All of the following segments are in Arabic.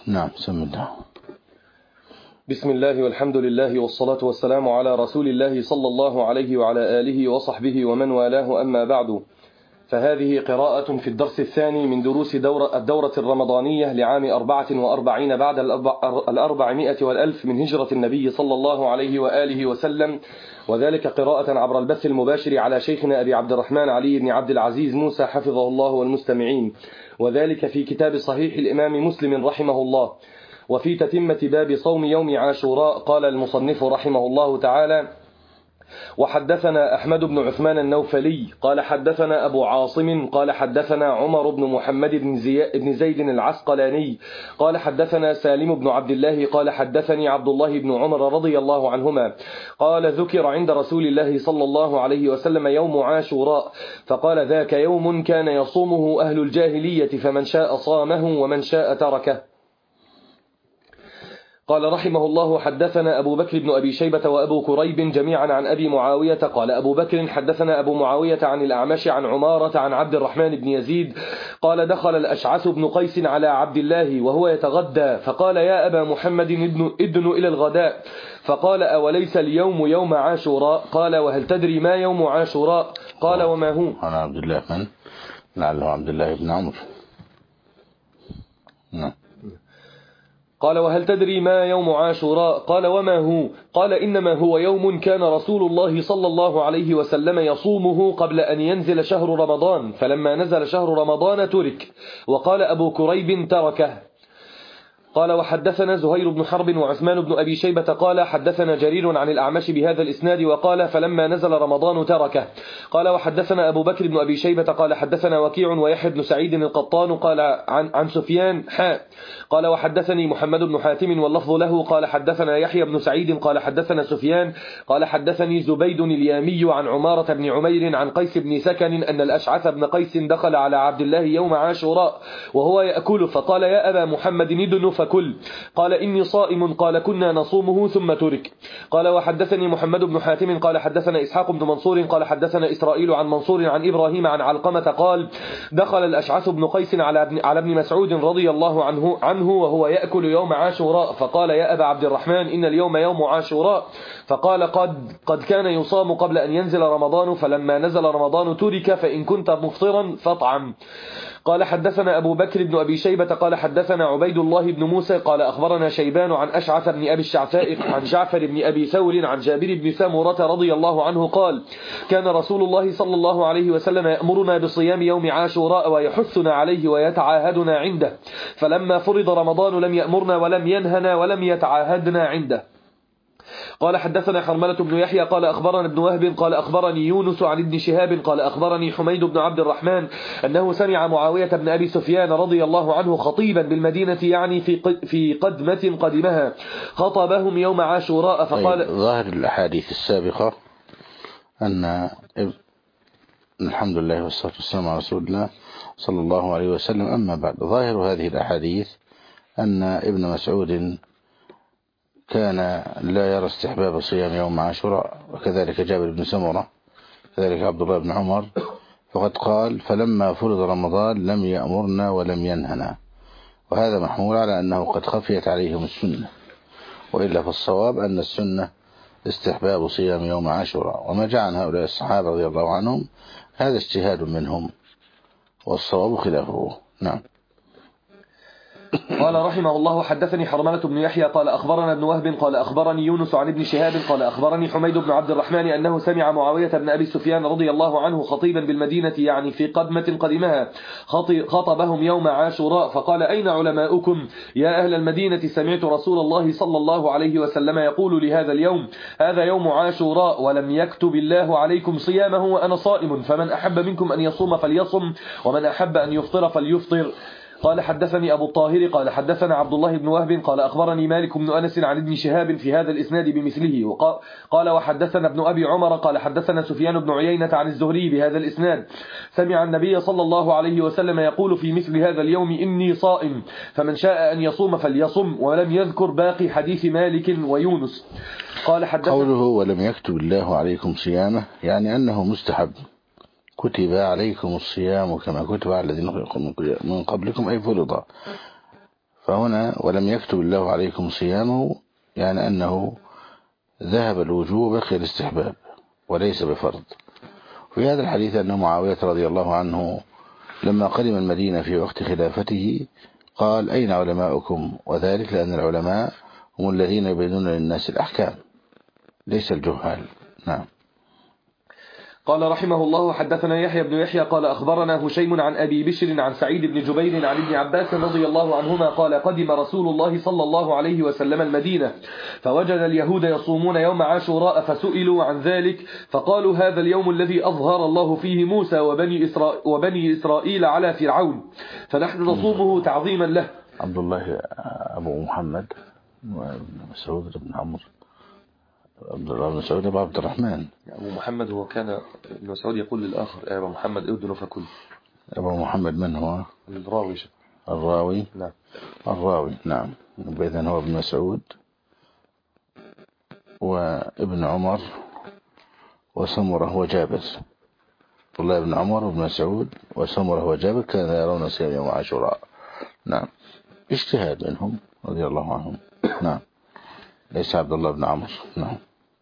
نعم بسم الله. بسم الله والحمد لله والصلاة والسلام على رسول الله صلى الله عليه وعلى آله وصحبه ومن والاه، أما بعد، فهذه قراءة في الدرس الثاني من دروس الدورة الرمضانية لعام 44 بعد 400 والألف من هجرة النبي صلى الله عليه وآله وسلم، وذلك قراءة عبر البث المباشر على شيخنا أبي عبد الرحمن علي بن عبد العزيز موسى حفظه الله والمستمعين، وذلك في كتاب صحيح الإمام مسلم رحمه الله. وفي تتمة باب صوم يوم عاشوراء قال المصنف رحمه الله تعالى: وحدثنا أحمد بن عثمان النوفلي قال حدثنا أبو عاصم قال حدثنا عمر بن محمد بن زيد العسقلاني قال حدثنا سالم بن عبد الله قال حدثني عبد الله بن عمر رضي الله عنهما قال: ذكر عند رسول الله صلى الله عليه وسلم يوم عاشوراء، فقال: ذاك يوم كان يصومه أهل الجاهلية، فمن شاء صامه ومن شاء تركه. قال رحمه الله: حدثنا أبو بكر بن أبي شيبة وأبو كريب جميعا عن أبي معاوية قال أبو بكر: حدثنا أبو معاوية عن الأعمش عن عمارة عن عبد الرحمن بن يزيد قال: دخل الأشعث بن قيس على عبد الله وهو يتغدى، فقال: يا أبا محمد ادن إلى الغداء. فقال: أوليس اليوم يوم عاشوراء؟ قال: وهل تدري ما يوم عاشوراء؟ قال: وما هو؟ أنا عبد الله من لعله عبد الله بن عمرو. نعم. قال: وهل تدري ما يوم عاشوراء؟ قال: وما هو؟ قال: إنما هو يوم كان رسول الله صلى الله عليه وسلم يصومه قبل أن ينزل شهر رمضان، فلما نزل شهر رمضان ترك. وقال أبو كريب: تركه. قال: وحدثنا زهير بن حرب وعثمان بن أبي شيبة قال حدثنا جرير عن الأعمش بهذا الإسناد وقال: فلما نزل رمضان تركه. قال: وحدثنا أبو بكر بن أبي شيبة قال حدثنا وكيع ويحيى بن سعيد القطان قال عن سفيان قال: وحدثني محمد بن حاتم واللفظ له قال حدثنا يحيى بن سعيد قال حدثنا سفيان قال حدثني زبيد اليامي عن عمارة بن عمير عن قيس بن سكن أن الأشعث بن قيس دخل على عبد الله يوم عاشوراء وهو يأكل، فقال: يا أبا محمد ندن فكل. قال: إني صائم. قال: كنا نصومه ثم ترك. قال: وحدثني محمد بن حاتم قال حدثنا إسحاق بن منصور قال حدثنا إسرائيل عن منصور عن إبراهيم عن علقمة قال: دخل الأشعث بن قيس على ابن مسعود رضي الله عنه وهو يأكل يوم عاشوراء، فقال: يا أبا عبد الرحمن إن اليوم يوم عاشوراء. فقال: قد كان يصام قبل أن ينزل رمضان، فلما نزل رمضان ترك، فإن كنت مفطرا فاطعم. قال: حدثنا أبو بكر بن أبي شيبة قال حدثنا عبيد الله بن موسى قال أخبرنا شيبان عن أشعث بن أبي الشعثاء عن جعفر بن أبي ثور عن جابر بن سمرة رضي الله عنه قال: كان رسول الله صلى الله عليه وسلم يأمرنا بصيام يوم عاشوراء ويحثنا عليه ويتعاهدنا عنده، فلما فرض رمضان لم يأمرنا ولم ينهنا ولم يتعاهدنا عنده. قال: حدثنا حرملة بن يحيى قال أخبرنا ابن وهب قال أخبرني يونس عن ابن شهاب قال أخبرني حميد بن عبد الرحمن أنه سمع معاوية بن أبي سفيان رضي الله عنه خطيبا بالمدينة، يعني في قدمة قدمها، خطبهم يوم عاشوراء فقال: ظاهر الأحاديث السابقة أن الحمد لله والصلاة والسلام على رسول الله صلى الله عليه وسلم. أما بعد، ظاهر هذه الأحاديث أن ابن مسعود كان لا يرى استحباب صيام يوم عاشوراء، وكذلك جابر بن سمرة، كذلك عبد الله بن عمر، فقد قال: فلما فرض رمضان لم يأمرنا ولم ينهنا، وهذا محمول على أنه قد خفيت عليهم السنة، وإلا فالصواب أن السنة استحباب صيام يوم عاشوراء، وما جاء عن هؤلاء الصحابة رضي الله عنهم هذا اجتهاد منهم، والصواب خلافه. نعم. قال رحمه الله: حدثني حرملة بن يحيى قال أخبرنا ابن وهب قال أخبرني يونس عن ابن شهاب قال أخبرني حميد بن عبد الرحمن أنه سمع معاوية بن أبي سفيان رضي الله عنه خطيبا بالمدينة، يعني في قدمة قدمها، خطبهم يوم عاشوراء فقال: أين علماؤكم يا أهل المدينة؟ سمعت رسول الله صلى الله عليه وسلم يقول لهذا اليوم: هذا يوم عاشوراء ولم يكتب الله عليكم صيامه وأنا صائم، فمن أحب منكم أن يصوم فليصم، ومن أحب أن يفطر فليفطر. قال: حدثني أبو الطاهر قال حدثنا عبد الله بن وهب قال أخبرني مالك بن أنس عن ابن شهاب في هذا الإسناد بمثله. قال: وحدثنا ابن أبي عمر قال حدثنا سفيان بن عيينة عن الزهري بهذا الإسناد: سمع النبي صلى الله عليه وسلم يقول في مثل هذا اليوم: إني صائم، فمن شاء أن يصوم فليصم. ولم يذكر باقي حديث مالك ويونس. قال: قوله ولم يكتب الله عليكم صيامه يعني أنه مستحب، كتب عليكم الصيام كما كتب على الذين من قبلكم، أي فرض. فهنا ولم يكتب الله عليكم صيامه، يعني أنه ذهب الوجوب بقي الاستحباب وليس بفرض. في هذا الحديث أن معاوية رضي الله عنه لما قدم المدينة في وقت خلافته قال أين علماؤكم؟ وذلك لأن العلماء هم الذين يبينون للناس الأحكام ليس الجهال. نعم. قال رحمه الله حدثنا يحيى بن يحيى قال أخبرنا هشيم عن أبي بشر عن سعيد بن جبير عن ابن عباس رضي الله عنهما قال قدم رسول الله صلى الله عليه وسلم المدينة فوجد اليهود يصومون يوم عاشوراء فسئلوا عن ذلك فقالوا هذا اليوم الذي أظهر الله فيه موسى وبني إسرائيل على فرعون فنحن نصومه تعظيما له. عبد الله أبو محمد ومسعود بن عمرو عبد الله بن مسعود أبو عبد الرحمن. أبو محمد هو كان ابن مسعود يقول للآخر أبو محمد أذن فكل. أبو محمد من هو؟ الراوي. نعم. الراوي نعم. إذن هو ابن مسعود وابن عمر وسمرة وجابر. والله ابن عمر وابن مسعود وسمرة وجابر كانوا يرون صيام يوم عاشوراء. نعم. اجتهاد منهم رضي الله عنهم. نعم. ليس عبد الله بن عمرو. نعم.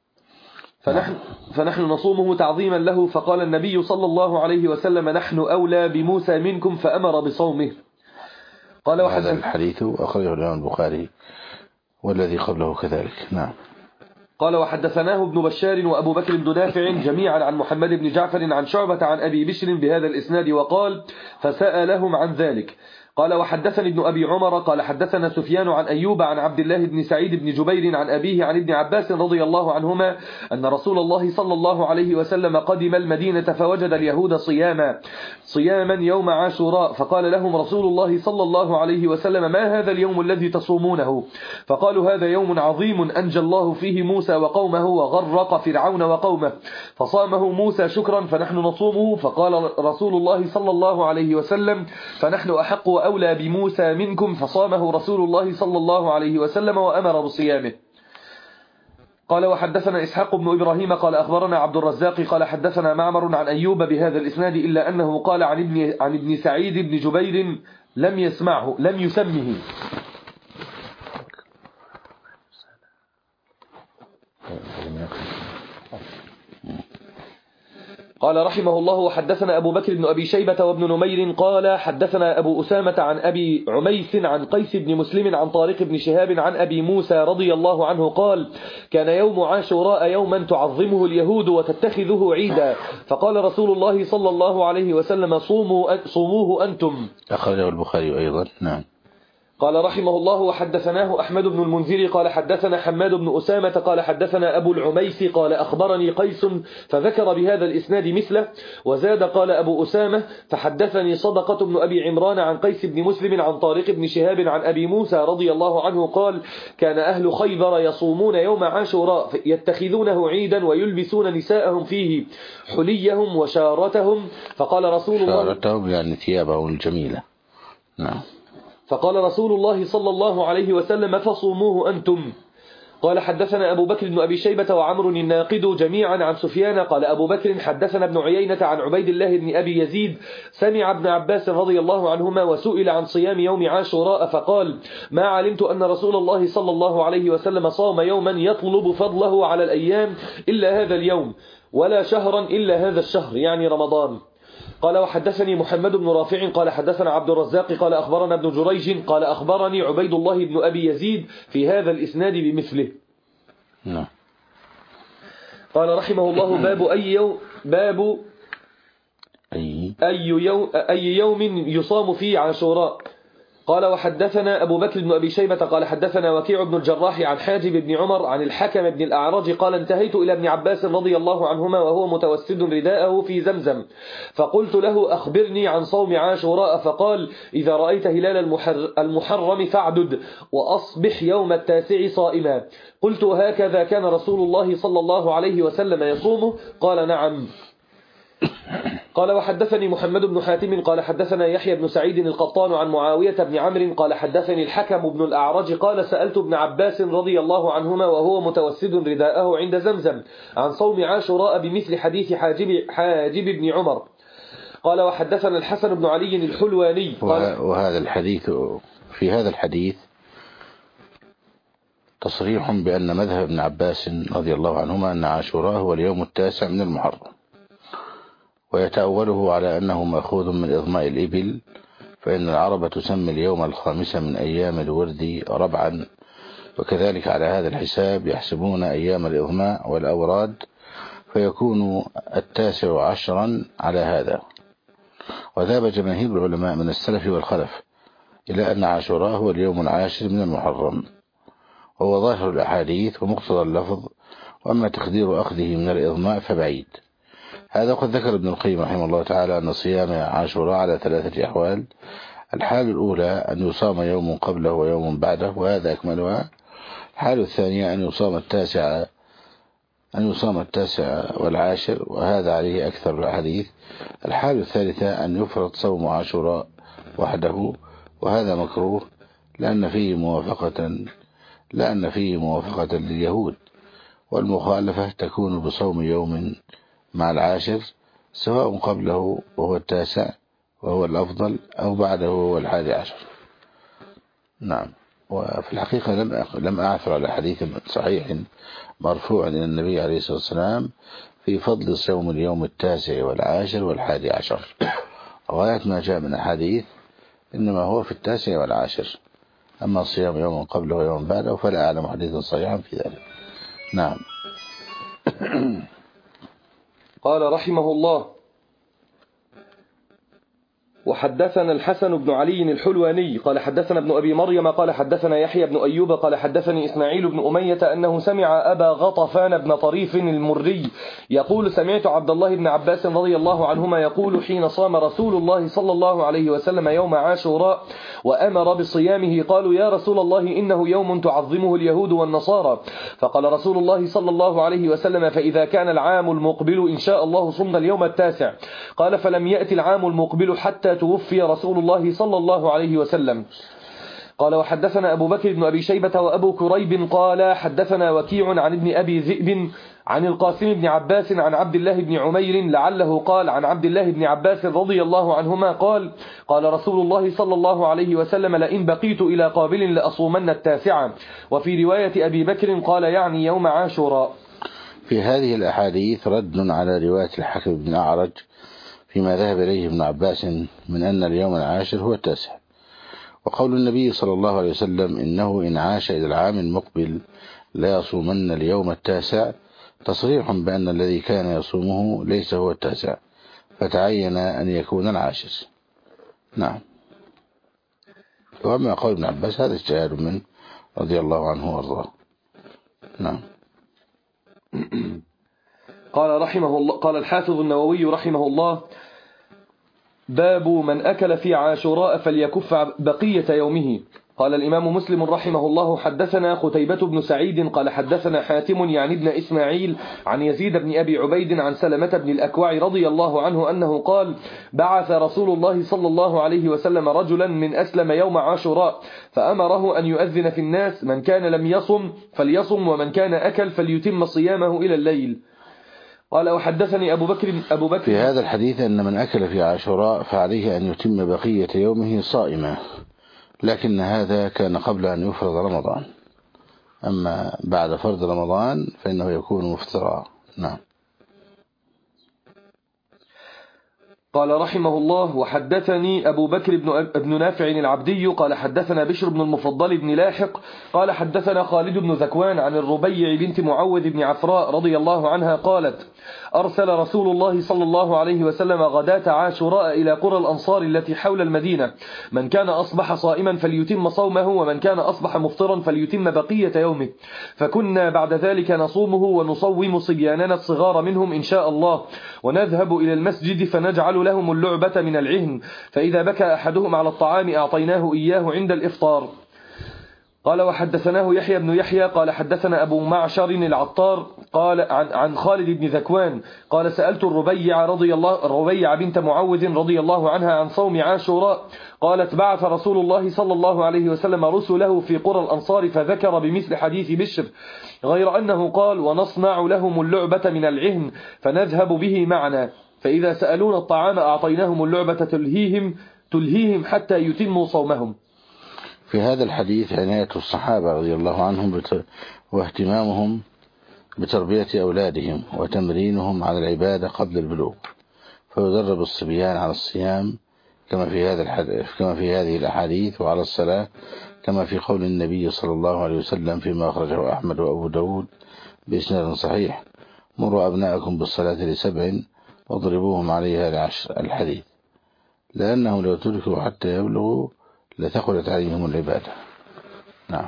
فنحن نصومه تعظيما له فقال النبي صلى الله عليه وسلم نحن أولى بموسى منكم فأمر بصومه. قال هذا الحديث أخرجه الإمام البخاري والذي قبله كذلك. نعم. قال وحدثناه ابن بشار وأبو بكر بن نافع جميعا عن محمد بن جعفر عن شعبة عن أبي بشر بهذا الإسناد وقال فسألهم عن ذلك. قال وحدثني ابن أبي عمر قال حدثنا سفيان عن أيوب عن عبد الله بن سعيد بن جبير عن أبيه عن ابن عباس رضي الله عنهما أن رسول الله صلى الله عليه وسلم قدم المدينة فوجد اليهود صياما يوم عاشوراء فقال لهم رسول الله صلى الله عليه وسلم ما هذا اليوم الذي تصومونه؟ فقالوا هذا يوم عظيم أنجى الله فيه موسى وقومه وغرق فرعون وقومه فصامه موسى شكرا فنحن نصومه. فقال رسول الله صلى الله عليه وسلم فنحن أحق وأولى بموسى منكم فصامه رسول الله صلى الله عليه وسلم وأمر بصيامه. قال وحدثنا إسحاق بن إبراهيم قال أخبرنا عبد الرزاق قال حدثنا معمر عن أيوب بهذا الإسناد إلا أنه قال عن ابن سعيد بن جبير لم يسمه. قال رحمه الله وحدثنا أبو بكر بن أبي شيبة وابن نمير قال حدثنا أبو أسامة عن أبي عميس عن قيس بن مسلم عن طارق بن شهاب عن أبي موسى رضي الله عنه قال كان يوم عاشوراء يوما تعظمه اليهود وتتخذه عيدا فقال رسول الله صلى الله عليه وسلم صوموه أنتم. أخرجه البخاري أيضا. نعم. قال رحمه الله وحدثناه أحمد بن المنذر قال حدثنا حماد بن أسامة قال حدثنا أبو العميس قال أخبرني قيس فذكر بهذا الإسناد مثله وزاد قال أبو أسامة فحدثني صدقة بن أبي عمران عن قيس بن مسلم عن طارق بن شهاب عن أبي موسى رضي الله عنه قال كان أهل خيبر يصومون يوم عاشوراء يتخذونه عيدا ويلبسون نساءهم فيه حليهم وشارتهم فقال رسول الله شارتهم يعني ثيابهم الجميلة. نعم. فقال رسول الله صلى الله عليه وسلم فصوموه أنتم. قال حدثنا أبو بكر بن أبي شيبة وعمر الناقد جميعا عن سفيان قال أبو بكر حدثنا ابن عيينة عن عبيد الله بن أبي يزيد سمع ابن عباس رضي الله عنهما وسئل عن صيام يوم عاشوراء فقال ما علمت أن رسول الله صلى الله عليه وسلم صام يوما يطلب فضله على الأيام إلا هذا اليوم ولا شهرا إلا هذا الشهر يعني رمضان. قال وحدثني محمد بن رافع قال حدثنا عبد الرزاق قال أخبرنا ابن جريج قال أخبرني عبيد الله بن أبي يزيد في هذا الإسناد بمثله. نعم. قال رحمه الله باب أي يوم يصام فيه عاشوراء. قال وحدثنا أبو بكر بن أبي شيبة قال حدثنا وكيع بن الجراح عن حاجب بن عمر عن الحكم بن الأعرج قال انتهيت إلى ابن عباس رضي الله عنهما وهو متوسد رداءه في زمزم فقلت له أخبرني عن صوم عاشوراء فقال إذا رأيت هلال المحرم فاعدد وأصبح يوم 9 صائما. قلت هكذا كان رسول الله صلى الله عليه وسلم يصومه؟ قال نعم. قال وحدثني محمد بن حاتم قال حدثنا يحيى بن سعيد القطان عن معاوية بن عمرو قال حدثني الحكم بن الأعرج قال سألت ابن عباس رضي الله عنهما وهو متوسد رداءه عند زمزم عن صوم عاشوراء بمثل حديث حاجب بن عمر. قال وحدثنا الحسن بن علي الحلواني وهذا الحديث في هذا الحديث تصريح بأن مذهب ابن عباس رضي الله عنهما أن عاشوراء هو اليوم التاسع من المحرم، ويتأوله على أنه مأخوذ من إضماء الإبل، فإن العرب تسمي اليوم الخامس من أيام الورد ربعا، وكذلك على هذا الحساب يحسبون أيام الإضماء والأوراد، فيكون 19 على هذا. وذهب جماهير العلماء من السلف والخلف إلى أن عاشوراء هو اليوم العاشر من المحرم، وهو ظاهر الأحاديث ومقتضى اللفظ، وأما تقدير أخذه من الإضماء فبعيد. هذا قد ذكر ابن القيم رحمه الله تعالى أن صيام عاشوراء على 3 أحوال: الحال الأولى أن يصام يوم قبله ويوم بعده، وهذا أكملها. الحال الثانية أن يصام التاسع والعاشر، وهذا عليه أكثر الأحاديث. الحال الثالثة أن يفرض صوم عاشوراء وحده، وهذا مكروه لأن فيه موافقة لليهود، والمخالفة تكون بصوم يوم مع العاشر، سواء قبله وهو التاسع وهو الأفضل أو بعده وهو 11. نعم. وفي الحقيقة لم أعثر على حديث صحيح مرفوع إلى النبي عليه الصلاة والسلام في فضل صوم اليوم التاسع والعاشر وال11. غاية ما جاء من أحاديث إنما هو في التاسع والعاشر، أما صيام يوم قبله ويوم بعده فلا أعلم حديثا صحيحا في ذلك. نعم. قال رحمه الله: وحدثنا الحسن بن علي الحلواني قال حدثنا ابن أبي مريم قال حدثنا يحيى بن أيوب قال حدثني إسماعيل بن أمية أنه سمع أبا غطفان بن طريف المري يقول: سمعت عبد الله بن عباس رضي الله عنهما يقول: حين صام رسول الله صلى الله عليه وسلم يوم عاشوراء وأمر بصيامه قالوا: يا رسول الله إنه يوم تعظمه اليهود والنصارى. فقال رسول الله صلى الله عليه وسلم: فإذا كان العام المقبل إن شاء الله صمنا اليوم التاسع. قال: فلم يأتي العام المقبل حتى توفي رسول الله صلى الله عليه وسلم. قال: وحدثنا أبو بكر بن أبي شيبة وأبو كريب قال حدثنا وكيع عن ابن أبي ذئب عن القاسم بن عباس عن عبد الله بن عمير لعله قال عن عبد الله بن عباس رضي الله عنهما قال: قال رسول الله صلى الله عليه وسلم: لئن بقيت إلى قابل لأصومن التاسعة. وفي رواية أبي بكر قال يعني يوم عاشوراء. في هذه الأحاديث رد على رواية الحكم بن أعرج فيما ذهب إليه ابن عباس من أن اليوم العاشر هو التاسع. وقول النبي صلى الله عليه وسلم: إنه إن عاش إلى العام المقبل لا يصومن اليوم التاسع، تصريح بأن الذي كان يصومه ليس هو التاسع، فتعين أن يكون العاشر. نعم. وأما قول ابن عباس هذا اجتهاد منه رضي الله عنه وارضاه. نعم. قال رحمه الله: قال الحافظ النووي رحمه الله: باب من أكل في عاشوراء فليكف بقية يومه. قال الإمام مسلم رحمه الله: حدثنا قتيبة بن سعيد قال حدثنا حاتم يعني ابن إسماعيل عن يزيد بن أبي عبيد عن سلمة بن الأكوع رضي الله عنه أنه قال: بعث رسول الله صلى الله عليه وسلم رجلا من أسلم يوم عاشوراء فأمره أن يؤذن في الناس: من كان لم يصم فليصم، ومن كان أكل فليتم صيامه إلى الليل. قال: وحدثني أبو بكر في هذا الحديث أن من أكل في عاشوراء فعليه أن يتم بقية يومه صائما، لكن هذا كان قبل أن يفرض رمضان، أما بعد فرض رمضان فإنه يكون مفطرا. نعم. قال رحمه الله: وحدثني أبو بكر بن نافع العبدي قال حدثنا بشر بن المفضل بن لاحق قال حدثنا خالد بن ذكوان عن الربيع بنت معوذ بن عفراء رضي الله عنها قالت: أرسل رسول الله صلى الله عليه وسلم غداة عاشوراء إلى قرى الأنصار التي حول المدينة: من كان أصبح صائما فليتم صومه، ومن كان أصبح مفطرا فليتم بقية يومه. فكنا بعد ذلك نصومه ونصوم صبياننا الصغار منهم إن شاء الله، ونذهب إلى المسجد فنجعل لهم اللعبة من العهن، فإذا بكى أحدهم على الطعام أعطيناه إياه عند الإفطار. قال: وحدثناه يحيى بن يحيى قال حدثنا أبو معشر العطار قال عن خالد بن ذكوان قال: سألت الربيع بنت معوذ رضي الله عنها عن صوم عاشوراء. قالت: بعث رسول الله صلى الله عليه وسلم رسله في قرى الأنصار فذكر بمثل حديث بشر، غير أنه قال: ونصنع لهم اللعبة من العهن فنذهب به معنا، فإذا سألون الطعام أعطيناهم اللعبة تلهيهم حتى يتموا صومهم. في هذا الحديث عناية الصحابة رضي الله عنهم واهتمامهم بتربية أولادهم وتمرينهم على العبادة قبل البلوغ، فيدرب الصبيان على الصيام كما في هذه الأحاديث، وعلى الصلاة كما في قول النبي صلى الله عليه وسلم فيما أخرجه أحمد وأبو داود بإسناد صحيح: مروا أبناءكم بالصلاة ل7 واضربوهم عليها ل10 الحديث، لأنهم لو تركوا حتى يبلغوا لثقلت عليهم العبادة. نعم.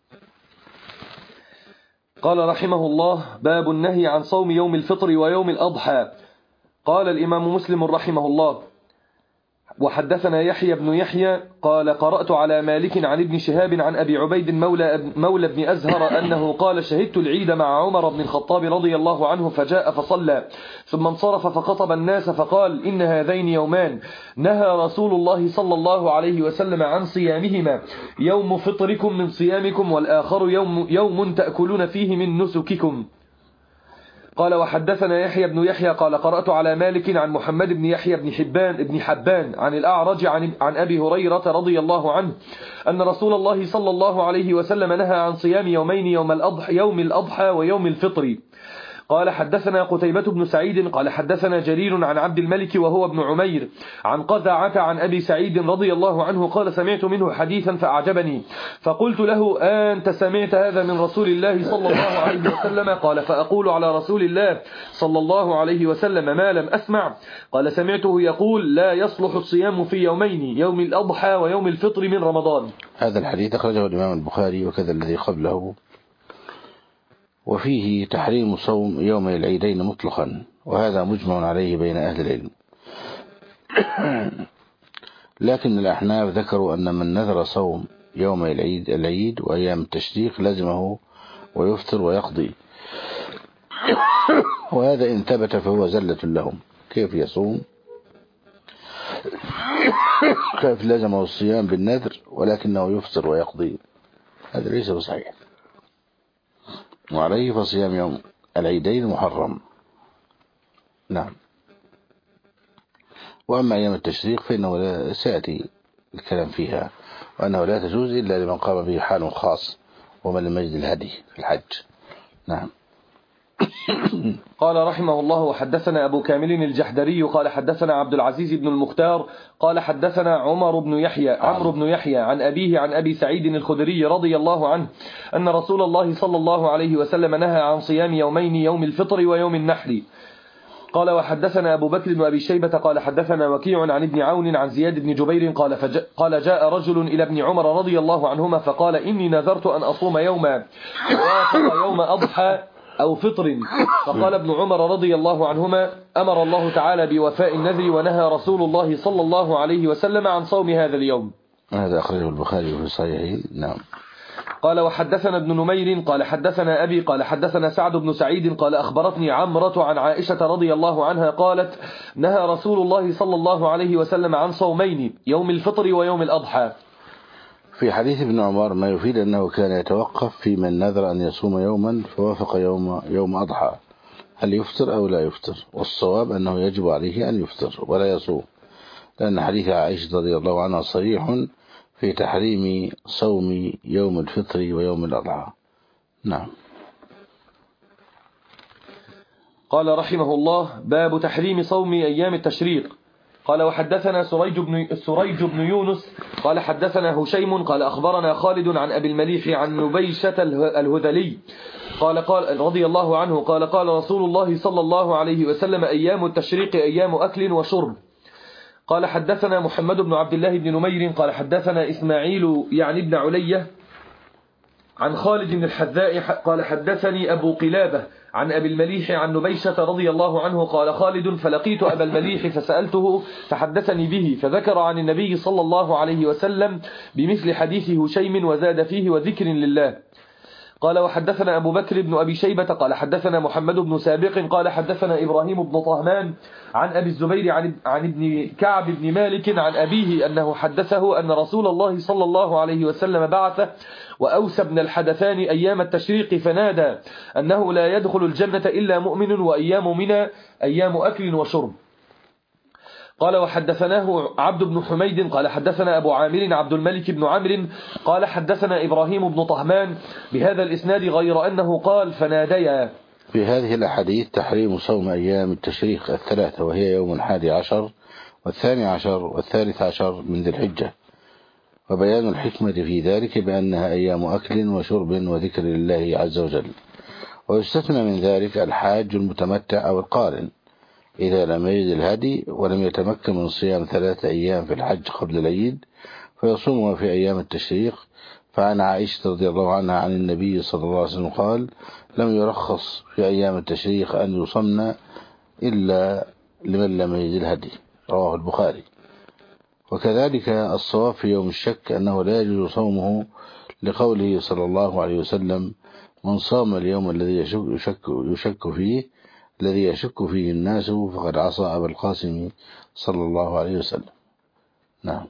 قال رحمه الله: باب النهي عن صوم يوم الفطر ويوم الأضحى. قال الإمام مسلم رحمه الله: وحدثنا يحيى بن يحيى قال: قرأت على مالك عن ابن شهاب عن أبي عبيد مولى بن أزهر أنه قال: شهدت العيد مع عمر بن الخطاب رضي الله عنه فجاء فصلى ثم انصرف فخطب الناس فقال: إن هذين يومان نهى رسول الله صلى الله عليه وسلم عن صيامهما، يوم فطركم من صيامكم، والآخر يوم تأكلون فيه من نسككم. قال: وحدثنا يحيى بن يحيى قال: قرأت على مالك عن محمد بن يحيى بن حبان عن الأعرج عن أبي هريرة رضي الله عنه أن رسول الله صلى الله عليه وسلم نهى عن صيام يومين، يوم الأضحى ويوم الفطر. قال: حدثنا قتيبة بن سعيد قال: حدثنا جرير عن عبد الملك وهو ابن عمير عن قزعة عن أبي سعيد رضي الله عنه قال: سمعت منه حديثا فأعجبني، فقلت له: أنت سمعت هذا من رسول الله صلى الله عليه وسلم؟ قال: فأقول على رسول الله صلى الله عليه وسلم ما لم أسمع. قال: سمعته يقول: لا يصلح الصيام في يومين، يوم الأضحى ويوم الفطر من رمضان. هذا الحديث أخرجه الإمام البخاري وكذا الذي قبله، وفيه تحريم صوم يومي العيدين مطلقا، وهذا مجمع عليه بين أهل العلم. لكن الأحناف ذكروا أن من نذر صوم يومي العيد وأيام التشريق لزمه ويفطر ويقضي، وهذا إن ثبت فهو زلة لهم. كيف يصوم؟ كيف لزمه الصيام بالنذر ولكنه يفطر ويقضي؟ هذا ليس بصحيح، وعليه فصيام يوم العيدين محرم. نعم. وأما أيام التشريق فإنه سيأتي الكلام فيها، وأنه لا تجوز إلا لمن قام به حال خاص ومن لم يجد الهدي في الحج. نعم. قال رحمه الله: وحدثنا أبو كامل الجحدري قال: حدثنا عبد العزيز بن المختار قال: حدثنا عمرو بن يحيى عن أبيه عن أبي سعيد الخدري رضي الله عنه أن رسول الله صلى الله عليه وسلم نهى عن صيام يومين، يوم الفطر ويوم النحر. قال: وحدثنا أبو بكر بن أبي شيبة قال: حدثنا وكيع عن ابن عون عن زياد بن جبير قال: جاء رجل إلى ابن عمر رضي الله عنهما فقال: إني نذرت أن أصوم يوما وافق يوم أضحى أو فطر. فقال ابن عمر رضي الله عنهما: أمر الله تعالى بوفاء النذر، ونهى رسول الله صلى الله عليه وسلم عن صوم هذا اليوم. هذا أخرجه البخاري في صحيحه. نعم. قال: وحدثنا ابن نمير قال: حدثنا أبي قال: حدثنا سعد بن سعيد قال: أخبرتني عمرة عن عائشة رضي الله عنها قالت: نهى رسول الله صلى الله عليه وسلم عن صومين، يوم الفطر ويوم الأضحى. في حديث ابن عمر ما يفيد أنه كان يتوقف في من نذر أن يصوم يوما فوافق يوم أضحى، هل يفطر أو لا يفطر؟ والصواب أنه يجب عليه أن يفطر ولا يصوم، لأن حديث عائشة رضي الله عنها صريح في تحريم صوم يوم الفطر ويوم الأضحى. نعم. قال رحمه الله: باب تحريم صوم أيام التشريق. قال: وحدثنا سريج بن يونس قال: حدثنا هشيم قال: أخبرنا خالد عن أبي المليح عن نبيشة الهذلي قال رضي الله عنه قال رسول الله صلى الله عليه وسلم: أيام التشريق أيام أكل وشرب. قال: حدثنا محمد بن عبد الله بن نمير قال: حدثنا إسماعيل يعني ابن علية عن خالد بن الحذاء قال: حدثني أبو قلابة عن أبي المليح عن نبيشة رضي الله عنه قال خالد: فلقيت أبا المليح فسألته فحدثني به، فذكر عن النبي صلى الله عليه وسلم بمثل حديث هشيم وزاد فيه: وذكر لله. قال: وحدثنا أبو بكر بن أبي شيبة قال: حدثنا محمد بن سابق قال: حدثنا إبراهيم بن طهمان عن أبي الزبير عن ابن كعب بن مالك عن أبيه أنه حدثه أن رسول الله صلى الله عليه وسلم بعث وأوسى بن الحدثان أيام التشريق فنادى أنه لا يدخل الجنة إلا مؤمن، وأيام منى أيام أكل وشرب. قال وحدثناه عبد بن حميد قال حدثنا أبو عامر عبد الملك بن عمرو قال حدثنا إبراهيم بن طهمان بهذا الإسناد غير أنه قال فناديا. في هذه الأحاديث تحريم صوم أيام التشريق الثلاثة، وهي يوم 11 و12 و13 من ذي الحجة، وبيان الحكمة في ذلك بأنها أيام أكل وشرب وذكر لله عز وجل. ويستثنى من ذلك الحاج المتمتع أو القارن إذا لم يجد الهدي ولم يتمكن من صيام 3 أيام في الحج قبل العيد فيصومها في أيام التشريق. فعن عائشة رضي الله عنها عن النبي صلى الله عليه وسلم قال: لم يرخص في أيام التشريق أن يصمن إلا لمن لم يجد الهدي، رواه البخاري. وكذلك الصواب في يوم الشك أنه لا يجوز صومه لقوله صلى الله عليه وسلم: من صام اليوم الذي يشك فيه الناس فقد عصى أبا القاسم صلى الله عليه وسلم. نعم.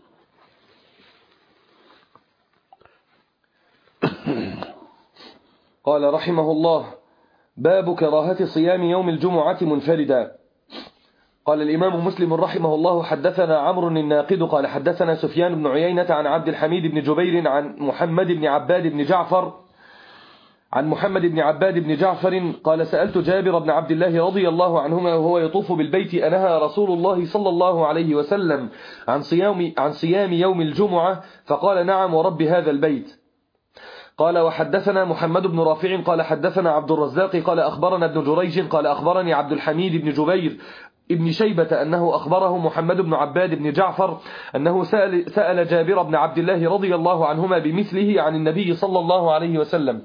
قال رحمه الله: باب كراهة صيام يوم الجمعة منفردا. قال الإمام مسلم رحمه الله: حدثنا عمرو الناقد قال حدثنا سفيان بن عيينة عن عبد الحميد بن جبير عن محمد بن عباد بن جعفر قال: سألت جابر بن عبد الله رضي الله عنهما وهو يطوف بالبيت: أنهى رسول الله صلى الله عليه وسلم عن صيام يوم الجمعة؟ فقال: نعم ورب هذا البيت. قال وحدثنا محمد بن رافع قال حدثنا عبد الرزاق قال أخبرنا ابن جريج قال أخبرني عبد الحميد بن جبير ابن شيبة أنه أخبره محمد بن عباد بن جعفر أنه سأل جابر بن عبد الله رضي الله عنهما بمثله عن النبي صلى الله عليه وسلم.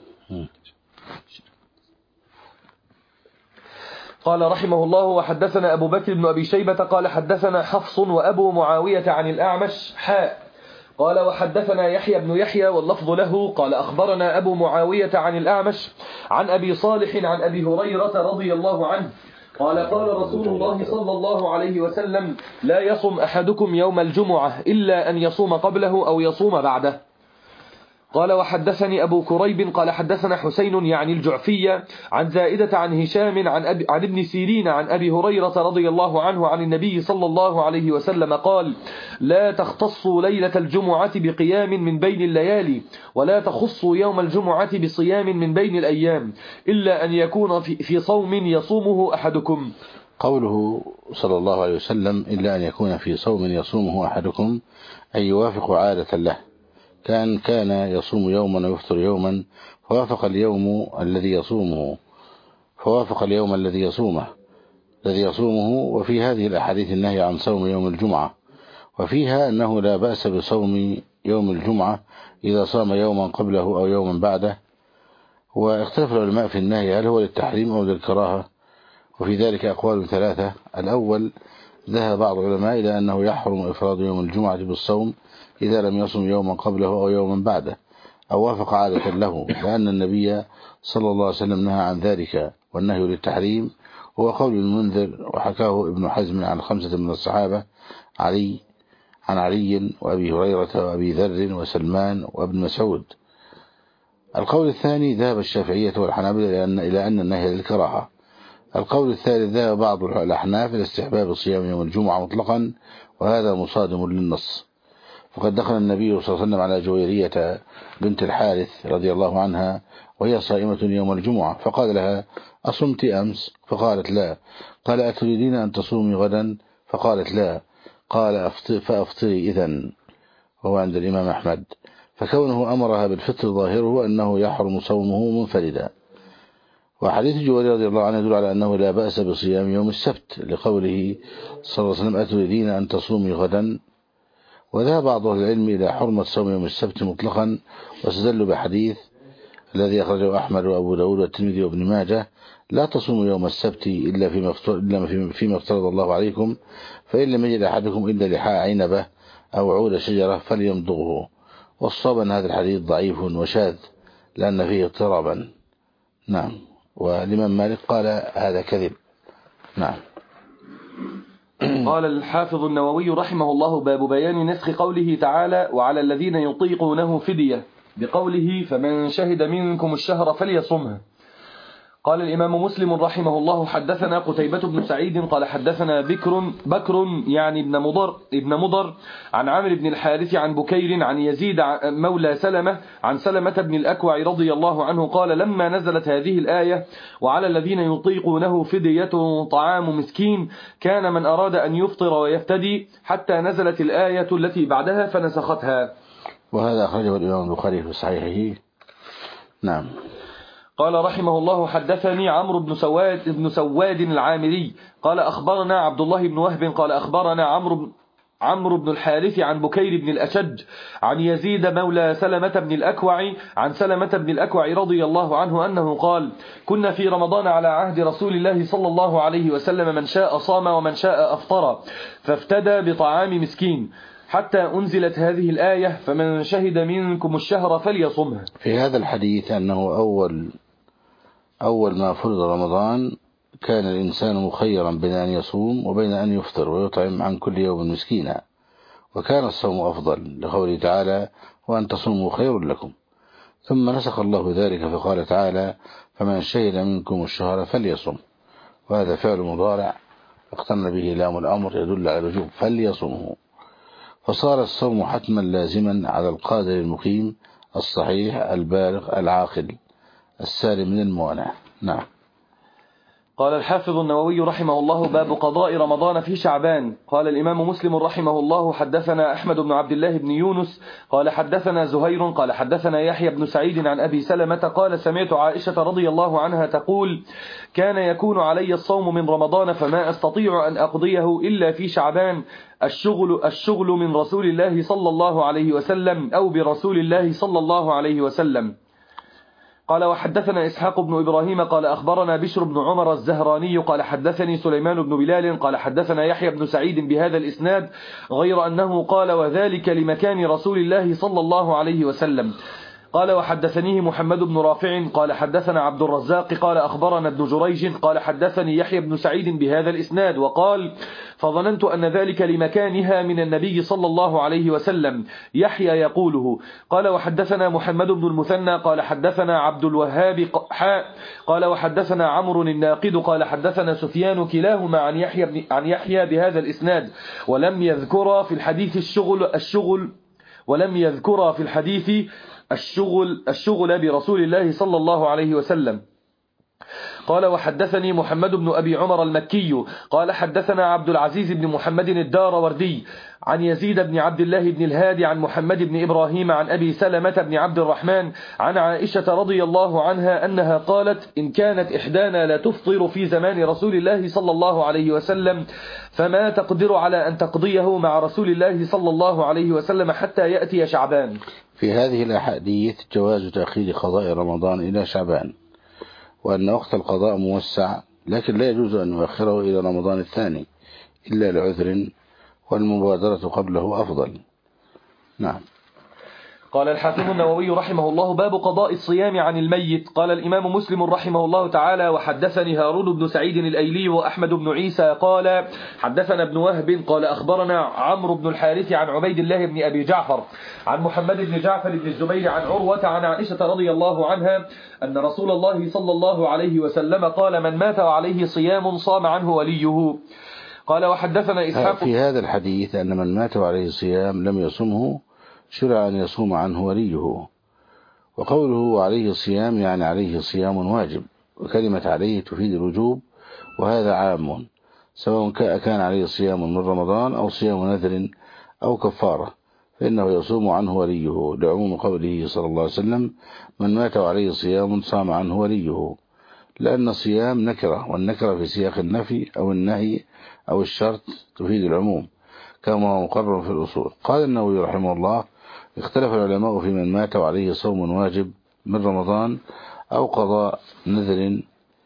قال رحمه الله: وحدثنا أبو بكر بن أبي شيبة قال حدثنا حفص وأبو معاوية عن الأعمش قال وحدثنا يحيى بن يحيى واللفظ له قال أخبرنا أبو معاوية عن الأعمش عن أبي صالح عن أبي هريرة رضي الله عنه قال: قال رسول الله صلى الله عليه وسلم: لا يصم أحدكم يوم الجمعة إلا أن يصوم قبله أو يصوم بعده. قال وحدثني أبو كريب قال حدثنا حسين يعني الجعفية عن زائدة عن هشام عن ابن سيرين عن أبي هريرة رضي الله عنه عن النبي صلى الله عليه وسلم قال: لا تختصوا ليلة الجمعة بقيام من بين الليالي، ولا تخصوا يوم الجمعة بصيام من بين الأيام، إلا أن يكون في صوم يصومه أحدكم. قوله صلى الله عليه وسلم: إلا أن يكون في صوم يصومه أحدكم، أي يوافق عادة له، كان يصوم يوما ويفطر يوما فوافق اليوم الذي يصومه. وفي هذه الأحاديث النهي عن صوم يوم الجمعة، وفيها أنه لا بأس بصوم يوم الجمعة إذا صام يوما قبله أو يوما بعده. واختلف العلماء في النهي هل هو للتحريم أو للكراهة، وفي ذلك أقوال 3. الأول: ذهب بعض العلماء إلى أنه يحرم إفراد يوم الجمعة بالصوم إذا لم يصم يوما قبله أو يوما بعده أو وافق عادة له، لأن النبي صلى الله عليه وسلم نهى عن ذلك، والنهي للتحريم هو قول المنذر، وحكاه ابن حزم عن 5 من الصحابة: عن علي وأبي هريرة وأبي ذر وسلمان وابن مسعود. القول الثاني: ذهب الشافعية والحنابلة إلى أن النهي للكراهة. القول الثالث: ذهب بعض الأحناف إلى استحباب صيام يوم الجمعة مطلقا، وهذا مصادم للنص. فقد دخل النبي صلى الله عليه وسلم على جويرية بنت الحارث رضي الله عنها وهي صائمة يوم الجمعة، فقال لها: أصمت أمس؟ فقالت: لا. قال: أتريدين أن تصومي غدا؟ فقالت: لا. قال: فأفطري إذن، وهو عند الإمام أحمد. فكونه أمرها بالفطر ظاهره أنه يحرم صومه منفردا. وحديث جويرية رضي الله عنه يدل على أنه لا بأس بصيام يوم السبت، لقوله صلى الله عليه وسلم: أتريدين أن تصومي غدا؟ وذهب بعض أهل العلم إلى حرمة صوم يوم السبت مطلقا، واستدلوا بحديث الذي أخرجه أحمد وأبو داود والترمذي وابن ماجه: لا تصوموا يوم السبت إلا فيما افترض الله عليكم، فإن لم يجد أحدكم إلا لحاء عنبة أو عود شجرة فليمضغه. والصواب أن هذا الحديث ضعيف وشاذ لأن فيه اضطرابا. نعم. والإمام مالك قال هذا كذب. نعم. قال الحافظ النووي رحمه الله: باب بيان نسخ قوله تعالى: وعلى الذين يطيقونه فدية، بقوله: فمن شهد منكم الشهر فليصمه. قال الإمام مسلم رحمه الله حدثنا قتيبة بن سعيد قال حدثنا بكر يعني ابن مضر عن عامر بن الحارث عن بكير عن يزيد مولى سلمة عن سلمة بن الأكوع رضي الله عنه قال لما نزلت هذه الآية وعلى الذين يطيقونه فدية طعام مسكين كان من أراد أن يفطر ويفتدي حتى نزلت الآية التي بعدها فنسختها. وهذا أخرجه الإمام البخاري في صحيحه. نعم. قال رحمه الله حدثني عمرو بن سواد العامري قال أخبرنا عبد الله بن وهب قال أخبرنا عمرو بن الحارث عن بكير بن الأشج عن يزيد مولى سلمة بن الأكوع عن سلمة بن الأكوع رضي الله عنه أنه قال كنا في رمضان على عهد رسول الله صلى الله عليه وسلم من شاء صام ومن شاء أفطر فافتدى بطعام مسكين حتى أنزلت هذه الآية فمن شهد منكم الشهر فليصمه. في هذا الحديث أنه أول ما فرض رمضان كان الإنسان مخيرا بين أن يصوم وبين أن يفطر ويطعم عن كل يوم مسكينا، وكان الصوم أفضل لقوله تعالى وأن تصوموا خير لكم. ثم نسخ الله ذلك فقال تعالى فمن شهد منكم الشهر فليصم، وهذا فعل مضارع اقترن به لام الأمر يدل على الوجوب فليصمه، فصار الصوم حتما لازما على القادر المقيم الصحيح البالغ العاقل السالم من الموانع. نعم. قال الحافظ النووي رحمه الله باب قضاء رمضان في شعبان. قال الإمام مسلم رحمه الله حدثنا أحمد بن عبد الله بن يونس قال حدثنا زهير قال حدثنا يحيى بن سعيد عن أبي سلمة قال سمعت عائشة رضي الله عنها تقول كان يكون علي الصوم من رمضان فما أستطيع أن أقضيه إلا في شعبان الشغل من رسول الله صلى الله عليه وسلم أو برسول الله صلى الله عليه وسلم. قال وحدثنا إسحاق بن إبراهيم قال أخبرنا بشر بن عمر الزهراني قال حدثني سليمان بن بلال قال حدثنا يحيى بن سعيد بهذا الإسناد غير أنه قال وذلك لمكان رسول الله صلى الله عليه وسلم. قال وحدثنيه محمد بن رافع قال حدثنا عبد الرزاق قال أخبرنا ابن جريج قال حدثني يحيى بن سعيد بهذا الإسناد وقال فظننت أن ذلك لمكانها من النبي صلى الله عليه وسلم يحيى يقوله. قال وحدثنا محمد بن المثنى قال حدثنا عبد الوهاب قال وحدثنا عمرو الناقد قال حدثنا سفيان كلاهما عن يحيى بهذا الإسناد ولم يذكر في الحديث الشغل برسول الله صلى الله عليه وسلم. قال وحدثني محمد بن أبي عمر المكي قال حدثنا عبد العزيز بن محمد الداروردي عن يزيد بن عبد الله بن الهادي عن محمد بن إبراهيم عن أبي سلمة بن عبد الرحمن عن عائشة رضي الله عنها أنها قالت إن كانت إحدانا لا تفطر في زمان رسول الله صلى الله عليه وسلم فما تقدر على أن تقضيه مع رسول الله صلى الله عليه وسلم حتى يأتي شعبان. في هذه الأحاديث جواز تأخير قضاء رمضان إلى شعبان، وأن وقت القضاء موسع، لكن لا يجوز أن يؤخره إلى رمضان الثاني إلا لعذر، والمبادرة قبله أفضل. نعم. قال الحافظ النووي رحمه الله باب قضاء الصيام عن الميت. قال الإمام مسلم رحمه الله تعالى وحدثني هارون بن سعيد الأيلي وأحمد بن عيسى قال حدثنا ابن وهب قال أخبرنا عمرو بن الحارث عن عبيد الله بن أبي جعفر عن محمد بن جعفر بن الزبير عن عروة عن عائشة رضي الله عنها أن رسول الله صلى الله عليه وسلم قال من مات وعليه صيام صام عنه وليه. قال وحدثنا إسحاق في هذا الحديث أن من مات وعليه صيام لم يصمه شرع أن يصوم عنه وليه، وقوله عليه صيام يعني عليه صيام واجب، وكلمة عليه تفيد الوجوب، وهذا عام سواء كان عليه صيام من رمضان أو صيام نذر أو كفارة، فإنه يصوم عنه وليه، لعموم قوله صلى الله عليه وسلم من مات وعليه صيام صام عنه وليه، لأن الصيام نكرة، والنكرة في سياق النفي أو النهي أو الشرط تفيد العموم كما هو مقرر في الأصول. قال النووي رحمه الله اختلف العلماء في من مات وعليه صوم واجب من رمضان أو قضاء نذر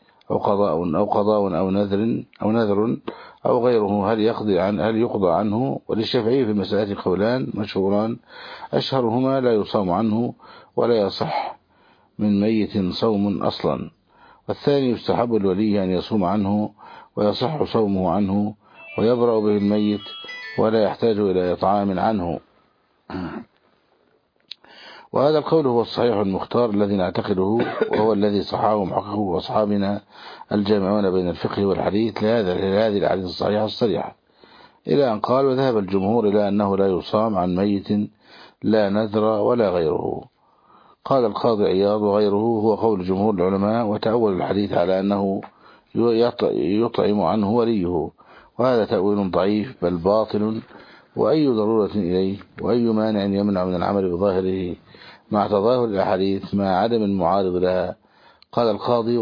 أو نذر أو غيره هل يقضى عنه. وللشافعي في المسألة قولان مشهوران أشهرهما لا يصام عنه ولا يصح من ميت صوم أصلا، والثاني يستحب الولي أن يصوم عنه ويصح صومه عنه ويبرأ به الميت ولا يحتاج إلى إطعام عنه. وهذا القول هو الصحيح المختار الذي نعتقده، وهو الذي صححه محققه أصحابنا الجامعون بين الفقه والحديث لهذه الأحاديث الصحيحة الصريحة، إلى أن قال: وذهب الجمهور إلى أنه لا يصام عن ميت لا نذر ولا غيره. قال القاضي عياض: وغيره هو قول جمهور العلماء، وتأول الحديث على أنه يطعم عنه وليه، وهذا تأويل ضعيف بل باطل، وأي ضرورة إليه وأي مانع يمنع من العمل بظاهره مع تظاهر الأحاديث مع عدم المعارض لها. قال القاضي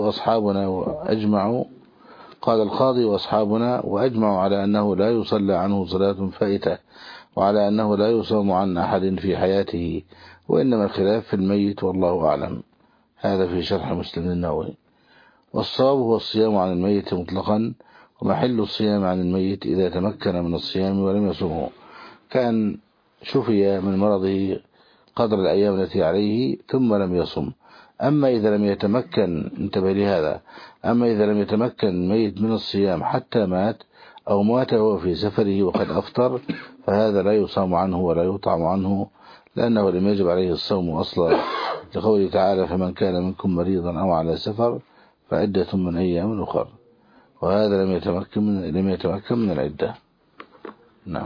وأصحابنا وأجمعوا على أنه لا يصلى عنه صلاة فائتة، وعلى أنه لا يصام عن أحد في حياته، وإنما الخلاف في الميت والله أعلم. هذا في شرح مسلم النووي. والصواب هو الصيام عن الميت مطلقا، ومحل الصيام عن الميت إذا تمكن من الصيام ولم يصومه، كان شفي من مرضه قدر الأيام التي عليه ثم لم يصم. أما إذا لم يتمكن، انتبه لهذا، أما إذا لم يتمكن الميت من الصيام حتى مات أو مات وهو في سفره وقد أفطر، فهذا لا يصام عنه ولا يطعم عنه، لأنه لم يجب عليه الصوم أصلا، لقوله تعالى: فمن كان منكم مريضا أو على سفر فعدة من أيام أخر، وهذا لم يتمكن من العدة. نعم.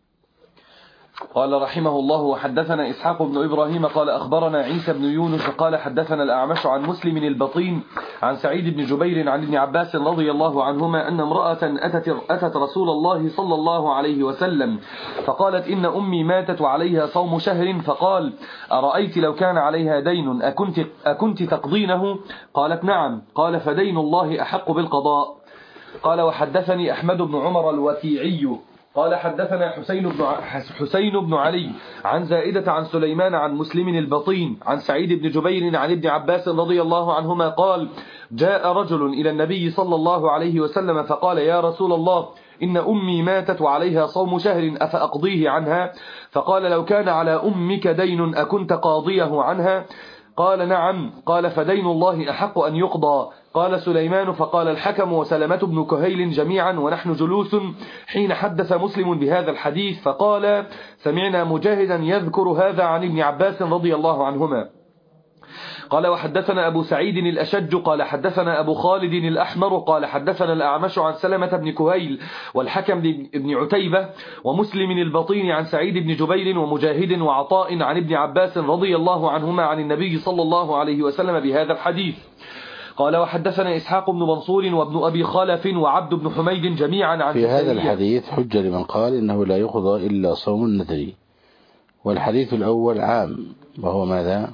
قال رحمه الله: وحدثنا إسحاق بن إبراهيم قال أخبرنا عيسى بن يونس قال حدثنا الأعمش عن مسلم البطين عن سعيد بن جبير عن ابن عباس رضي الله عنهما أن امرأة أتت رسول الله صلى الله عليه وسلم فقالت: إن أمي ماتت وعليها صوم شهر، فقال: أرأيت لو كان عليها دين أكنت تقضينه؟ قالت: نعم. قال: فدين الله أحق بالقضاء. قال: وحدثني أحمد بن عمر الوكيعي قال حدثنا حسين بن علي عن زائدة عن سليمان عن مسلم البطين عن سعيد بن جبير عن ابن عباس رضي الله عنهما قال: جاء رجل إلى النبي صلى الله عليه وسلم فقال: يا رسول الله، إن أمي ماتت وعليها صوم شهر أفأقضيه عنها؟ فقال: لو كان على أمك دين أكنت قاضيه عنها؟ قال: نعم. قال: فدين الله أحق أن يقضى. قال سليمان: فقال الحكم وسلمة بن كهيل جميعا ونحن جلوس حين حدث مسلم بهذا الحديث، فقال: سمعنا مجاهدا يذكر هذا عن ابن عباس رضي الله عنهما. قال: وحدثنا أبو سعيد الأشج قال حدثنا أبو خالد الأحمر قال حدثنا الأعمش عن سلمة بن كهيل والحكم بن عتيبة ومسلم البطين عن سعيد بن جبير ومجاهد وعطاء عن ابن عباس رضي الله عنهما عن النبي صلى الله عليه وسلم بهذا الحديث. قال: وحدثنا إسحاق بن منصور وابن أبي خلف وعبد بن حميد جميعا عن في هذا الحديث حجة لمن قال إنه لا يقضى إلا صوم النذر. والحديث الأول عام، وهو ماذا؟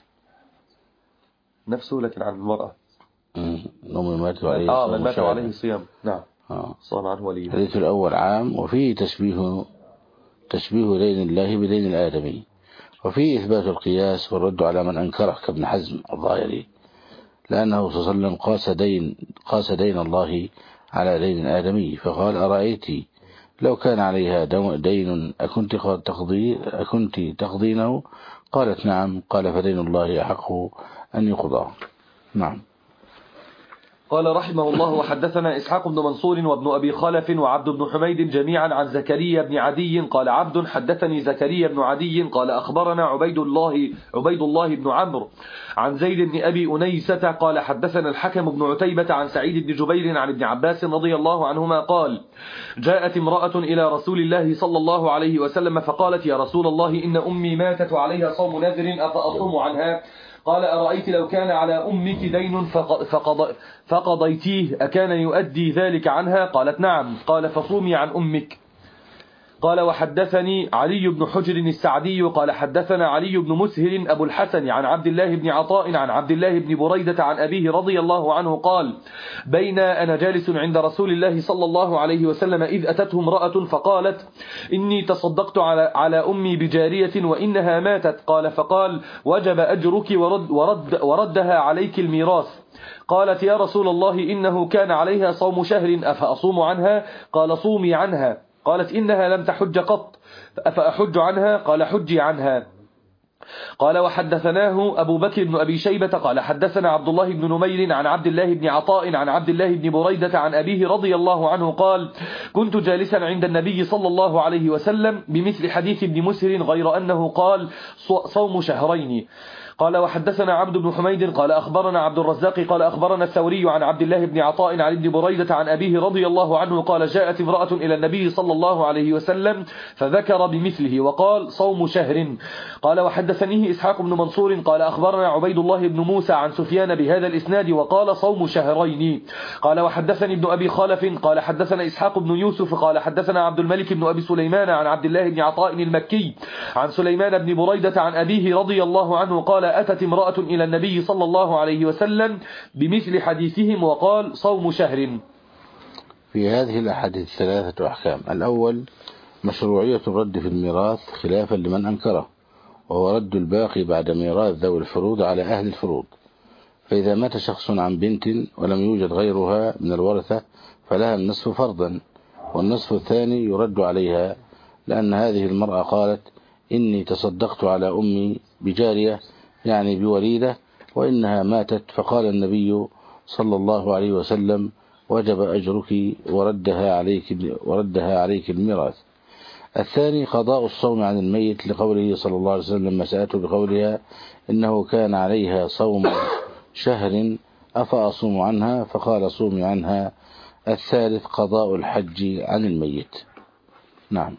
نفسه لكن عن المرأة من مات عليه صيام. نعم. صام عنه وليه. الحديث الأول عام، وفيه تشبيه دين الله بدين الآدمي، وفيه إثبات القياس والرد على من أنكره كابن حزم الظاهري، لأنه صلى الله عليه وسلم قاس دين الله على دين الآدمي، فقال: أرأيت لو كان عليها دين أكنت تقضينه؟ قالت: نعم. قال: فدين الله أحق أن يقضى. نعم. قال رحمه الله: وحدثنا إسحاق بن منصور وابن أبي خلف وعبد بن حميد جميعا عن زكريا بن عدي قال: عبد حدثني زكريا بن عدي قال أخبرنا عبيد الله بن عمرو عن زيد بن أبي أنيسة قال حدثنا الحكم بن عتيبة عن سعيد بن جبير عن ابن عباس رضي الله عنهما قال: جاءت امرأة إلى رسول الله صلى الله عليه وسلم فقالت: يا رسول الله، إن أمي ماتت وعليها صوم نذر أفأصوم عنها؟ قال: أرأيت لو كان على أمك دين فقضيتيه أكان يؤدي ذلك عنها؟ قالت: نعم. قال: فصومي عن أمك. قال: وحدثني علي بن حجر السعدي قال حدثنا علي بن مسهل أبو الحسن عن عبد الله بن عطاء عن عبد الله بن بريدة عن أبيه رضي الله عنه قال: بين أنا جالس عند رسول الله صلى الله عليه وسلم إذ أتته امرأة فقالت: إني تصدقت على أمي بجارية وإنها ماتت. قال: فقال: وجب أجرك وردها عليك الميراث. قالت: يا رسول الله، إنه كان عليها صوم شهر أفأصوم عنها؟ قال: صومي عنها. قالت: إنها لم تحج قط أفأحج عنها؟ قال: حجي عنها. قال وحدثناه أبو بكر بن أبي شيبة قال حدثنا عبد الله بن نمير عن عبد الله بن عطاء عن عبد الله بن بريدة عن أبيه رضي الله عنه قال كنت جالسا عند النبي صلى الله عليه وسلم بمثل حديث ابن مسهر غير أنه قال صوم شهرين. قال وحدثنا عبد بن حميد قال أخبرنا عبد الرزاق قال أخبرنا الثوري عن عبد الله بن عطاء عن ابن بريدة عن أبيه رضي الله عنه قال جاءت امرأة إلى النبي صلى الله عليه وسلم فذكر بمثله وقال صوم شهر. قال وحدثنيه إسحاق بن منصور قال أخبرنا عبيد الله بن موسى عن سفيان بهذا الإسناد وقال صوم شهرين. قال وحدثني ابن أبي خالف قال حدثنا إسحاق بن يوسف قال حدثنا عبد الملك بن أبي سليمان عن عبد الله بن عطاء المكي عن سليمان بن بريدة عن أبيه رضي الله عنه قال أتت امرأة إلى النبي صلى الله عليه وسلم بمثل حديثهم وقال صوم شهر. في هذه الأحاديث ثلاثة أحكام. الأول مشروعية الرد في الميراث خلافا لمن أنكره، وهو رد الباقي بعد ميراث ذوي الفروض على أهل الفروض. فإذا مات شخص عن بنت ولم يوجد غيرها من الورثة فلها النصف فرضا، والنصف الثاني يرد عليها، لأن هذه المرأة قالت إني تصدقت على أمي بجارية يعني بوليدة وإنها ماتت، فقال النبي صلى الله عليه وسلم وجب أجرك وردها عليك الميراث. الثاني قضاء الصوم عن الميت لقوله صلى الله عليه وسلم لما سألته بقولها إنه كان عليها صوم شهر أفأصوم عنها فقال صومي عنها. الثالث قضاء الحج عن الميت. نعم.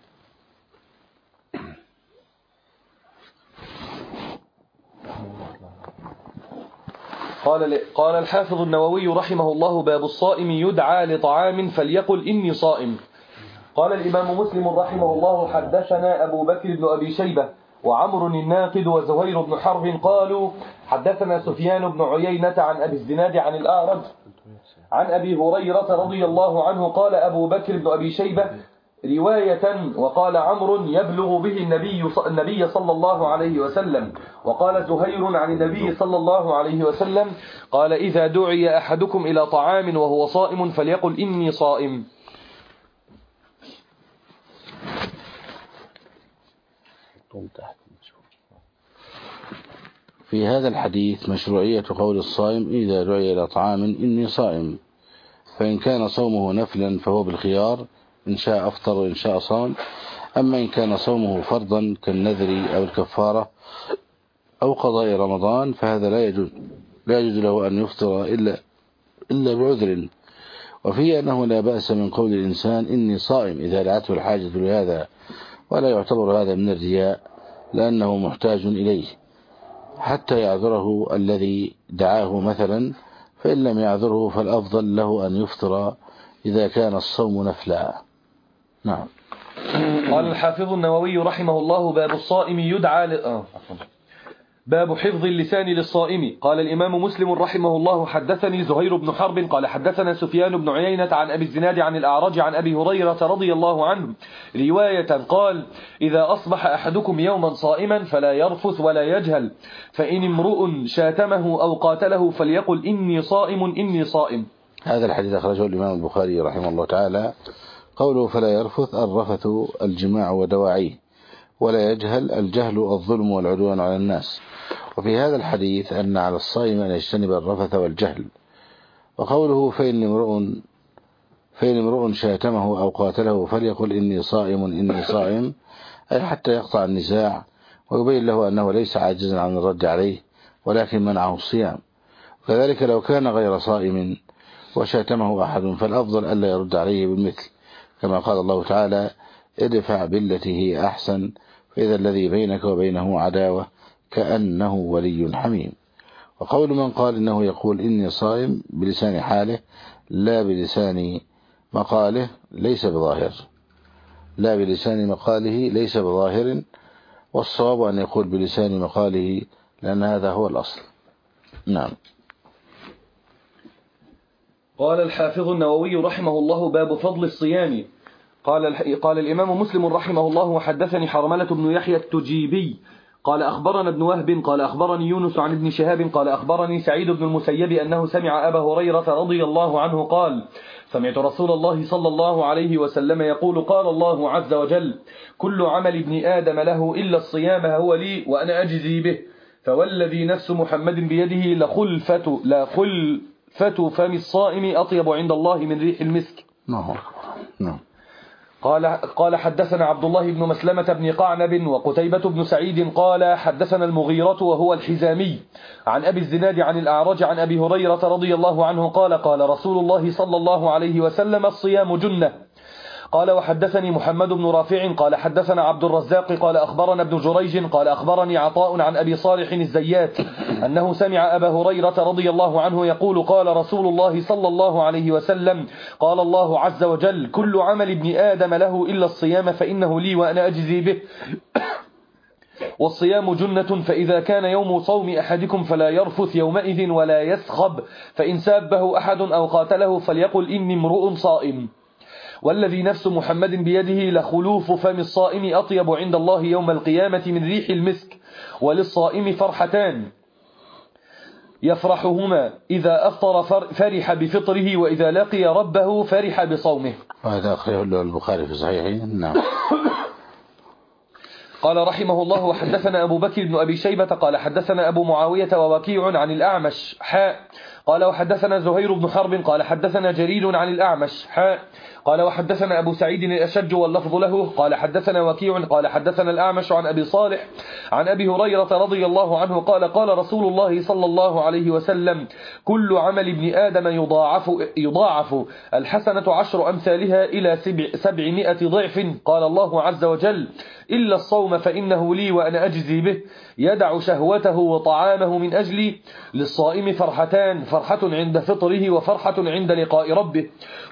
قال الحافظ النووي رحمه الله باب الصائم يدعى لطعام فليقل إني صائم. قال الإمام مسلم رحمه الله حدثنا أبو بكر بن أبي شيبة وعمر الناقد وزهير بن حرب قالوا حدثنا سفيان بن عيينة عن أبي الزناد عن الأعرج عن أبي هريرة رضي الله عنه قال أبو بكر بن أبي شيبة رواية وقال عمرو يبلغ به النبي صلى الله عليه وسلم. وقال زهير عن النبي صلى الله عليه وسلم قال إذا دعي أحدكم إلى طعام وهو صائم فليقل إني صائم. في هذا الحديث مشروعية قول الصائم إذا دعي إلى طعام إني صائم، فإن كان صومه نفلا فهو بالخيار إن شاء أفطر وإن شاء صام. أما إن كان صومه فرضا كالنذر أو الكفارة أو قضاء رمضان فهذا لا يجوز له أن يفطر إلا بعذر. وفي أنه لا بأس من قول الإنسان إني صائم إذا دعته الحاجة لهذا، ولا يعتبر هذا من الرياء لأنه محتاج إليه حتى يعذره الذي دعاه مثلا، فإن لم يعذره فالأفضل له أن يفطر إذا كان الصوم نفلا. نعم. قال الحافظ النووي رحمه الله باب الصائم يدعى باب حفظ اللسان للصائم. قال الإمام مسلم رحمه الله حدثني زهير بن حرب قال حدثنا سفيان بن عيينة عن أبي الزناد عن الأعرج عن أبي هريرة رضي الله عنه رواية قال إذا أصبح أحدكم يوما صائما فلا يرفث ولا يجهل، فإن امرؤ شاتمه أو قاتله فليقل إني صائم إني صائم. هذا الحديث أخرجه الإمام البخاري رحمه الله تعالى. قوله فلا يرفث الرفث الجماع ودواعيه، ولا يجهل الجهل الظلم والعدوان على الناس. وفي هذا الحديث أن على الصائم أن يجتنب الرفث والجهل. وقوله فإن امرؤ شاتمه أو قاتله فليقل إني صائم إني صائم، أي حتى يقطع النزاع ويبين له أنه ليس عاجزا عن الرد عليه ولكن منعه الصيام. وكذلك لو كان غير صائم وشاتمه أحد فالأفضل ألا يرد عليه بالمثل، كما قال الله تعالى ادفع بالتي هي أحسن فإذا الذي بينك وبينه عداوة كأنه ولي حميم. وقول من قال إنه يقول إني صائم بلسان حاله لا بلسان مقاله ليس بظاهر، والصواب أن يقول بلسان مقاله لأن هذا هو الأصل. نعم. قال الحافظ النووي رحمه الله باب فضل الصيام. قال الإمام مسلم رحمه الله وحدثني حرملة بن يحيى التجيبي قال أخبرنا ابن وهب قال أخبرني يونس عن ابن شهاب قال أخبرني سعيد بن المسيب أنه سمع أبا هريرة رضي الله عنه قال سمعت رسول الله صلى الله عليه وسلم يقول قال الله عز وجل كل عمل ابن آدم له إلا الصيام هو لي وأنا أجزي به فوالذي نفس محمد بيده لخلفة فم الصائم أطيب عند الله من ريح المسك. نعم. قال حدثنا عبد الله بن مسلمة بن قعنب وقتيبة بن سعيد قال حدثنا المغيرة وهو الحزامي عن أبي الزناد عن الأعرج عن أبي هريرة رضي الله عنه قال قال رسول الله صلى الله عليه وسلم الصيام جنة. قال وحدثني محمد بن رافع قال حدثنا عبد الرزاق قال أخبرنا ابن جريج قال أخبرني عطاء عن أبي صالح الزيات أنه سمع أبا هريرة رضي الله عنه يقول قال رسول الله صلى الله عليه وسلم قال الله عز وجل كل عمل ابن آدم له إلا الصيام فإنه لي وأنا أجزي به والصيام جنة فإذا كان يوم صوم أحدكم فلا يرفث يومئذ ولا يسخب فإن سابه أحد أو قاتله فليقل إني امرؤ صائم والذي نفس محمد بيده لخلوف فم الصائم أطيب عند الله يوم القيامة من ريح المسك وللصائم فرحتان يفرحهما إذا أفطر فرح بفطره وإذا لقي ربه فرح بصومه. وهذا أخرجه له البخاري في صحيحه. نعم. قال رحمه الله وحدثنا أبو بكر بن أبي شيبة قال حدثنا أبو معاوية ووكيع عن الأعمش قال وحدثنا زهير بن حرب قال حدثنا جرير عن الأعمش قال وحدثنا أبو سعيد الأشج واللفظ له قال حدثنا وكيع قال حدثنا الأعمش عن أبي صالح عن أبي هريرة رضي الله عنه قال قال رسول الله صلى الله عليه وسلم كل عمل ابن آدم يضاعف الحسنة 10 أمثالها إلى 700 ضعف قال الله عز وجل إلا الصوم فإنه لي وأنا أجزي به يدع شهوته وطعامه من أجلي للصائم فرحتان فرحة عند فطره وفرحة عند لقاء ربه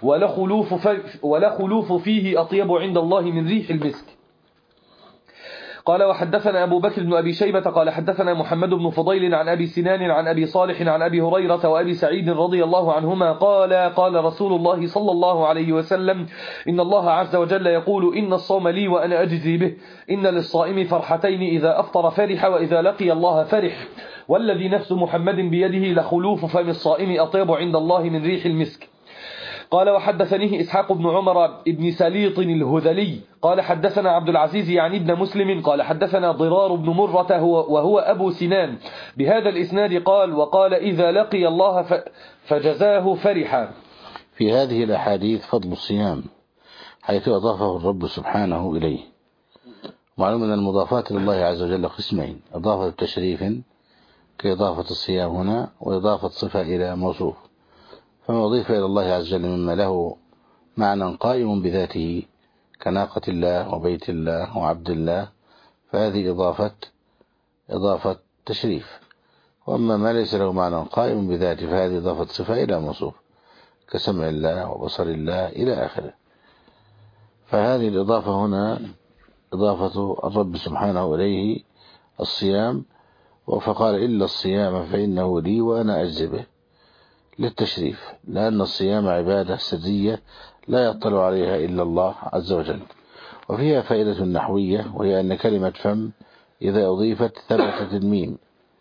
ولخلوف فيه أطيب عند الله من ريح المسك. قال وحدثنا أبو بكر بن أبي شيبة قال حدثنا محمد بن فضيل عن أبي سنان عن أبي صالح عن أبي هريرة وأبي سعيد رضي الله عنهما قال رسول الله صلى الله عليه وسلم إن الله عز وجل يقول إن الصوم لي وأنا أجزي به إن للصائم فرحتين إذا أفطر فرح وإذا لقي الله فرح والذي نفس محمد بيده لخلوف فم الصائم أطيب عند الله من ريح المسك. قال وحدثنيه إسحاق بن عمر بن سليط الهذلي قال حدثنا عبد العزيز يعني ابن مسلم قال حدثنا ضرار بن مرة وهو أبو سنان بهذا الإسناد قال وقال إذا لقي الله فجزاه فرحا. في هذه الأحاديث فضل الصيام حيث أضافه الرب سبحانه إليه. معلوم أن المضافات لله عز وجل قسمين: إضافة تشريف كإضافة الصيام هنا، وإضافة صفة إلى موصوف. فما أضيف إلى الله عز وجل مما له معنى قائم بذاته كناقة الله وبيت الله وعبد الله فهذه إضافة تشريف. وأما ما ليس له معنى قائم بذاته فهذه إضافة صفة إلى موصوف كسمع الله وبصر الله إلى آخره. فهذه الإضافة هنا إضافة الرب سبحانه إليه الصيام، فقال إلا الصيام فإنه لي وأنا أجزي به للتشريف، لأن الصيام عبادة سرية لا يطلع عليها إلا الله عز وجل. وفيها فائدة نحوية، وهي أن كلمة فم إذا أضيفت ثبتت الميم،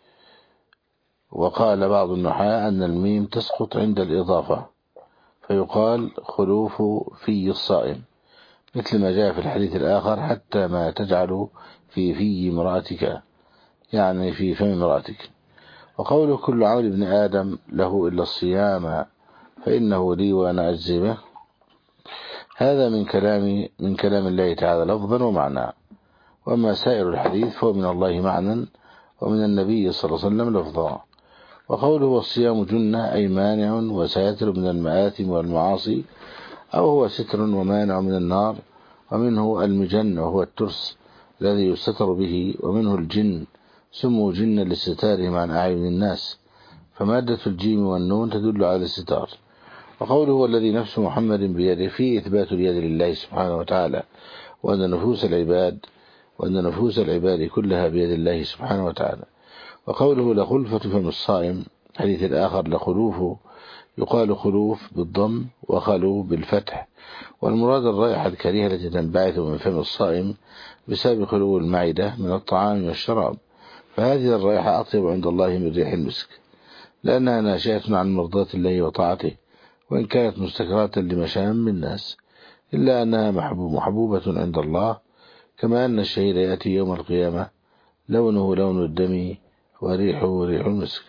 وقال بعض النحاة أن الميم تسقط عند الإضافة فيقال خلوف في الصائم، مثل ما جاء في الحديث الآخر حتى ما تجعل في امرأتك، يعني في فم امرأتك. وقوله كل عمل ابن آدم له إلا الصيام فإنه لي وأنا أجزي به، هذا من كلام الله تعالى لفظا ومعنى. وأما سائر الحديث فهو من الله معنى ومن النبي صلى الله عليه وسلم لفظا. وقوله والصيام جنة أي مانع وساتر من المآثم والمعاصي، أو هو ستر ومانع من النار. ومنه المجن وهو الترس الذي يستتر به، ومنه الجن سموا جنا لاستتارهم عن أعين الناس، فمادة الجيم والنون تدل على الاستتار. وقوله والذي نفس محمد بيده فيه إثبات اليد لله سبحانه وتعالى، وأن نفوس العباد كلها بيد الله سبحانه وتعالى. وقوله لخلفة فم الصائم الحديث الآخر لخلوف يقال خلوف بالضم وخلو بالفتح، والمراد الرائحة الكريهة التي تنبعث من فم الصائم بسبب خلو المعدة من الطعام والشراب، فهذه الرائحة أطيب عند الله من ريح المسك، لأنها ناشئة عن مرضاة الله وطاعته، وإن كانت مستكرات لمشام الناس، إلا أنها محبوبة عند الله، كما أن الشهيد يأتي يوم القيامة لونه لون الدم وريحه ريح المسك.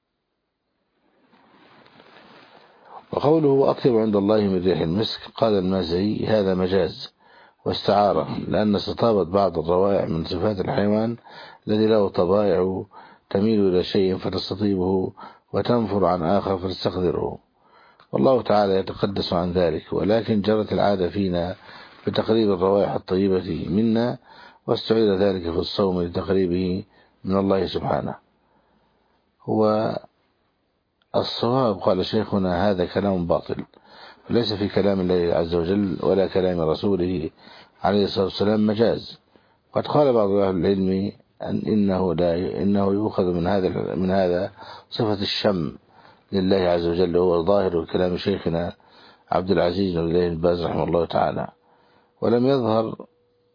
وقوله أطيب عند الله من ريح المسك، قال المازري هذا مجاز واستعارة، لأن استطابة بعض الروائح من صفات الحيوان الذي له طبائع تميل إلى شيء فتستطيبه وتنفر عن آخر فتستقدره، والله تعالى يتقدس عن ذلك، ولكن جرت العادة فينا بتقريب الروائح الطيبة منا، واستعير ذلك في الصوم لتقريبه من الله سبحانه. هو الصواب قال شيخنا هذا كلام باطل، وليس في كلام الله عز وجل ولا كلام رسوله عليه الصلاة والسلام مجاز. قد قال بعض أهل العلم إنه يؤخذ من هذا صفة الشم لله عز وجل، وهو ظاهر كلام شيخنا عبد العزيز بن الله الباز رحمه الله تعالى، ولم يظهر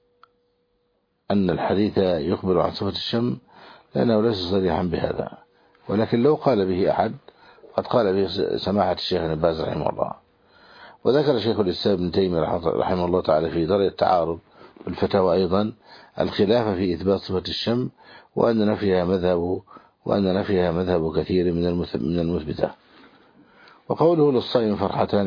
أن الحديث يخبر عن صفة الشم لأنه ليس صريحا بهذا، ولكن لو قال به أحد قد قال به سماحة الشيخ ابن باز رحمه الله. وذكر شيخ الإسلام ابن تيمية رحمه الله تعالى في درء التعارض والفتاوى أيضا الخلاف في إثبات صفة الشم، وأن نفيها مذهب كثير من المثبتة. وقوله للصائم فرحتان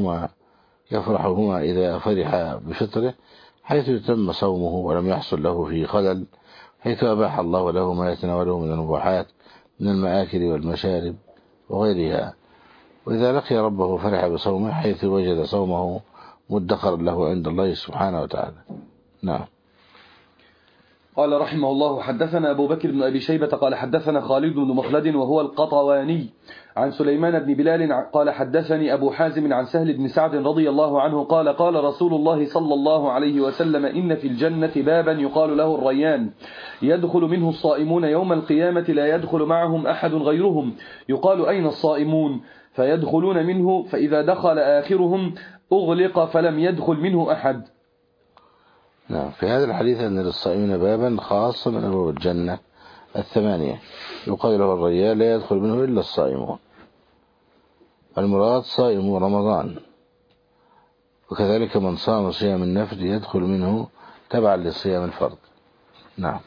يفرحهما إذا فرح بفطره، حيث يتم صومه ولم يحصل له فيه خلل، حيث أباح الله له ما يتناوله من المباحات من المآكل والمشارب وغيرها، وإذا لقي ربه فرح بصومه، حيث وجد صومه مدخرا له عند الله سبحانه وتعالى. نعم. قال رحمه الله حدثنا أبو بكر بن أبي شيبة قال حدثنا خالد بن مخلد وهو القطواني عن سليمان بن بلال قال حدثني أبو حازم عن سهل بن سعد رضي الله عنه قال قال رسول الله صلى الله عليه وسلم إن في الجنة بابا يقال له الريان، يدخل منه الصائمون يوم القيامة لا يدخل معهم أحد غيرهم، يقال أين الصائمون؟ فيدخلون منه، فإذا دخل آخرهم أغلق فلم يدخل منه أحد. نعم. في هذا الحديث أن للصائمين بابا خاصا من أبواب الجنة 8 يقال له الريان لا يدخل منه إلا الصائمون، المراد صائم رمضان، وكذلك من صام صيام النفل يدخل منه تبعا لصيام الفرض. نعم.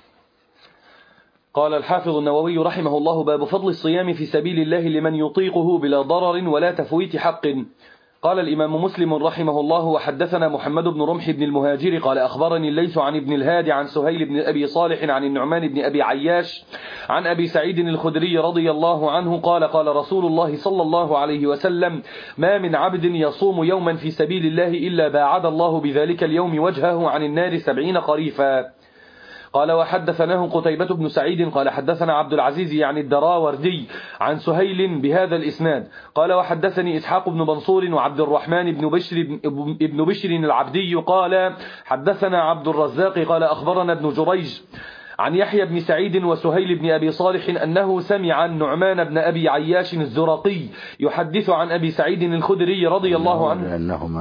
قال الحافظ النووي رحمه الله باب فضل الصيام في سبيل الله لمن يطيقه بلا ضرر ولا تفويت حق. قال الإمام مسلم رحمه الله وحدثنا محمد بن رمح بن المهاجر قال أخبرني الليث عن ابن الهادي عن سهيل بن أبي صالح عن النعمان بن أبي عياش عن أبي سعيد الخدري رضي الله عنه قال قال رسول الله صلى الله عليه وسلم ما من عبد يصوم يوما في سبيل الله إلا باعد الله بذلك اليوم وجهه عن النار 70 خريفا. قال وحدثناه قتيبة بن سعيد قال حدثنا عبد العزيز يعني الدراوردي عن سهيل بهذا الإسناد قال وحدثني إسحاق بن منصور وعبد الرحمن بن بشر العبدي قال حدثنا عبد الرزاق قال أخبرنا ابن جريج عن يحيى بن سعيد وسهيل بن أبي صالح أنه سمع النعمان بن أبي عياش الزرقي يحدث عن أبي سعيد الخدري رضي الله عنه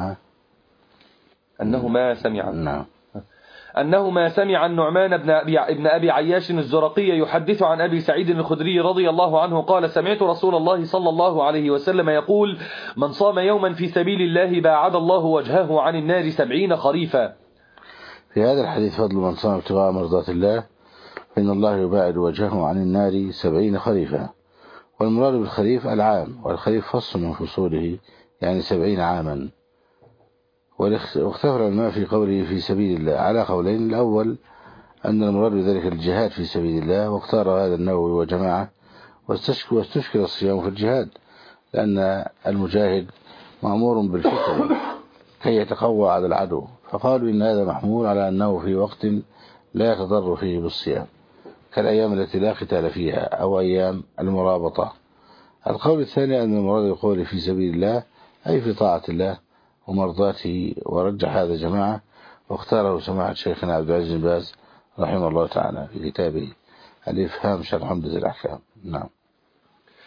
أنه ما سمع النعمان بن أبي عياش الزرقي يحدث عن أبي سعيد الخدري رضي الله عنه قال سمعت رسول الله صلى الله عليه وسلم يقول من صام يوما في سبيل الله باعد الله وجهه عن النار 70 خريفا. في هذا الحديث فضل من صام ابتغاء مرضات الله فإن الله يباعد وجهه عن النار 70 خريفا، والمراد بالخريف العام، والخريف فصل من فصوله يعني 70 عاما. واختلف العلماء في قوله في سبيل الله على قولين، الأول أن المراد بذلك الجهاد في سبيل الله، واختار هذا النووي وجماعة، واستشكل الصيام في الجهاد، لأن المجاهد مأمور بالفطر كي يتقوى على العدو، فقالوا إن هذا محمول على أنه في وقت لا يتضر فيه بالصيام كالأيام التي لا قتال فيها أو أيام المرابطة. القول الثاني أن المراد بقوله في سبيل الله أي في طاعة الله ومرضاته، ورجح هذا جماعة، واختاره سماحة شيخنا عبد العزيز بن باز رحمه الله تعالى في كتابه الإفهام شرح عمدة الأحكام. نعم.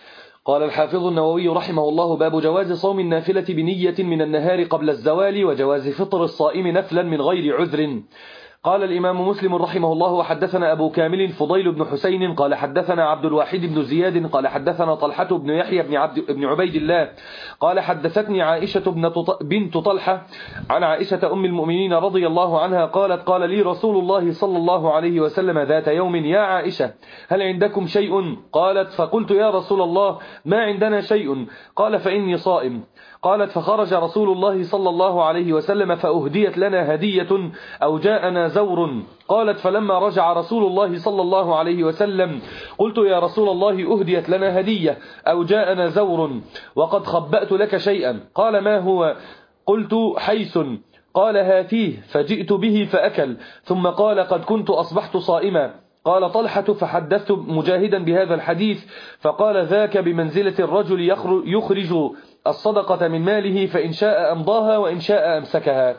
قال الحافظ النووي رحمه الله: باب جواز صوم النافلة بنية من النهار قبل الزوال، وجواز فطر الصائم نفلا من غير عذر. قال الإمام مسلم رحمه الله: وحدثنا أبو كامل فضيل بن حسين قال حدثنا عبد الواحد بن زياد قال حدثنا طلحة بن يحيى بن عبيد الله قال حدثتني عائشة بنت طلحة عن عائشة أم المؤمنين رضي الله عنها قالت: قال لي رسول الله صلى الله عليه وسلم ذات يوم: يا عائشة، هل عندكم شيء؟ قالت: فقلت: يا رسول الله، ما عندنا شيء. قال: فإني صائم. قالت: فخرج رسول الله صلى الله عليه وسلم فأهديت لنا هدية أو جاءنا زور. قالت: فلما رجع رسول الله صلى الله عليه وسلم قلت: يا رسول الله، أهديت لنا هدية أو جاءنا زور وقد خبأت لك شيئا. قال: ما هو؟ قلت: حيث. قال: هاتيه. فجئت به فأكل، ثم قال: قد كنت أصبحت صائما. قال طلحة: فحدثت مجاهدا بهذا الحديث فقال: ذاك بمنزلة الرجل يخرج الصدقة من ماله، فإن شاء أمضاها وإن شاء أمسكها.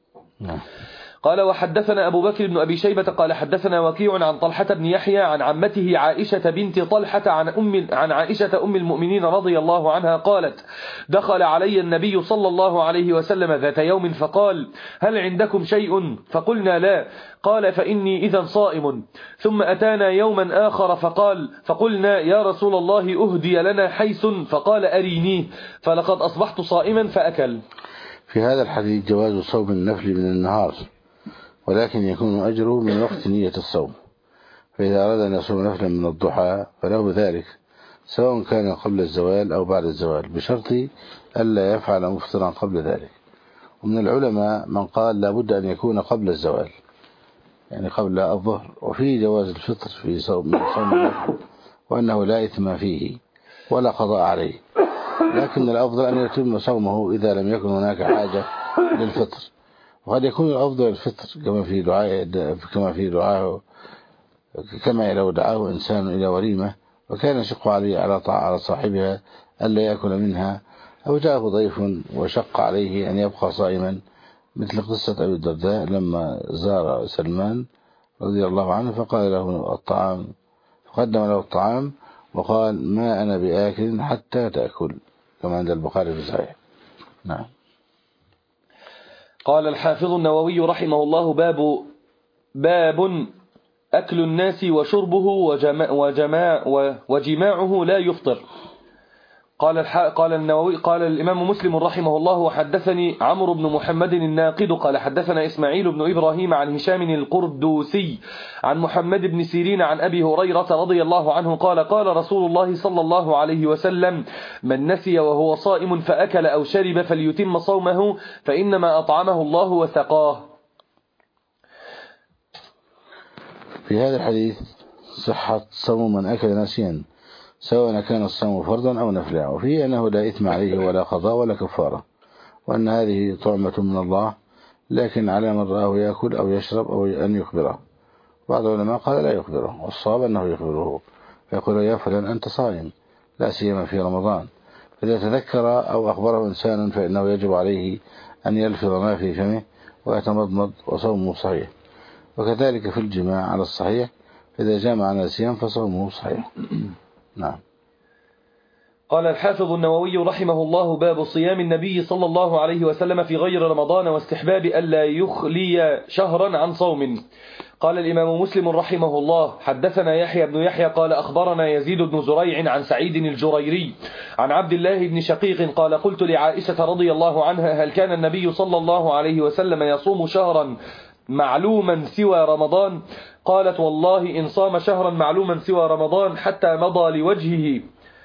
قال: وحدثنا أبو بكر بن أبي شيبة قال حدثنا وكيع عن طلحة بن يحيى عن عمته عائشة بنت طلحة عن عائشة أم المؤمنين رضي الله عنها قالت: دخل علي النبي صلى الله عليه وسلم ذات يوم فقال: هل عندكم شيء؟ فقلنا: لا. قال: فإني إذا صائم. ثم أتانا يوما آخر فقلنا: يا رسول الله، أهدي لنا حيث. فقال: أرينيه. فلقد أصبحت صائما فأكل. في هذا الحديث جواز صوم النفل من النهار، ولكن يكون أجره من وقت نية الصوم، فإذا أراد أن يصوم نفلا من الضحى فله ذلك، سواء كان قبل الزوال أو بعد الزوال، بشرط ألا يفعل مفطرا قبل ذلك. ومن العلماء من قال لا بد أن يكون قبل الزوال، يعني قبل الظهر، وفيه جواز الفطر في صوم النفل، وأنه لا إثم فيه ولا قضاء عليه، لكن الأفضل أن يتم صومه إذا لم يكن هناك حاجة للفطر. وقد يكون الأفضل الفطر كما لو دعاه إنسان إلى وليمة وكان يشق عليه على صاحبها ألا يأكل منها، أو جاءه ضيف وشق عليه أن يبقى صائما، مثل قصة أبي الدرداء لما زار سلمان رضي الله عنه فقال له الطعام، فقدم له الطعام وقال: ما أنا بآكل حتى تأكل، كما عند البخاري في صحيح. نعم. قال الحافظ النووي رحمه الله: باب أكل الناس وشربه وجماعه لا يفطر. قال النووي: قال الإمام مسلم رحمه الله: وحدثني عمرو بن محمد الناقد قال حدثنا إسماعيل بن إبراهيم عن هشام القردوسي عن محمد بن سيرين عن أبي هريرة رضي الله عنه قال: قال رسول الله صلى الله عليه وسلم: من نسي وهو صائم فأكل أو شرب فليتم صومه، فإنما أطعمه الله وسقاه. في هذا الحديث صحة صوم من أكل ناسيا، سواء كان الصوم فرضا أو نفلا، وفيه أنه لا إثم عليه ولا قضاء ولا كفارة، وأن هذه طعمة من الله، لكن على من رآه يأكل أو يشرب أو أن يخبره. بعض العلماء قال لا يخبره، والصواب أنه يخبره، فيقول: يا فلان أنت صائم، لا سيما في رمضان. فإذا تذكر أو أخبره إنسان فإنه يجب عليه أن يلفظ ما في فمه ويتمضمض، وصومه صحيح. وكذلك في الجماع على الصحيح، إذا جامع ناسيا فصومه صحيح. نعم. قال الحافظ النووي رحمه الله: باب صيام النبي صلى الله عليه وسلم في غير رمضان، واستحباب ألا يخلي شهرا عن صوم. قال الإمام مسلم رحمه الله: حدثنا يحيى بن يحيى قال أخبرنا يزيد بن زريع عن سعيد الجريري عن عبد الله بن شقيق قال: قلت لعائشة رضي الله عنها: هل كان النبي صلى الله عليه وسلم يصوم شهرا معلوما سوى رمضان؟ قالت: والله إن صام شهرا معلوما سوى رمضان حتى مضى لوجهه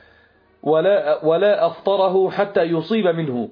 ولا أفطره حتى يصيب منه.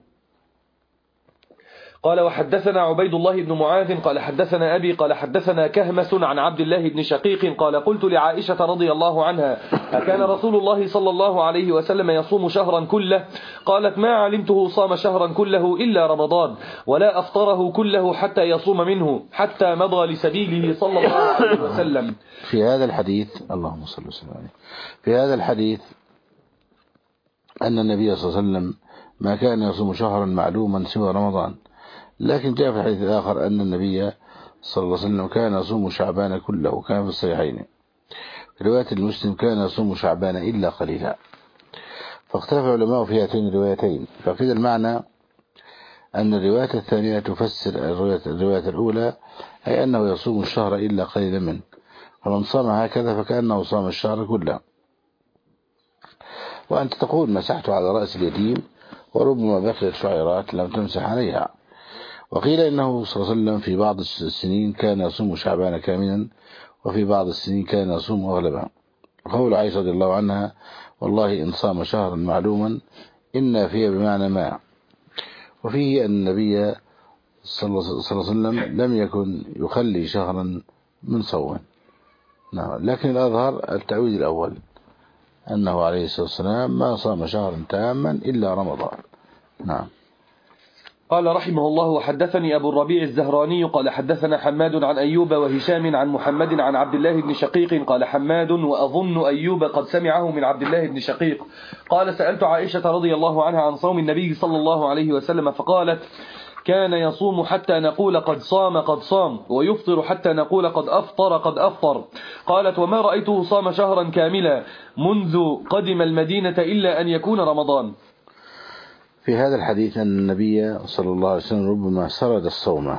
قال: وحدثنا عبيد الله بن معاذ قال حدثنا أبي قال حدثنا كهمس عن عبد الله بن شقيق قال: قلت لعائشة رضي الله عنها: أكان رسول الله صلى الله عليه وسلم يصوم شهرا كله؟ قالت: ما علمته صام شهرا كله إلا رمضان، ولا أفطره كله حتى يصوم منه، حتى مضى لسبيله صلى الله عليه وسلم. في هذا الحديث اللهم صل وسلم عليه. في هذا الحديث أن النبي صلى الله عليه وسلم ما كان يصوم شهرا معلوما سوى رمضان، لكن جاء في الحديث الآخر أن النبي صلى الله عليه وسلم كان يصوم شعبان كله، كان في الصحيحين. في رواية المسلم كان يصوم شعبان إلا قليلا. فاختلف العلماء في هاتين الروايتين، فقيل المعنى أن الرواية الثانية تفسر الرواية الأولى، أي أنه يصوم الشهر إلا قليلا منه، فمن صام هكذا فكأنه صام الشهر كله. وأنت تقول مسحت على رأس اليتيم وربما بقيت شعيرات لم تمسح عليها. وقيل إنه صلى الله عليه وسلم في بعض السنين كان يصوم شعبان كاملا، وفي بعض السنين كان يصوم أغلبا. وقول عائشة رضي الله عنها: والله إن صام شهرا معلوما إن فيه بمعنى ما. وفيه أن النبي صلى الله عليه وسلم لم يكن يخلي شهرا من صوم. نعم، لكن الأظهر التعويل الأول، أنه عليه الصلاة والسلام ما صام شهرا تاما إلا رمضان. نعم. قال رحمه الله: وحدثني أبو الربيع الزهراني قال حدثنا حماد عن أيوب وهشام عن محمد عن عبد الله بن شقيق قال حماد: وأظن أيوب قد سمعه من عبد الله بن شقيق قال: سألت عائشة رضي الله عنها عن صوم النبي صلى الله عليه وسلم فقالت: كان يصوم حتى نقول قد صام قد صام، ويفطر حتى نقول قد أفطر قد أفطر. قالت: وما رأيته صام شهرا كاملا منذ قدم المدينة إلا أن يكون رمضان. في هذا الحديث أن النبي صلى الله عليه وسلم ربما سرد الصوم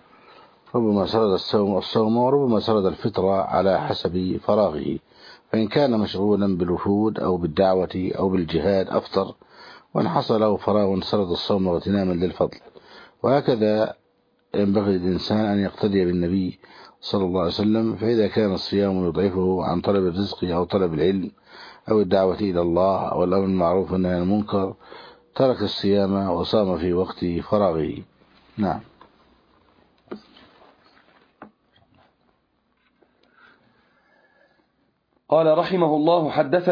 وربما سرد الفطرة على حسب فراغه، فإن كان مشغولا بالوفود أو بالدعوة أو بالجهاد أفطر، وإن حصل له فراغ سرد الصوم واغتناما للفضل. وهكذا ينبغي للإنسان أن يقتدي بالنبي صلى الله عليه وسلم، فإذا كان الصيام يضعفه عن طلب الرزق أو طلب العلم أو الدعوة إلى الله أو الأمر بالمعروف والنهي عن المنكر ترك الصيام وصام في وقت فراغه. نعم. قال رحمه الله: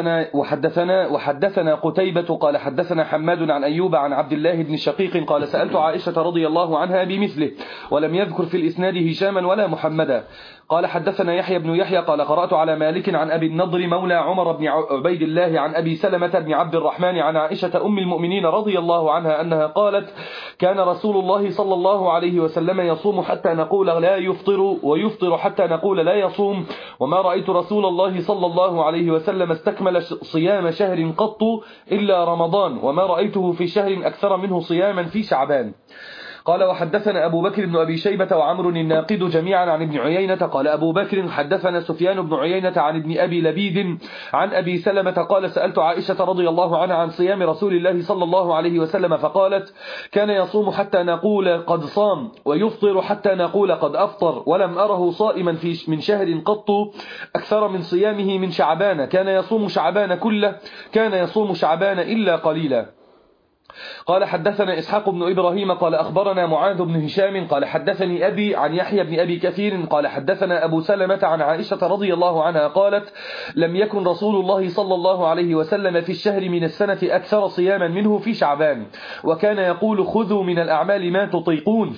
وحدثنا قتيبة قال حدثنا حماد عن أيوب عن عبد الله بن شقيق قال: سألت عائشة رضي الله عنها بمثله، ولم يذكر في الإسناد هشاما ولا محمدا. قال حدثنا يحيى بن يحيى قال: قرأت على مالك عن أبي النضر مولى عمر بن عبيد الله عن أبي سلمة بن عبد الرحمن عن عائشة أم المؤمنين رضي الله عنها أنها قالت: كان رسول الله صلى الله عليه وسلم يصوم حتى نقول لا يفطر، ويفطر حتى نقول لا يصوم، وما رأيت رسول الله صلى الله عليه وسلم استكمل صيام شهر قط إلا رمضان، وما رأيته في شهر أكثر منه صياما في شعبان. قال: وحدثنا أبو بكر بن أبي شيبة وعمر الناقد جميعا عن ابن عيينة قال أبو بكر: حدثنا سفيان بن عيينة عن ابن أبي لبيد عن أبي سلمة قال: سألت عائشة رضي الله عنها عن صيام رسول الله صلى الله عليه وسلم فقالت: كان يصوم حتى نقول قد صام، ويفطر حتى نقول قد أفطر، ولم أره صائما من شهر قط أكثر من صيامه من شعبان، كان يصوم شعبان كله، كان يصوم شعبان إلا قليلا. قال: حدثنا إسحاق بن إبراهيم قال أخبرنا معاذ بن هشام قال حدثني أبي عن يحيى بن أبي كثير قال حدثنا أبو سلمة عن عائشة رضي الله عنها قالت: لم يكن رسول الله صلى الله عليه وسلم في الشهر من السنة أكثر صياما منه في شعبان، وكان يقول: خذوا من الأعمال ما تطيقون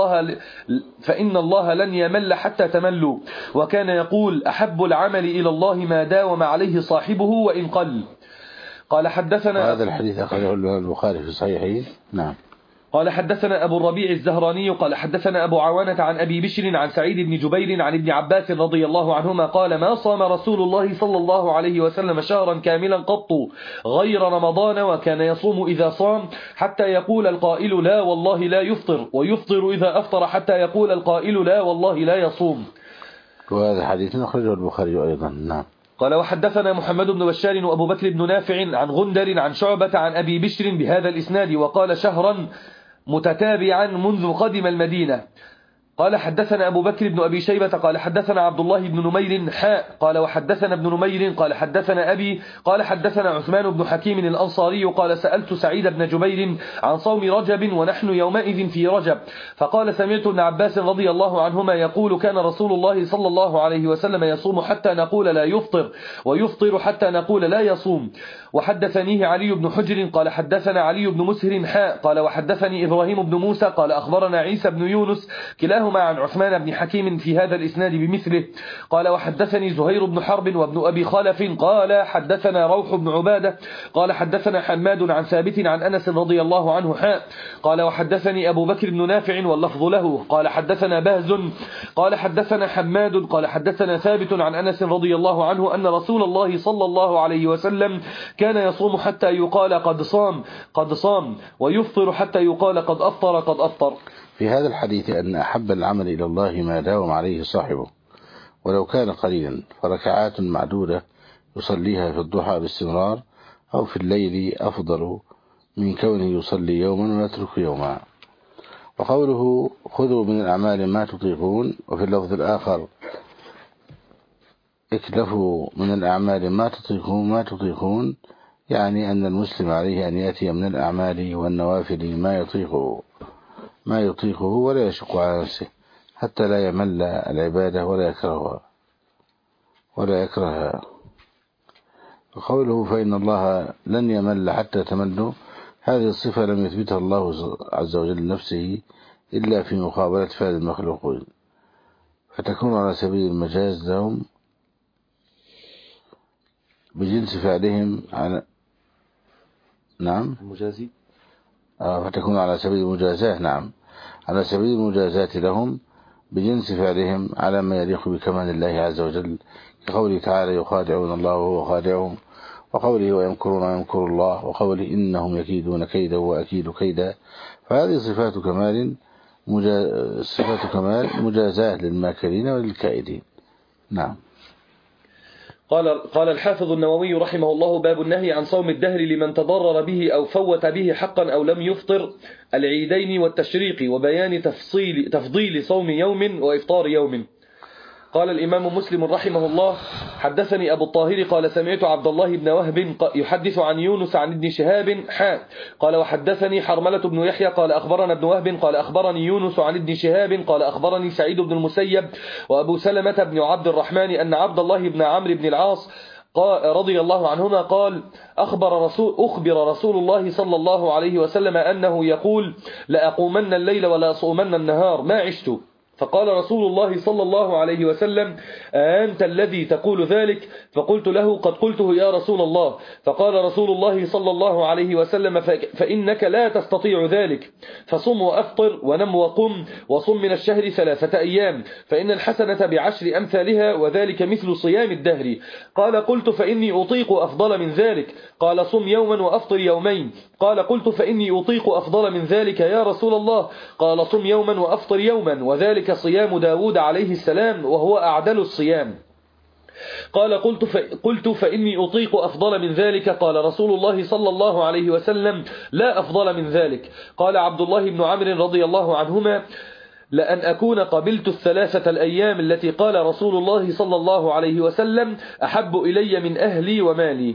فإن الله لن يمل حتى تملوا، وكان يقول: أحب العمل إلى الله ما داوم عليه صاحبه وإن قل. قال: حدثنا هذا الحديث أخرجه البخاري في صحيحه. نعم. قال: حدثنا أبو الربيع الزهراني قال حدثنا أبو عوانة عن أبي بشر عن سعيد بن جبير عن ابن عباس رضي الله عنهما قال: ما صام رسول الله صلى الله عليه وسلم شهرا كاملا قط غير رمضان، وكان يصوم إذا صام حتى يقول القائل: لا والله لا يفطر، ويفطر إذا أفطر حتى يقول القائل: لا والله لا يصوم. وهذا حديث أخرجه البخاري أيضا. نعم. قال: وحدثنا محمد بن بشار وأبو بكر بن نافع عن غندر عن شعبة عن أبي بشر بهذا الإسناد، وقال: شهرا متتابعا منذ قدم المدينة. قال: حدثنا أبو بكر بن أبي شيبة قال حدثنا عبد الله بن نمير قال: وحدثنا ابن نمير قال حدثنا أبي قال حدثنا عثمان بن حكيم الأنصاري قال: سألت سعيد بن جبير عن صوم رجب ونحن يومئذ في رجب، فقال: سمعت ابن عباس رضي الله عنهما يقول: كان رسول الله صلى الله عليه وسلم يصوم حتى نقول لا يفطر، ويفطر حتى نقول لا يصوم. وحدثنيه علي بن حجر قال حدثنا علي بن مسهر قال: وحدثني إبراهيم بن موسى قال أخبرنا عيسى بن يونس كلاهما كلاهما عن عثمان بن حكيم في هذا الإسناد بمثله. قال وحدثني زهير بن حرب وابن أبي خلف قال حدثنا روح بن عبادة قال حدثنا حماد عن ثابت عن أنس رضي الله عنه قال وحدثني أبو بكر بن نافع واللفظ له قال حدثنا بهز قال حدثنا حماد قال حدثنا ثابت عن أنس رضي الله عنه أن رسول الله صلى الله عليه وسلم كان يصوم حتى يقال قد صام ويفطر حتى يقال قد أفطر. في هذا الحديث أن أحب العمل إلى الله ما داوم عليه صاحبه ولو كان قليلا، فركعات معدودة يصليها في الضحى باستمرار أو في الليل أفضل من كونه يصلي يوما ويترك يوما. وقوله خذوا من الأعمال ما تطيقون، وفي اللفظ الآخر اكلفوا من الأعمال ما تطيقون، يعني أن المسلم عليه أن يأتي من الأعمال والنوافل ما يطيقه ولا يشق على نفسه حتى لا يمل العبادة ولا يكرهها. وقوله فإن الله لن يمل حتى تملوا، هذه الصفة لم يثبتها الله عز وجل لنفسه إلا في مقابلة فعل المخلوقين، فتكون على سبيل المجاز لهم بجنس فعلهم المجازي فتكون على سبيل المجازاة على سبيل المجازاة لهم بجنس فعلهم على ما يليق بكمال الله عز وجل، كقوله تعالى يخادعون الله وهو خادعهم، وقوله ويمكرون ويمكر الله، وقوله إنهم يكيدون كيدا وأكيد كيدا. فهذه صفات كمال مجازاة للماكرين وللكائدين. نعم. قال الحافظ النووي رحمه الله باب النهي عن صوم الدهر لمن تضرر به أو فوت به حقا أو لم يفطر العيدين والتشريق، وبيان تفضيل صوم يوم وإفطار يوم. قال الإمام مسلم رحمه الله حدثني أبو الطاهر قال سمعت عبد الله بن وهب يحدث عن يونس عن ابن شهاب قال وحدثني حرملة بن يحيى قال أخبرنا ابن وهب قال أخبرني يونس عن ابن شهاب قال أخبرني سعيد بن المسيب وأبو سلمة بن عبد الرحمن أن عبد الله بن عمرو بن العاص رضي الله عنهما قال أخبر رسول الله صلى الله عليه وسلم أنه يقول لأقومن الليل ولا أصومن النهار ما عشت. فقال رسول الله صلى الله عليه وسلم أنت الذي تقول ذلك؟ فقلت له قد قلته يا رسول الله. فقال رسول الله صلى الله عليه وسلم فإنك لا تستطيع ذلك، فصم وأفطر ونم وقم وصم من الشهر 3 أيام، فإن الحسنة ب10 أمثالها وذلك مثل صيام الدهر. قال قلت فإني أطيق أفضل من ذلك. قال صم يوما وأفطر يومين. قال قلت فإني أطيق أفضل من ذلك يا رسول الله. قال صم يوما وأفطر يوما وذلك صيام داود عليه السلام وهو أعدل الصيام. قال قلت فإني أطيق أفضل من ذلك. قال رسول الله صلى الله عليه وسلم لا أفضل من ذلك. قال عبد الله بن عمرو رضي الله عنهما لأن أكون قبلت 3 الأيام التي قال رسول الله صلى الله عليه وسلم أحب إلي من أهلي ومالي.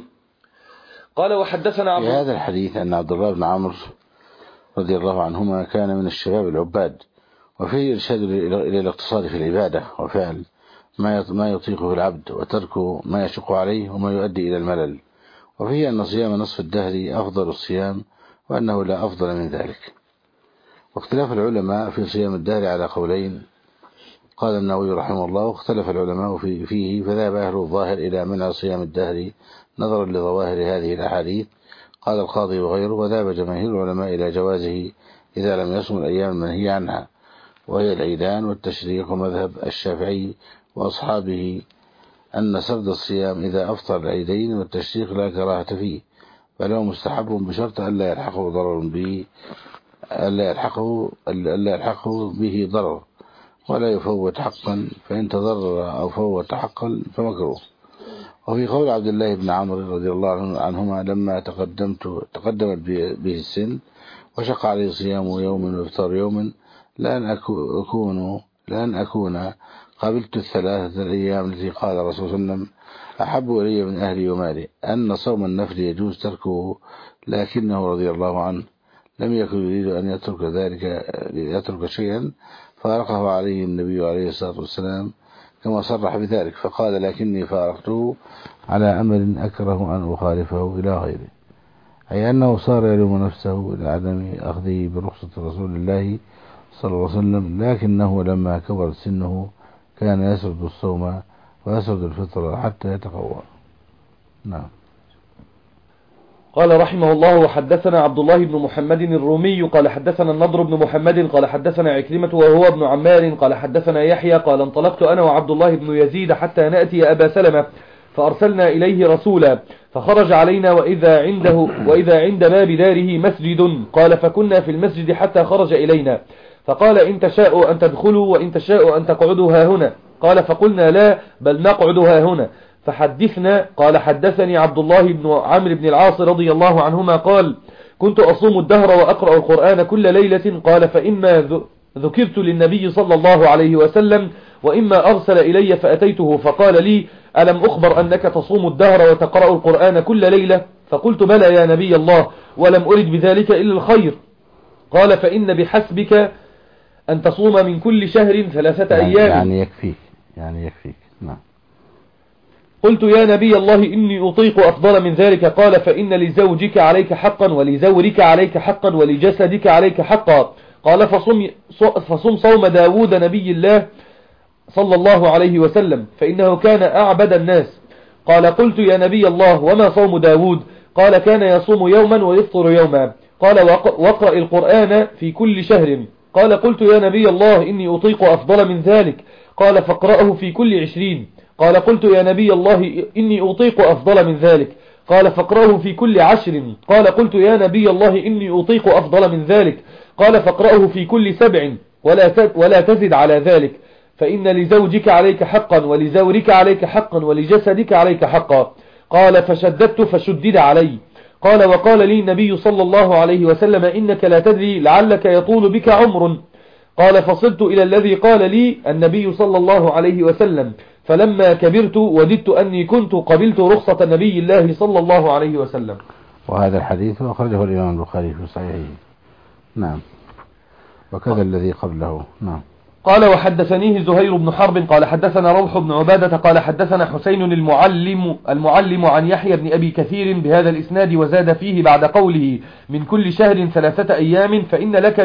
قال وحدثنا في هذا الحديث أن عبد الله بن عمرو رضي الله عنهما كان من الشباب العباد، وفيه إرشاد إلى الاقتصاد في العبادة وفعل ما يطيقه العبد وترك ما يشق عليه وما يؤدي إلى الملل، وفيه أن صيام نصف الدهر أفضل الصيام وأنه لا أفضل من ذلك. واختلاف العلماء في صيام الدهر على قولين. قال النووي رحمه الله واختلف العلماء فيه، فذهب أهل الظاهر إلى منع صيام الدهر نظرا لظواهر هذه الأحاديث. قال القاضي وغيره وذهب جماهير العلماء إلى جوازه إذا لم يصم الأيام المنهي عنها، وهي العيدان والتشريق، ومذهب الشافعي وأصحابه أن سرد الصيام إذا أفطر العيدين والتشريق لا كراهة فيه، بل هو مستحب بشرط ألا يلحقه به ضرر ولا يفوت حقا، فإن تضرر أو فوت حقا فمكروه. وفي قول عبد الله بن عمرو رضي الله عنهما لما تقدمت به السن وشق عليه صيام يوم وإفطار يوم لأن أكون قابلت 3 الأيام التي قال الرسول صلى الله عليه وسلم أحب إلي من أهلي ومالي، أن صوم النفل يجوز تركه، لكنه رضي الله عنه لم يكن يريد أن يترك شيئا فارقه عليه النبي عليه الصلاة والسلام كما صرح بذلك، فقال لكني فارقته على أمل أكره أن أخالفه إلى غيره، أي أنه صار يلوم نفسه إلى عدم أخذه برخصة رسول الله صلى الله عليه وسلم، لكنه لما كبر سنه كان يسرد الصوم ويسرد الفطر حتى يتقوى. نعم. قال رحمه الله: وحدثنا عبد الله بن محمد الرومي قال حدثنا النضر بن محمد قال حدثنا عكرمة وهو ابن عمار قال حدثنا يحيى قال انطلقت أنا وعبد الله بن يزيد حتى نأتي أبا سلمة فأرسلنا إليه رسولا فخرج علينا وإذا عند باب داره مسجد. قال فكنا في المسجد حتى خرج إلينا فقال: إن تشاءوا أن تدخلوا وإن تشاءوا أن تقعدوا ها هنا. قال فقلنا: لا، بل نقعد ها هنا. فحدثنا. قال حدثني عبد الله بن عمرو بن العاص رضي الله عنهما قال: كنت أصوم الدهر وأقرأ القرآن كل ليلة. قال فإما ذكرت للنبي صلى الله عليه وسلم وإما أرسل إلي فأتيته فقال لي: ألم أخبر أنك تصوم الدهر وتقرأ القرآن كل ليلة؟ فقلت: بلى يا نبي الله، ولم أرد بذلك إلا الخير. قال فإن بحسبك أن تصوم من كل شهر 3 أيام. يعني يكفيك. نعم. قلت: يا نبي الله إني أطيق أفضل من ذلك. قال فإن لزوجك عليك حقا ولزورك عليك حقا ولجسدك عليك حقا. قال فصم صوم داود نبي الله صلى الله عليه وسلم فإنه كان أعبد الناس. قال قلت: يا نبي الله وما صوم داود؟ قال كان يصوم يوما ويفطر يوما. قال واقرأ القرآن في كل شهر. قال قلت: يا نبي الله إني أطيق أفضل من ذلك. قال فاقرأه في كل 20. قال قلت: يا نبي الله إني أطيق أفضل من ذلك. قال فاقرأه في كل 10. قال قلت: يا نبي الله إني أطيق أفضل من ذلك. قال فاقرأه في كل 7 ولا تزد على ذلك، فإن لزوجك عليك حقا ولزورك عليك حقا ولجسدك عليك حقا. قال فشددت فشدد علي. قال وقال لي النبي صلى الله عليه وسلم: إنك لا تدري لعلك يطول بك عمر. قال فصلت إلى الذي قال لي النبي صلى الله عليه وسلم، فلما كبرت وددت أني كنت قبلت رخصة نبي الله صلى الله عليه وسلم. وهذا الحديث أخرجه الإمام البخاري في صحيحه. نعم. وكذا الذي قبله. نعم. قال وحدثنيه زهير بن حرب قال حدثنا روح بن عبادة قال حدثنا حسين المعلم عن يحيى بن أبي كثير بهذا الإسناد وزاد فيه بعد قوله من كل شهر 3 أيام فإن لك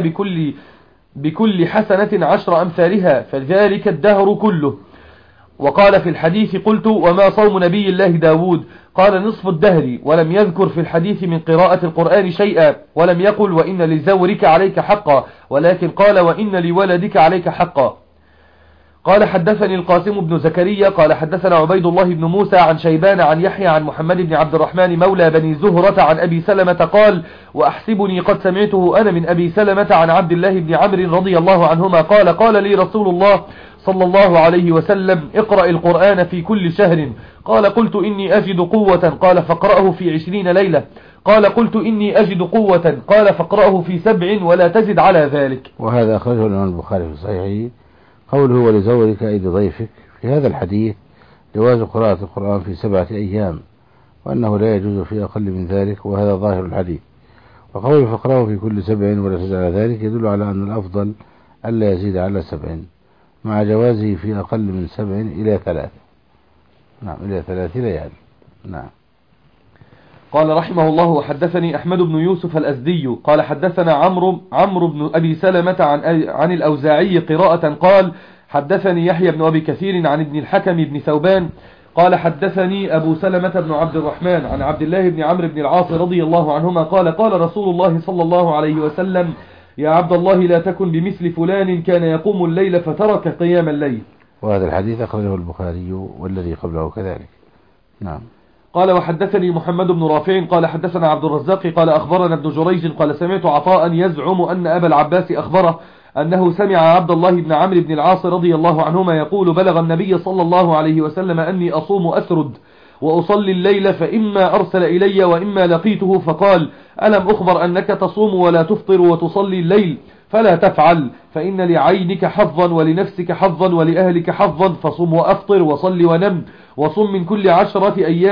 بكل حسنة 10 أمثالها فذلك الدهر كله. وقال في الحديث: قلت: وما صوم نبي الله داود؟ قال: نصف الدهر. ولم يذكر في الحديث من قراءة القرآن شيئا، ولم يقل وإن لزورك عليك حقا، ولكن قال وإن لولدك عليك حقا. قال حدثني القاسم بن زكريا قال حدثنا عبيد الله بن موسى عن شيبان عن يحيى عن محمد بن عبد الرحمن مولى بني زهرة عن أبي سلمة قال: وأحسبني قد سمعته أنا من أبي سلمة عن عبد الله بن عمرو رضي الله عنهما قال لي رسول الله صلى الله عليه وسلم: اقرأ القرآن في كل شهر. قال قلت: إني أجد قوة. قال فاقرأه في 20 ليلة. قال قلت: إني أجد قوة. قال فاقرأه في 7 ولا تزد على ذلك. وهذا أخرجه الإمام البخاري في صحيحه. قوله ولزورك أي لضيفك، في هذا الحديث جواز قراءة القرآن في 7 أيام، وأنه لا يجوز في أقل من ذلك، وهذا ظاهر الحديث. وقوله فاقرأه في كل 7 ولا تزد على ذلك يدل على أن الأفضل ألا يزيد على 7، مع جوازه في أقل من 7 إلى 3. نعم، إلى 3 ليال. نعم. قال رحمه الله: وحدثني أحمد بن يوسف الأزدي قال حدثنا عمرو بن أبي سلمة عن الأوزاعي قراءة قال حدثني يحيى بن أبي كثير عن ابن الحكم بن ثوبان قال حدثني أبو سلمة بن عبد الرحمن عن عبد الله بن عمرو بن العاص رضي الله عنهما قال رسول الله صلى الله عليه وسلم: يا عبد الله لا تكن بمثل فلان كان يقوم الليل فترك قيام الليل. وهذا الحديث أخرجه البخاري والذي قبله كذلك. نعم. قال وحدثني محمد بن رافع قال حدثنا عبد الرزاق قال أخبرنا ابن جريج قال سمعت عطاء يزعم أن أبا العباس أخبره أنه سمع عبد الله بن عمرو بن العاص رضي الله عنهما يقول: بلغ النبي صلى الله عليه وسلم أني أصوم أسرد وأصلي الليل فإما أرسل إلي وإما لقيته فقال: ألم أخبر أنك تصوم ولا تفطر وتصلي الليل؟ فلا تفعل، فإن لعينك حظا ولنفسك حظا ولأهلك حظا، فصم وأفطر وصل ونم وصم من كل 10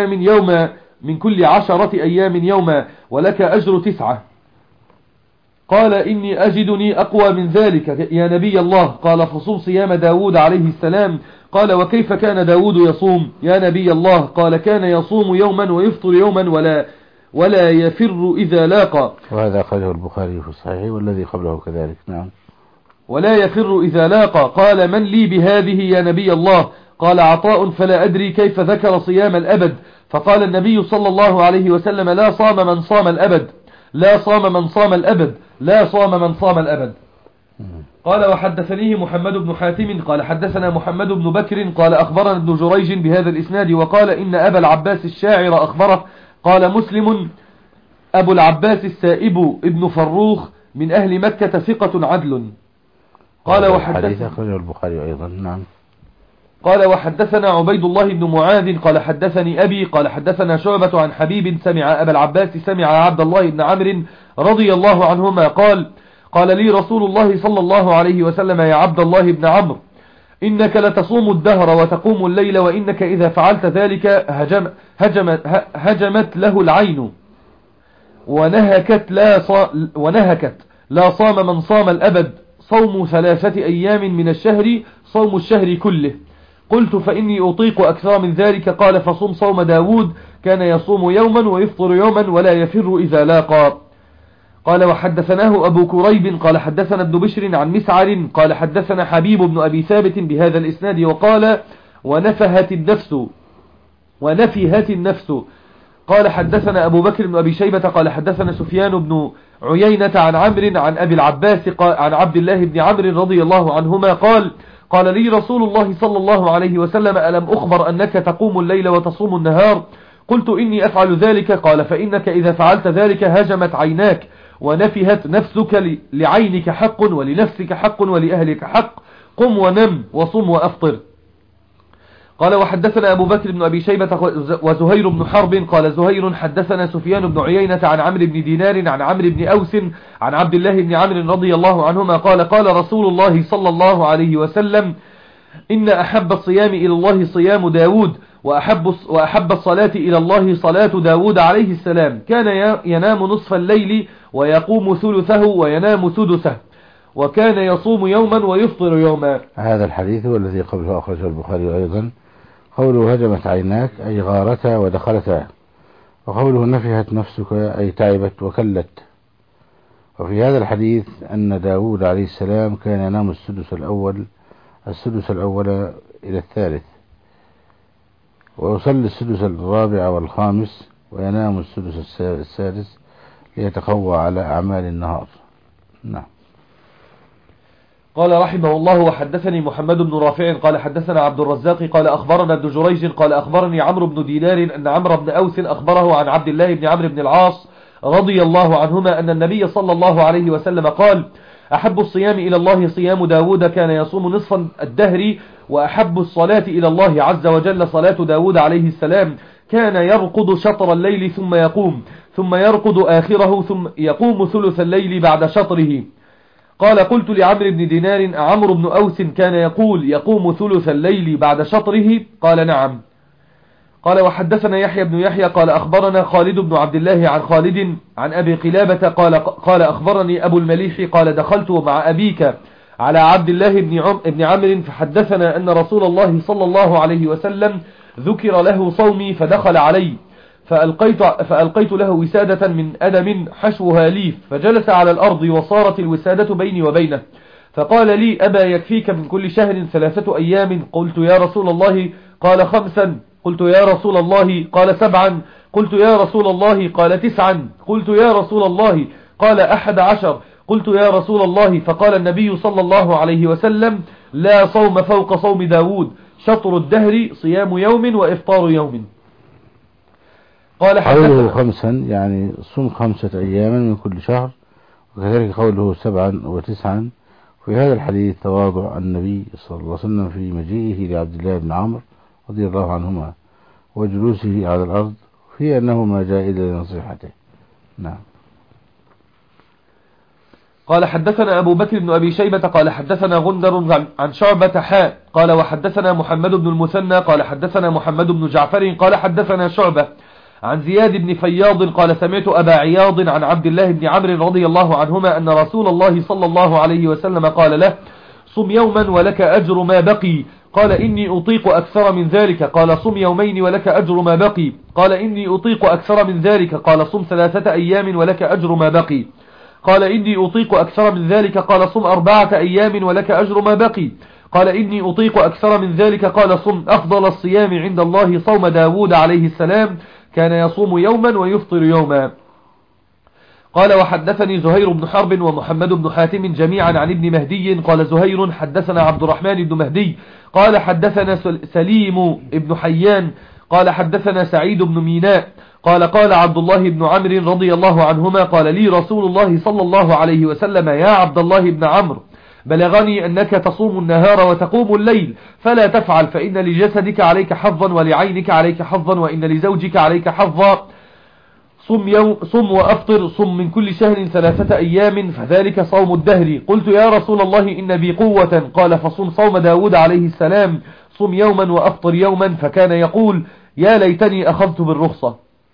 أيام يوما ولك أجر 9. قال: إني أجدني أقوى من ذلك يا نبي الله. قال: فصوم صيام داود عليه السلام. قال: وكيف كان داود يصوم يا نبي الله؟ قال: كان يصوم يوما ويفطر يوما ولا يفر إذا لاقى. وهذا أخرجه البخاري في الصحيح والذي قبله كذلك. نعم. ولا يفر إذا لاقى. قال من لي بهذه يا نبي الله؟ قال عطاء فلا أدري كيف ذكر صيام الأبد. فقال النبي صلى الله عليه وسلم لا صام من صام الأبد، لا صام من صام الأبد، لا صام من صام الأبد. قال وحدثنيه محمد بن حاتم قال حدثنا محمد بن بكر قال أخبرنا ابن جريج بهذا الإسناد وقال إن أبا العباس الشاعر أخبره. قال مسلم أبو العباس السائب ابن فروخ من أهل مكة ثقة عدل. قال وحدثنا البخاري أيضا. نعم. قال وحدثنا عبيد الله بن معاذ قال حدثني أبي قال حدثنا شعبة عن حبيب سمع أبا العباس سمع عبد الله بن عمرو رضي الله عنهما قال لي رسول الله صلى الله عليه وسلم يا عبد الله بن عمرو إنك لتصوم الدهر وتقوم الليل، وإنك إذا فعلت ذلك هجمت له العين ونهكت لا صام من صام الأبد. صوم 3 أيام من الشهر صوم الشهر كله. قلت فإني أطيق أكثر من ذلك. قال فصوم صوم داود كان يصوم يوما ويفطر يوما ولا يفر إذا لاقى. قال وحدثناه أبو كريب قال حدثنا ابن بشر عن مسعر قال حدثنا حبيب بن أبي ثابت بهذا الإسناد وقال ونفهت النفس. قال حدثنا أبو بكر بن أبي شيبة قال حدثنا سفيان بن عيينة عن عمرو عن أبي العباس عن عبد الله بن عمرو رضي الله عنهما قال لي رسول الله صلى الله عليه وسلم ألم أخبر أنك تقوم الليل وتصوم النهار؟ قلت إني أفعل ذلك. قال فإنك إذا فعلت ذلك هجمت عيناك ونفهت نفسك، لعينك حق ولنفسك حق ولأهلك حق، قم ونم وصم وأفطر. قال وحدثنا أبو بكر بن أبي شيبة وزهير بن حرب قال زهير حدثنا سفيان بن عيينة عن عمرو بن دينار عن عمرو بن أوس عن عبد الله بن عمرو رضي الله عنهما قال رسول الله صلى الله عليه وسلم إن أحب الصيام إلى الله صيام داود وأحب الصلاة إلى الله صلاة داود عليه السلام. كان ينام نصف الليل ويقوم ثلثه وينام سدسه، وكان يصوم يوما ويفطر يوما. هذا الحديث هو الذي قبله أخرجه البخاري أيضا. قوله هجمت عيناك أي غارتا ودخلتا، وقوله نفهت نفسك أي تعبت وكلت. وفي هذا الحديث أن داود عليه السلام كان ينام السدس الأول إلى الثالث، ويصلي السدس الرابع والخامس، وينام السدس السادس ليتقوى على أعمال النهار. نعم. قال رحمه الله وحدثني محمد بن رافع قال حدثنا عبد الرزاق قال أخبرنا ابن جريج قال أخبرني عمرو بن دينار أن عمرو بن أوس أخبره عن عبد الله بن عمرو بن العاص رضي الله عنهما أن النبي صلى الله عليه وسلم قال أحب الصيام إلى الله صيام داود كان يصوم نصف الدهر، وأحب الصلاة إلى الله عز وجل صلاة داود عليه السلام كان يرقد شطر الليل ثم يقوم، ثم يرقد آخره، ثم يقوم ثلث الليل بعد شطره. قال قلت لعمرو بن دينار عمرو بن أوس كان يقوم ثلث الليل بعد شطره؟ قال نعم. قال وحدثنا يحيى بن يحيى قال أخبرنا خالد بن عبد الله عن خالد عن أبي قلابة قال أخبرني أبو المليح قال دخلت مع أبيك على عبد الله بن عمرو فحدثنا أن رسول الله صلى الله عليه وسلم ذكر له صومي فدخل علي فألقيت له وسادة من أدم حشوها ليف، فجلس على الأرض وصارت الوسادة بيني وبينه، فقال لي أبا يكفيك من كل شهر 3 أيام؟ قلت يا رسول الله. قال 5. قلت يا رسول الله. قال 7. قلت يا رسول الله. قال 9. قلت يا رسول الله. قال 11. قلت يا رسول الله. فقال النبي صلى الله عليه وسلم لا صوم فوق صوم داود، شطر الدهر صيام يوم وإفطار يوم. قال قوله 5 يعني صوم 5 أيام من كل شهر، وكذلك قوله 7 و9. في هذا الحديث تواضع النبي صلى الله عليه وسلم في مجيئه لعبد الله بن عمرو رضي الله عنهما وجلوسه على الأرض، في أنه ما جاء إلى نصيحته. نعم. قال حدثنا أبو بكر بن أبي شيبة قال حدثنا غندر عن شعبة قال وحدثنا محمد بن المثنى قال حدثنا محمد بن جعفر قال حدثنا شعبة عن زياد بن فياض قال سمعت أبا عياض عن عبد الله بن عمرو رضي الله عنهما أن رسول الله صلى الله عليه وسلم قال له صم يوما ولك أجر ما بقي. قال إني أطيق أكثر من ذلك. قال صم يومين ولك أجر ما بقي. قال إني أطيق أكثر من ذلك. قال صم 3 أيام ولك أجر ما بقي. قال إني أطيق أكثر من ذلك قال صم 4 أيام ولك أجر ما بقي قال إني أطيق أكثر من ذلك قال صم أفضل الصيام عند الله صوم داود عليه السلام كان يصوم يوما ويفطر يوما. قال وحدثني زهير بن حرب ومحمد بن حاتم جميعا عن ابن مهدي قال زهير حدثنا عبد الرحمن بن مهدي قال حدثنا سليم بن حيان قال حدثنا سعيد بن ميناء قال عبد الله بن عمرو رضي الله عنهما قال لي رسول الله صلى الله عليه وسلم يا عبد الله بن عمرو بلغني أنك تصوم النهار وتقوم الليل فلا تفعل فإن لجسدك عليك حظا ولعينك عليك حظا وإن لزوجك عليك حظا صم وأفطر صم من كل شهر 3 أيام فذلك صوم الدهر. قلت يا رسول الله إن بي قوة قال فصم صوم داود عليه السلام صم يوما وأفطر يوما فكان يقول يا ليتني أخذت بالرخصة.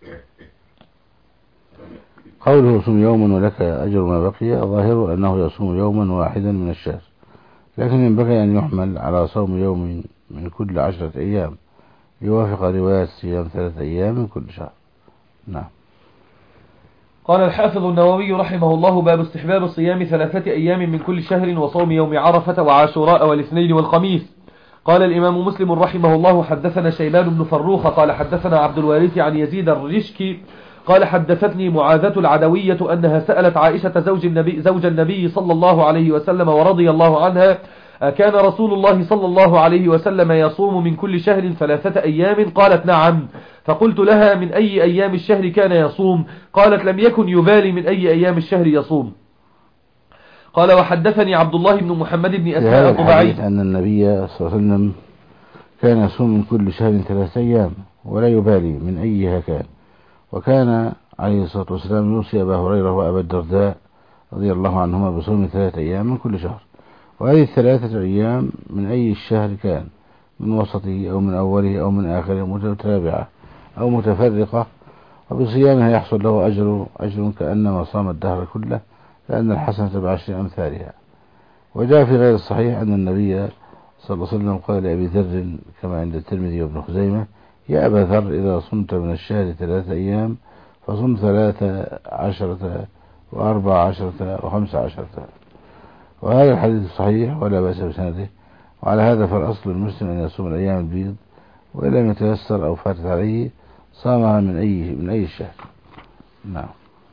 قوله صم يوما ولك أجر ما بقي ظاهر أنه يصوم يوما واحدا من الشهر لكن ينبغي أن يحمل على صوم يوم من كل 10 أيام يوافق رواية صيام 3 أيام من كل شهر. نعم. قال الحافظ النووي رحمه الله باب استحباب الصيام 3 أيام من كل شهر وصوم يوم عرفة وعاشوراء والاثنين والخميس. قال الإمام مسلم رحمه الله حدثنا شيبان بن فروخ قال حدثنا عبد الوارث عن يزيد الرشكي قال حدثتني معاذة العدوية أنها سألت عائشة زوج النبي صلى الله عليه وسلم ورضي الله عنها كان رسول الله صلى الله عليه وسلم يصوم من كل شهر 3 أيام قالت نعم فقلت لها من أي أيام الشهر كان يصوم قالت لم يكن يبالي من أي أيام الشهر يصوم. قال وحدثني عبد الله بن محمد بن أسماء الطباعي أن النبي صلى الله عليه وسلم كان يصوم من كل شهر 3 أيام ولا يبالي من أيها كان وكان عليه الصلاة والسلام يوصي أبا هريرة وأبا الدرداء رضي الله عنهما بصوم 3 أيام من كل شهر وهذه 3 أيام من أي الشهر كان من وسطه أو من أوله أو من آخره متتابعة أو متفرقة وبصيامها يحصل له أجر كأنما صام الدهر كله لأن الحسنة ب10 أمثالها. وجاء في غير الصحيح أن النبي صلى الله عليه وسلم قال لأبي ذر كما عند الترمذي وابن خزيمة يا أبا ذر إذا صمت من الشهر 3 أيام فصم 13 و14 و15 وهذا الحديث صحيح ولا بأس بسنده وعلى هذا فالأصل المسلم أن يصوم الأيام البيض وإن لم يتيسر أو فاتت عليه صامها من أي الشهر. نعم.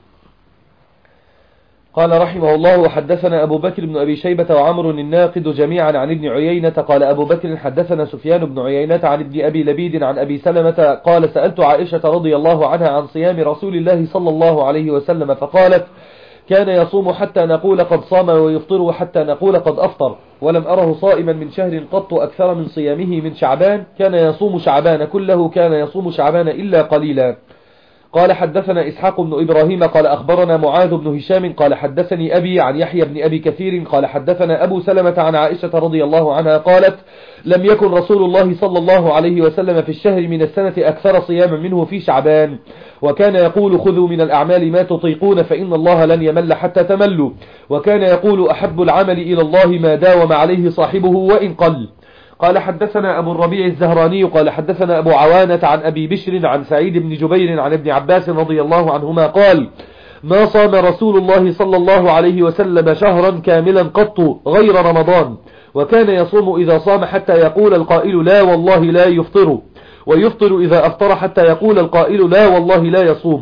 قال رحمه الله وحدثنا أبو بكر بن أبي شيبة وعمر الناقد جميعا عن ابن عيينة قال أبو بكر حدثنا سفيان بن عيينة عن ابن أبي لبيد عن أبي سلمة قال سألت عائشة رضي الله عنها عن صيام رسول الله صلى الله عليه وسلم فقالت كان يصوم حتى نقول قد صام ويفطر حتى نقول قد أفطر ولم أره صائما من شهر قط أكثر من صيامه من شعبان كان يصوم شعبان كله كان يصوم شعبان إلا قليلا. قال حدثنا إسحاق بن إبراهيم قال أخبرنا معاذ بن هشام قال حدثني أبي عن يحيى بن أبي كثير قال حدثنا أبو سلمة عن عائشة رضي الله عنها قالت لم يكن رسول الله صلى الله عليه وسلم في الشهر من السنة أكثر صياما منه في شعبان وكان يقول خذوا من الأعمال ما تطيقون فإن الله لن يمل حتى تملوا وكان يقول أحب العمل إلى الله ما داوم عليه صاحبه وإن قل. قال حدثنا أبو الربيع الزهراني قال حدثنا أبو عوانة عن أبي بشر عن سعيد بن جبير عن ابن عباس رضي الله عنهما قال ما صام رسول الله صلى الله عليه وسلم شهرا كاملا قط غير رمضان وكان يصوم إذا صام حتى يقول القائل لا والله لا يفطر ويفطر إذا أفطر حتى يقول القائل لا والله لا يصوم.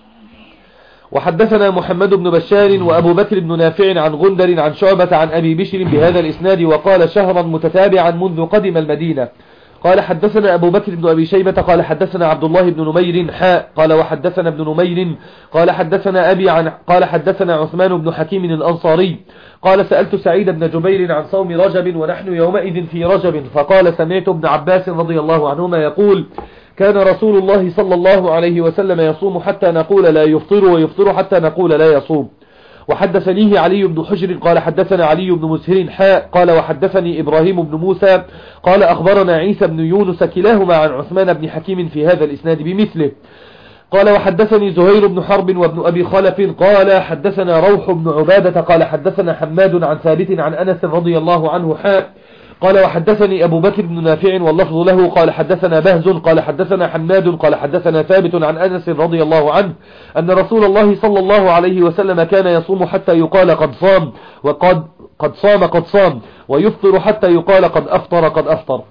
وحدثنا محمد بن بشار وأبو بكر بن نافع عن غندر عن شعبة عن أبي بشر بهذا الإسناد وقال شهرا متتابعا منذ قدم المدينة. قال حدثنا أبو بكر بن أبي شيبة قال حدثنا عبد الله بن نمير قال وحدثنا ابن نمير قال حدثنا أبي قال حدثنا عثمان بن حكيم الأنصاري قال سألت سعيد بن جبير عن صوم رجب ونحن يومئذ في رجب فقال سمعت ابن عباس رضي الله عنهما يقول كان رسول الله صلى الله عليه وسلم يصوم حتى نقول لا يفطر ويفطر حتى نقول لا يصوم. وحدثنيه علي بن حجر قال حدثنا علي بن مسهر قال وحدثني إبراهيم بن موسى قال أخبرنا عيسى بن يونس كلاهما عن عثمان بن حكيم في هذا الإسناد بمثله. قال وحدثني زهير بن حرب وابن أبي خلف قال حدثنا روح بن عبادة قال حدثنا حماد عن ثابت عن أنس رضي الله عنه قال وحدثني أبو بكر بن نافع واللفظ له قال حدثنا بهز قال حدثنا حماد قال حدثنا ثابت عن أنس رضي الله عنه أن رسول الله صلى الله عليه وسلم كان يصوم حتى يقال قد صام قد صام قد صام ويفطر حتى يقال قد أفطر قد أفطر.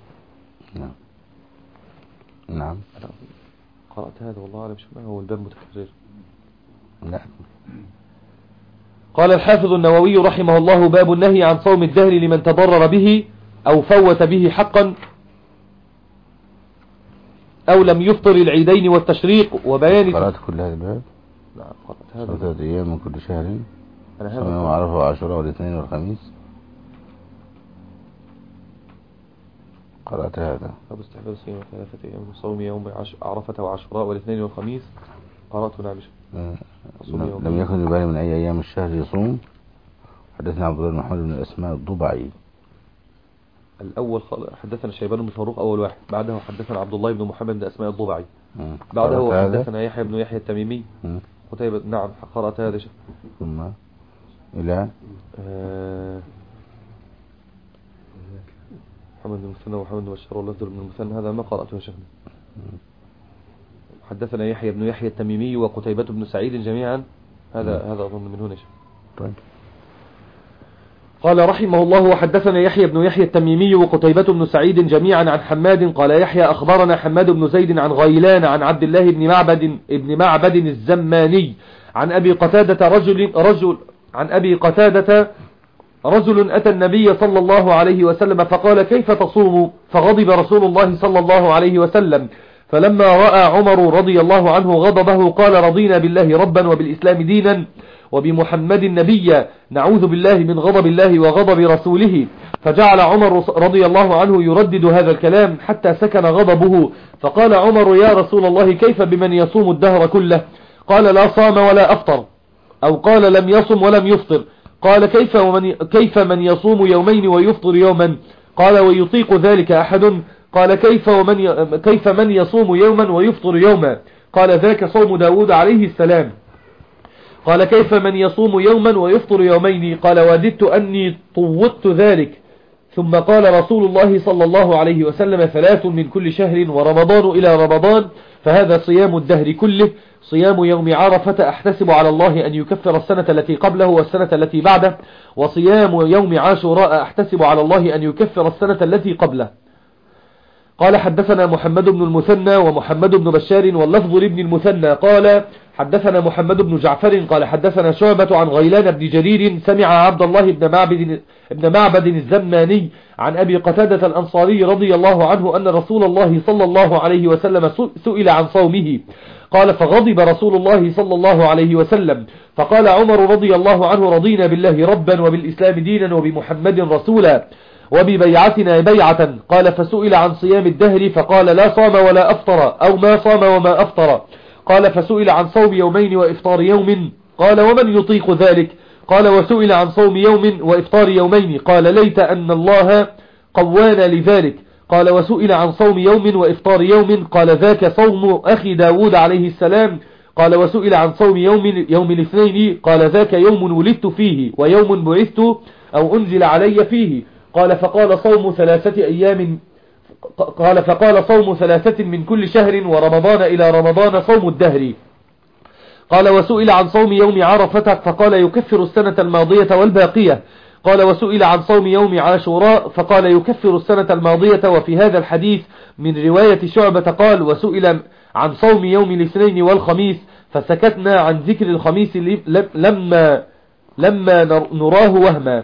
نعم. قرأت هذا والله أعلم ما هو الباب متكرر. لا. قال الحافظ النووي رحمه الله باب النهي عن صوم الدهر لمن تضرر به أو فوت به حقا أو لم يفطر العيدين والتشريق وبيان. قرأت كل هذا الباب؟ نعم قرأت هذا 3 أيام من كل شهر أنا صوم يوم عرفة وعاشوراء والاثنين والخميس. قرأت هذا. باب استحباب صيام 3 أيام صوم يوم عرفة وعاشوراء والاثنين والخميس. قرأت نعم. لم يكن يبالي من أي أيام الشهر يصوم. حدثنا عبد الله بن محمد بن الأسماء الضبعي. الأول حدثنا شيبان بن فاروق أول واحد، بعده حدثنا عبد الله بن محمد بن الأسماء الضبعي، بعده حدثنا يحيى بن يحيى التميمي. قتيبة نعم قرأت هذا. ثم إلى محمد بن المثنى ومحمد بن بشار واللفظ بن المثنى هذا ما قرأته يا شيخنا. حدثنا يحيى بن يحيى التميمي وقتيبة بن سعيد جميعا هذا أظن من هنا. طيب. قال رحمه الله وحدثنا يحيى بن يحيى التميمي وقتيبة بن سعيد جميعا عن حماد قال يحيى أخبرنا حماد بن زيد عن غيلان عن عبد الله بن معبد الزماني عن أبي قتادة رجل أتى النبي صلى الله عليه وسلم فقال كيف تصوم؟ فغضب رسول الله صلى الله عليه وسلم، فلما رأى عمر رضي الله عنه غضبه قال رضينا بالله ربا وبالإسلام دينا وبمحمد نبيا نعوذ بالله من غضب الله وغضب رسوله. فجعل عمر رضي الله عنه يردد هذا الكلام حتى سكن غضبه، فقال عمر يا رسول الله كيف بمن يصوم الدهر كله؟ قال لا صام ولا أفطر، أو قال لم يصم ولم يفطر. قال كيف من يصوم يومين ويفطر يوما؟ قال ويطيق ذلك أحد؟ قال كيف من يصوم يوما ويفطر يوما؟ قال ذاك صوم داود عليه السلام. قال كيف من يصوم يوما ويفطر يومين؟ قال وددت أني طوّت ذلك. ثم قال رسول الله صلى الله عليه وسلم 3 من كل شهر ورمضان إلى رمضان، فهذا صيام الدهر كله. صيام يوم عرفة أحتسب على الله أن يكفر السنة التي قبله والسنة التي بعده، وصيام يوم عاشوراء أحتسب على الله أن يكفر السنة التي قبله. قال حدثنا محمد بن المثنى ومحمد بن بشار واللفظ لابن المثنى قال حدثنا محمد بن جعفر قال حدثنا شعبة عن غيلان بن جرير سمع عبد الله بن معبد الزماني عن أبي قتادة الأنصاري رضي الله عنه أن رسول الله صلى الله عليه وسلم سئل عن صومه، قال فغضب رسول الله صلى الله عليه وسلم، فقال عمر رضي الله عنه رضينا بالله ربا وبالإسلام دينا وبمحمد رسولا وببيعتنا بيعة. قال فسئل عن صيام الدهر فقال لا صام ولا أفطر، أو ما صام وما أفطر. قال فسئل عن صوم يومين وإفطار يوم، قال ومن يطيق ذلك؟ قال وسئل عن صوم يوم وإفطار يومين، قال ليت أن الله قوانا لذلك. قال وسئل عن صوم يوم وإفطار يوم، قال ذاك صوم أخي داود عليه السلام. قال وسئل عن صوم يوم الاثنين، قال ذاك يوم ولدت فيه ويوم بعثت أو أنزل علي فيه. قال فقال صوم 3 من كل شهر ورمضان إلى رمضان صوم الدهر. قال وسئل عن صوم يوم عرفة فقال يكفر السنة الماضية والباقية. قال وسئل عن صوم يوم عاشوراء فقال يكفر السنة الماضية. وفي هذا الحديث من رواية شعبة قال وسئل عن صوم يوم الاثنين والخميس فسكتنا عن ذكر الخميس لما نراه وهما.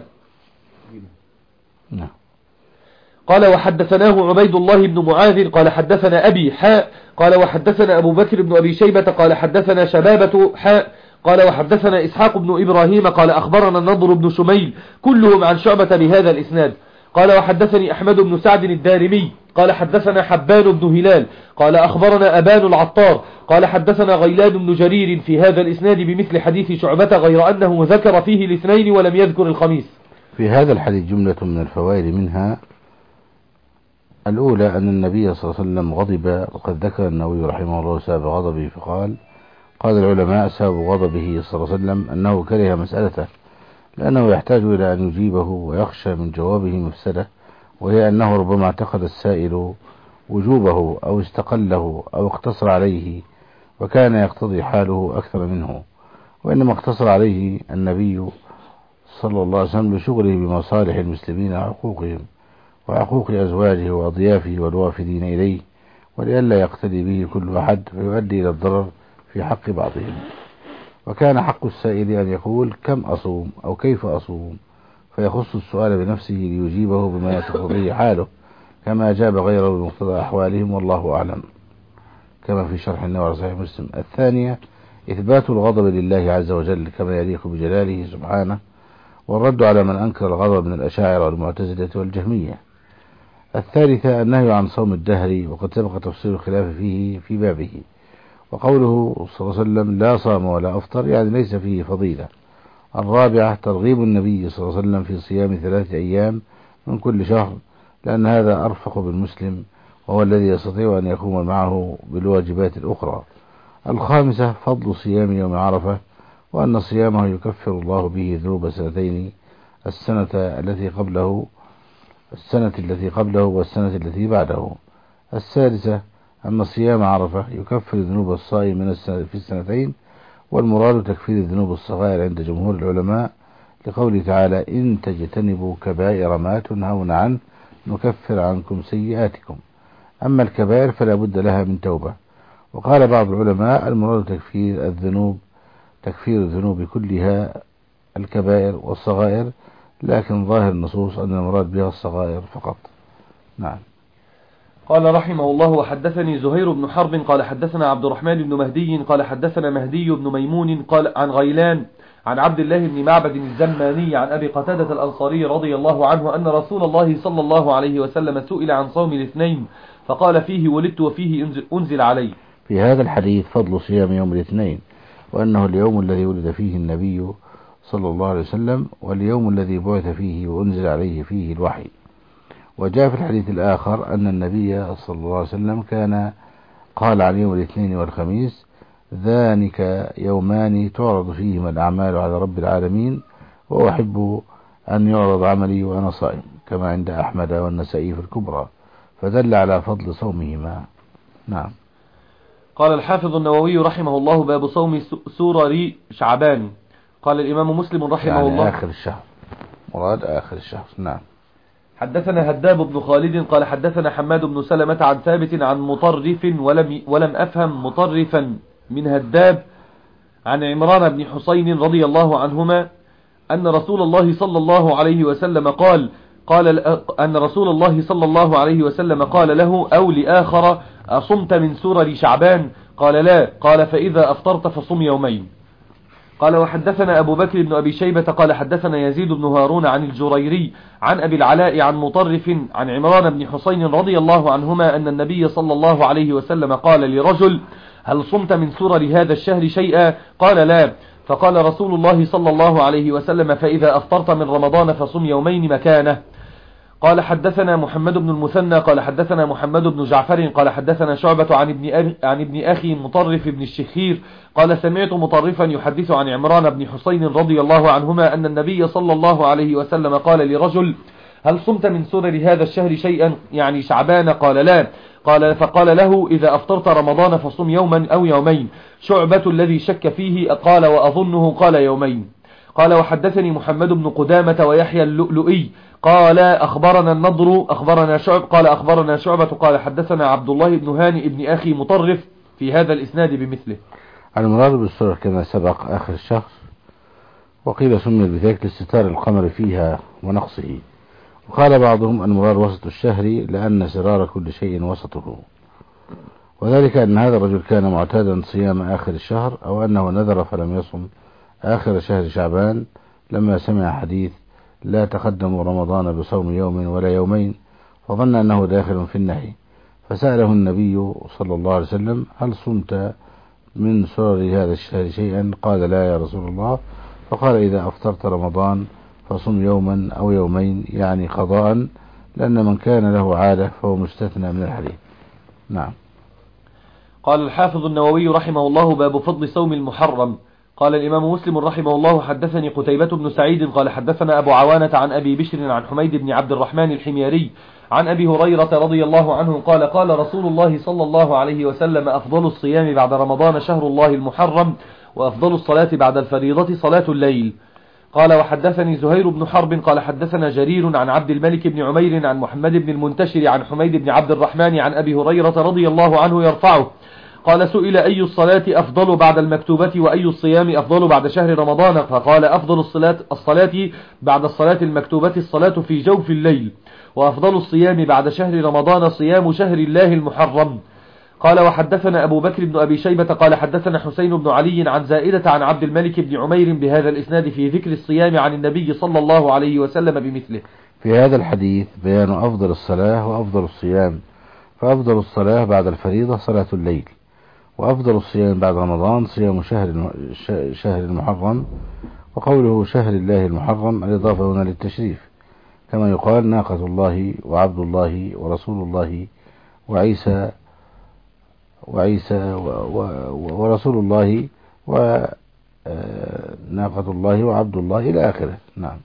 قال وحدثناه عبيد الله بن معاذ قال حدثنا أبي قال وحدثنا أبو بكر بن أبي شيبة قال حدثنا شبابة قال وحدثنا إسحاق بن إبراهيم قال أخبرنا النضر بن شميل كلهم عن شعبة بهذا الإسناد. قال وحدثني أحمد بن سعد الدارمي قال حدثنا حبان بن هلال قال أخبرنا أبان العطار قال حدثنا غيلان بن جرير في هذا الإسناد بمثل حديث شعبة غير أنه ذكر فيه الاثنين ولم يذكر الخميس. في هذا الحديث جملة من الفوائد، منها الأولى أن النبي صلى الله عليه وسلم غضب، وقد ذكر النووي رحمه الله سبب غضبه فقال قال العلماء سبب غضبه صلى الله عليه وسلم أنه كره مسألته، لأنه يحتاج إلى أن يجيبه ويخشى من جوابه مفسدة وهي أنه ربما اعتقد السائل وجوبه أو استقله أو اقتصر عليه وكان يقتضي حاله أكثر منه، وإنما اقتصر عليه النبي صلى الله عليه وسلم بشغله بمصالح المسلمين وحقوقهم وحقوق أزواجه وأضيافه والوافدين إليه، ولئلا يقتدي به كل أحد فيؤدي إلى الضرر في حق بعضهم. وكان حق السائل أن يقول كم أصوم أو كيف أصوم، فيخص السؤال بنفسه ليجيبه بما يقتضيه حاله، كما أجاب غيره بمقتضى أحوالهم، والله أعلم، كما في شرح النووي على صحيح مسلم. الثانية إثبات الغضب لله عز وجل كما يليق بجلاله سبحانه، والرد على من أنكر الغضب من الأشاعرة والمعتزلة والجهمية. الثالثة النهي عن صوم الدهر، وقد سبق تفصيل الخلاف فيه في بابه. وقوله صلى الله عليه وسلم لا صام ولا أفطر يعني ليس فيه فضيلة. الرابعة ترغيب النبي صلى الله عليه وسلم في صيام 3 أيام من كل شهر، لأن هذا أرفق بالمسلم وهو الذي يستطيع أن يقوم معه بالواجبات الأخرى. الخامسة فضل صيام يوم عرفة، وأن صيامه يكفر الله به ذنوب سنتين، السنة التي قبله والسنة التي بعده. السادسة أن صيام عرفة يكفر ذنوب الصائم في السنتين، والمراد تكفير الذنوب الصغائر عند جمهور العلماء، لقوله تعالى إن تجتنبوا كبائر ما تنهون عنه نكفر عنكم سيئاتكم. أما الكبائر فلا بد لها من توبة. وقال بعض العلماء المراد تكفير الذنوب كلها الكبائر والصغائر، لكن ظاهر النصوص أن المراد بها الصغائر فقط. نعم. قال رحمه الله وحدثني زهير بن حرب قال حدثنا عبد الرحمن بن مهدي قال حدثنا مهدي بن ميمون قال عن غيلان عن عبد الله بن معبد الزماني عن أبي قتادة الأنصاري رضي الله عنه أن رسول الله صلى الله عليه وسلم سئل عن صوم الاثنين فقال فيه ولدت وفيه أنزل علي. في هذا الحديث فضل صيام يوم الاثنين، وأنه اليوم الذي ولد فيه النبي صلى الله عليه وسلم، واليوم الذي بعث فيه وأنزل عليه فيه الوحي. وجاء في الحديث الآخر أن النبي صلى الله عليه وسلم كان قال عن يوم الاثنين والخميس ذلك يومان تعرض فيهما الأعمال على رب العالمين، وأحب أن يعرض عملي وأنا صائم، كما عند أحمد والنسائي في الكبرى، فدل على فضل صومهما. نعم. قال الحافظ النووي رحمه الله باب صوم سورر شعبان. قال الإمام مسلم رحمه يعني الله آخر الشهر، مراد آخر الشهر. نعم. حدثنا هداب بن خالد قال حدثنا حماد بن سلمة عن ثابت عن مطرف ولم أفهم مطرفا من هداب عن عمران بن حسين رضي الله عنهما أن رسول الله صلى الله عليه وسلم قال له أو لآخر أصمت من سورر شعبان؟ قال لا. قال فإذا أفطرت فصم يومين. قال وحدثنا أبو بكر بن أبي شيبة قال حدثنا يزيد بن هارون عن الجريري عن أبي العلاء عن مطرف عن عمران بن حسين رضي الله عنهما أن النبي صلى الله عليه وسلم قال لرجل هل صمت من سورر هذا الشهر شيئا؟ قال لا. فقال رسول الله صلى الله عليه وسلم فإذا أفطرت من رمضان فصم يومين مكانه. قال حدثنا محمد بن المثنى قال حدثنا محمد بن جعفر قال حدثنا شعبة عن ابن أخي مطرف بن الشخير قال سمعت مطرفا يحدث عن عمران بن حسين رضي الله عنهما أن النبي صلى الله عليه وسلم قال لرجل هل صمت من سورر هذا الشهر شيئا يعني شعبان؟ قال لا. فقال له إذا أفطرت رمضان فصم يوما أو يومين. شعبة الذي شك فيه قال وأظنه قال يومين. قال وحدثني محمد بن قدامة ويحيى اللؤلؤي قال أخبرنا النضر أخبرنا شعبة قال حدثنا عبد الله بن هاني ابن أخي مطرف في هذا الإسناد بمثله. المراد بالسورة كما سبق آخر الشهر، وقيل سمي بذلك لاستتار القمر فيها ونقصه. وقال بعضهم المراد وسط الشهر لأن سرار كل شيء وسطه، وذلك أن هذا الرجل كان معتادا صيام آخر الشهر، أو أنه نذر فلم يصم آخر شهر شعبان لما سمع حديث لا تقدموا رمضان بصوم يوم ولا يومين، فظن أنه داخل في النهي، فسأله النبي صلى الله عليه وسلم هل صمت من سرر هذا الشهر شيئا؟ قال لا يا رسول الله. فقال إذا أفطرت رمضان فصم يوما أو يومين يعني قضاء، لأن من كان له عادة فهو مستثنى من الحديث. نعم. قال الحافظ النووي رحمه الله باب فضل صوم المحرم. قال الإمام مسلم رحمه الله: حدثني قتيبة بن سعيد قال حدثنا أبو عوانة عن أبي بشر عن حميد بن عبد الرحمن الحميري عن أبي هريرة رضي الله عنه قال: قال رسول الله صلى الله عليه وسلم: أفضل الصيام بعد رمضان شهر الله المحرم، وأفضل الصلاة بعد الفريضة صلاة الليل. قال: وحدثني زهير بن حرب قال حدثنا جرير عن عبد الملك بن عمير عن محمد بن المنتشر عن حميد بن عبد الرحمن عن أبي هريرة رضي الله عنه يرفعه قال: سئل أي الصلاة أفضل بعد المكتوبة وأي الصيام أفضل بعد شهر رمضان؟ فقال: أفضل الصلاة بعد الصلاة المكتوبة الصلاة في جوف الليل، وأفضل الصيام بعد شهر رمضان صيام شهر الله المحرم. قال: وحدثنا أبو بكر بن أبي شيبة قال حدثنا حسين بن علي عن زائدة عن عبد الملك بن عمير بهذا الإسناد في ذكر الصيام عن النبي صلى الله عليه وسلم بمثله. في هذا الحديث بيان أفضل الصلاة وأفضل الصيام، فأفضل الصلاة بعد الفريضة صلاة الليل، وأفضل الصيام بعد رمضان صيام شهر المحرم. وقوله شهر الله المحرم الإضافة هنا للتشريف، كما يقال ناقة الله وعبد الله ورسول الله وعيسى ورسول الله وناقة الله وعبد الله إلى آخره. نعم.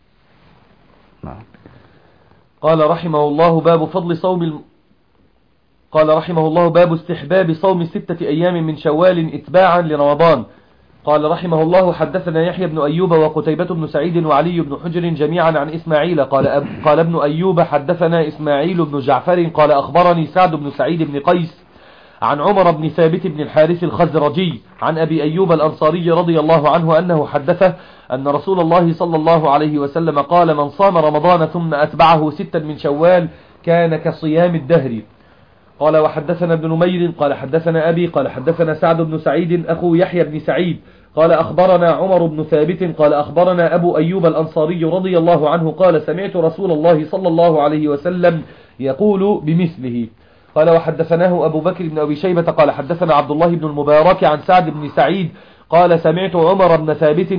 قال رحمه الله: باب فضل صوم قال رحمه الله: باب استحباب صوم 6 أيام من شوال اتباعا لرمضان. قال رحمه الله: حدثنا يحيى بن أيوب وقتيبة بن سعيد وعلي بن حجر جميعا عن إسماعيل قال ابن أيوب: حدثنا إسماعيل بن جعفر قال أخبرني سعد بن سعيد بن قيس عن عمر بن ثابت بن الحارث الخزرجي عن أبي أيوب الأنصاري رضي الله عنه أنه حدثه أن رسول الله صلى الله عليه وسلم قال: من صام رمضان ثم أتبعه 6 من شوال كان كصيام الدهر. قال: وحدثنا ابن نمير قال حدثنا أبي قال حدثنا سعد بن سعيد أخو يحيى بن سعيد قال أخبرنا عمر بن ثابت قال أخبرنا أبو أيوب الأنصاري رضي الله عنه قال: سمعت رسول الله صلى الله عليه وسلم يقول بمثله. قال: وحدثناه أبو بكر بن أبي شيبة قال حدثنا عبد الله بن المبارك عن سعد بن سعيد قال: سمعت عمر بن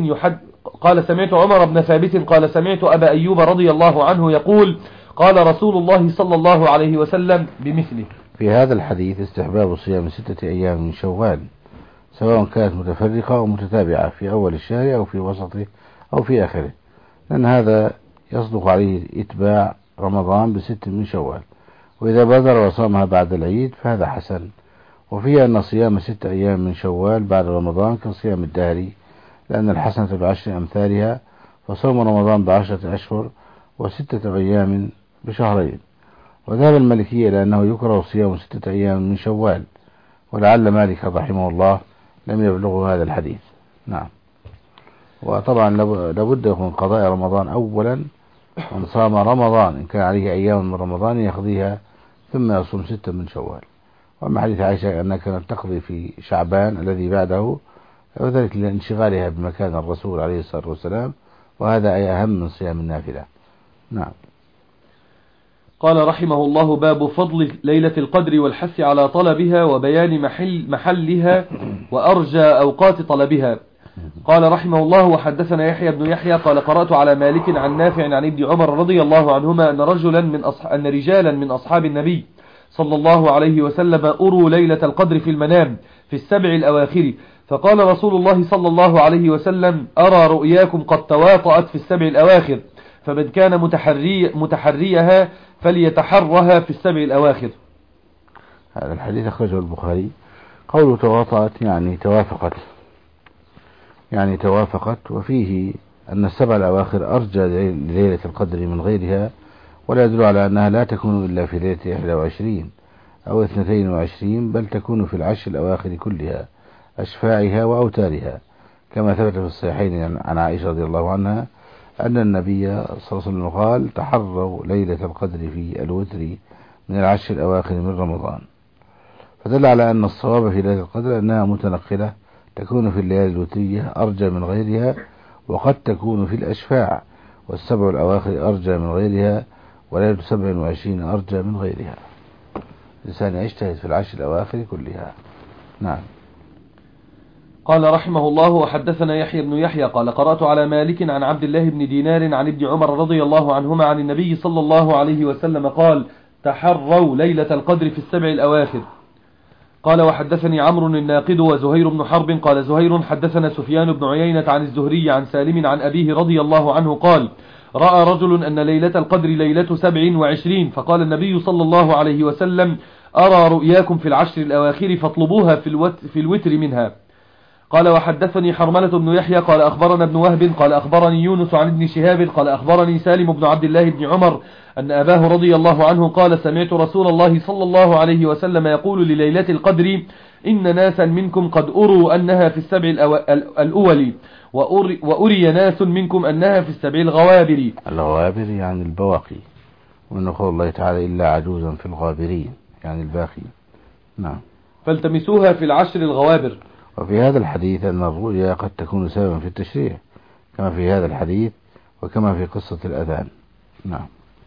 ثابت قال: سمعت أبا أيوب رضي الله عنه يقول: قال رسول الله صلى الله عليه وسلم بمثله. في هذا الحديث استحباب صيام 6 أيام من شوال، سواء كانت متفرقة أو متتابعة في أول الشهر أو في وسطه أو في آخره، لأن هذا يصدق عليه إتباع رمضان ب6 من شوال، وإذا بادر وصامها بعد العيد فهذا حسن. وفيها أن صيام 6 أيام من شوال بعد رمضان كصيام الدهر، لأن الحسنة ب10 أمثالها، فصوم رمضان ب10 أشهر و6 أيام بشهرين. وذهب المالكية لأنه يكره صيام 6 أيام من شوال، ولعل مالك رحمه الله لم يبلغه هذا الحديث. نعم. وطبعا لابد يكون قضاء رمضان أولا، من صام رمضان إن كان عليه أيام من رمضان يقضيها ثم يصوم 6 من شوال. وأما حديث عائشة أنها كانت تقضي في شعبان الذي بعده، وذلك لانشغالها بمكان الرسول عليه الصلاة والسلام، وهذا أي أهم من صيام النافلة. نعم. قال رحمه الله: باب فضل ليلة القدر والحث على طلبها وبيان محلها وأرجى أوقات طلبها. قال رحمه الله: وحدثنا يحيى بن يحيى قال قرأت على مالك عن نافع عن ابن عمر رضي الله عنهما أن رجالا من أصحاب النبي صلى الله عليه وسلم أروا ليلة القدر في المنام في 7 الأواخر، فقال رسول الله صلى الله عليه وسلم: أرى رؤياكم قد تواطأت في 7 الأواخر، فمن كان متحريها فليتحرها في 7 الأواخر. هذا الحديث أخرجه البخاري. قوله تواطأت يعني توافقت، وفيه أن 7 الأواخر أرجى لليلة القدر من غيرها، ولا يدل على أنها لا تكون إلا في ليلة 21 أو 22، بل تكون في العشر الأواخر كلها، أشفاعها وأوتارها، كما ثبت في الصحيحين عن عائشة رضي الله عنها أن النبي صلى الله عليه وسلم قال: تحروا ليلة القدر في الوتر من العشر الأواخر من رمضان. فدل على أن الصواب في ليلة القدر أنها متنقلة، تكون في الليالي الوترية أرجى من غيرها، وقد تكون في الأشفاع، وال7 الأواخر أرجى من غيرها، وليلة 27 أرجى من غيرها. الإنسان يجتهد في العشر الأواخر كلها. نعم. قال رحمه الله: وحدثنا يحيى بن يحيى قال قرأت على مالك عن عبد الله بن دينار عن ابن عمر رضي الله عنهما عن النبي صلى الله عليه وسلم قال: تحروا ليلة القدر في 7 الأواخر. قال وحدثني عمرو الناقد وزهير بن حرب قال زهير حدثنا سفيان بن عيينة عن الزهري عن سالم عن أبيه رضي الله عنه قال رأى رجل أن ليلة القدر ليلة 27 فقال النبي صلى الله عليه وسلم أرى رؤياكم في العشر الأواخر فاطلبوها في الوتر منها. قال وحدثني حرملة بن يحيى قال أخبرنا ابن وهب قال أخبرني يونس عن ابن شهاب قال أخبرني سالم بن عبد الله بن عمر أن أباه رضي الله عنه قال سمعت رسول الله صلى الله عليه وسلم يقول لليلة القدر إن ناسا منكم قد أروا أنها في السبع الأول وأري ناس منكم أنها في السبع الغوابر. الغوابر يعني البواقي، وإن قول الله تعالى إلا عجوزا في الغابرين يعني الباقي. نعم. فالتمسوها في العشر الغوابر. وفي هذا الحديث أن الرؤيا قد تكون سببا في التشريع كما في هذا الحديث وكما في قصة الأذان. نعم.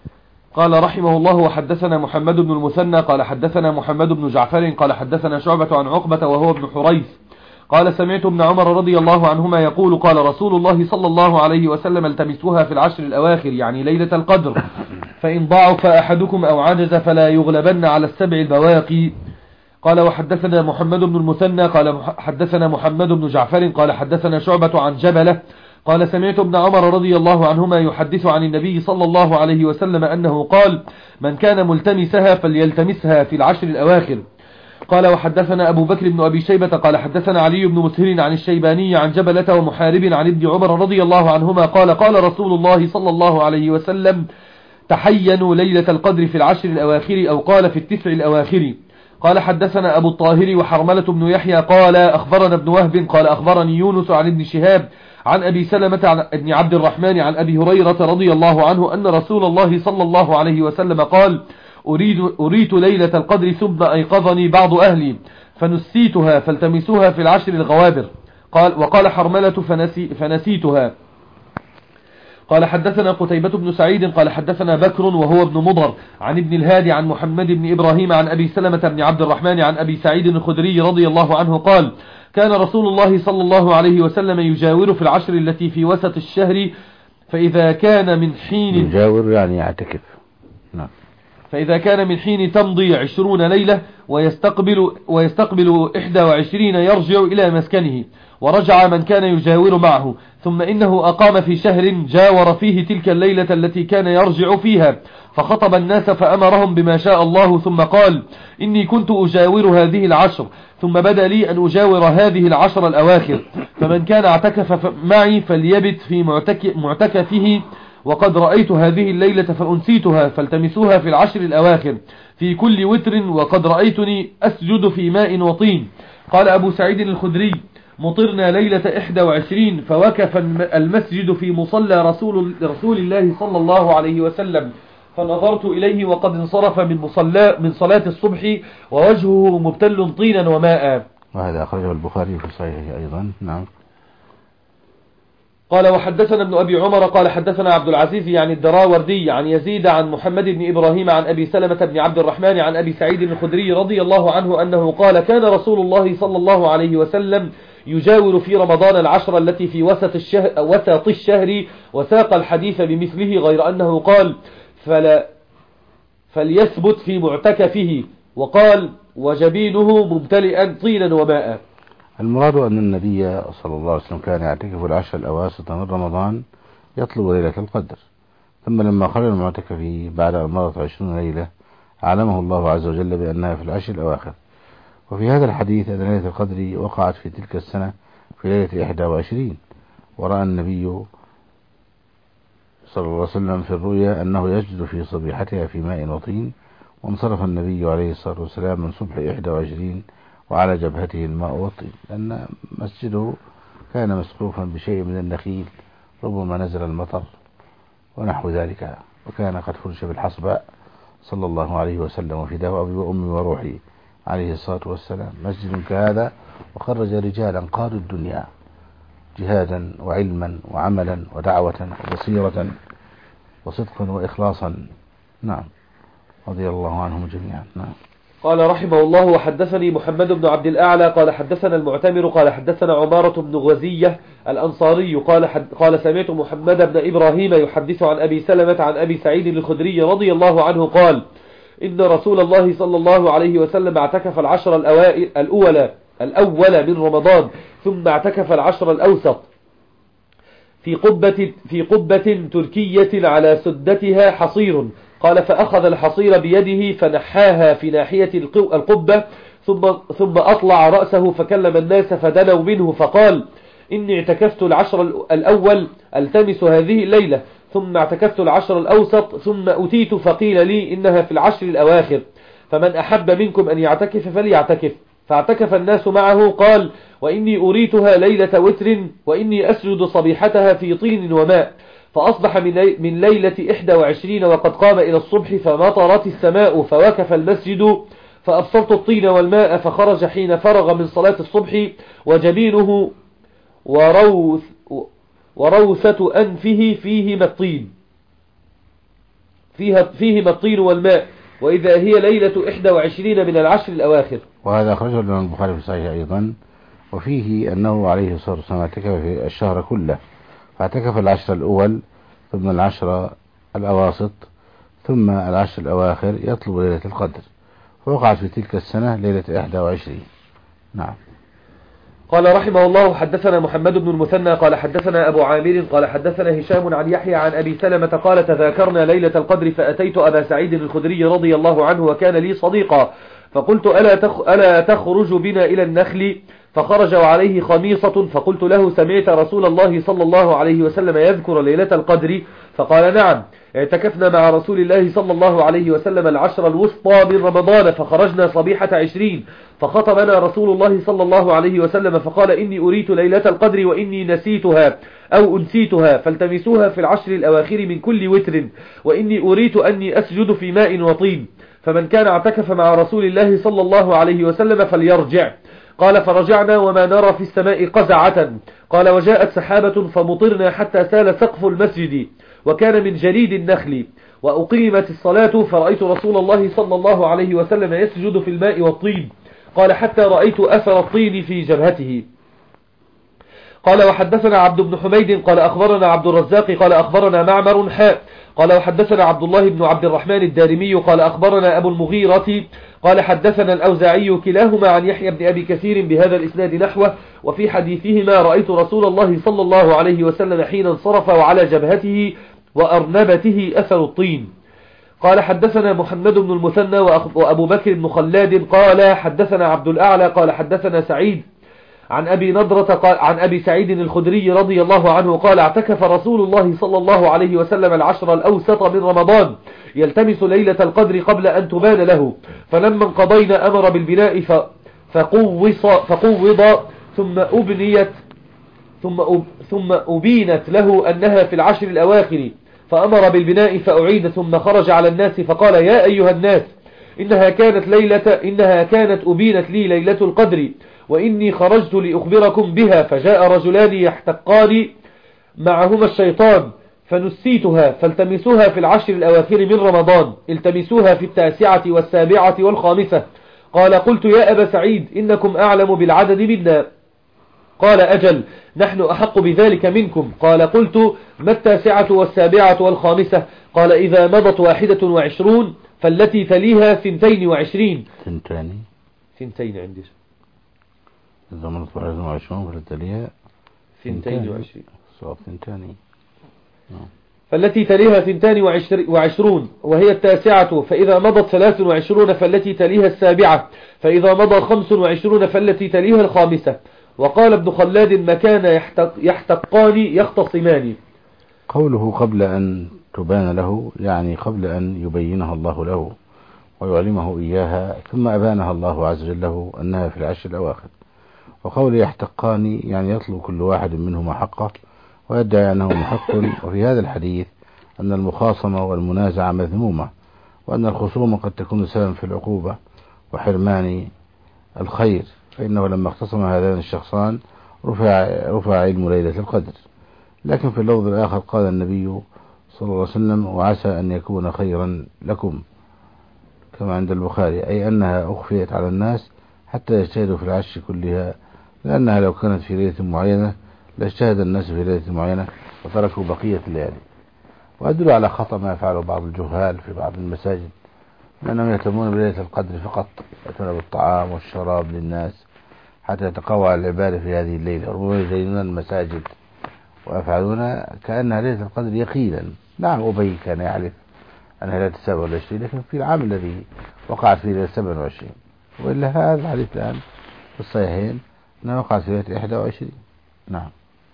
قال رحمه الله وحدثنا محمد بن المثنى قال حدثنا محمد بن جعفر قال حدثنا شعبة عن عقبة وهو ابن حريث قال سمعت ابن عمر رضي الله عنهما يقول قال رسول الله صلى الله عليه وسلم التمسوها في العشر الأواخر يعني ليلة القدر فإن ضعف أحدكم أو عجز فلا يغلبن على السبع البواقي. قال وحدثنا محمد بن المثنى قال حدثنا محمد بن جعفر قال حدثنا شعبة عن جبلة قال سمعت ابن عمر رضي الله عنهما يحدث عن النبي صلى الله عليه وسلم أنه قال من كان ملتمسها فليلتمسها في العشر الأواخر. قال وحدثنا أبو بكر بن أبي شيبة قال حدثنا علي بن مسهر عن الشيباني عن جبلة ومحارب عن ابن عمر رضي الله عنهما قال قال رسول الله صلى الله عليه وسلم تحينوا ليلة القدر في العشر الأواخر أو قال في التسع الأواخر. قال حدثنا أبو الطاهر وحرملة بن يحيى قال أخبرنا ابن وهب قال أخبرني يونس عن ابن شهاب عن أبي سلمة عن ابن عبد الرحمن عن أبي هريرة رضي الله عنه أن رسول الله صلى الله عليه وسلم قال أريت ليلة القدر ثم أيقظني بعض أهلي فنسيتها فالتمسوها في العشر الغوابر. وقال حرملة فنسيتها. قال حدثنا قتيبة بن سعيد قال حدثنا بكر وهو ابن مضر عن ابن الهادي عن محمد بن إبراهيم عن أبي سلمة بن عبد الرحمن عن أبي سعيد الخدري رضي الله عنه قال كان رسول الله صلى الله عليه وسلم يجاور في العشر التي في وسط الشهر فإذا كان من حين يجاور يعني يعتكف. نعم. فإذا كان من حين تمضي 20 ليلة ويستقبل 21 يرجع إلى مسكنه ورجع من كان يجاور معه ثم إنه أقام في شهر جاور فيه تلك الليلة التي كان يرجع فيها فخطب الناس فأمرهم بما شاء الله ثم قال إني كنت أجاور هذه العشر ثم بدا لي أن أجاور هذه العشر الأواخر فمن كان اعتكف معي فليبت في معتكفه وقد رأيت هذه الليلة فأنسيتها فالتمسوها في العشر الأواخر في كل وتر وقد رأيتني أسجد في ماء وطين. قال أبو سعيد الخدري مطرنا ليلة 21 فوقف المسجد في مصلى رسول الله صلى الله عليه وسلم فنظرت إليه وقد انصرف من صلاة الصبح ووجهه مبتل طينا وماء. وهذا أخرجه البخاري في صحيحه أيضا. نعم. قال وحدثنا ابن أبي عمر قال حدثنا عبد العزيز يعني الدراوردي عن يزيد عن محمد بن إبراهيم عن أبي سلمة بن عبد الرحمن عن أبي سعيد الخدري رضي الله عنه أنه قال كان رسول الله صلى الله عليه وسلم يجاور في رمضان العشر التي في وسط الشهر وساق الحديث بمثله غير أنه قال فليثبت في معتكفه وقال وجبينه ممتلئا طينا وماء. المراد أن النبي صلى الله عليه وسلم كان يعتكف العشر الأواسط من رمضان يطلب ليلة القدر ثم لما خرج المعتكف بعد أن مضت 20 ليلة علمه الله عز وجل بأنها في العشر الأواخر. وفي هذا الحديث أن ليلة القدر وقعت في تلك السنة في ليلة 21 ورأى النبي صلى الله عليه وسلم في الرؤيا أنه يسجد في صبيحتها في ماء وطين وانصرف النبي عليه الصلاة والسلام من صبح 21 وعلى جبهته الماء والطين لأن مسجده كان مسقوفا بشيء من النخيل ربما نزل المطر ونحو ذلك وكان قد فرش بالحصباء صلى الله عليه وسلم وفداه أبي وأمي وروحي عليه الصلاة والسلام. مسجد كهذا وخرج رجالا قادوا الدنيا جهادا وعلما وعملا ودعوة وبصيرة وصدقا وإخلاصا. نعم. رضي الله عنهم جميعا. نعم. قال رحمه الله وحدثني محمد بن عبد الأعلى قال حدثنا المعتمر قال حدثنا عمارة بن غزية الأنصاري قال سمعت محمد بن إبراهيم يحدث عن أبي سلمة عن أبي سعيد الخدري رضي الله عنه قال إن رسول الله صلى الله عليه وسلم اعتكف العشر الأول من رمضان، ثم اعتكف العشر الأوسط في قبة تركية على سدتها حصير. قال فأخذ الحصير بيده فنحاها في ناحية القبة، ثم أطلع رأسه فكلم الناس فدنوا منه فقال إني اعتكفت العشر الأول ألتمس هذه الليلة، ثم اعتكفت العشر الأوسط، ثم أتيت فقيل لي إنها في العشر الأواخر، فمن أحب منكم أن يعتكف فليعتكف. فاعتكف الناس معه. قال وإني أريتها ليلة وتر، وإني أسجد صبيحتها في طين وماء، فأصبح من ليلة 21 وقد قام إلى الصبح، فمطرت السماء فوكف المسجد، فأبصرت الطين والماء، فخرج حين فرغ من صلاة الصبح، وجبينه وروثة أنفه فيهما الطين والماء، وإذا هي ليلة 21 من العشر الأواخر. وهذا أخرجه الإمام البخاري في صحيح أيضا، وفيه أنه عليه الصلاة والسلام اعتكف في الشهر كله، فاعتكف العشر الأول، ثم العشر الأواسط، ثم العشر الأواخر يطلب ليلة القدر، فوقعت في تلك السنة ليلة 21. نعم. قال رحمه الله حدثنا محمد بن المثنى قال حدثنا أبو عامر قال حدثنا هشام عن يحيى عن أبي سلمة قال تذاكرنا ليلة القدر، فأتيت أبا سعيد الخدري رضي الله عنه وكان لي صديقا، فقلت ألا تخرج بنا إلى النخل؟ فخرج وعليه خميصة، فقلت له سمعت رسول الله صلى الله عليه وسلم يذكر ليلة القدر؟ فقال نعم، اعتكفنا مع رسول الله صلى الله عليه وسلم العشر الوسطى من رمضان، فخرجنا صبيحة 20، فخطبنا رسول الله صلى الله عليه وسلم فقال إني أريت ليلة القدر وإني نسيتها أو أنسيتها، فالتمسوها في العشر الأواخر من كل وتر، وإني أريت أني أسجد في ماء وطين، فمن كان اعتكف مع رسول الله صلى الله عليه وسلم فليرجع. قال فرجعنا وما نرى في السماء قزعة. قال وجاءت سحابة فمطرنا حتى سال سقف المسجد، وكان من جليد النخل، وأقيمت الصلاة فرأيت رسول الله صلى الله عليه وسلم يسجد في الماء والطين. قال حتى رأيت أثر الطين في جبهته. قال وحدثنا عبد بن حميد قال أخبرنا عبد الرزاق قال أخبرنا معمر قال وحدثنا عبد الله بن عبد الرحمن الدارمي قال أخبرنا أبو المغيرة قال حدثنا الأوزاعي كلاهما عن يحيى بن أبي كثير بهذا الإسناد نحوه، وفي حديثهما رأيت رسول الله صلى الله عليه وسلم حين انصرف وعلى جبهته وأرنبته أثر الطين. قال حدثنا محمد بن المثنى وأبو بكر بن خلاد قال حدثنا عبد الأعلى قال حدثنا سعيد عن أبي نضرة عن أبي سعيد الخدري رضي الله عنه قال اعتكف رسول الله صلى الله عليه وسلم العشر الأوسط من رمضان يلتمس ليلة القدر قبل أن تبان له، فلما انقضينا أمر بالبناء فقوض ثم أبينت له أنها في العشر الأواخر، فأمر بالبناء فأعيد، ثم خرج على الناس فقال يا أيها الناس إنها كانت أبينت لي ليلة القدر، وإني خرجت لأخبركم بها، فجاء رجلان يحتقان معهما الشيطان فنسيتها، فالتمسوها في العشر الأواخر من رمضان، التمسوها في 9 و7 و5. قال قلت يا أبا سعيد إنكم أعلم بالعدد منا. قال أجل نحن أحق بذلك منكم. قال قلت ما 9 و7 و5؟ قال إذا مضت 21 فالتي تليها 22. ثنتين عندي. إذا مضت 21 فالتي تليها 22. صواب 2. فالتي تليها 22 وهي 9، فإذا مضت 23 فالتي تليها 7، فإذا مضى 25 فالتي تليها 5. وقال ابن خلاد مكان يحتقان يختصمان. قوله قبل أن تبان له يعني قبل أن يبينها الله له ويعلمه إياها، ثم أبانها الله عز وجل له أنها في العشر الأواخر. وقول يحتقان يعني يطلب كل واحد منهما حقه ويدعي أنه محق. وفي هذا الحديث أن المخاصمة والمنازعة مذمومة، وأن الخصومة قد تكون سببا في العقوبة وحرمان الخير، فإنه لما اختصم هذان الشخصان رفع علم ليلة القدر. لكن في اللفظ الآخر قال النبي صلى الله عليه وسلم وعسى أن يكون خيرا لكم، كما عند البخاري، أي أنها أخفيت على الناس حتى يجتهدوا في العشر كلها، لأنها لو كانت في ليلة معينة لاجتهد الناس في ليلة معينة وتركوا بقية الليالي. وأدل على خطأ ما يفعله بعض الجهال في بعض المساجد لأنهم يهتمون بليلة القدر فقط، يأتون بالطعام والشراب للناس حتى يتقوى على العبادة في هذه الليلة، وربما يزينون المساجد ويفعلون كأنها ليلة القدر يقينا. نعم، أبي كان يعرف أنها ليلة 27، لكن في العام الذي وقعت فيه ليلة 27، وإلا هذا الحديث الآن في الصحيحين أنها وقعت في ليلة 21. نعم.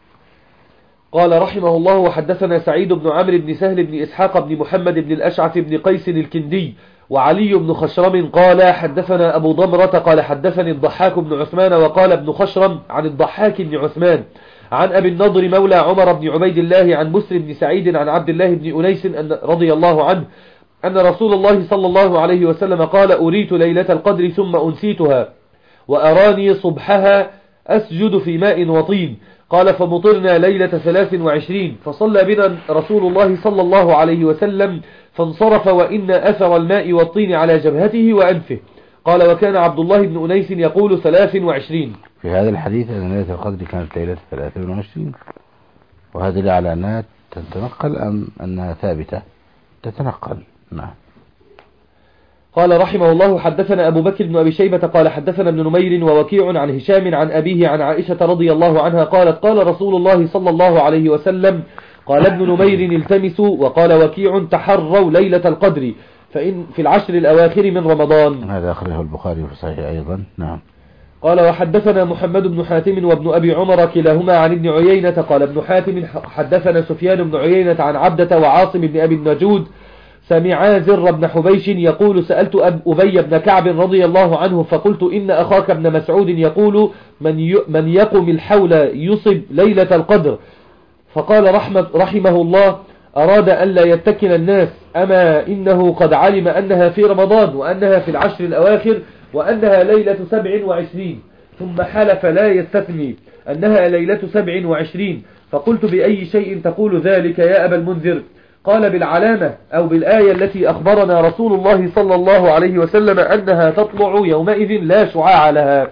قال رحمه الله: وحدثنا سعيد بن عمرو بن سهل بن إسحاق بن محمد بن الأشعث بن قيس الكندي وعلي بن خشرم قال حدثنا أبو ضمرة قال حدثني الضحاك بن عثمان، وقال ابن خشرم عن الضحاك بن عثمان عن أبي النضر مولى عمر بن عبيد الله عن مسلم بن سعيد عن عبد الله بن أنيس رضي الله عنه أن رسول الله صلى الله عليه وسلم قال: أريت ليلة القدر ثم أنسيتها، وأراني صبحها أسجد في ماء وطين. قال: فمطرنا ليلة 23، فصلى بنا رسول الله صلى الله عليه وسلم فانصرف وإن أثر الماء والطين على جبهته وأنفه. قال: وكان عبد الله بن أنيس يقول 23. في هذا الحديث أن ليلة القدر كانت ليلة 23، وهذا على أنها تتنقل أم أنها ثابتة؟ تتنقل. نعم. قال رحمه الله: حدثنا أبو بكر بن أبي شيبة قال حدثنا ابن نمير ووكيع عن هشام عن أبيه عن عائشة رضي الله عنها قالت: قال رسول الله صلى الله عليه وسلم: قال ابن نمير: التمسوا، وقال وكيع: تحروا ليلة القدر فإن في العشر الأواخر من رمضان. هذا أخرجه البخاري في صحيح أيضا. نعم. قال: وحدثنا محمد بن حاتم وابن أبي عمر كلاهما عن ابن عيينة قال ابن حاتم حدثنا سفيان بن عيينة عن عبدة وعاصم بن أبي النجود سمعا زر بن حبيش يقول: سألت أبي بن كعب رضي الله عنه فقلت: إن أخاك ابن مسعود يقول: من يقم الحول يصب ليلة القدر. فقال رحمه الله: أراد أن لا يتكل الناس، أما إنه قد علم أنها في رمضان وأنها في العشر الأواخر وأنها ليلة 27، ثم حلف لا يستثني أنها ليلة 27. فقلت: بأي شيء تقول ذلك يا أبا المنذر؟ قال: بالعلامة أو بالآية التي أخبرنا رسول الله صلى الله عليه وسلم أنها تطلع يومئذ لا شعاع لها.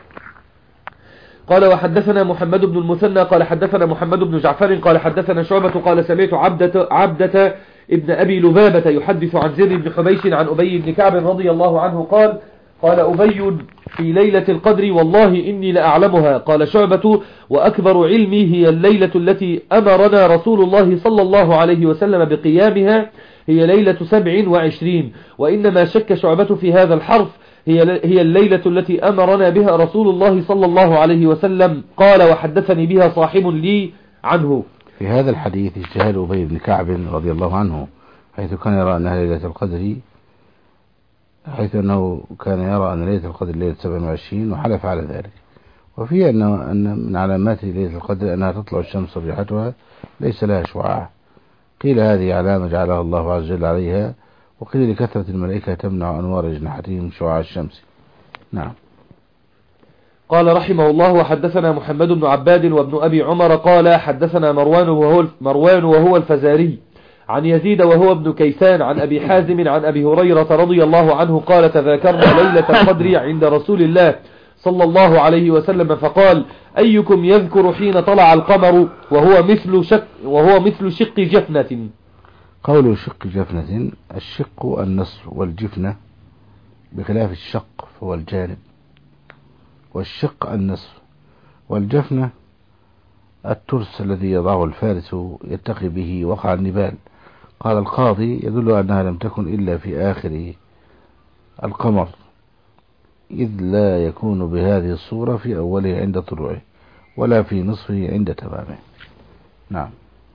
قال: وحدثنا محمد بن المثنى قال حدثنا محمد بن جعفر قال حدثنا شعبة قال: سمعت عبدة ابن أبي لبابة يحدث عن زر بن حبيش عن أبي بن كعب رضي الله عنه قال أبي في ليلة القدر: والله إني لأعلمها. قال شعبة: وأكبر علمي هي الليلة التي أمرنا رسول الله صلى الله عليه وسلم بقيامها، هي ليلة 27. وإنما شك شعبة في هذا الحرف، هي الليلة التي أمرنا بها رسول الله صلى الله عليه وسلم. قال: وحدثني بها صاحب لي عنه. في هذا الحديث اجتهاد أبي بن كعب رضي الله عنه، حيث كان يرى أنها ليلة القدر، حيث أنه كان يرى أن ليلة القدر ليلة 27 وحلف على ذلك. وفيه أن من علامات ليلة القدر أنها تطلع الشمس ريحتها ليس لها شعاع. قيل هذه علامة جعلها الله عز وجل عليها، وقيل لكثرة الملائكة تمنع أنوار أجنحتهم شعاع الشمس. نعم. قال رحمه الله: وحدثنا محمد بن عباد وابن أبي عمر قال حدثنا مروان وهو الفزاري عن يزيد وهو ابن كيسان عن أبي حازم عن أبي هريرة رضي الله عنه قال: تذاكرنا ليلة القدر عند رسول الله صلى الله عليه وسلم فقال: أيكم يذكر حين طلع القمر وهو مثل شق جفنة. قول شق جفنة، الشق النصف، والجفنة بخلاف الشق فهو الجانب، والشق النصف، والجفنة الترس الذي يضعه الفارس يتقي به وقع النبال. قال القاضي: يدل أنها لم تكن إلا في آخر القمر، إذ لا يكون بهذه الصورة في أوله عند طلوعه ولا في نصفه عند تمامه. نعم.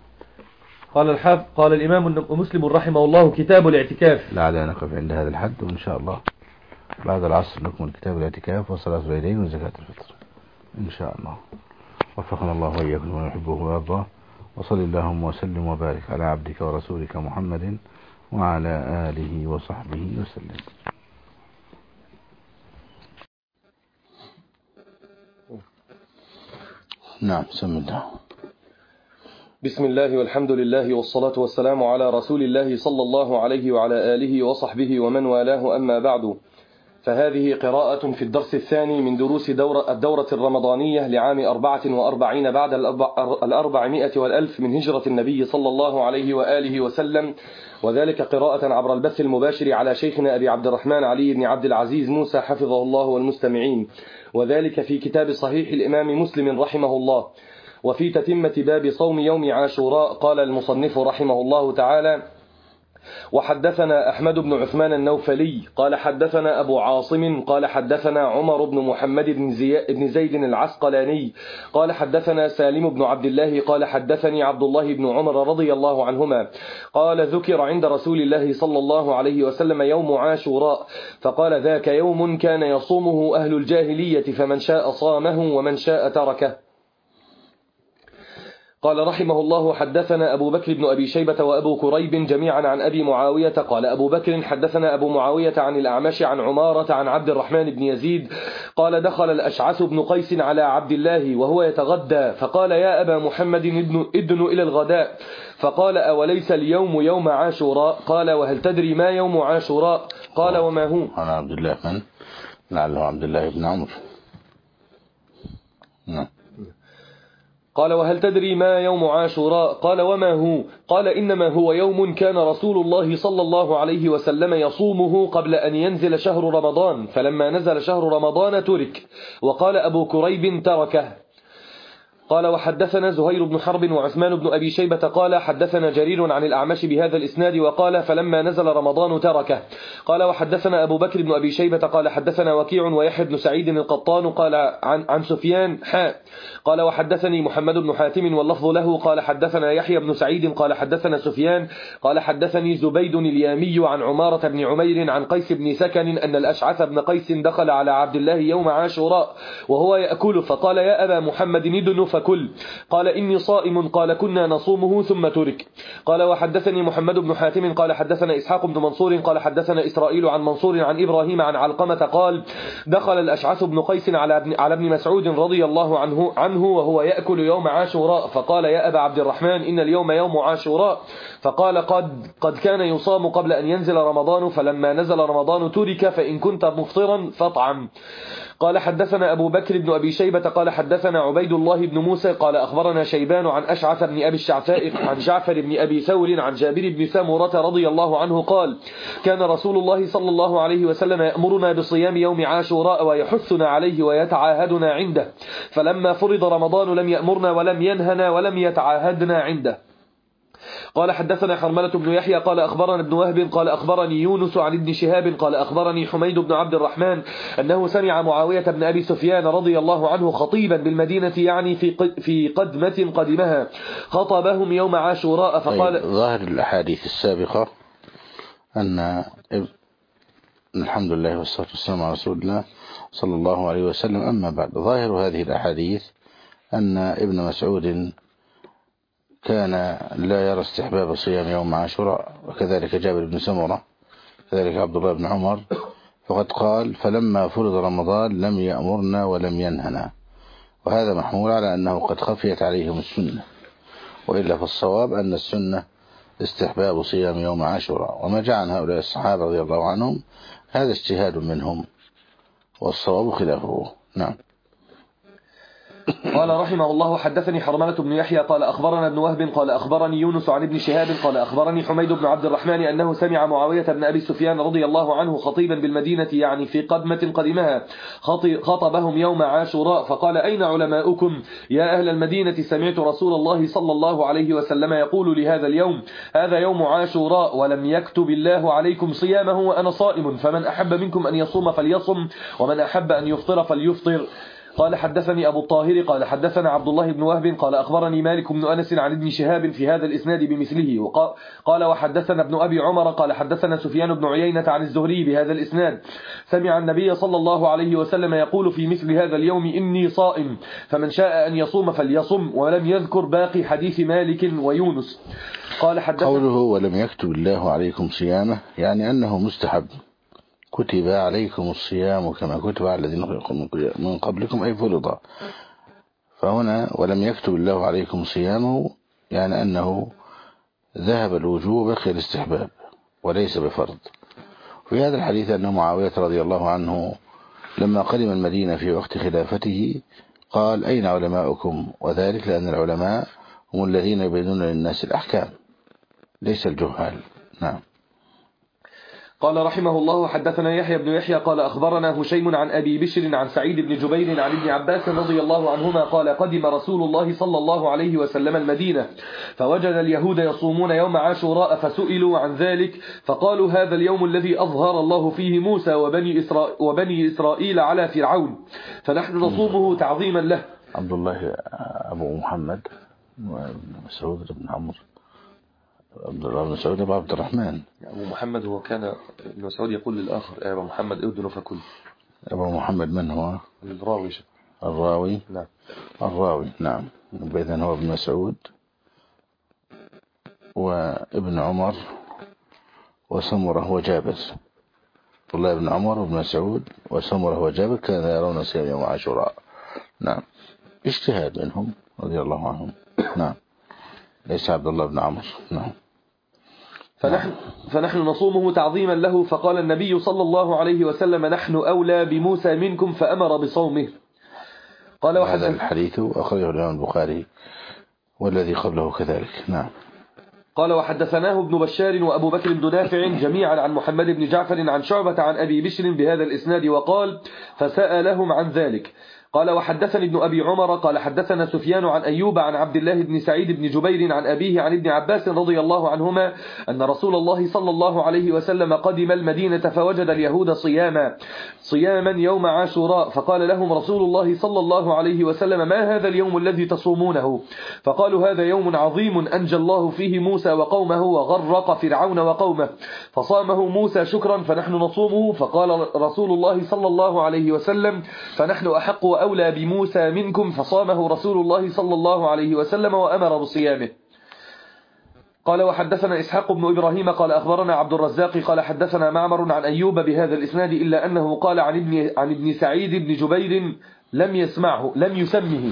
قال الإمام مسلم رحمه الله: كتاب الاعتكاف. لعلنا نقف عند هذا الحد، وإن شاء الله بعد العصر نكمل كتاب الاعتكاف وصلاة الليلين وزكاة الفطر إن شاء الله. وفقنا الله وإياكم وما يحبه ويرضاه، وصل اللهم وسلم وبارك على عبدك ورسولك محمد وعلى آله وصحبه وسلم. نعم. بسم الله. بسم الله والحمد لله والصلاة والسلام على رسول الله صلى الله عليه وعلى آله وصحبه ومن والاه، أما بعد. فهذه قراءة في الدرس الثاني من دروس الدورة الرمضانية لعام 44 بعد 400 والألف من هجرة النبي صلى الله عليه وآله وسلم، وذلك قراءة عبر البث المباشر على شيخنا أبي عبد الرحمن علي بن عبد العزيز موسى حفظه الله والمستمعين، وذلك في كتاب صحيح الإمام مسلم رحمه الله. وفي تتمة باب صوم يوم عاشوراء قال المصنف رحمه الله تعالى: وحدثنا أحمد بن عثمان النوفلي قال حدثنا أبو عاصم قال حدثنا عمر بن محمد بن زيد العسقلاني قال حدثنا سالم بن عبد الله قال حدثني عبد الله بن عمر رضي الله عنهما قال: ذكر عند رسول الله صلى الله عليه وسلم يوم عاشوراء، فقال: ذاك يوم كان يصومه أهل الجاهلية، فمن شاء صامه ومن شاء تركه. قال رحمه الله: حدثنا أبو بكر بن أبي شيبة وأبو كريب جميعا عن أبي معاوية قال أبو بكر: حدثنا أبو معاوية عن الأعمش عن عمارة عن عبد الرحمن بن يزيد قال: دخل الأشعث بن قيس على عبد الله وهو يتغدى، فقال: يا أبا محمد ادن إلى الغداء. فقال: أوليس اليوم يوم عاشوراء؟ قال: وهل تدري ما يوم عاشوراء؟ قال: وما هو؟ أنا عبد الله من لعله عبد الله بن عمرو. نعم. قال: وهل تدري ما يوم عاشوراء؟ قال: وما هو؟ قال: إنما هو يوم كان رسول الله صلى الله عليه وسلم يصومه قبل أن ينزل شهر رمضان، فلما نزل شهر رمضان ترك. وقال أبو كريب: تركه. قال: وحدثنا زهير بن حرب وعثمان بن أبي شيبة قال حدثنا جرير عن الأعمش بهذا الإسناد وقال: فلما نزل رمضان تركه. قال: وحدثنا أبو بكر بن أبي شيبة قال حدثنا وكيع ويحيى بن سعيد القطان قال عن سفيان قال: وحدثني محمد بن حاتم واللفظ له قال حدثنا يحيى بن سعيد قال حدثنا سفيان قال حدثني زبيد اليامي عن عمارة بن عمير عن قيس بن سكن أن الأشعث بن قيس دخل على عبد الله يوم عاشوراء وهو يأكل، فقال: يا أبا محمد ادن فكل. قال: إني صائم. قال: كنا نصومه ثم ترك. قال: وحدثني محمد بن حاتم قال حدثنا إسحاق بن منصور قال حدثنا إسرائيل عن منصور عن إبراهيم عن علقمة قال: دخل الأشعث بن قيس على ابن مسعود رضي الله عنه وهو يأكل يوم عاشوراء، فقال: يا أبا عبد الرحمن إن اليوم يوم عاشوراء. فقال: قد كان يصام قبل أن ينزل رمضان، فلما نزل رمضان ترك، فإن كنت مفطرا فاطعم. قال: حدثنا أبو بكر بن أبي شيبة قال حدثنا عبيد الله بن موسى قال أخبرنا شيبان عن أشعث بن أبي الشعثاء عن جعفر بن أبي ثور عن جابر بن سمرة رضي الله عنه قال: كان رسول الله صلى الله عليه وسلم يأمرنا بصيام يوم عاشوراء ويحثنا عليه ويتعاهدنا عنده، فلما فرض رمضان لم يأمرنا ولم ينهنا ولم يتعاهدنا عنده. قال: حدثنا حرملة بن يحيى قال أخبرنا ابن وهب قال أخبرني يونس عن ابن شهاب قال أخبرني حميد بن عبد الرحمن أنه سمع معاوية بن أبي سفيان رضي الله عنه خطيبا بالمدينة، يعني في قدمة قدمها، خطبهم يوم عاشوراء فقال: ظاهر الأحاديث السابقة أن الحمد لله والصلاة والسلام على رسول الله صلى الله عليه وسلم. أما بعد، ظاهر هذه الأحاديث أن ابن مسعود كان لا يرى استحباب صيام يوم عاشوراء، وكذلك جابر بن سمرة، كذلك عبد الله بن عمر، فقد قال: فلما فرض رمضان لم يأمرنا ولم ينهنا، وهذا محمول على أنه قد خفيت عليهم السنة، وإلا فالصواب أن السنة استحباب صيام يوم عاشوراء، وما جاء عن هؤلاء الصحابة رضي الله عنهم هذا اجتهاد منهم، والصواب خلافه. نعم. قال رحمه الله: حدثني حرملة بن يحيى قال أخبرنا ابن وهب قال أخبرني يونس عن ابن شهاب قال أخبرني حميد بن عبد الرحمن أنه سمع معاوية بن أبي سفيان رضي الله عنه خطيبا بالمدينة، يعني في قدمة قدمها، خطبهم يوم عاشوراء فقال: أين علماؤكم يا أهل المدينة؟ سمعت رسول الله صلى الله عليه وسلم يقول لهذا اليوم: هذا يوم عاشوراء ولم يكتب الله عليكم صيامه وأنا صائم، فمن أحب منكم أن يصوم فليصم ومن أحب أن يفطر فليفطر. قال: حدثني أبو الطاهر قال حدثنا عبد الله بن وهب قال أخبرني مالك بن أنس عن ابن شهاب في هذا الإسناد بمثله. قال: وحدثنا ابن أبي عمر قال حدثنا سفيان بن عيينة عن الزهري بهذا الإسناد، سمع النبي صلى الله عليه وسلم يقول في مثل هذا اليوم: إني صائم، فمن شاء أن يصوم فليصم، ولم يذكر باقي حديث مالك ويونس. قال: قوله ولم يكتب الله عليكم صيامه يعني أنه مستحب، كتب عليكم الصيام كما كتب على الذين من قبلكم أي فرض. فهنا ولم يكتب الله عليكم صيامه يعني أنه ذهب الوجوب بقي الاستحباب وليس بفرض. في هذا الحديث أن معاوية رضي الله عنه لما قدم المدينة في وقت خلافته قال أين علماؤكم؟ وذلك لأن العلماء هم الذين يبينون للناس الأحكام ليس الجهال. نعم. قال رحمه الله حدثنا يحيى بن يحيى قال أخبرنا هشيم عن أبي بشر عن سعيد بن جبير عن ابن عباس رضي الله عنهما قال قدم رسول الله صلى الله عليه وسلم المدينة فوجد اليهود يصومون يوم عاشوراء فسئلوا عن ذلك فقالوا هذا اليوم الذي أظهر الله فيه موسى وبني إسرائيل على فرعون فنحن نصومه تعظيما له. عبد الله أبو محمد مسعود بن عمرو عبد الله بن مسعود أبو عبد الرحمن. أبو محمد هو كان ابن مسعود يقول للآخر يا أبو محمد أذن فكل. أبو محمد من هو؟ الراوي. نعم. الراوي نعم. إذن هو ابن مسعود وابن عمر وسمرة وجابر. عبد الله بن عمر وابن مسعود وسمرة وجابر كانوا يرون صيام يوم عاشوراء. نعم. اجتهاد منهم رضي الله عنهم. نعم. ليس عبد الله بن عمرو. نعم. فنحن نصومه تعظيما له فقال النبي صلى الله عليه وسلم نحن أولى بموسى منكم فأمر بصومه. قال هذا الحديث أخرجه الإمام البخاري والذي قبله كذلك. نعم. قال وحدثناه ابن بشار وأبو بكر بن نافع جميعا عن محمد بن جعفر عن شعبة عن أبي بشر بهذا الإسناد وقال فسألهم عن ذلك. قال وحدثني ابن أبي عمر قال حدثنا سفيان عن أيوب عن عبد الله بن سعيد بن جبير عن أبيه عن ابن عباس رضي الله عنهما أن رسول الله صلى الله عليه وسلم قدم المدينة فوجد اليهود صياما يوم عاشوراء فقال لهم رسول الله صلى الله عليه وسلم ما هذا اليوم الذي تصومونه؟ فقالوا هذا يوم عظيم أنجى الله فيه موسى وقومه وغرق فرعون وقومه فصامه موسى شكرا فنحن نصومه. فقال رسول الله صلى الله عليه وسلم فنحن أحق وأولى بموسى منكم فصامه رسول الله صلى الله عليه وسلم وأمر بصيامه. قال وحدثنا إسحاق بن إبراهيم قال أخبرنا عبد الرزاق قال حدثنا معمر عن أيوب بهذا الإسناد إلا أنه قال عن ابن سعيد بن جبير لم يسمه.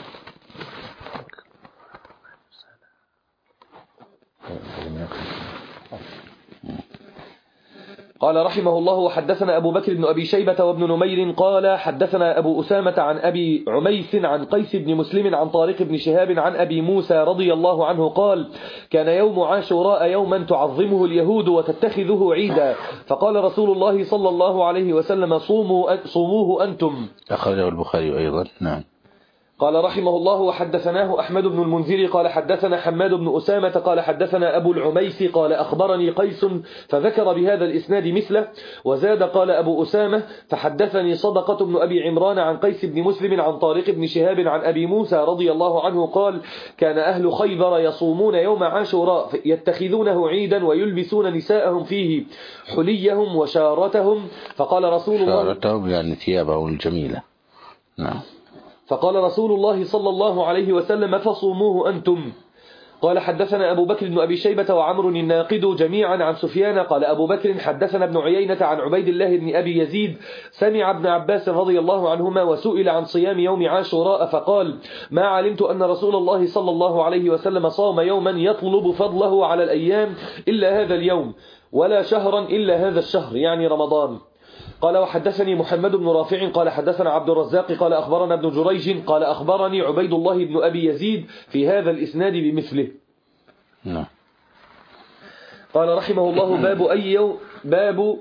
قال رحمه الله وحدثنا أبو بكر بن أبي شيبة وابن نمير قال حدثنا أبو أسامة عن أبي عميس عن قيس بن مسلم عن طارق بن شهاب عن أبي موسى رضي الله عنه قال كان يوم عاشوراء يوما تعظمه اليهود وتتخذه عيدا فقال رسول الله صلى الله عليه وسلم صوموه أنتم. أخرجه البخاري أيضا. نعم. قال رحمه الله وحدثناه أحمد بن المنذر قال حدثنا حماد بن أسامة قال حدثنا أبو العميس قال أخبرني قيس فذكر بهذا الإسناد مثله وزاد قال أبو أسامة فحدثني صدقة بن أبي عمران عن قيس بن مسلم عن طارق بن شهاب عن أبي موسى رضي الله عنه قال كان أهل خيبر يصومون يوم عاشوراء يتخذونه عيدا ويلبسون نساءهم فيه حليهم وشارتهم فقال رسول الله شارتهم يعني ثيابهم الجميلة. نعم. فقال رسول الله صلى الله عليه وسلم فصوموه أنتم. قال حدثنا أبو بكر بن أبي شيبة وعمر الناقد جميعا عن سفيان قال أبو بكر حدثنا ابن عيينة عن عبيد الله بن أبي يزيد سمع ابن عباس رضي الله عنهما وسئل عن صيام يوم عاشوراء فقال ما علمت أن رسول الله صلى الله عليه وسلم صام يوما يطلب فضله على الأيام إلا هذا اليوم ولا شهرا إلا هذا الشهر يعني رمضان. قال وحدثني محمد بن رافع قال حدثنا عبد الرزاق قال أخبرنا ابن جريج قال أخبرني عبيد الله بن أبي يزيد في هذا الإسناد بمثله. نعم. قال رحمه الله باب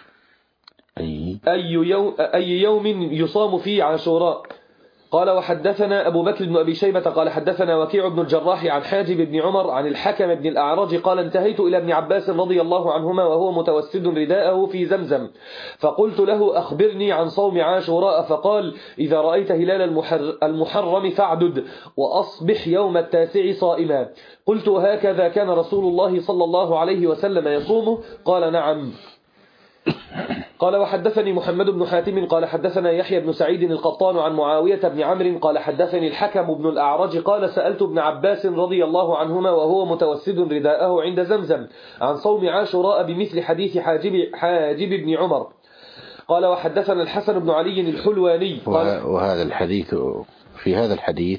أي يوم يصام فيه عاشوراء. قال وحدثنا أبو بكر بن أبي شيبة قال حدثنا وكيع بن الجراح عن حاجب بن عمر عن الحكم بن الأعرج قال انتهيت إلى ابن عباس رضي الله عنهما وهو متوسد رداءه في زمزم فقلت له أخبرني عن صوم عاشوراء فقال إذا رأيت هلال المحرم فاعدد وأصبح يوم 9 صائما. قلت هكذا كان رسول الله صلى الله عليه وسلم يصومه؟ قال نعم. قال وحدثني محمد بن حاتم قال حدثنا يحيى بن سعيد القطان عن معاوية بن عمرو قال حدثني الحكم بن الأعرج قال سألت ابن عباس رضي الله عنهما وهو متوسد رداءه عند زمزم عن صوم عاشوراء بمثل حديث حاجب بن عمر. قال وحدثنا الحسن بن علي الحلواني وهذا الحديث في هذا الحديث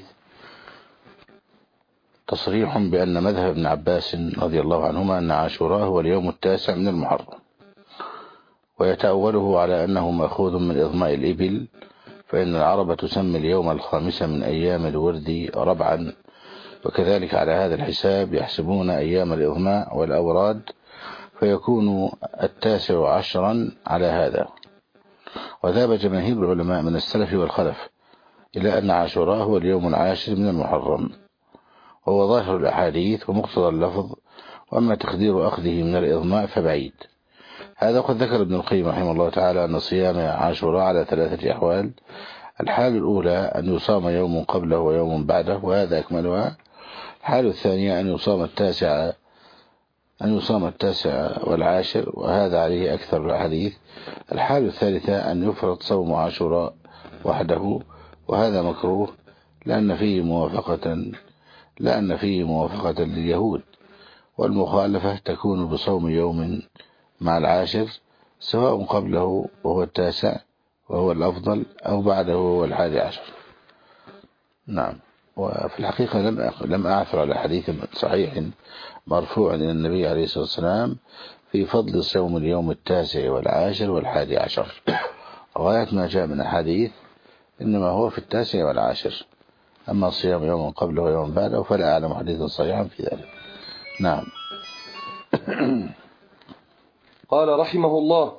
تصريح بأن مذهب ابن عباس رضي الله عنهما أن عاشوراء هو اليوم 9 من المحرم ويتأوله على أنه مأخوذ من إضماء الإبل، فإن العرب تسمي اليوم الخامس من أيام الورد ربعا، وكذلك على هذا الحساب يحسبون أيام الإضماء والأوراد، فيكون 19 على هذا. وذهب جماهير العلماء من السلف والخلف إلى أن عاشوراء هو اليوم 10 من المحرم، وهو ظاهر الأحاديث ومقتضى اللفظ، وأما تقدير أخذه من الإضماء فبعيد. هذا قد ذكر ابن القيم رحمه الله تعالى أن صيام عاشوراء على 3 أحوال: الحال الأولى أن يصام يوم قبله ويوم بعده، وهذا أكملها. الحال الثانية أن يصام 9 و10، وهذا عليه أكثر الأحاديث. الحال الثالثة أن يفرض صوم عاشوراء وحده، وهذا مكروه لأن فيه موافقة لليهود، والمخالفة تكون بصوم يوم مع 10 سواء قبله وهو 9 وهو الأفضل أو بعده وهو 11. نعم. وفي الحقيقة لم أعثر على حديث صحيح مرفوع إلى النبي عليه الصلاة والسلام في فضل صوم اليوم 9 و10 و11. غاية ما جاء من الحديث إنما هو في 9 و10، أما صيام يوم قبله ويوم بعده فلا أعلم حديثا صحيحا في ذلك. نعم. قال رحمه الله: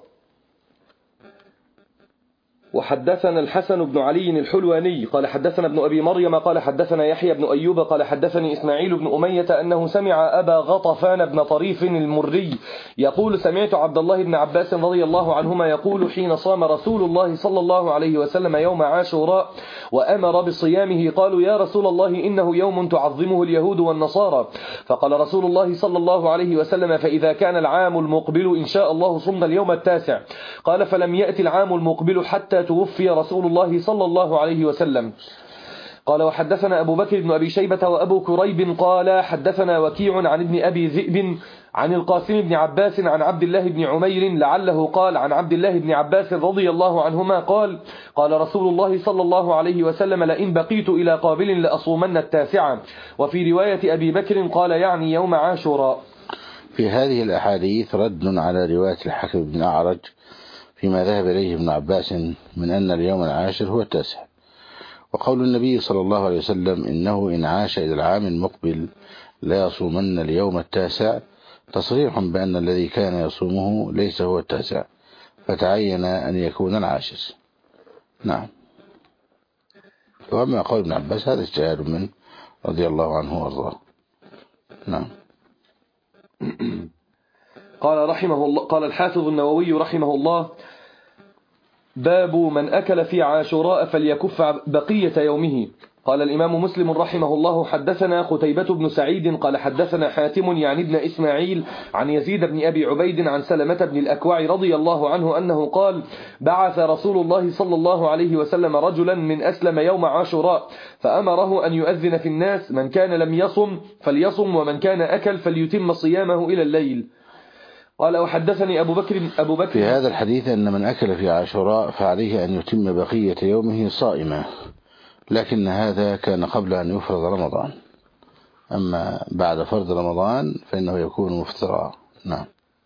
وحدثنا الحسن بن علي الحلواني قال حدثنا ابن أبي مريم قال حدثنا يحيى بن أيوب قال حدثني إسماعيل بن أمية أنه سمع أبا غطفان بن طريف المري يقول: سمعت عبد الله بن عباس رضي الله عنهما يقول: حين صام رسول الله صلى الله عليه وسلم يوم عاشوراء وأمر بصيامه قالوا: يا رسول الله إنه يوم تعظمه اليهود والنصارى. فقال رسول الله صلى الله عليه وسلم: فإذا كان العام المقبل إن شاء الله صمنا اليوم 9. قال: فلم يأتي العام المقبل حتى توفي رسول الله صلى الله عليه وسلم. قال: وحدثنا أبو بكر بن أبي شيبة وأبو كريب قال حدثنا وكيع عن ابن أبي ذئب عن القاسم بن عباس عن عبد الله بن عمير لعله قال عن عبد الله بن عباس رضي الله عنهما قال: قال رسول الله صلى الله عليه وسلم: لئن بقيت إلى قابل لأصومن 9. وفي رواية أبي بكر قال يعني يوم عاشوراء. في هذه الأحاديث رد على رواية الحكم بن أعرج فيما ذهب إليه ابن عباس من أن اليوم 10 هو 9. وقول النبي صلى الله عليه وسلم إنه إن عاش إلى العام المقبل لا يصومن اليوم 9 تصريح بأن الذي كان يصومه ليس هو 9، فتعين أن يكون 10. نعم. وأما قول ابن عباس هذا اجتهاد منه رضي الله عنه وارضاه. نعم. قال رحمه الله: قال الحافظ النووي رحمه الله: باب من أكل في عاشوراء فليكف بقية يومه. قال الإمام مسلم رحمه الله: حدثنا قتيبة بن سعيد قال حدثنا حاتم يعني ابن إسماعيل عن يزيد بن أبي عبيد عن سلمة بن الأكوع رضي الله عنه أنه قال: بعث رسول الله صلى الله عليه وسلم رجلا من أسلم يوم عاشوراء فأمره أن يؤذن في الناس: من كان لم يصم فليصم، ومن كان أكل فليتم صيامه إلى الليل. قال: وحدثني أبو بكر في هذا الحديث أن من أكل في عاشوراء فعليه أن يتم بقية يومه صائما، لكن هذا كان قبل أن يفرض رمضان، أما بعد فرض رمضان فإنه يكون مفطرا. نعم.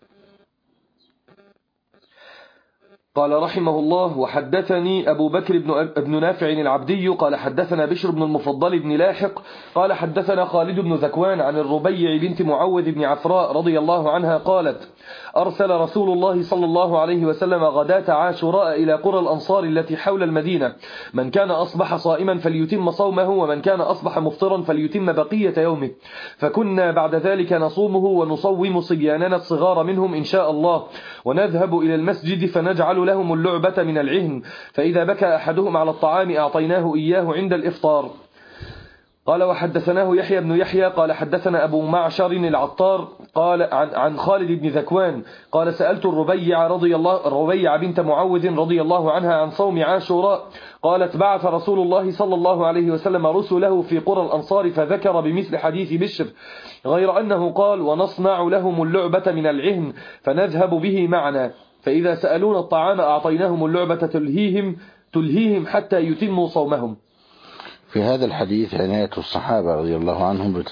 قال رحمه الله: وحدثني أبو بكر بن نافع العبدي قال حدثنا بشر بن المفضل بن لاحق قال حدثنا خالد بن ذكوان عن الربيع بنت معوذ بن عفراء رضي الله عنها قالت: أرسل رسول الله صلى الله عليه وسلم غداة عاشوراء إلى قرى الأنصار التي حول المدينة: من كان أصبح صائما فليتم صومه، ومن كان أصبح مفطرا فليتم بقية يومه. فكنا بعد ذلك نصومه ونصوم صبياننا الصغار منهم إن شاء الله، ونذهب إلى المسجد فنجعل لهم اللعبة من العهن، فإذا بكى أحدهم على الطعام أعطيناه إياه عند الإفطار. قال: وحدثناه يحيى بن يحيى قال حدثنا أبو معشر العطار قال عن خالد بن ذكوان قال: سألت الربيع بنت معوذ رضي الله عنها عن صوم عاشوراء. قالت: بعث رسول الله صلى الله عليه وسلم رسله في قرى الأنصار فذكر بمثل حديث بشر، غير أنه قال: ونصنع لهم اللعبة من العهن فنذهب به معنا، فإذا سألون الطعام أعطيناهم اللعبة تلهيهم حتى يتموا صومهم. في هذا الحديث عناية الصحابة رضي الله عنهم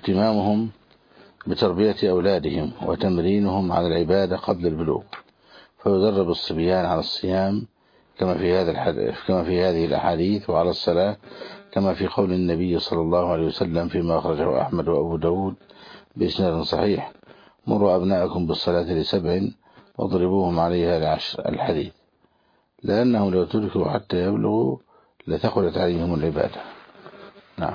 واهتمامهم بتربية أولادهم وتمرينهم على العبادة قبل البلوغ، فيدرب الصبيان على الصيام كما في هذه الأحاديث، وعلى الصلاة كما في قول النبي صلى الله عليه وسلم فيما أخرجه أحمد وأبو داود بإسناد صحيح: مروا أبناءكم بالصلاة ل7 واضربوهم عليها ل10 الحديث، لأنهم لو تركوا حتى يبلغوا لثقلت عليهم العبادة. نعم.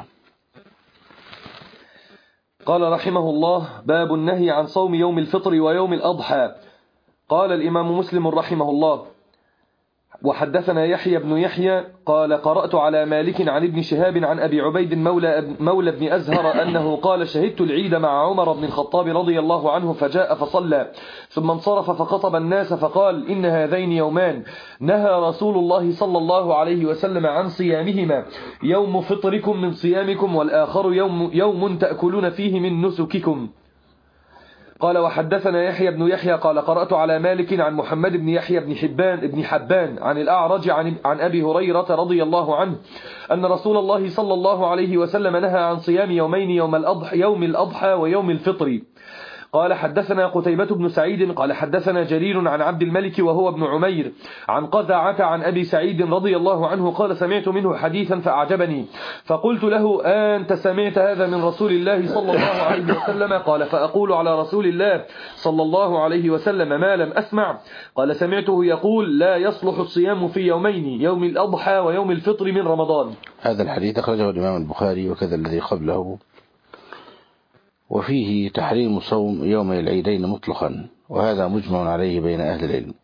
قال رحمه الله: باب النهي عن صوم يوم الفطر ويوم الأضحى. قال الإمام مسلم رحمه الله: وحدثنا يحيى بن يحيى قال: قرأت على مالك عن ابن شهاب عن أبي عبيد مولى بن أزهر أنه قال: شهدت العيد مع عمر بن الخطاب رضي الله عنه، فجاء فصلى ثم انصرف فخطب الناس فقال: إن هذين يومان نهى رسول الله صلى الله عليه وسلم عن صيامهما، يوم فطركم من صيامكم، والآخر يوم تأكلون فيه من نسككم. قال: وحدثنا يحيى بن يحيى قال: قرأت على مالك عن محمد بن يحيى بن حبان عن الأعرج عن أبي هريرة رضي الله عنه أن رسول الله صلى الله عليه وسلم نهى عن صيام يومين، يوم الأضحى ويوم الفطر. قال: حدثنا قتيبة بن سعيد قال: حدثنا جرير عن عبد الملك وهو ابن عمير عن قزعة عن أبي سعيد رضي الله عنه قال: سمعت منه حديثا فأعجبني، فقلت له: أنت سمعت هذا من رسول الله صلى الله عليه وسلم؟ قال: فأقول على رسول الله صلى الله عليه وسلم ما لم أسمع. قال: سمعته يقول: لا يصلح الصيام في يومين، يوم الأضحى ويوم الفطر من رمضان. هذا الحديث أخرجه الإمام البخاري وكذا الذي قبله، وفيه تحريم صوم يومي العيدين مطلقا، وهذا مجمع عليه بين أهل العلم.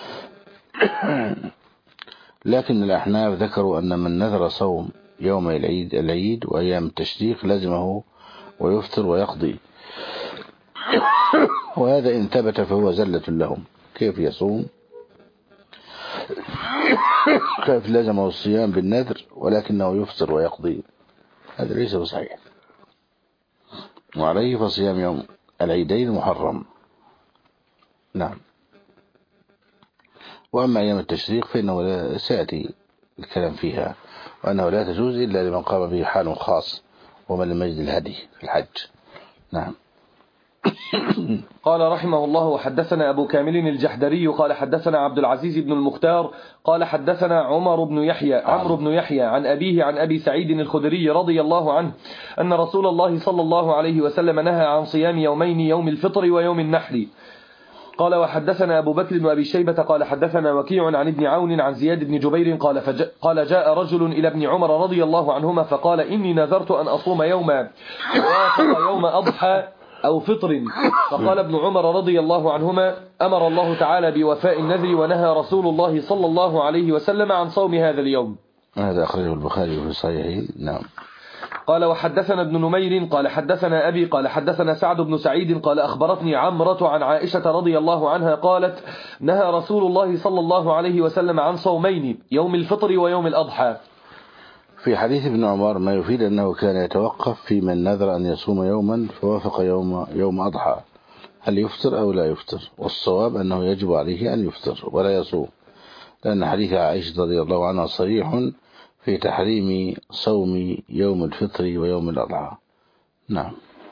لكن الأحناف ذكروا أن من نذر صوم يومي العيد وأيام التشريق لازمه ويفطر ويقضي، وهذا إن ثبت فهو زلة لهم. كيف يصوم؟ كيف لازمه الصيام بالنذر ولكنه يفطر ويقضي؟ هذا ليس بصحيح، وعليه فصيام يوم العيدين محرم. نعم. وأما أيام التشريق فإنه سيأتي الكلام فيها، وأنه لا تجوز إلا لمن قام به حال خاص ومن لم يجد الهدي في الحج. نعم. قال رحمه الله: وحدثنا أبو كامل الجحدري قال: حدثنا عبد العزيز بن المختار قال: حدثنا عمرو بن يحيى عن أبيه عن أبي سعيد الخدري رضي الله عنه أن رسول الله صلى الله عليه وسلم نهى عن صيام يومين، يوم الفطر ويوم النحر. قال: وحدثنا أبو بكر بن أبي شيبة قال: حدثنا وكيع عن ابن عون عن زياد بن جبير قال: جاء رجل إلى ابن عمر رضي الله عنهما فقال: إني نذرت أن أصوم يوما وافق يوم أضحى أو فطر. فقال ابن عمر رضي الله عنهما: أمر الله تعالى بوفاء النذر، ونهى رسول الله صلى الله عليه وسلم عن صوم هذا اليوم. هذا أخرجه البخاري في صحيحه. نعم. قال: وحدثنا ابن نمير قال: حدثنا أبي قال: حدثنا سعد بن سعيد قال: أخبرتني عمرة عن عائشة رضي الله عنها قالت: نهى رسول الله صلى الله عليه وسلم عن صومين، يوم الفطر ويوم الأضحى. في حديث ابن عمر ما يفيد أنه كان يتوقف في من نذر أن يصوم يوما فوافق يوم أضحى، هل يفطر أو لا يفطر؟ والصواب أنه يجب عليه أن يفطر ولا يصوم، لأن حديث عائشة رضي الله عنها صريح في تحريم صوم يوم الفطر ويوم الأضحى. نعم.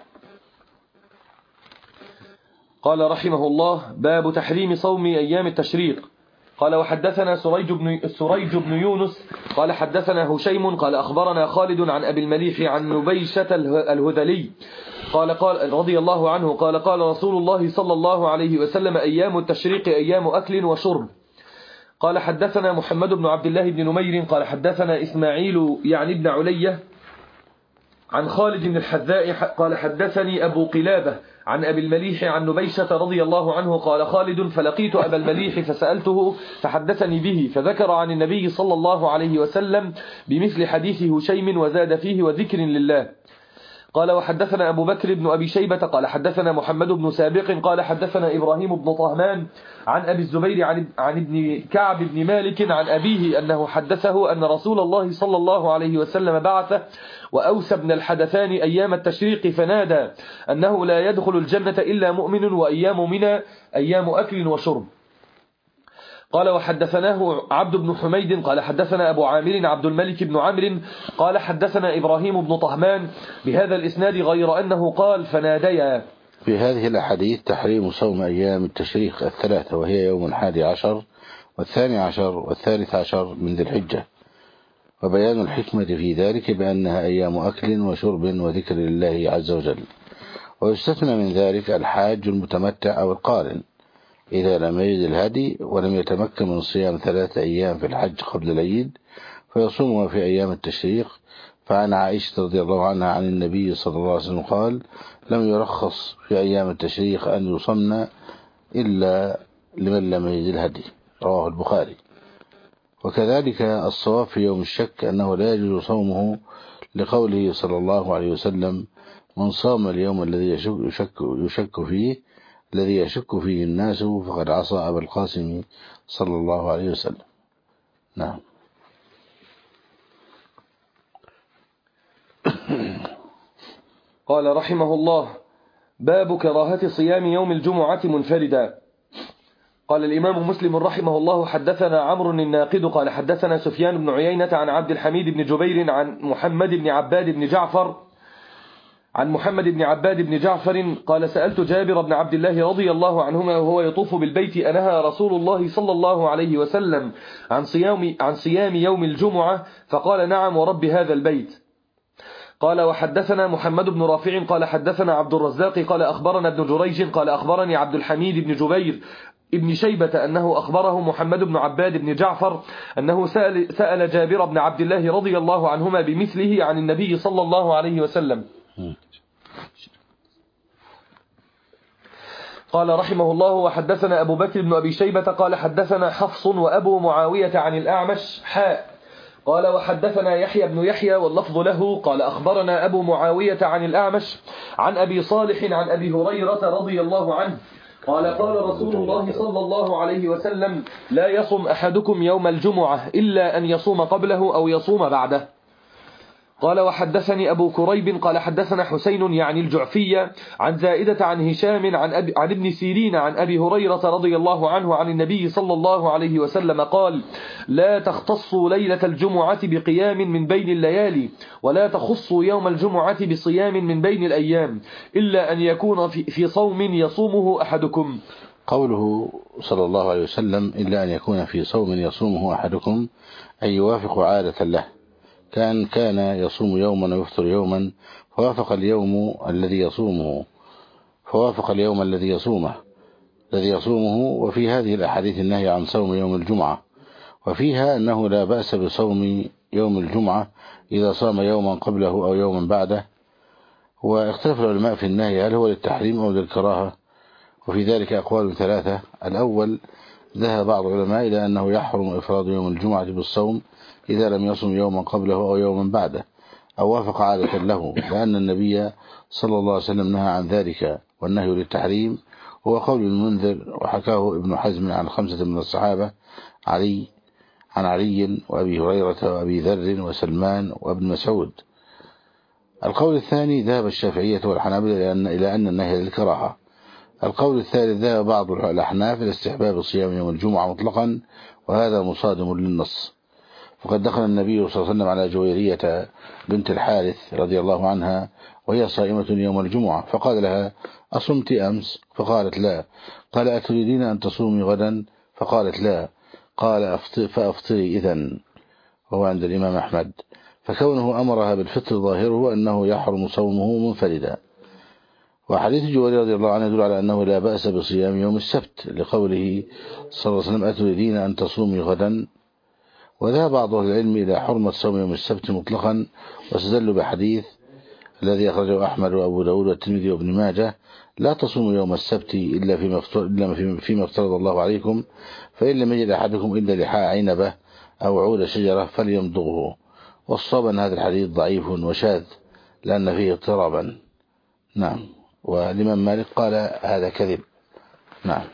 قال رحمه الله: باب تحريم صوم أيام التشريق. قال: وحدثنا سريج بن يونس قال: حدثنا هشيم قال: أخبرنا خالد عن أبي المليح عن نبيشة الهذلي قال رضي الله عنه قال رسول الله صلى الله عليه وسلم: أيام التشريق أيام أكل وشرب. قال: حدثنا محمد بن عبد الله بن نمير قال: حدثنا إسماعيل يعني ابن علية عن خالد بن الحذاء قال: حدثني أبو قلابة عن أبي المليح عن نبيشة رضي الله عنه قال خالد: فلقيت أبا المليح فسألته فحدثني به، فذكر عن النبي صلى الله عليه وسلم بمثل حديث هشيم وزاد فيه: وذكر لله. قال: وحدثنا أبو بكر بن أبي شيبة قال: حدثنا محمد بن سابق قال: حدثنا إبراهيم بن طهمان عن أبي الزبير عن ابن كعب بن مالك عن أبيه أنه حدثه أن رسول الله صلى الله عليه وسلم بعثه وأوسى بن الحدثان أيام التشريق فنادى أنه لا يدخل الجنة إلا مؤمن، وأيام منى أيام أكل وشرب. قال: وحدثناه عبد بن حميد قال: حدثنا أبو عامر عبد الملك بن عمرو قال: حدثنا إبراهيم بن طهمان بهذا الإسناد غير أنه قال: فناديا. في هذه الأحاديث تحريم صوم أيام التشريق الثلاثة، وهي يوم 11 و12 و13 من ذي الحجة، وبيان الحكمة في ذلك بأنها أيام أكل وشرب وذكر لله عز وجل. ويستثنى من ذلك الحاج المتمتع أو القارن إذا لم يجد الهدي ولم يتمكن من صيام 3 أيام في الحج قبل العيد فيصومها في أيام التشريق. فعن عائشة رضي الله عنها عن النبي صلى الله عليه وسلم قال: لم يرخص في أيام التشريق أن يصمن إلا لمن لم يجد الهدي، رواه البخاري. وكذلك الصواب في يوم الشك أنه لا يجوز صومه لقوله صلى الله عليه وسلم: من صام اليوم الذي يشك فيه الناس فقد عصى أبا القاسم صلى الله عليه وسلم. نعم. قال رحمه الله: باب كراهة صيام يوم الجمعة منفردا. قال الإمام مسلم رحمه الله: حدثنا عمرو الناقد قال حدثنا سفيان بن عيينة عن عبد الحميد بن جبير عن محمد بن عباد بن جعفر قال: سألت جابر بن عبد الله رضي الله عنهما وهو يطوف بالبيت: أنهى رسول الله صلى الله عليه وسلم عن صيام يوم الجمعة؟ فقال: نعم ورب هذا البيت. قال: وحدثنا محمد بن رافع قال حدثنا عبد الرزاق قال أخبرنا ابن جريج قال أخبرني عبد الحميد بن جبير ابن شيبة أنه أخبره محمد بن عباد بن جعفر أنه سأل جابر بن عبد الله رضي الله عنهما بمثله عن النبي صلى الله عليه وسلم. قال رحمه الله: وحدثنا أبو بكر بن أبي شيبة قال حدثنا حفص وأبو معاوية عن الأعمش قال: وحدثنا يحيى بن يحيى واللفظ له قال أخبرنا أبو معاوية عن الأعمش عن أبي صالح عن أبي هريرة رضي الله عنه قال: قال رسول الله صلى الله عليه وسلم: لا يصم أحدكم يوم الجمعة إلا أن يصوم قبله أو يصوم بعده. قال: وحدثني أبو كريب قال حدثنا حسين يعني الجعفية عن زائدة عن هشام عن ابن سيرين عن أبي هريرة رضي الله عنه عن النبي صلى الله عليه وسلم قال: لا تختصوا ليلة الجمعة بقيام من بين الليالي، ولا تخصوا يوم الجمعة بصيام من بين الأيام، إلا أن يكون في صوم يصومه أحدكم. قوله صلى الله عليه وسلم: إلا أن يكون في صوم يصومه أحدكم، أي يوافق عادة له، كان يصوم يوما ويفطر يوما فوافق اليوم الذي يصومه. وفي هذه الأحاديث النهي عن صوم يوم الجمعة، وفيها أنه لا بأس بصوم يوم الجمعة إذا صام يوما قبله أو يوما بعده. واختلف العلماء في النهي هل هو للتحريم أو للكراهة، وفي ذلك أقوال 3. الأول: ذهب بعض العلماء إلى أنه يحرم إفراد يوم الجمعة بالصوم إذا لم يصم يوما قبله أو يوما بعده أو وافق عادة له، لأن النبي صلى الله عليه وسلم نهى عن ذلك، والنهي للتحريم هو قول المنذر، وحكاه ابن حزم عن 5 من الصحابة: عن علي وأبي هريرة وأبي ذر وسلمان وابن مسعود. القول الثاني: ذهب الشافعية والحنابلة إلى أن النهي للكراهة. القول الثالث: ذهب بعض الأحناف إلى استحباب صيام يوم الجمعة مطلقا، وهذا مصادم للنص. فقد دخل النبي صلى الله عليه وسلم على جويرية بنت الحارث رضي الله عنها وهي صائمة يوم الجمعة، فقال لها: أصمت أمس؟ فقالت: لا. قال: أتريدين أن تصومي غدا؟ فقالت: لا. قال: فأفطري إذن، وهو عند الإمام أحمد. فكونه أمرها بالفطر ظاهره أنه يحرم صومه منفردا. وحديث جويرية رضي الله عنه يدل على أنه لا بأس بصيام يوم السبت، لقوله صلى الله عليه وسلم: أتريدين أن تصومي غدا؟ وذهب بعض أهل العلم إلى حرمة صوم يوم السبت مطلقا، واستدلوا بحديث الذي أخرجه أحمد وأبو داود والترمذي وابن ماجه: لا تصوموا يوم السبت إلا فيما افترض الله عليكم، فإن لم يجد أحدكم إلا لحاء عنبة أو عود شجرة فليمضغه. والصواب أن هذا الحديث ضعيف وشاذ لأن فيه اضطرابا. نعم. والإمام مالك قال هذا كذب. نعم.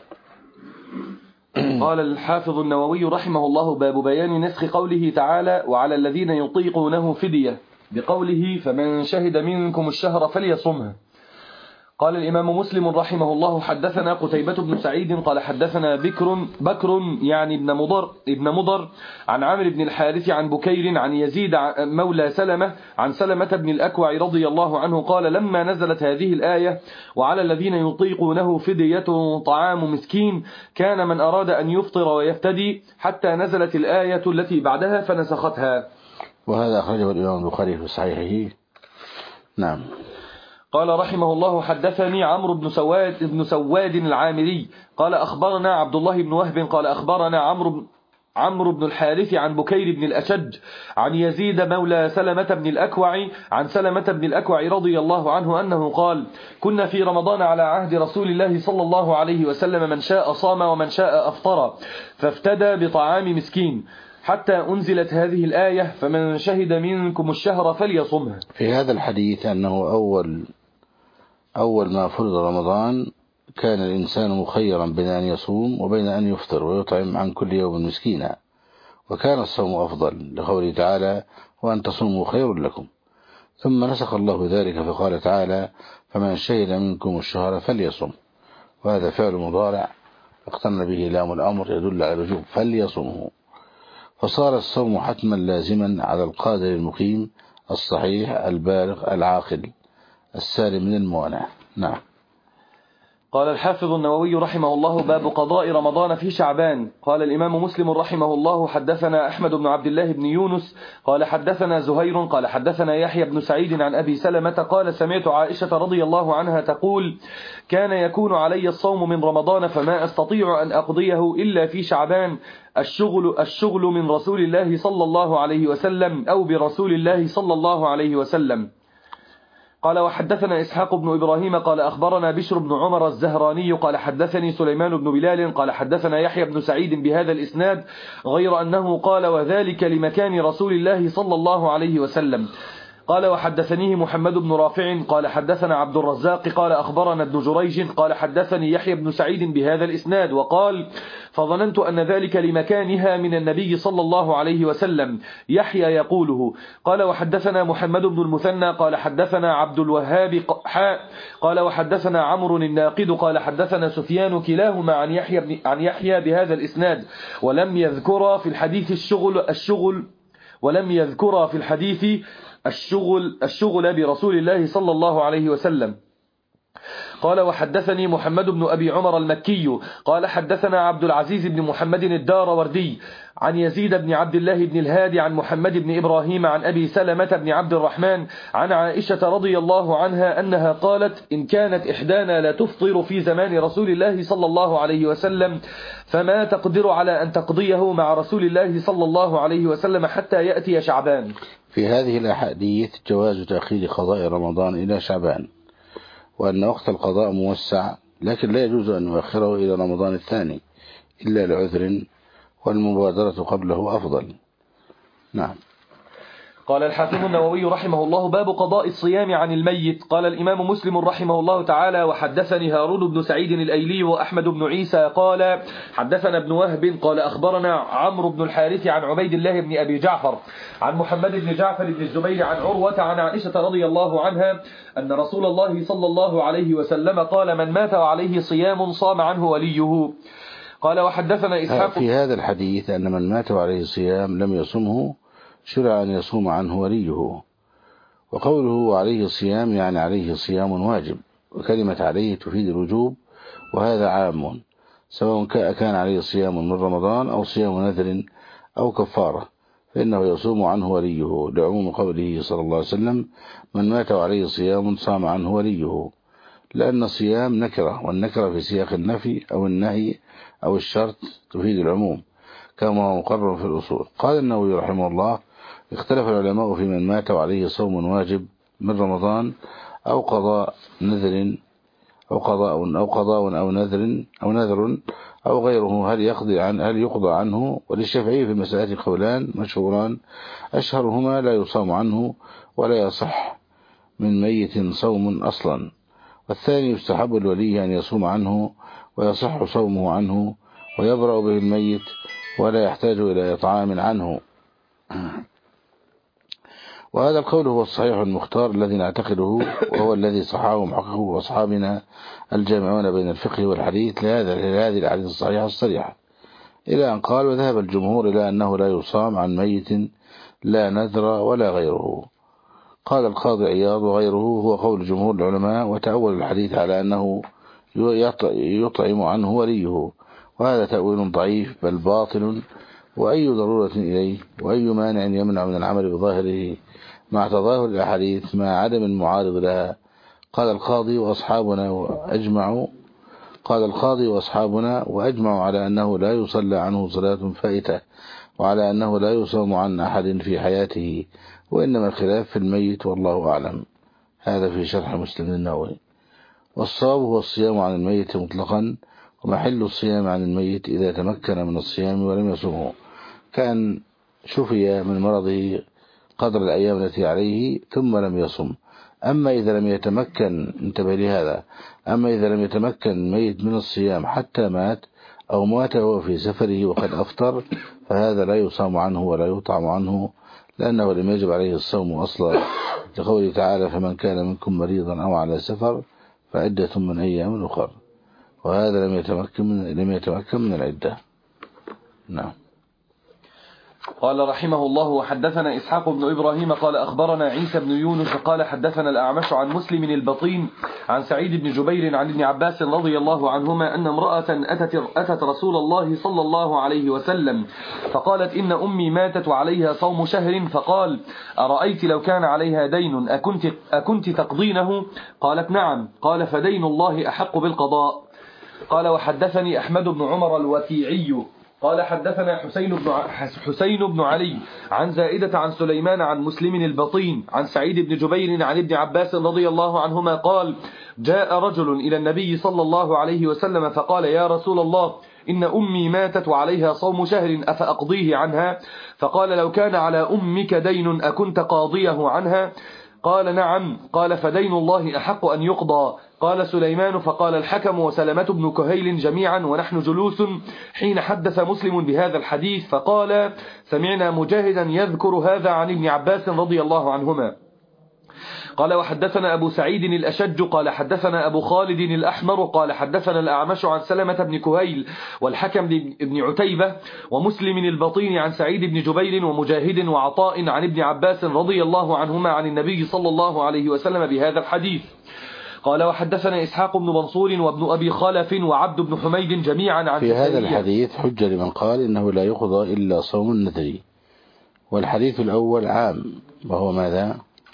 قال الحافظ النووي رحمه الله: باب بيان نسخ قوله تعالى: وعلى الذين يطيقونه فدية، بقوله: فمن شهد منكم الشهر فليصمه. قال الإمام مسلم رحمه الله حدثنا قتيبة بن سعيد قال حدثنا بكر يعني ابن مضر عن عامر بن الحارث عن بكير عن يزيد مولى سلمة عن سلمة بن الأكوع رضي الله عنه قال لما نزلت هذه الآية وعلى الذين يطيقونه فدية طعام مسكين كان من أراد أن يفطر ويفتدي حتى نزلت الآية التي بعدها فنسختها. وهذا أخرجه الإمام البخاري في صحيحه. نعم. قال رحمه الله حدثني عمرو بن سواد العامري قال أخبرنا عبد الله بن وهب قال أخبرنا عمرو بن الحارث عن بكير بن الأشج عن يزيد مولى سلمة بن الأكوع عن سلمة بن الأكوع رضي الله عنه أنه قال كنا في رمضان على عهد رسول الله صلى الله عليه وسلم من شاء صام ومن شاء أفطر فافتدى بطعام مسكين حتى أنزلت هذه الآية فمن شهد منكم الشهر فليصمه. في هذا الحديث أنه أول ما فرض رمضان كان الإنسان مخيرا بين أن يصوم وبين أن يفطر ويطعم عن كل يوم مسكينا، وكان الصوم أفضل لقوله تعالى وأن تصوموا خير لكم. ثم نسخ الله ذلك فقال تعالى فمن شهد منكم الشهر فليصم، وهذا فعل مضارع اقترن به لام الأمر يدل على الوجوب فليصمه، فصار الصوم حتما لازما على القادر المقيم الصحيح البالغ العاقل السالم من الموانع. نعم. قال الحافظ النووي رحمه الله باب قضاء رمضان في شعبان. قال الإمام مسلم رحمه الله حدثنا أحمد بن عبد الله بن يونس قال حدثنا زهير قال حدثنا يحيى بن سعيد عن أبي سلمة قال سمعت عائشة رضي الله عنها تقول كان يكون علي الصوم من رمضان فما أستطيع أن أقضيه إلا في شعبان الشغل من رسول الله صلى الله عليه وسلم أو برسول الله صلى الله عليه وسلم. قال وحدثنا إسحاق بن إبراهيم قال أخبرنا بشر بن عمر الزهراني قال حدثني سليمان بن بلال قال حدثنا يحيى بن سعيد بهذا الإسناد غير أنه قال وذلك لمكان رسول الله صلى الله عليه وسلم. قال وحدثنيه محمد بن رافع قال حدثنا عبد الرزاق قال أخبرنا ابن جريج قال حدثني يحيى بن سعيد بهذا الإسناد وقال فظننت أن ذلك لمكانها من النبي صلى الله عليه وسلم يحيى يقوله. قال وحدثنا محمد بن المثنى قال حدثنا عبد الوهاب قال وحدثنا عمرو الناقد قال حدثنا سفيان كلاهما عن يحيى بهذا الإسناد ولم يذكر في الحديث الشغل برسول الله صلى الله عليه وسلم. قال وحدثني محمد بن أبي عمر المكي قال حدثنا عبد العزيز بن محمد الداروردي عن يزيد بن عبد الله بن الهادي عن محمد بن إبراهيم عن أبي سلمة بن عبد الرحمن عن عائشة رضي الله عنها أنها قالت إن كانت إحدانا لا تفطر في زمان رسول الله صلى الله عليه وسلم فما تقدر على أن تقضيه مع رسول الله صلى الله عليه وسلم حتى يأتي شعبان. في هذه الأحاديث جواز تأخير قضاء رمضان إلى شعبان، وأن وقت القضاء موسع، لكن لا يجوز أن يؤخره إلى رمضان الثاني إلا لعذر، والمبادرة قبله أفضل. نعم. قال الحافظ النووي رحمه الله باب قضاء الصيام عن الميت. قال الإمام مسلم رحمه الله تعالى وحدثني هارون بن سعيد الأيلي وأحمد بن عيسى قال حدثنا ابن وهب قال أخبرنا عمرو بن الحارث عن عبيد الله بن أبي جعفر عن محمد بن جعفر بن الزبير عن عروة عن عائشة رضي الله عنها أن رسول الله صلى الله عليه وسلم قال من مات وعليه صيام صام عنه وليه. قال وحدثنا إسحاق. في هذا الحديث أن من مات وعليه صيام لم يصمه شرع أن يصوم عنه وليه، وقوله عليه صيام يعني عليه صيام واجب، وكلمة عليه تفيد الوجوب، وهذا عام سواء كان عليه صيام من رمضان أو صيام نذر أو كفارة، فإنه يصوم عنه وليه لعموم قوله صلى الله عليه وسلم من مات وعليه صيام صام عنه وليه، لأن الصيام نكرة، والنكرة في سياق النفي أو النهي أو الشرط تفيد العموم كما هو مقرر في الأصول. قال النووي رحمه الله اختلف العلماء في من مات وعليه صوم واجب من رمضان أو قضاء نذر أو نذر أو غيره هل يقضى عنه. وللشافعي في المسألة قولان مشهوران أشهرهما لا يصام عنه ولا يصح من ميت صوم أصلا، والثاني يستحب الولي أن يصوم عنه ويصح صومه عنه ويبرأ به الميت ولا يحتاج إلى إطعام عنه. وهذا القول هو الصحيح المختار الذي نعتقده، وهو الذي صححه محققه أصحابنا الجامعون بين الفقه والحديث لهذه الأحاديث الصحيحة الصريحة، إلى أن قال: وذهب الجمهور إلى أنه لا يصام عن ميت لا نذر ولا غيره. قال القاضي عياض: وغيره هو قول جمهور العلماء، وتأول الحديث على أنه يطعم عنه وليه، وهذا تأويل ضعيف بل باطل، وأي ضرورة إليه وأي مانع يمنع من العمل بظاهره مع تظاهر الأحاديث مع عدم المعارض لها. قال القاضي وأصحابنا وأجمعوا على أنه لا يصلى عنه صلاة فائتة، وعلى أنه لا يصام عن أحد في حياته، وإنما الخلاف في الميت والله أعلم. هذا في شرح مسلم النووي. والصواب هو الصيام عن الميت مطلقا، ومحل الصيام عن الميت إذا تمكن من الصيام ولم يصمه، كان شفي من مرضه قدر الأيام التي عليه ثم لم يصم. أما إذا لم يتمكن، انتبه لهذا، أما إذا لم يتمكن الميت من الصيام حتى مات أو مات وهو في سفره وقد أفطر، فهذا لا يصام عنه ولا يطعم عنه، لأنه لم يجب عليه الصوم أصلا، لقوله تعالى: فمن كان منكم مريضا أو على سفر فعدة من أيام أخر، وهذا لم يتمكن من العدة. نعم. قال رحمه الله: وحدثنا إسحاق بن إبراهيم قال أخبرنا عيسى بن يونس قال حدثنا الأعمش عن مسلم البطين عن سعيد بن جبير عن ابن عباس رضي الله عنهما أن امرأة أتت رسول الله صلى الله عليه وسلم فقالت: إن أمي ماتت وعليها صوم شهر، فقال: أرأيت لو كان عليها دين أكنت تقضينه؟ قالت: نعم. قال: فدين الله أحق بالقضاء. قال: وحدثني أحمد بن عمر الوكيعي قال حدثنا حسين بن علي عن زائدة عن سليمان عن مسلم البطين عن سعيد بن جبير عن ابن عباس رضي الله عنهما قال: جاء رجل إلى النبي صلى الله عليه وسلم فقال: يا رسول الله، إن أمي ماتت وعليها صوم شهر أفأقضيه عنها؟ فقال: لو كان على أمك دين أكنت قاضيه عنها؟ قال: نعم. قال: فدين الله أحق أن يقضى. قال سليمان: فقال الحكم وسلمة بن كهيل جميعا ونحن جلوس حين حدث مسلم بهذا الحديث، فقال: سمعنا مجاهدا يذكر هذا عن ابن عباس رضي الله عنهما. قال: وحدثنا أبو سعيد الأشج قال حدثنا أبو خالد الأحمر قال حدثنا الأعمش عن سلمة بن كهيل والحكم بن عتيبة ومسلم البطين عن سعيد بن جبير ومجاهد وعطاء عن ابن عباس رضي الله عنهما عن النبي صلى الله عليه وسلم بهذا الحديث. قال: وحدثنا إسحاق بن منصور وابن أبي خلف وعبد بن حميد جميعا عن في هذا الحديث حجة لمن قال إنه لا يقضى إلا صوم النذر. والحديث الأول عام، وهو ماذا؟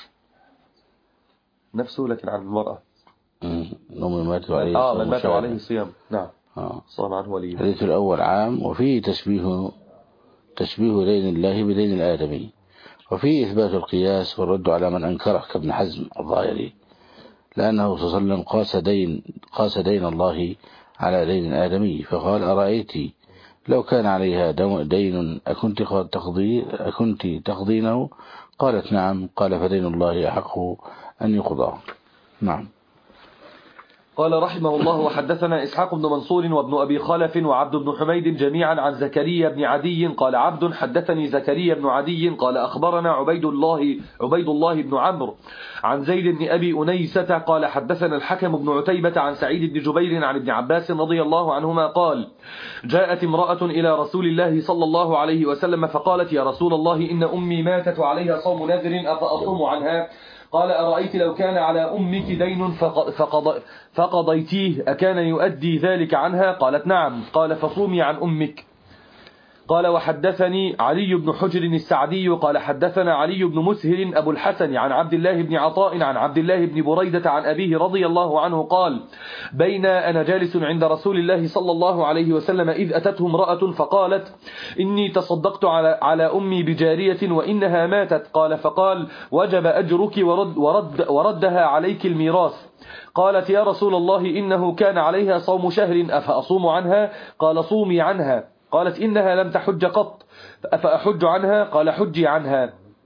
نفسه لكن عن المرأة من مات عليه صيام. نعم. صام عنه وليه. الحديث الأول عام، وفيه تشبيه دين الله بدين الآدمي، وفيه إثبات القياس والرد على من أنكره كابن حزم الظاهري، لأنه صلى الله عليه وسلم قاس دين الله على دين الآدمي، فقال: أرأيت لو كان عليها دين أكنت تقضينه؟ قالت: نعم. قال: فدين الله أحق أن يقضى. نعم. قال رحمه الله: وحدثنا إسحاق بن منصور وابن أبي خلف وعبد بن حميد جميعا عن زكريا بن عدي قال عبد حدثني زكريا بن عدي قال أخبرنا عبيد الله بن عمرو عن زيد بن أبي أنيسة قال حدثنا الحكم بن عتيبة عن سعيد بن جبير عن ابن عباس رضي الله عنهما قال: جاءت امرأة إلى رسول الله صلى الله عليه وسلم فقالت: يا رسول الله، إن أمي ماتت وعليها صوم نذر أفأصوم عنها؟ قال: أرأيت لو كان على أمك دين فقضيتيه أكان يؤدي ذلك عنها؟ قالت: نعم. قال: فصومي عن أمك. قال: وحدثني علي بن حجر السعدي قال حدثنا علي بن مسهل أبو الحسن عن عبد الله بن عطاء عن عبد الله بن بريدة عن أبيه رضي الله عنه قال: بين أنا جالس عند رسول الله صلى الله عليه وسلم إذ أتته امرأة فقالت: إني تصدقت على أمي بجارية وإنها ماتت. قال: فقال: وجب أجرك وردها عليك الميراث. قالت: يا رسول الله، إنه كان عليها صوم شهر أفأصوم عنها؟ قال: صومي عنها. قالت: إنها لم تحج قط أفأحج عنها؟ قال: حجي عنها.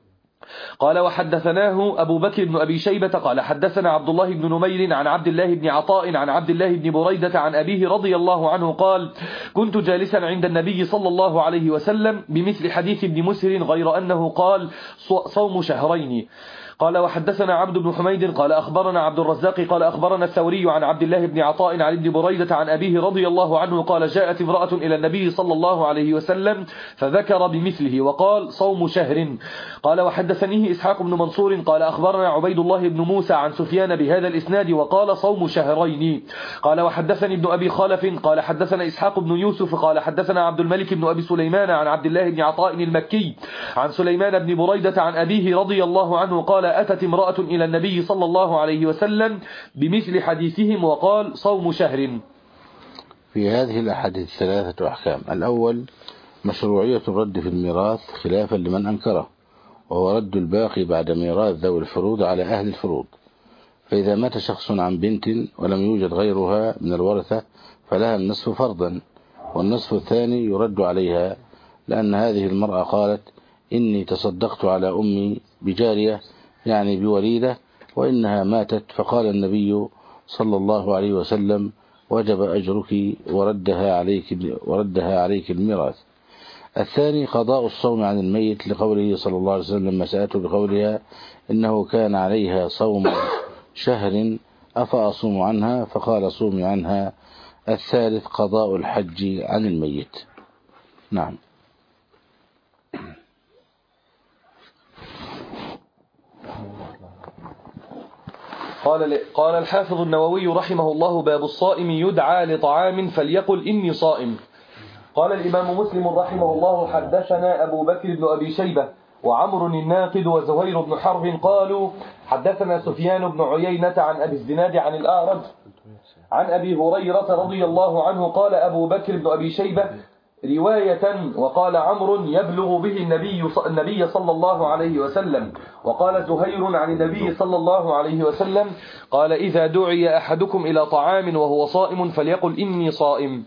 قال وحدثناه أبو بكر بن أبي شيبة قال حدثنا عبد الله بن نمير عن عبد الله بن عطاء عن عبد الله بن بريدة عن أبيه رضي الله عنه قال كنت جالسا عند النبي صلى الله عليه وسلم بمثل حديث ابن مسهر غير أنه قال صوم شهرين. قال وحدثنا عبد بن حميد قال أخبرنا عبد الرزاق قال أخبرنا الثوري عن عبد الله بن عطاء عن ابن بريدة عن أبيه رضي الله عنه قال جاءت امرأة إلى النبي صلى الله عليه وسلم فذكر بمثله وقال صوم شهر. قال وحدثنيه إسحاق بن منصور قال أخبرنا عبيد الله بن موسى عن سفيان بهذا الإسناد وقال صوم شهرين. قال وحدثني ابن أبي خلف قال حدثنا إسحاق بن يوسف قال حدثنا عبد الملك بن أبي سليمان عن عبد الله بن عطاء المكي عن سليمان بن بريدة عن أبيه رضي الله عنه قال أتت امرأة إلى النبي صلى الله عليه وسلم بمثل حديثهم وقال صوم شهر. في هذه الأحاديث ثلاثة أحكام. الأول مشروعية الرد في الميراث خلافا لمن أنكره، وهو رد الباقي بعد ميراث ذوي الفروض على أهل الفروض. فإذا مات شخص عن بنت ولم يوجد غيرها من الورثة فلها النصف فرضا، والنصف الثاني يرد عليها، لأن هذه المرأة قالت إني تصدقت على أمي بجارية يعني بوليدة وإنها ماتت، فقال النبي صلى الله عليه وسلم وجب أجرك وردها عليك الميراث. الثاني قضاء الصوم عن الميت لقوله صلى الله عليه وسلم لما سألته بقولها إنه كان عليها صوم شهر أفأصوم عنها فقال صومي عنها. الثالث قضاء الحج عن الميت. نعم. قال الحافظ النووي رحمه الله باب الصائم يدعى لطعام فليقل إني صائم. قال الإمام مسلم رحمه الله حدثنا أبو بكر بن أبي شيبة وعمر الناقد وزهير بن حرب قالوا حدثنا سفيان بن عيينة عن أبي الزناد عن الأعرج عن أبي هريرة رضي الله عنه. قال أبو بكر بن أبي شيبة رواية وقال عمرو يبلغ به النبي صلى الله عليه وسلم. وقال زهير عن النبي صلى الله عليه وسلم قال إذا دعي أحدكم إلى طعام وهو صائم فليقل إني صائم.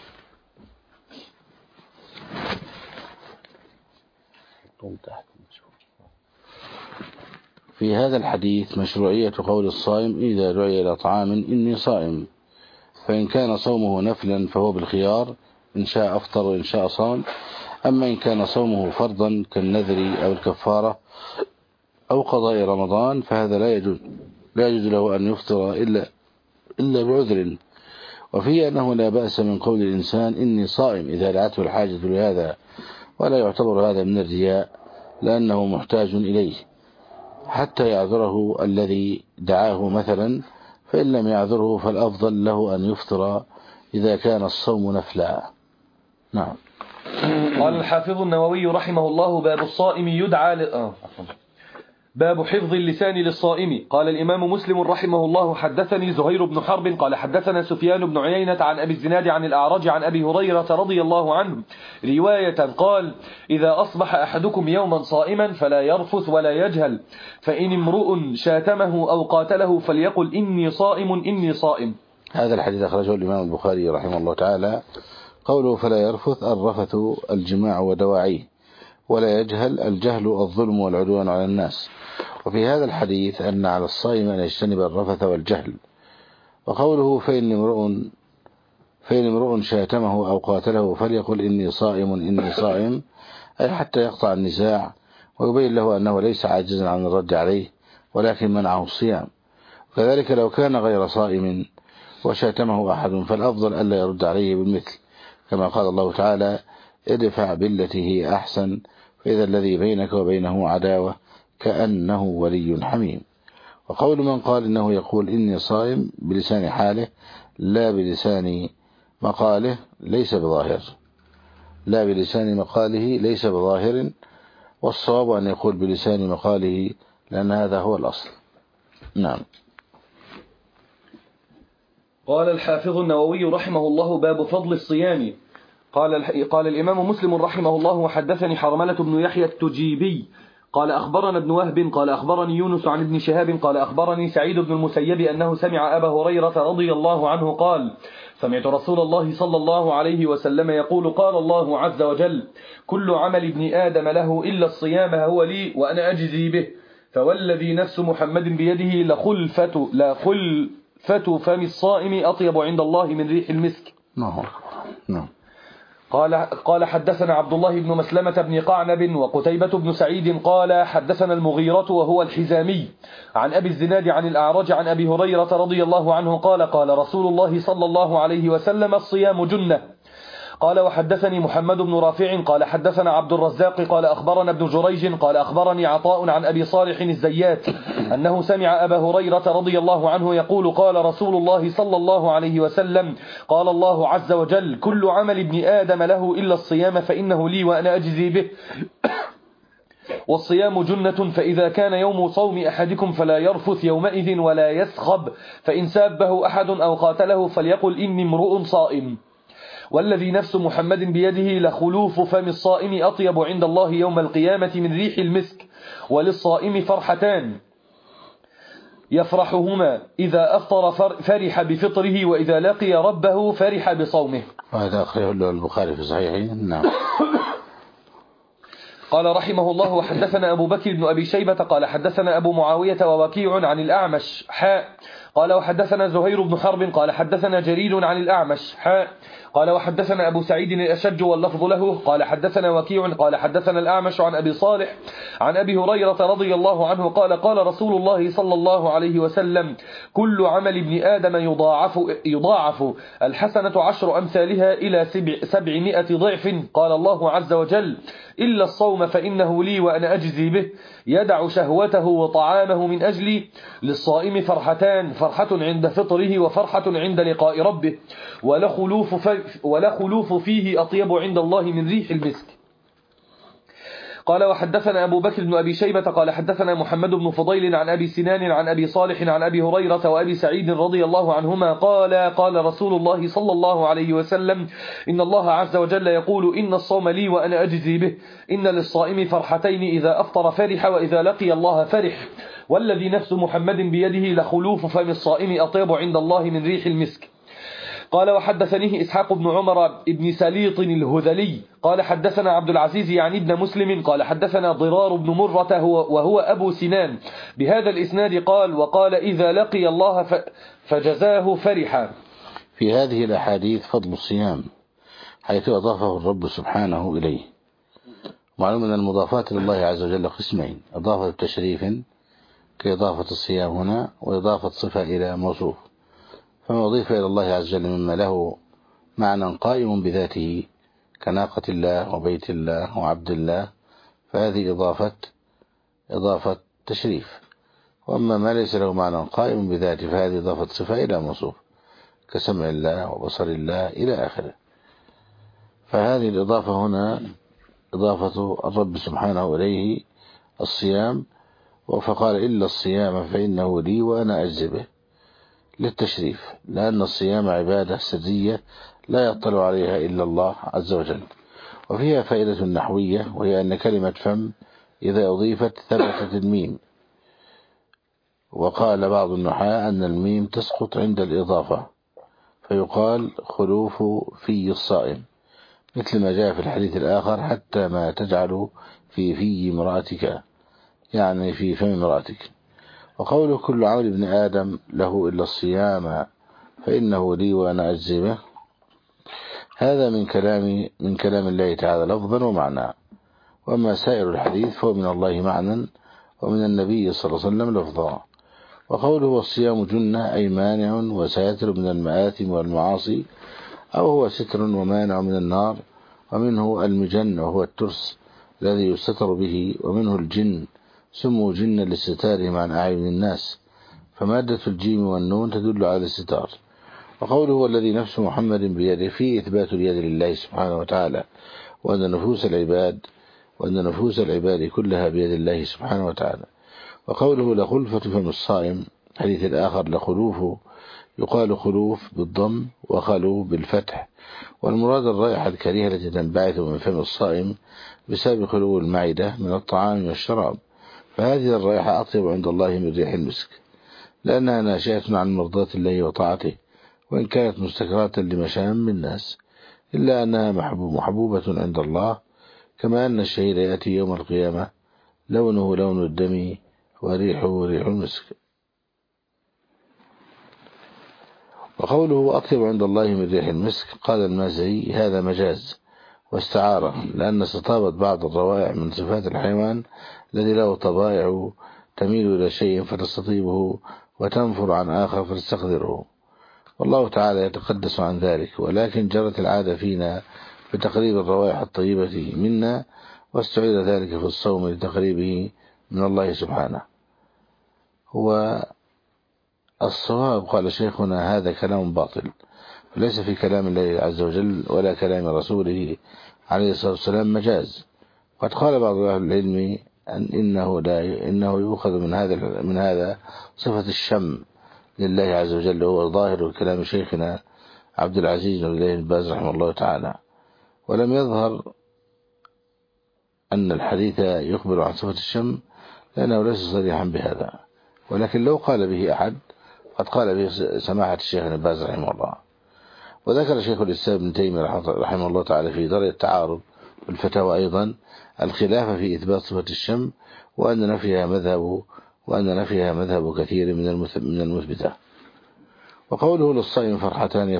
في هذا الحديث مشروعية قول الصائم إذا دعي إلى طعام إني صائم، فإن كان صومه نفلا فهو بالخيار إن شاء أفطر وإن شاء صام. أما إن كان صومه فرضا كالنذر أو الكفارة أو قضاء رمضان فهذا لا يجوز له أن يفطر إلا بعذر. وفيه أنه لا بأس من قول الإنسان إني صائم إذا دعته الحاجة لهذا، ولا يعتبر هذا من الرياء لأنه محتاج إليه حتى يعذره الذي دعاه مثلا، فإن لم يعذره فالأفضل له أن يفطر إذا كان الصوم نفلا. نعم. قال الحافظ النووي رحمه الله باب الصائم يدعى باب حفظ اللسان للصائم. قال الإمام مسلم رحمه الله حدثني زهير بن حرب قال حدثنا سفيان بن عيينة عن أبي الزناد عن الأعرج عن أبي هريرة رضي الله عنه رواية قال إذا أصبح أحدكم يوما صائما فلا يرفث ولا يجهل، فإن امرؤ شاتمه أو قاتله فليقل إني صائم إني صائم. هذا الحديث أخرجه الإمام البخاري رحمه الله تعالى. قوله فلا يرفث الرفث الجماع ودواعيه، ولا يجهل الجهل الظلم والعدوان على الناس. وفي هذا الحديث أن على الصائم أن يجتنب الرفث والجهل. وقوله فإن امرؤ شاتمه أو قاتله فليقل إني صائم إني صائم، أي حتى يقطع النزاع ويبين له أنه ليس عاجزا عن الرد عليه ولكن منعه الصيام. كذلك لو كان غير صائم وشاتمه أحد فالأفضل ألا يرد عليه بالمثل، كما قال الله تعالى ادفع بالتي هي أحسن فإذا الذي بينك وبينه عداوة كأنه ولي حميم. وقول من قال إنه يقول إني صائم بلسان حاله لا بلسان مقاله ليس بظاهر، والصواب أن يقول بلسان مقاله لأن هذا هو الأصل. نعم. قال الحافظ النووي رحمه الله باب فضل الصيام. قال الإمام مسلم رحمه الله وحدثني حرملة بن يحيى التجيبي قال أخبرنا ابن وهب قال أخبرني يونس عن ابن شهاب قال أخبرني سعيد بن المسيب أنه سمع أبا هريرة رضي الله عنه قال سمعت رسول الله صلى الله عليه وسلم يقول قال الله عز وجل كل عمل ابن آدم له إلا الصيام هو لي وأنا أجزي به فوالذي نفس محمد بيده لخلفة فم الصائم أطيب عند الله من ريح المسك. نعم. قال حدثنا عبد الله بن مسلمة بن قعنب وقتيبة بن سعيد قال حدثنا المغيرة وهو الحزامي عن أبي الزناد عن الأعرج عن أبي هريرة رضي الله عنه قال قال رسول الله صلى الله عليه وسلم الصيام جنة. قال وحدثني محمد بن رافع قال حدثنا عبد الرزاق قال أخبرنا ابن جريج قال أخبرني عطاء عن أبي صالح الزيات أنه سمع أبا هريرة رضي الله عنه يقول قال رسول الله صلى الله عليه وسلم قال الله عز وجل كل عمل ابن آدم له إلا الصيام فإنه لي وأنا أجزي به والصيام جنة فإذا كان يوم صوم أحدكم فلا يرفث يومئذ ولا يسخب فإن سابه أحد أو قاتله فليقل إني امرؤ صائم والذي نفس محمد بيده لخلوف فم الصائم أطيب عند الله يوم القيامة من ريح المسك وللصائم فرحتان يفرحهما إذا أفطر فرح بفطره وإذا لقي ربه فرح بصومه. وهذا أخرجه له البخاري في صحيحه. نعم. قال رحمه الله وحدثنا أبو بكر بن أبي شيبة قال حدثنا أبو معاوية ووكيع عن الأعمش قال وحدثنا زهير بن حرب قال حدثنا جرير عن الأعمش قال وحدثنا أبو سعيد الأشج واللفظ له قال حدثنا وكيع قال حدثنا الأعمش عن أبي صالح عن أبي هريرة رضي الله عنه قال قال رسول الله صلى الله عليه وسلم كل عمل ابن آدم يضاعف الحسنة 10 أمثالها إلى 700 ضعف. قال الله عز وجل إلا الصوم فإنه لي وأنا أجزي به يدع شهوته وطعامه من أجلي للصائم فرحتان فرحة عند فطره وفرحة عند لقاء ربه ولخلوف فيه أطيب عند الله من ريح المسك. قال وحدثنا أبو بكر بن أبي شيبة قال حدثنا محمد بن فضيل عن أبي سنان عن أبي صالح عن أبي هريرة وأبي سعيد رضي الله عنهما قال رسول الله صلى الله عليه وسلم إن الله عز وجل يقول إن الصوم لي وأنا أجزي به إن للصائم فرحتين إذا أفطر فرح وإذا لقي الله فرح والذي نفس محمد بيده لخلوف فم الصائم أطيب عند الله من ريح المسك. قال وحدثنيه إسحاق بن عمر بن سليط الهذلي قال حدثنا عبد العزيز يعني ابن مسلم قال حدثنا ضرار بن مرة وهو أبو سنان بهذا الإسناد قال وقال إذا لقي الله فجزاه فرحا. في هذه الأحاديث فضل الصيام حيث أضافه الرب سبحانه إليه. معلوم أن المضافات لله عز وجل قسمين: إضافة تشريف كإضافة الصيام هنا، وإضافة صفة إلى موصوف. فما أضيف إلى الله عز وجل مما له معنى قائم بذاته كناقة الله وبيت الله وعبد الله فهذه إضافة تشريف. وأما ما ليس له معنى قائم بذاته فهذه إضافة صفة إلى موصوف كسمع الله وبصر الله إلى آخره. فهذه الإضافة هنا إضافة الرب سبحانه إليه الصيام، فقال إلا الصيام فإنه لي وأنا أجزي به للتشريف، لأن الصيام عبادة سرية لا يطلع عليها إلا الله عز وجل. وفيها فائدة نحوية، وهي أن كلمة فم إذا أضيفت ثبتت الميم. وقال بعض النحاة أن الميم تسقط عند الإضافة فيقال خلوف في الصائم، مثل ما جاء في الحديث الآخر حتى ما تجعل في امرأتك، يعني في فم امرأتك. وقوله كل عمل ابن آدم له إلا الصيام فإنه لي وأنا أجزي به، هذا من كلام الله تعالى لفظا ومعنى. وأما سائر الحديث فهو من الله معنى ومن النبي صلى الله عليه وسلم لفظا. وقوله والصيام جنة أي مانع وساتر من المآثم والمعاصي، أو هو ستر ومانع من النار. ومنه المجن وهو الترس الذي يستتر به، ومنه الجن سموا جنا لاستتارهم عن أعين الناس، فمادة الجيم والنون تدل على الاستتار. وقوله هو الذي نفس محمد بيده فيه إثبات اليد لله سبحانه وتعالى، وأن نفوس العباد كلها بيد الله سبحانه وتعالى. وقوله لخلفة فم الصائم، حديث الآخر لخلوف يقال خلوف بالضم وخلو بالفتح، والمراد الرائحة الكريهة التي تنبعث من فم الصائم بسبب خلو المعدة من الطعام والشراب، فهذه الرائحة أطيب عند الله من ريح المسك، لأنها ناشئة عن مرضاة الله وطاعته، وإن كانت مستكرهة لمشام الناس، إلا أنها محبوبة عند الله، كما أن الشهيد يأتي يوم القيامة لونه لون الدم وريحه ريح المسك. وقوله أطيب عند الله من ريح المسك، قال المازري هذا مجاز واستعارة، لأن استطابت بعض الروائح من صفات الحيوان الذي له طبائع تميل إلى شيء فتستطيبه وتنفر عن آخر فتستقدره، والله تعالى يتقدس عن ذلك، ولكن جرت العادة فينا بتقريب الروائح الطيبة منا، واستعير ذلك في الصوم لتقريبه من الله سبحانه. هو الصواب قال شيخنا هذا كلام باطل، وليس في كلام الله عز وجل ولا كلام رسوله عليه الصلاة والسلام مجاز. قد قال بعض أهل العلم إنه يؤخذ من هذا صفة الشم لله عز وجل، هو ظاهر كلام شيخنا عبد العزيز بن باز رحمه الله تعالى، ولم يظهر أن الحديث يخبر عن صفة الشم لأنه ليس صريحا بهذا، ولكن لو قال به أحد قد قال به سماحة الشيخ ابن باز رحمه الله. وذكر شيخ الإسلام ابن تيمية رحمه الله تعالى في درء التعارض والفتاوى أيضا الخلاف في إثبات صفة الشم، وأن نفيها مذهب كثير من المثبتة. وقوله للصائم فرحتان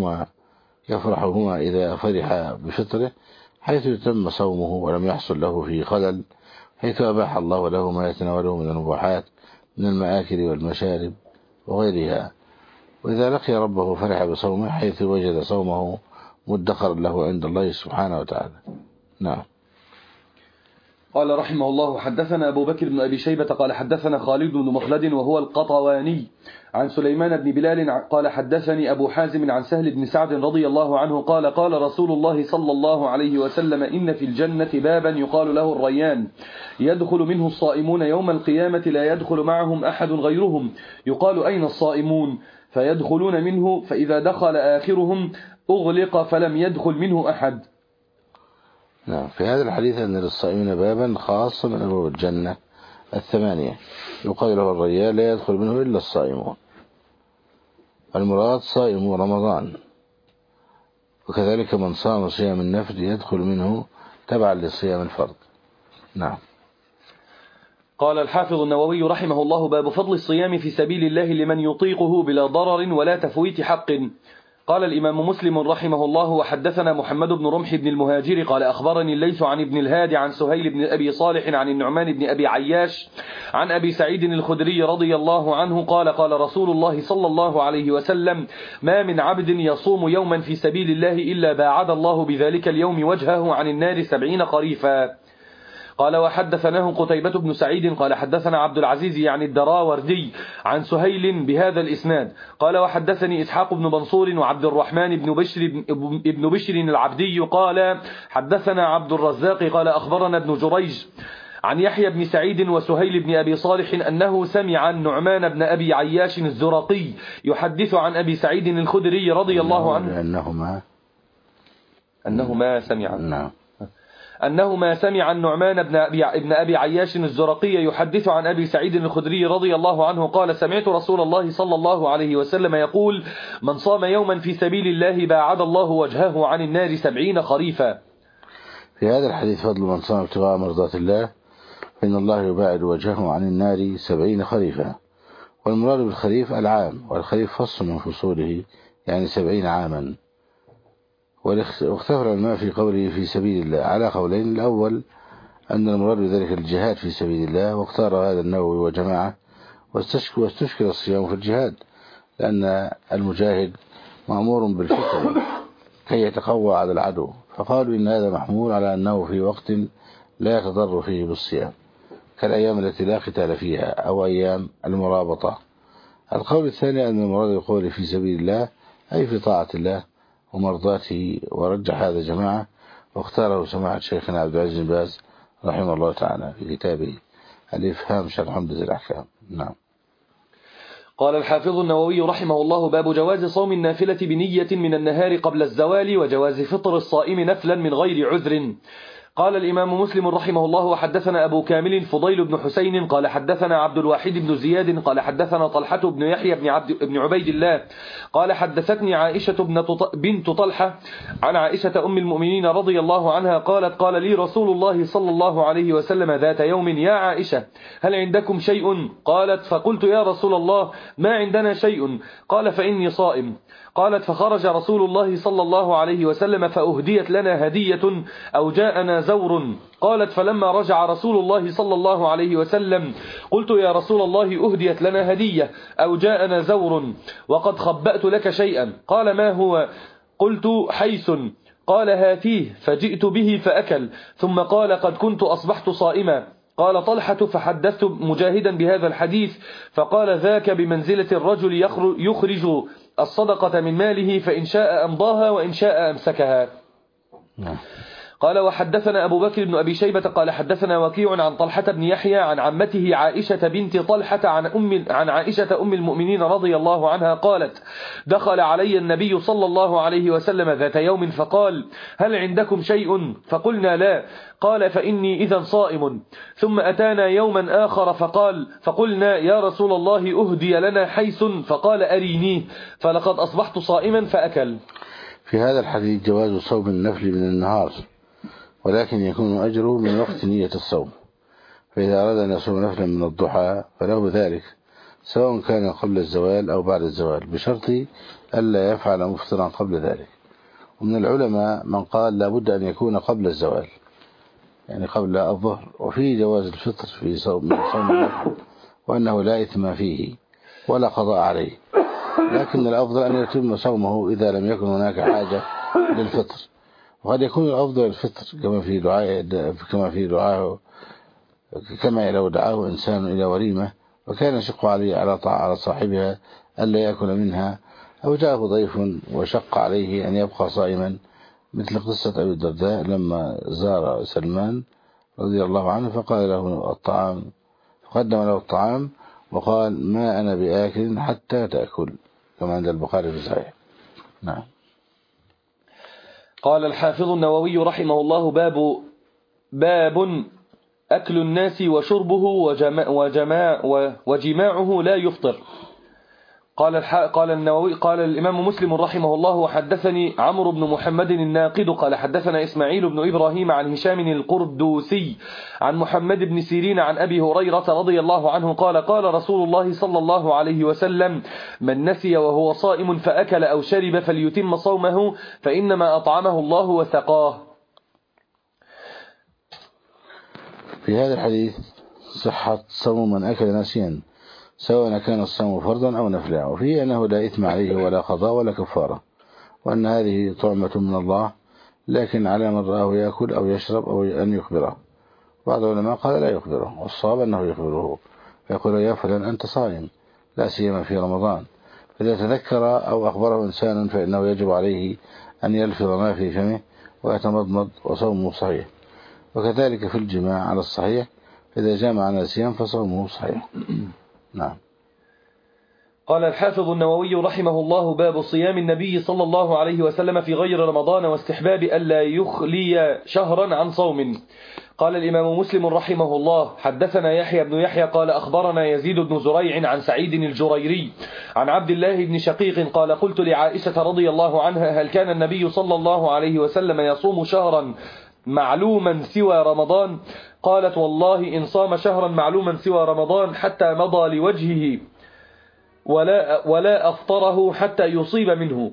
يفرحهما إذا فرح بفطره، حيث يتم صومه ولم يحصل له فيه خلل، حيث أباح الله له ما يتناوله من المباحات من المآكل والمشارب وغيرها، وإذا لقي ربه فرح بصومه، حيث وجد صومه مدخر له عند الله سبحانه وتعالى. نعم. قال رحمه الله حدثنا أبو بكر بن أبي شيبة قال حدثنا خالد بن مخلد وهو القطواني عن سليمان بن بلال قال حدثني أبو حازم عن سهل بن سعد رضي الله عنه قال قال رسول الله صلى الله عليه وسلم إن في الجنة بابا يقال له الريان، يدخل منه الصائمون يوم القيامة لا يدخل معهم أحد غيرهم، يقال أين الصائمون؟ فيدخلون منه، فإذا دخل آخرهم أغلق فلم يدخل منه أحد. نعم. في هذا الحديث أن للصائمين بابا خاصا من أبواب الجنة 8 يقال له الريان لا يدخل منه إلا الصائمون، المراد صائم رمضان، وكذلك من صام صيام النفل يدخل منه تبعا لصيام الفرض. نعم. قال الحافظ النووي رحمه الله باب فضل الصيام في سبيل الله لمن يطيقه بلا ضرر ولا تفويت حق. قال الإمام مسلم رحمه الله وحدثنا محمد بن رمح بن المهاجر قال أخبرني الليث عن ابن الهادي عن سهيل بن أبي صالح عن النعمان بن أبي عياش عن أبي سعيد الخدري رضي الله عنه قال قال رسول الله صلى الله عليه وسلم ما من عبد يصوم يوما في سبيل الله إلا باعد الله بذلك اليوم وجهه عن النار 70 خريفا. قال وحدثناه قتيبة بن سعيد قال حدثنا عبد العزيز يعني الدراوردي عن سهيل بهذا الإسناد قال وحدثني إسحاق بن منصور وعبد الرحمن بن بشر العبدي قال حدثنا عبد الرزاق قال أخبرنا ابن جريج عن يحيى بن سعيد وسهيل بن أبي صالح أنه سمع النعمان بن أبي عياش الزرقي يحدث عن أبي سعيد الخدري رضي الله عنه أنه ما سمع النعمان بن أبي عياش الزرقي يحدث عن أبي سعيد الخدري رضي الله عنه قال سمعت رسول الله صلى الله عليه وسلم يقول من صام يوما في سبيل الله باعد الله وجهه عن النار 70 خريفا. في هذا الحديث فضل من صام ابتغاء مرضات الله فإن الله يباعد وجهه عن النار 70 خريفا، والمراد بالخريف العام، والخريف فصل من فصوله يعني 70 عاما. واختلف العلماء في قوله في سبيل الله على قولين، الأول أن المراد بذلك الجهاد في سبيل الله، واختار هذا النووي وجماعة، واستشكل الصيام في الجهاد، لأن المجاهد مأمور بالفطر كي يتقوى على العدو، فقالوا إن هذا محمول على أنه في وقت لا يتضر فيه بالصيام كالأيام التي لا قتال فيها أو أيام المرابطة. القول الثاني أن المراد بقوله في سبيل الله أي في طاعة الله ومرضاته، ورجح هذا جماعة، واختاره سماحة شيخنا عبد العزيز بن باز رحمه الله تعالى في كتابه الإفهام شرح عمدة الأحكام. نعم. قال الحافظ النووي رحمه الله: باب جواز صوم النافلة بنية من النهار قبل الزوال، وجواز فطر الصائم نفلا من غير عذر. قال الإمام مسلم رحمه الله: وحدثنا أبو كامل فضيل بن حسين قال حدثنا عبد الواحد بن زياد قال حدثنا طلحة بن يحيى بن عبيد الله قال حدثتني عائشة بنت طلحة عن عائشة أم المؤمنين رضي الله عنها قالت: قال لي رسول الله صلى الله عليه وسلم ذات يوم: يا عائشة، هل عندكم شيء؟ قالت: فقلت: يا رسول الله، ما عندنا شيء. قال: فإني صائم. قالت: فخرج رسول الله صلى الله عليه وسلم فأهديت لنا هدية أو جاءنا زور. قالت: فلما رجع رسول الله صلى الله عليه وسلم قلت: يا رسول الله، أهديت لنا هدية أو جاءنا زور وقد خبأت لك شيئا. قال: ما هو؟ قلت: حيث. قال: هاتيه. فجئت به فأكل، ثم قال: قد كنت أصبحت صائما. قال طلحة: فحدثت مجاهدا بهذا الحديث فقال: ذاك بمنزلة الرجل يخرج الصدقة من ماله، فإن شاء أمضاها وإن شاء أمسكها. قال: وحدثنا أبو بكر بن أبي شيبة قال حدثنا وكيع عن طلحة بن يحيى عن عمته عائشة بنت طلحة عن عائشة أم المؤمنين رضي الله عنها قالت: دخل علي النبي صلى الله عليه وسلم ذات يوم فقال: هل عندكم شيء؟ فقلنا: لا. قال: فإني إذا صائم. ثم أتانا يوما آخر فقلنا: يا رسول الله، أهدي لنا حيث. فقال: أرينيه. فلقد أصبحت صائما فأكل. في هذا الحديث جواز صوم النفل من النهار، ولكن يكون أجره من وقت نية الصوم، فإذا أراد أن يصوم نفلا من الضحى فله ذلك، سواء كان قبل الزوال أو بعد الزوال، بشرط ألا يفعل مفطرا قبل ذلك. ومن العلماء من قال لا بد أن يكون قبل الزوال، يعني قبل الظهر. وفيه جواز الفطر في صوم النفل، وأنه لا إثم فيه ولا قضاء عليه، لكن الأفضل أن يتم صومه إذا لم يكن هناك حاجة للفطر. وقد يكون الأفضل الفطر كما لو دعاه إنسان إلى وليمة وكان يشق عليه على صاحبها ألا يأكل منها، أو جاءه ضيف وشق عليه أن يبقى صائما، مثل قصة أبي الدرداء لما زار سلمان رضي الله عنه فقال له الطعام، فقدم له الطعام وقال: ما أنا بآكل حتى تأكل، كما عند البخاري في الصحيح. نعم. قال الحافظ النووي رحمه الله: باب أكل الناس وشربه وجماعه لا يفطر. قال النووي: قال الإمام مسلم رحمه الله: وحدثني عمرو بن محمد الناقد قال حدثنا إسماعيل بن إبراهيم عن هشام القردوسي عن محمد بن سيرين عن أبي هريرة رضي الله عنه قال: قال رسول الله صلى الله عليه وسلم: من نسي وهو صائم فأكل أو شرب فليتم صومه، فإنما أطعمه الله وسقاه. في هذا الحديث صحة صوم من أكل ناسيا، سواء كان الصوم فرضا أو نفلا، وفيه أنه لا إثم عليه ولا قضاء ولا كفارة، وأن هذه طعمة من الله، لكن على من رآه يأكل أو يشرب أو أن يخبره. بعض العلماء قال لا يخبره، والصواب أنه يخبره، فيقول: يا فلان أنت صائم، لا سيما في رمضان. فإذا تذكر أو أخبره إنسان فإنه يجب عليه أن يلفظ ما في فمه ويتمضمض، وصومه صحيح. وكذلك في الجماع على الصحيح، إذا جامع ناسيا فصومه صحيح. نعم. قال الحافظ النووي رحمه الله: باب صيام النبي صلى الله عليه وسلم في غير رمضان، واستحباب ألا يخلي شهرا عن صوم. قال الإمام مسلم رحمه الله: حدثنا يحيى بن يحيى قال أخبرنا يزيد بن زريع عن سعيد الجريري عن عبد الله بن شقيق قال: قلت لعائشة رضي الله عنها: هل كان النبي صلى الله عليه وسلم يصوم شهرا معلوما سوى رمضان؟ قالت: والله إن صام شهرا معلوما سوى رمضان حتى مضى لوجهه ولا أفطره حتى يصيب منه.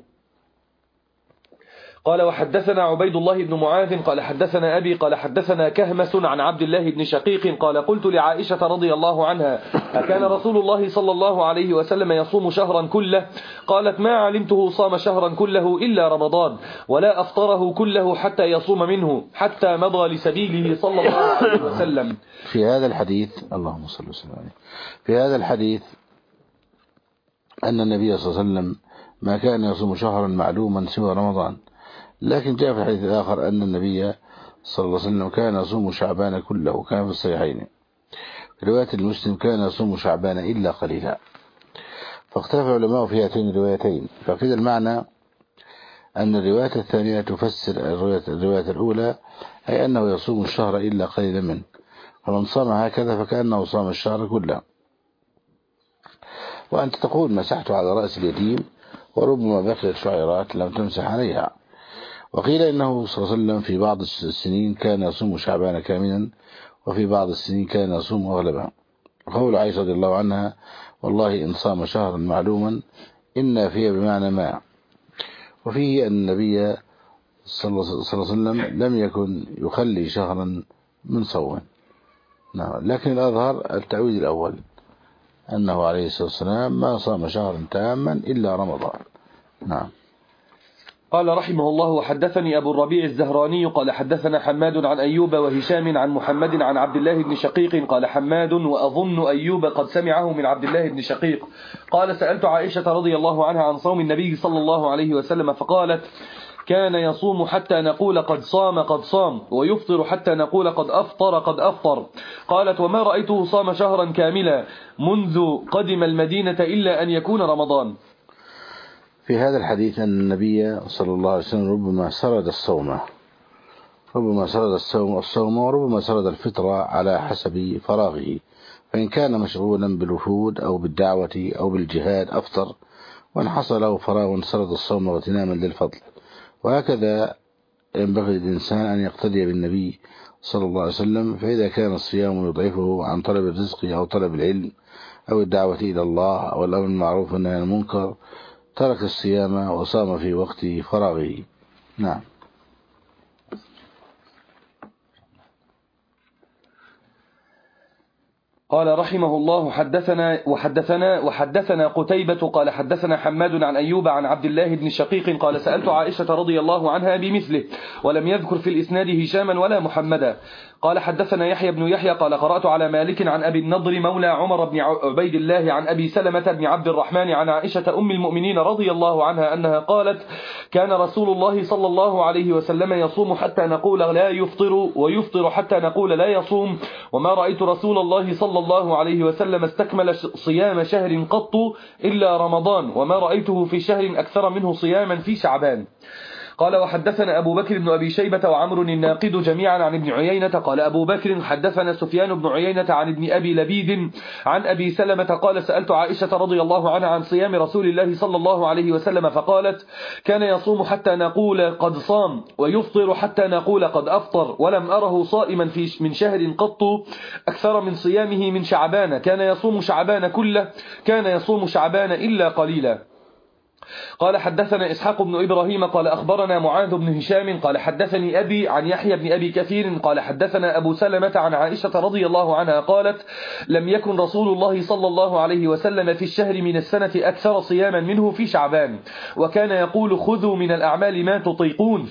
قال: وحدثنا عبيد الله بن معاذ قال حدثنا أبي قال حدثنا كهمس عن عبد الله بن شقيق قال: قلت لعائشة رضي الله عنها: أكان رسول الله صلى الله عليه وسلم يصوم شهرا كله؟ قالت: ما علمته صام شهرا كله إلا رمضان، ولا أفطره كله حتى يصوم منه حتى مضى لسبيله صلى الله عليه وسلم. في هذا الحديث اللهم صل وسلم عليه. في هذا الحديث أن النبي صلى الله عليه وسلم ما كان يصوم شهرا معلوما سوى رمضان، لكن جاء في الحديث الآخر أن النبي صلى الله عليه وسلم كان يصوم شعبان كله، كان في الصحيحين. في رواية المسلم كان يصوم شعبان إلا قليلا. فاختلف العلماء في هاتين الروايتين. فكده المعنى أن الرواية الثانية تفسر الرواية الأولى، أي أنه يصوم الشهر إلا قليلا منه، فمن صام هكذا فكأنه صام الشهر كله. وأنت تقول مسحت على رأس اليتيم وربما بقيت شعيرات لم تمسح عليها. وقيل إنه صلى الله عليه وسلم في بعض السنين كان يصوم شعبان كاملا، وفي بعض السنين كان يصوم أغلبها. قول عائشة رضي الله عنها: والله إن صام شهرا معلوما إن فيه بمعنى ما. وفيه أن النبي صلى الله عليه وسلم لم يكن يخلي شهرا من صوم. نعم. لكن الأظهر التعويد الأول، أنه عليه الصلاة والسلام ما صام شهرا تاما إلا رمضان. نعم. قال رحمه الله: وحدثني أبو الربيع الزهراني قال حدثنا حماد عن أيوب وهشام عن محمد عن عبد الله بن شقيق قال حماد: وأظن أيوب قد سمعه من عبد الله بن شقيق قال: سألت عائشة رضي الله عنها عن صوم النبي صلى الله عليه وسلم فقالت: كان يصوم حتى نقول قد صام قد صام، ويفطر حتى نقول قد أفطر قد أفطر. قالت: وما رأيته صام شهرا كاملا منذ قدم المدينة إلا أن يكون رمضان. في هذا الحديث أن النبي صلى الله عليه وسلم ربما سرد الصوم وربما سرد الفطرة على حسب فراغه، فإن كان مشغولا بالوفود أو بالدعوة أو بالجهاد أفطر، وإن حصل له فراغ سرد الصوم واغتناما للفضل. وهكذا ينبغي للإنسان أن يقتدي بالنبي صلى الله عليه وسلم، فإذا كان الصيام يضعفه عن طلب الرزق أو طلب العلم أو الدعوة إلى الله أو الأمر بالمعروف والنهي عن المنكر ترك الصيام وصام في وقت فراغه. نعم. قال رحمه الله: وحدثنا قتيبة قال حدثنا حماد عن أيوب عن عبد الله بن شقيق قال: سألت عائشة رضي الله عنها بمثله، ولم يذكر في الإسناد هشاما ولا محمدا. قال حدثنا يحيى بن يحيى قال: قرأت على مالك عن أبي النضر مولى عمر بن عبيد الله عن أبي سلمة بن عبد الرحمن عن عائشة أم المؤمنين رضي الله عنها أنها قالت: كان رسول الله صلى الله عليه وسلم يصوم حتى نقول لا يفطر، ويفطر حتى نقول لا يصوم، وما رأيت رسول الله صلى الله عليه وسلم استكمل صيام شهر قط إلا رمضان، وما رأيته في شهر أكثر منه صياما في شعبان. قال: وحدثنا أبو بكر بن أبي شيبة وعمر الناقد جميعا عن ابن عيينة. قال أبو بكر: حدثنا سفيان بن عيينة عن ابن أبي لبيد عن أبي سلمة قال: سألت عائشة رضي الله عنها عن صيام رسول الله صلى الله عليه وسلم فقالت: كان يصوم حتى نقول قد صام، ويفطر حتى نقول قد أفطر، ولم أره صائما من شهر قط أكثر من صيامه من شعبان، كان يصوم شعبان كله، كان يصوم شعبان إلا قليلا. قال: حدثنا إسحاق بن إبراهيم قال أخبرنا معاذ بن هشام قال حدثني أبي عن يحيى بن أبي كثير قال حدثنا أبو سلمة عن عائشة رضي الله عنها قالت: لم يكن رسول الله صلى الله عليه وسلم في الشهر من السنة أكثر صياما منه في شعبان، وكان يقول: خذوا من الأعمال ما تطيقون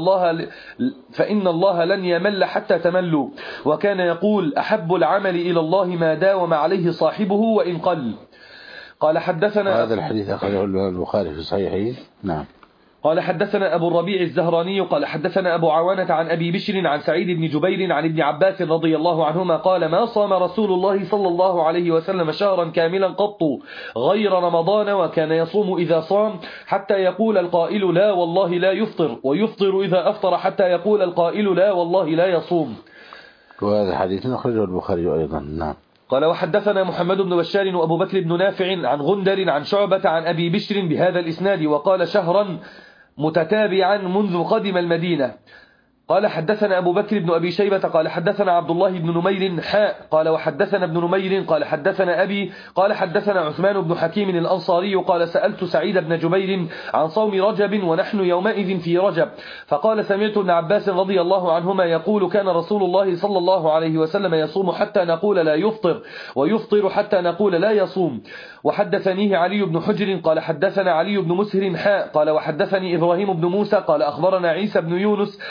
فإن الله لن يمل حتى تملوا، وكان يقول: أحب العمل إلى الله ما داوم عليه صاحبه وإن قل. قال: حدثنا هذا الحديث أخرجه البخاري في صحيحه. نعم. قال: حدثنا أبو الربيع الزهراني قال حدثنا أبو عوانة عن أبي بشر عن سعيد بن جبير عن ابن عباس رضي الله عنهما قال: ما صام رسول الله صلى الله عليه وسلم شهرا كاملا قط غير رمضان، وكان يصوم إذا صام حتى يقول القائل: لا والله لا يفطر، ويفطر إذا أفطر حتى يقول القائل: لا والله لا يصوم. وهذا الحديث أخرجه البخاري أيضا. نعم. قال: وحدثنا محمد بن بشار وأبو بكر بن نافع عن غندر عن شعبة عن أبي بشر بهذا الإسناد، وقال: شهرا متتابعا منذ قدم المدينة. قال: حدثنا أبو بكر بن أبي شيبة قال حدثنا عبد الله بن نمير قال: وحدثنا ابن نمير قال حدثنا أبي قال حدثنا عثمان بن حكيم الأنصاري قال: سألت سعيد بن جبير عن صوم رجب ونحن يومئذ في رجب، فقال: سمعت ابن عباس رضي الله عنهما يقول: كان رسول الله صلى الله عليه وسلم يصوم حتى نقول لا يفطر، ويفطر حتى نقول لا يصوم. وحدثنيه علي بن حجر قال حدثنا علي بن مسهر قال: وحدثني إبراهيم بن موسى قال أخبرنا عيسى بن يونس كلاهما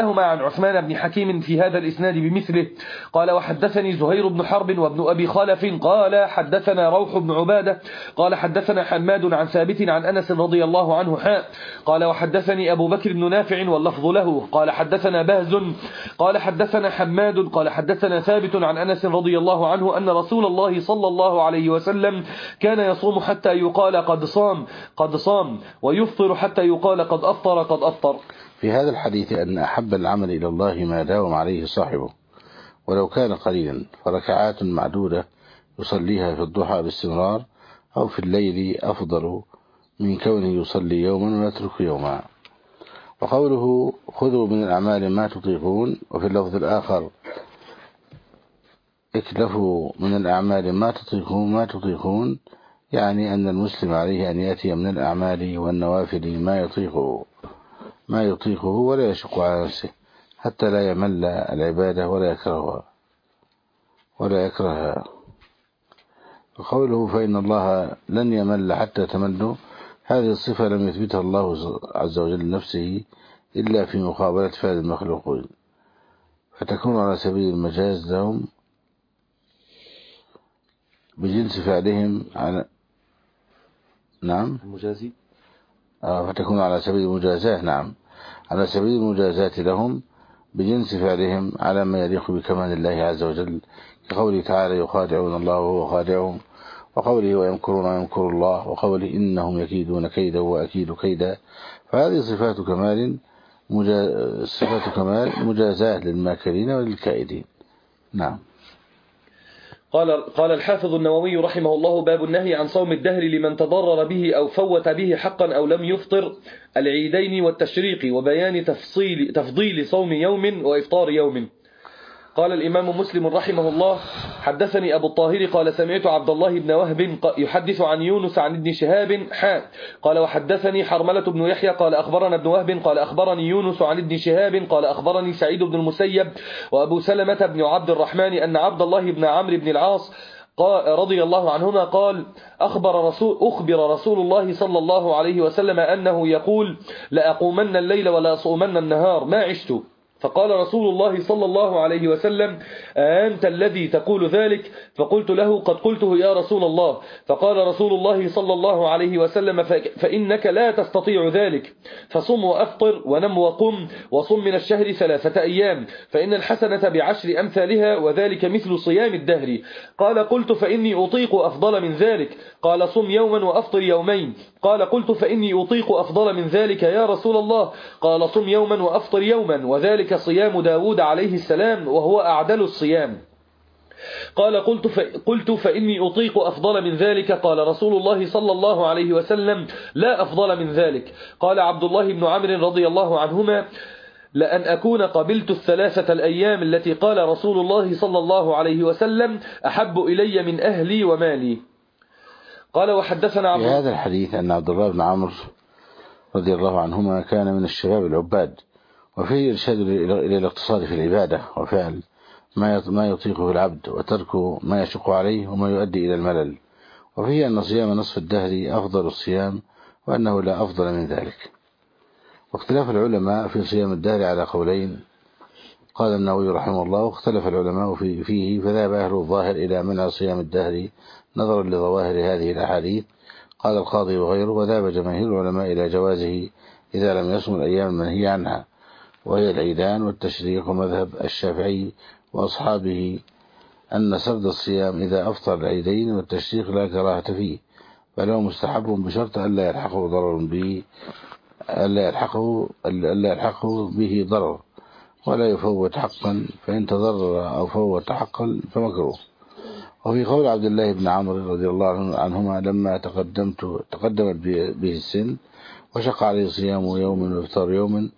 كلاهما عن عثمان بن حكيم في هذا الإسناد بمثله. قال وحدثني زهير بن حرب وابن أبي خلف قال حدثنا روح بن عبادة قال حدثنا حماد عن ثابت عن أنس رضي الله عنه قال وحدثني أبو بكر بن نافع واللفظ له قال حدثنا بهز قال حدثنا حماد قال حدثنا ثابت عن أنس رضي الله عنه أن رسول الله صلى الله عليه وسلم كان يصوم حتى يقال قد صام ويفطر حتى يقال قد أفطر. في هذا الحديث أن أحب العمل إلى الله ما داوم عليه صاحبه ولو كان قليلا، فركعات معدودة يصليها في الضحى باستمرار أو في الليل أفضل من كونه يصلي يوما ويترك يوما. وقوله خذوا من الأعمال ما تطيقون، وفي اللفظ الآخر اكلفوا من الأعمال ما تطيقون، يعني أن المسلم عليه أن يأتي من الأعمال والنوافل ما يطيقه ولا يشق على نفسه حتى لا يمل العبادة ولا يكرهها. وقوله فإن الله لن يمل حتى تملوا، هذه الصفة لم يثبتها الله عز وجل لنفسه إلا في مقابلة فعل المخلوقين، فتكون على سبيل المجاز لهم بجنس فعلهم فتكون على سبيل المجازاة على سبيل المجازاة لهم بجنس فعلهم على ما يليق بكمال الله عز وجل، كقوله تعالى يخادعون الله وهو خادعهم، وقوله ويمكرون ويمكر الله، وقوله إنهم يكيدون كيدا وأكيد كيدا. فهذه صفات كمال مجازاة للماكرين وللكائدين. نعم. قال الحافظ النووي رحمه الله باب النهي عن صوم الدهر لمن تضرر به أو فوت به حقا أو لم يفطر العيدين والتشريق، وبيان تفضيل صوم يوم وإفطار يوم. قال الإمام مسلم رحمه الله حدثني أبو الطاهر قال سمعت عبد الله بن وهب يحدث عن يونس عن ابن شهاب قال وحدثني حرملة بن يحيى قال أخبرنا ابن وهب قال أخبرني يونس عن ابن شهاب قال أخبرني سعيد بن المسيب وأبو سلمة بن عبد الرحمن أن عبد الله بن عمرو بن العاص رضي الله عنهما قال أخبر رسول الله صلى الله عليه وسلم أنه يقول لأقومن الليل ولا أصومن النهار ما عشت. فقال رسول الله صلى الله عليه وسلم أنت الذي تقول ذلك؟ فقلت له قد قلته يا رسول الله. فقال رسول الله صلى الله عليه وسلم فإنك لا تستطيع ذلك، فصم وأفطر ونم وقم وصم من الشهر 3 أيام، فإن الحسنة ب10 أمثالها وذلك مثل صيام الدهر. قال قلت فإني أطيق أفضل من ذلك. قال صم يوما وأفطر يومين. قال قلت فإني أطيق أفضل من ذلك يا رسول الله. قال صم يوما وأفطر يوما وذلك صيام داود عليه السلام وهو أعدل الصيام. قال قلت فإني أطيق أفضل من ذلك. قال رسول الله صلى الله عليه وسلم لا أفضل من ذلك. قال عبد الله بن عمرو رضي الله عنهما لأن أكون قبلت 3 الأيام التي قال رسول الله صلى الله عليه وسلم أحب إلي من أهلي ومالي. قال وحدثنا في هذا الحديث أن عبد الله بن عمرو رضي الله عنهما كان من الشباب العباد، وفيه إرشاد إلى الاقتصاد في العبادة وفعل ما يطيقه العبد وترك ما يشق عليه وما يؤدي إلى الملل، وفيه أن صيام نصف الدهر أفضل الصيام وأنه لا أفضل من ذلك. واختلاف العلماء في صيام الدهر على قولين. قال النووي رحمه الله واختلف العلماء فيه، فذهب أهل الظاهر إلى منع صيام الدهر نظرا لظواهر هذه الأحاديث. قال القاضي وغيره وذهب جماهير العلماء إلى جوازه إذا لم يصم الأيام المنهي عنها، وهي العيدان والتشريق، ومذهب الشافعي وأصحابه أن سرد الصيام إذا أفطر العيدين والتشريق لا كراهة فيه، بل هو مستحب بشرط ألا يلحقه به ضرر ولا يفوت حقا، فإن تضرر أو فوت حقا فمكروه. وفي قول عبد الله بن عمرو رضي الله عنهما لما تقدمت به السن وشق عليه صيام يوم وإفطار يوم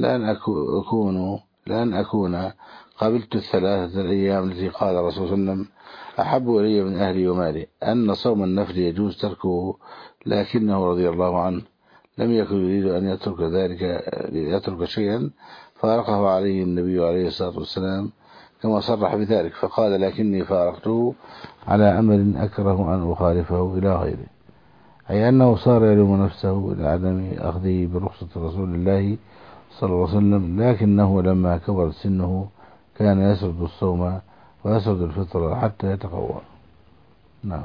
لأن أكون قبلت 3 الأيام التي قال الرسول صلى الله عليه وسلم أحب إلي من أهلي ومالي، أن صوم النفل يجوز تركه، لكنه رضي الله عنه لم يكن يريد أن يترك شيئا فارقه عليه النبي عليه الصلاة والسلام كما صرح بذلك، فقال لكني فارقته على أمل أكره أن أخالفه إلى غيره، أي أنه صار يلوم نفسه لعدم أخذه برخصة رسول الله صلى الله عليه وسلم، لكنه لما كبر سنه كان يسرد الصوم ويسرد الفطر حتى يتقوى. نعم.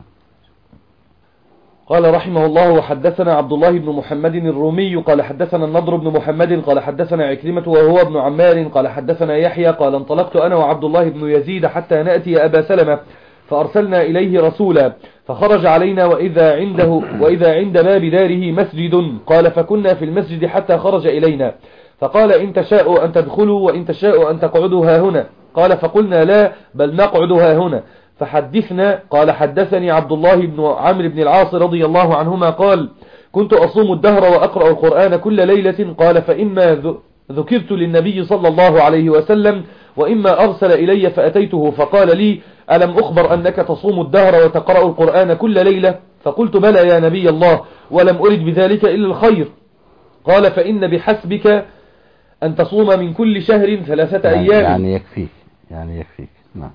قال رحمه الله: وحدثنا عبد الله بن محمد الرومي قال حدثنا النضر بن محمد قال حدثنا عكرمة وهو ابن عمار قال حدثنا يحيى قال انطلقت أنا وعبد الله بن يزيد حتى نأتي أبا سلمة فأرسلنا إليه رسولا فخرج علينا وإذا عند باب داره مسجد. قال فكنا في المسجد حتى خرج إلينا فقال: إن تشاءوا أن تدخلوا وإن تشاءوا أن تقعدوا ها هنا. قال فقلنا: لا، بل نقعد ها هنا. فحدثنا. قال حدثني عبد الله بن عمرو بن العاص رضي الله عنهما قال: كنت أصوم الدهر وأقرأ القرآن كل ليلة. قال فإما ذكرت للنبي صلى الله عليه وسلم وإما أرسل إلي فأتيته فقال لي: ألم أخبر أنك تصوم الدهر وتقرأ القرآن كل ليلة؟ فقلت: بلى يا نبي الله، ولم أرد بذلك إلا الخير. قال فإن بحسبك أن تصوم من كل شهر 3 أيام. يعني يكفيك. نعم.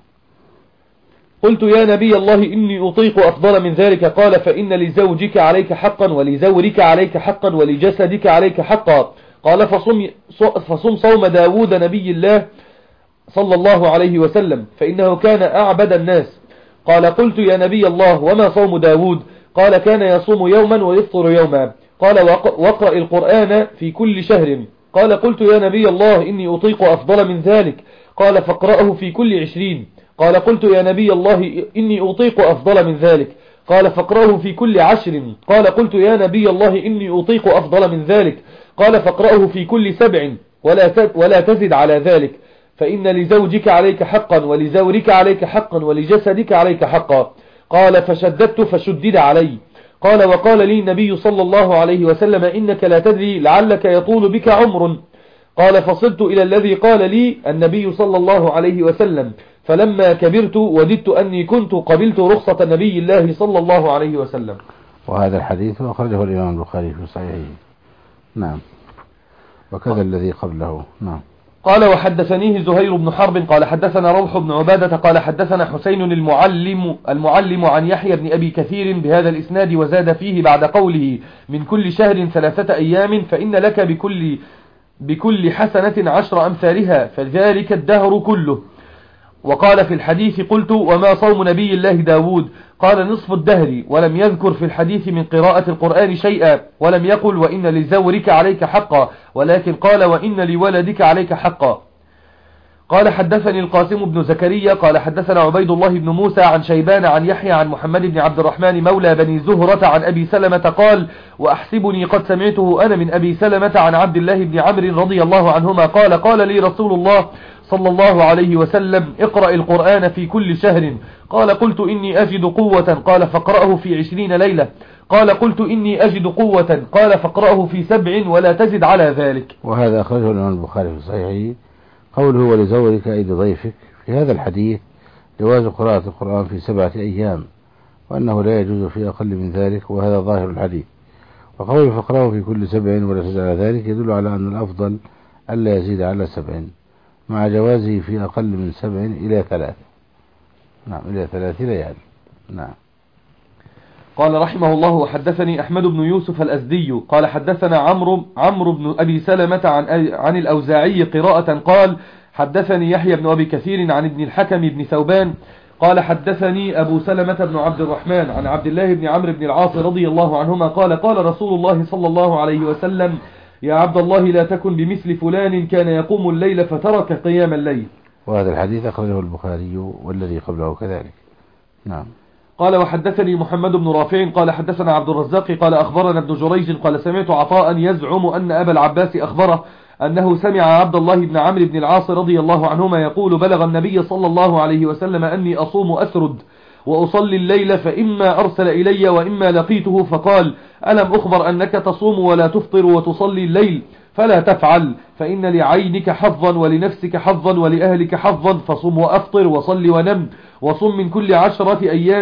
قلت: يا نبي الله، إني أطيق أفضل من ذلك. قال فإن لزوجك عليك حقا ولزورك عليك حقا ولجسدك عليك حقا. قال فصم صوم داود نبي الله صلى الله عليه وسلم فإنه كان أعبد الناس. قال قلت: يا نبي الله، وما صوم داود؟ قال كان يصوم يوما ويفطر يوما. قال واقرأ القرآن في كل شهر. قال قلت: يا نبي الله، إني أطيق أفضل من ذلك. قال فاقرأه في كل 20. قال قلت: يا نبي الله، إني أطيق أفضل من ذلك. قال فاقرأه في كل 10. قال قلت: يا نبي الله، إني أطيق أفضل من ذلك. قال فاقرأه في كل 7 ولا تزد على ذلك، فإن لزوجك عليك حقا ولزورك عليك حقا ولجسدك عليك حقا. قال فشددت فشدد علي. قال وقال لي النبي صلى الله عليه وسلم: إنك لا تدري لعلك يطول بك عمر. قال فصلت إلى الذي قال لي النبي صلى الله عليه وسلم، فلما كبرت وددت أني كنت قبلت رخصة نبي الله صلى الله عليه وسلم. وهذا الحديث أخرجه الإمام البخاري في صحيحه. نعم. وكذا الذي قبله. نعم. قال وحدثنيه زهير بن حرب قال حدثنا روح بن عبادة قال حدثنا حسين المعلم عن يحيى بن أبي كثير بهذا الإسناد وزاد فيه بعد قوله من كل شهر 3 أيام فإن لك بكل حسنة 10 أمثالها فذلك الدهر كله. وقال في الحديث قلت: وما صوم نبي الله داود؟ قال: نصف الدهر. ولم يذكر في الحديث من قراءة القرآن شيئا، ولم يقل وإن لزورك عليك حقا، ولكن قال وإن لولدك عليك حقا. قال حدثني القاسم بن زكريا قال حدثنا عبيد الله بن موسى عن شيبان عن يحيى عن محمد بن عبد الرحمن مولى بني زهرة عن أبي سلمة قال: وأحسبني قد سمعته أنا من أبي سلمة عن عبد الله بن عمرو رضي الله عنهما قال لي رسول الله صلى الله عليه وسلم: اقرأ القرآن في كل شهر. قال قلت: إني أجد قوة. قال فاقرأه في 20 ليلة. قال قلت: إني أجد قوة. قال فاقرأه في 7 ولا تزد على ذلك. وهذا أخرجه الإمام البخاري في صحيحه. قوله ولزورك أي لضيفك في هذا الحديث جواز قراءة القرآن في 7 أيام، وأنه لا يجوز في أقل من ذلك، وهذا ظاهر الحديث. وقوله فاقرأه في كل 7 ولا تزد على ذلك يدل على أن الأفضل ألا يزيد على 7 مع جوازه في أقل من 7 إلى 3. نعم، إلى 3 ليال. نعم. قال رحمه الله وحدثني أحمد بن يوسف الأزدي قال حدثنا عمرو بن أبي سلمة عن الأوزاعي قراءة قال حدثني يحيى بن أبي كثير عن ابن الحكم بن ثوبان قال حدثني أبو سلمة بن عبد الرحمن عن عبد الله بن عمرو بن العاص رضي الله عنهما قال رسول الله صلى الله عليه وسلم: يا عبد الله لا تكن بمثل فلان كان يقوم الليل فترك قيام الليل. وهذا الحديث أخرجه البخاري والذي قبله كذلك. نعم. قال وحدثني محمد بن رافع قال حدثنا عبد الرزاق قال أخبرنا ابن جريج قال سمعت عطاء يزعم أن أبا العباس أخبره أنه سمع عبد الله بن عمرو بن العاص رضي الله عنهما يقول: بلغ النبي صلى الله عليه وسلم أني أصوم أسرد وأصلي الليل فإما أرسل إلي وإما لقيته فقال: ألم أخبر أنك تصوم ولا تفطر وتصلي الليل؟ فلا تفعل، فإن لعينك حظا ولنفسك حظا ولأهلك حظا، فصم وأفطر وصل ونم وصم من كل 10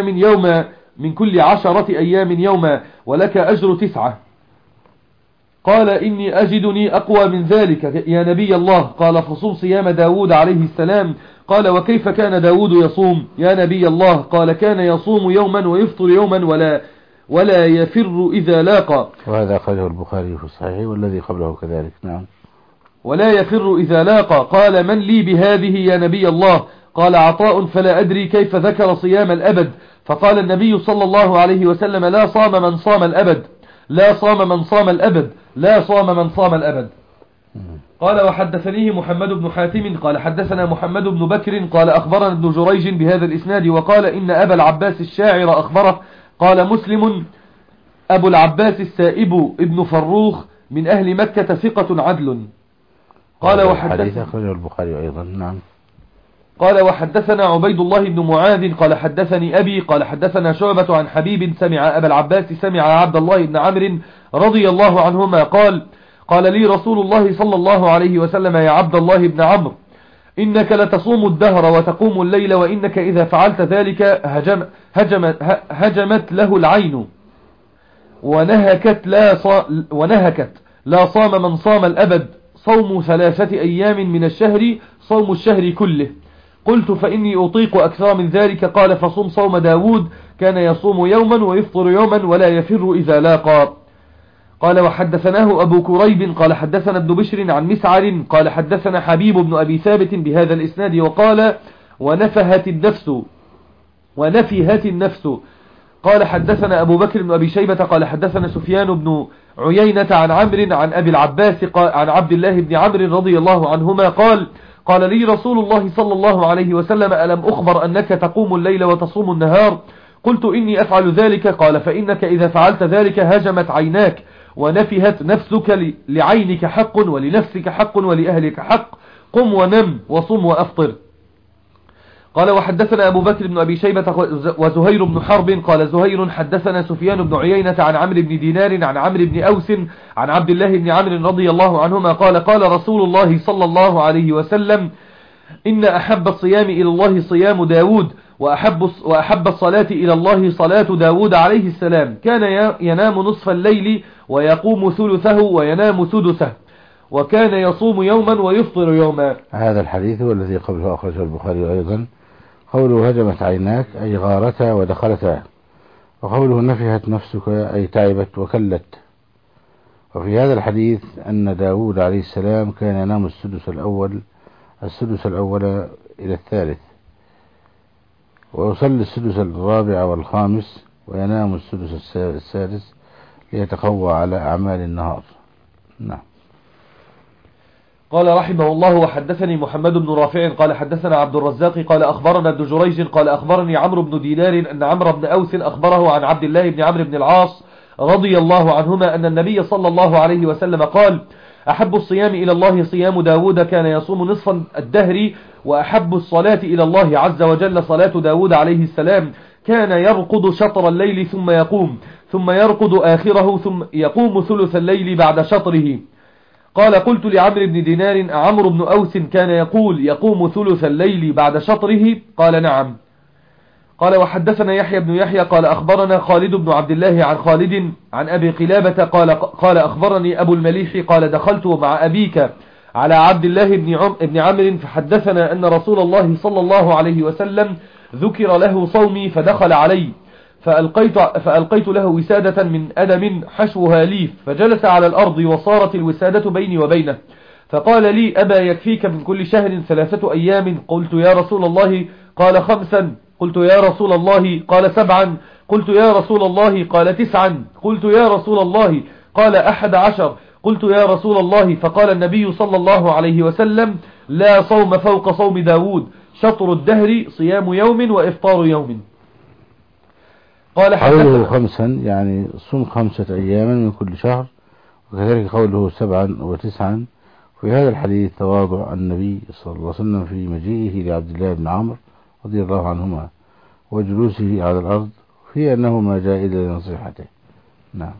أيام يوما ولك أجر 9. قال: إني أجدني أقوى من ذلك يا نبي الله. قال: فصوم صيام داود عليه السلام. قال: وكيف كان داود يصوم يا نبي الله؟ قال: كان يصوم يوما ويفطر يوما ولا يفر إذا لاقى. وهذا أخرجه البخاري في الصحيح والذي قبله كذلك. نعم. ولا يفر إذا لاقى. قال من لي بهذه يا نبي الله؟ قال عطاء فلا أدري كيف ذكر صيام الأبد. فقال النبي صلى الله عليه وسلم لا صام من صام الأبد، لا صام من صام الأبد، لا صام من صام الأبد. قال وحدثنيه محمد بن حاتم قال حدثنا محمد بن بكر قال أخبرنا ابن جريج بهذا الإسناد وقال إن أبا العباس الشاعر أخبره. قال مسلم أبو العباس السائب ابن فروخ من أهل مكة ثقة عدل. قال وحدثنا أخرجه البخاري أيضا. نعم. قال وحدثنا عبيد الله بن معاذ قال حدثني أبي قال حدثنا شعبة عن حبيب سمع أبا العباس سمع عبد الله بن عمرو رضي الله عنهما قال لي رسول الله صلى الله عليه وسلم يا عبد الله بن عمرو إنك لتصوم الدهر وتقوم الليل، وإنك إذا فعلت ذلك هجمت له العين ونهكت لا صام من صام الأبد. صوم 3 أيام من الشهر صوم الشهر كله. قلت فإني أطيق أكثر من ذلك. قال فصوم صوم داود كان يصوم يوما ويفطر يوما ولا يفر إذا لاقى. قال وحدثناه أبو كريب قال حدثنا ابن بشر عن مسعر قال حدثنا حبيب بن أبي ثابت بهذا الإسناد وقال ونفهت النفس. قال حدثنا أبو بكر بن أبي شيبة قال حدثنا سفيان بن عيينة عن عمرو عن أبي العباس عن عبد الله بن عمرو رضي الله عنهما قال لي رسول الله صلى الله عليه وسلم ألم أخبر أنك تقوم الليل وتصوم النهار؟ قلت إني أفعل ذلك. قال فإنك إذا فعلت ذلك هجمت عيناك ونفهت نفسك، لعينك حق ولنفسك حق ولأهلك حق، قم ونم وصم وأفطر. قال وحدثنا أبو بكر بن أبي شيبة وزهير بن حرب قال زهير حدثنا سفيان بن عيينة عن عمرو بن دينار عن عمرو بن أوس عن عبد الله بن عمرو رضي الله عنهما قال رسول الله صلى الله عليه وسلم إن أحب الصيام إلى الله صيام داود وأحب الصلاة إلى الله صلاة داود عليه السلام. كان ينام نصف الليل ويقوم ثلثه وينام سدسه، وكان يصوم يوما ويفطر يوما. هذا الحديث هو الذي قبله أخرجه البخاري أيضا. قوله هجمت عيناك أي غارتا ودخلتا، وقوله نفهت نفسك أي تعبت وكلت. وفي هذا الحديث أن داود عليه السلام كان ينام السدس الأول إلى الثالث، ويصلي السدس الرابع والخامس، وينام السدس السادس ليتقوى على أعمال النهار. نعم. قال رحمه الله وحدثني محمد بن رافع قال حدثنا عبد الرزاق قال أخبرنا ابن جريج قال أخبرني عمرو بن دينار أن عمرو بن أوس أخبره عن عبد الله بن عمرو بن العاص رضي الله عنهما أن النبي صلى الله عليه وسلم قال أحب الصيام إلى الله صيام داود كان يصوم نصف الدهر، وأحب الصلاة إلى الله عز وجل صلاة داود عليه السلام كان يرقد شطر الليل ثم يرقد آخره ثم يقوم ثلث الليل بعد شطره. قال قلت لعمرو بن دينار عمرو بن أوس كان يقوم ثلث الليل بعد شطره؟ قال نعم. قال وحدثنا يحيى بن يحيى قال أخبرنا خالد بن عبد الله عن خالد عن أبي قلابة قال أخبرني أبو المليح قال دخلت مع أبيك على عبد الله بن عمرو فحدثنا أن رسول الله صلى الله عليه وسلم ذكر له صومي فدخل علي فألقيت له وسادة من أدم حشوها ليف، فجلس على الأرض وصارت الوسادة بيني وبينه، فقال لي أبا يكفيك من كل شهر 3 أيام؟ قلت يا رسول الله. قال 5. قلت يا رسول الله. قال 7. قلت يا رسول الله. قال 9. قلت يا رسول الله. قال 11. قلت يا رسول الله. فقال النبي صلى الله عليه وسلم لا صوم فوق صوم داود، شطر الدهر صيام يوم وإفطار يوم. قال قوله 5 يعني صوم 5 أيام من كل شهر، وكذلك قوله 7 و9. في هذا الحديث تواضع النبي صلى الله عليه وسلم في مجيئه لعبد الله بن عمرو رضي الله عنهما وجلوسه على الأرض، في أنه ما جاء إلى نصيحته. نعم.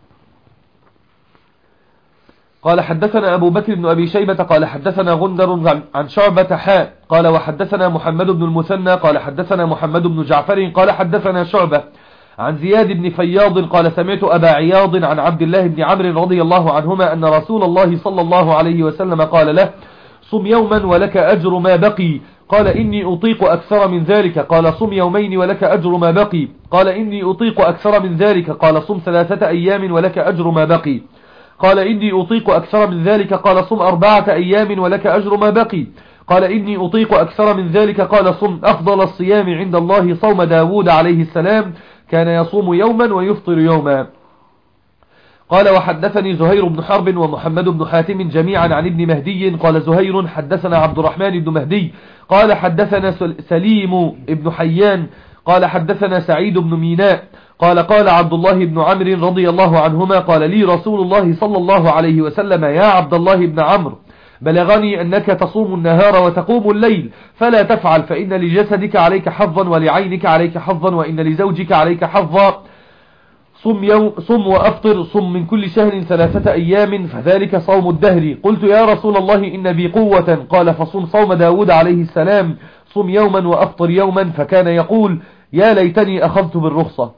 قال حدثنا أبو بكر بن أبي شيبة قال حدثنا غندر عن شعبة حاء قال وحدثنا محمد بن المثنى قال حدثنا محمد بن جعفر قال حدثنا شعبة عن زياد بن فياض قال سمعت أبا عياض عن عبد الله بن عمرو رضي الله عنهما أن رسول الله صلى الله عليه وسلم قال له صم يوما ولك أجر ما بقي. قال إني أطيق أكثر من ذلك. قال صم يومين ولك أجر ما بقي. قال إني أطيق أكثر من ذلك. قال صم 3 أيام ولك أجر ما بقي. قال إني أطيق أكثر من ذلك قال صم 4 أيام ولك أجر ما بقي قال إني أطيق أكثر من ذلك قال صم أفضل الصيام عند الله صوم داود عليه السلام كان يصوم يوما ويفطر يوما. قال وحدثني زهير بن حرب ومحمد بن حاتم جميعا عن ابن مهدي قال زهير حدثنا عبد الرحمن بن مهدي قال حدثنا سليم بن حيان قال حدثنا سعيد بن ميناء قال قال عبد الله بن عمرو رضي الله عنهما قال لي رسول الله صلى الله عليه وسلم يا عبد الله بن عمرو بلغني أنك تصوم النهار وتقوم الليل فلا تفعل فإن لجسدك عليك حظا ولعينك عليك حظا وإن لزوجك عليك حظا صم وأفطر صم من كل شهر 3 أيام فذلك صوم الدهر. قلت يا رسول الله إن بي قوة قال فصم صوم داود عليه السلام صم يوما وأفطر يوما فكان يقول يا ليتني أخذت بالرخصة.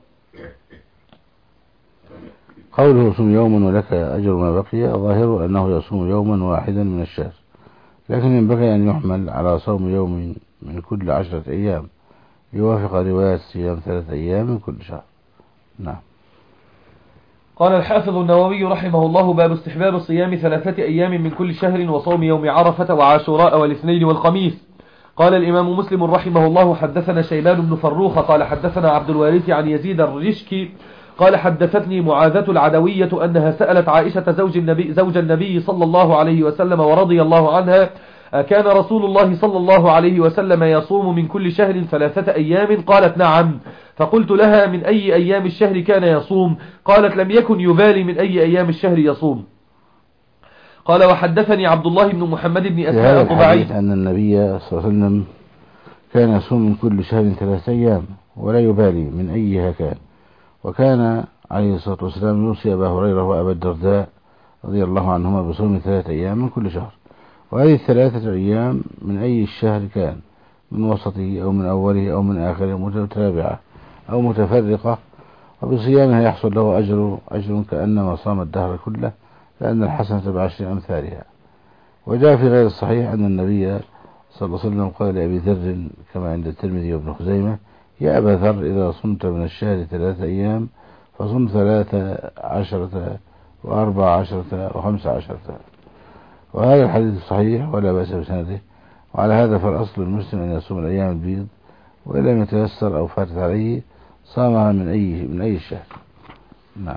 قوله صم يوما ولك أجر ما بقي ظاهر أنه يصوم يوما واحدا من الشهر لكن ينبغي أن يحمل على صوم يوم من كل 10 أيام يوافق رواية صيام 3 أيام من كل شهر. نعم. قال الحافظ النووي رحمه الله باب استحباب صيام 3 أيام من كل شهر وصوم يوم عرفة وعاشوراء والاثنين والخميس. قال الإمام مسلم رحمه الله حدثنا شيبان بن فروخ قال حدثنا عبد الوارث عن يزيد الرشكي قال حدثتني معاذة العدوية أنها سألت عائشة زوج النبي صلى الله عليه وسلم ورضي الله عنها كان رسول الله صلى الله عليه وسلم يصوم من كل شهر 3 أيام قالت نعم فقلت لها من أي أيام الشهر كان يصوم قالت لم يكن يبالي من أي أيام الشهر يصوم. قال وحدثني عبد الله بن محمد بن أسماء الطبعي أن النبي صلى الله عليه وسلم كان يصوم من كل شهر 3 أيام ولا يبالي من أيها كان وكان عليه الصلاة والسلام يوصي أبا هريرة وأبا الدرداء رضي الله عنهما بصوم 3 أيام من كل شهر وهذه 3 أيام من أي الشهر كان من وسطه أو من أوله أو من آخره متتابعة أو متفرقة وبصيامها يحصل له أجر كأنما صام الدهر كله لأن الحسنة ب10 أمثالها. وجاء في غير الصحيح أن النبي صلى الله عليه وسلم قال لأبي ذر كما عند الترمذي وابن خزيمة يا أبا ذر إذا صمت من الشهر 3 أيام فصم 13 و14 و15. وهذا الحديث صحيح ولا بأس بسنده وعلى هذا فالأصل المسلم أن يصوم الأيام البيض وإن لم يتيسر أو فاتت عليه صامها من أي الشهر. نعم.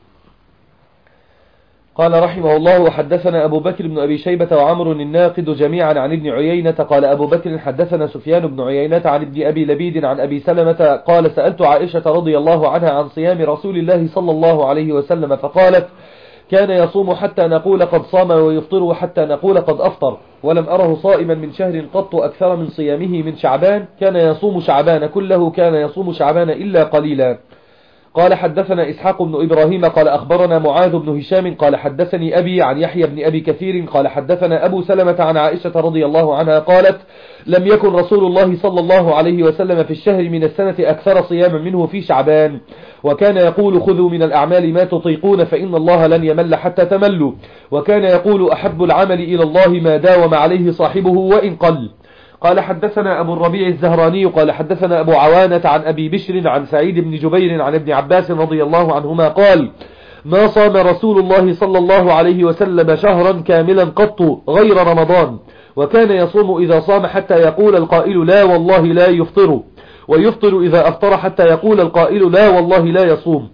قال رحمه الله وحدثنا أبو بكر بن أبي شيبة وعمر الناقد جميعا عن ابن عيينة قال أبو بكر حدثنا سفيان بن عيينة عن ابن أبي لبيد عن أبي سلمة قال سألت عائشة رضي الله عنها عن صيام رسول الله صلى الله عليه وسلم فقالت كان يصوم حتى نقول قد صام ويفطر حتى نقول قد أفطر ولم أره صائما من شهر قط أكثر من صيامه من شعبان كان يصوم شعبان كله كان يصوم شعبان إلا قليلا. قال حدثنا إسحاق بن إبراهيم قال أخبرنا معاذ بن هشام قال حدثني أبي عن يحيى بن أبي كثير قال حدثنا أبو سلمة عن عائشة رضي الله عنها قالت لم يكن رسول الله صلى الله عليه وسلم في الشهر من السنة أكثر صياما منه في شعبان وكان يقول خذوا من الأعمال ما تطيقون فإن الله لن يمل حتى تملوا وكان يقول أحب العمل إلى الله ما داوم عليه صاحبه وإن قل. قال حدثنا أبو الربيع الزهراني قال حدثنا أبو عوانة عن أبي بشر عن سعيد بن جبير عن ابن عباس رضي الله عنهما قال ما صام رسول الله صلى الله عليه وسلم شهرا كاملا قط غير رمضان وكان يصوم إذا صام حتى يقول القائل لا والله لا يفطر ويفطر إذا أفطر حتى يقول القائل لا والله لا يصوم.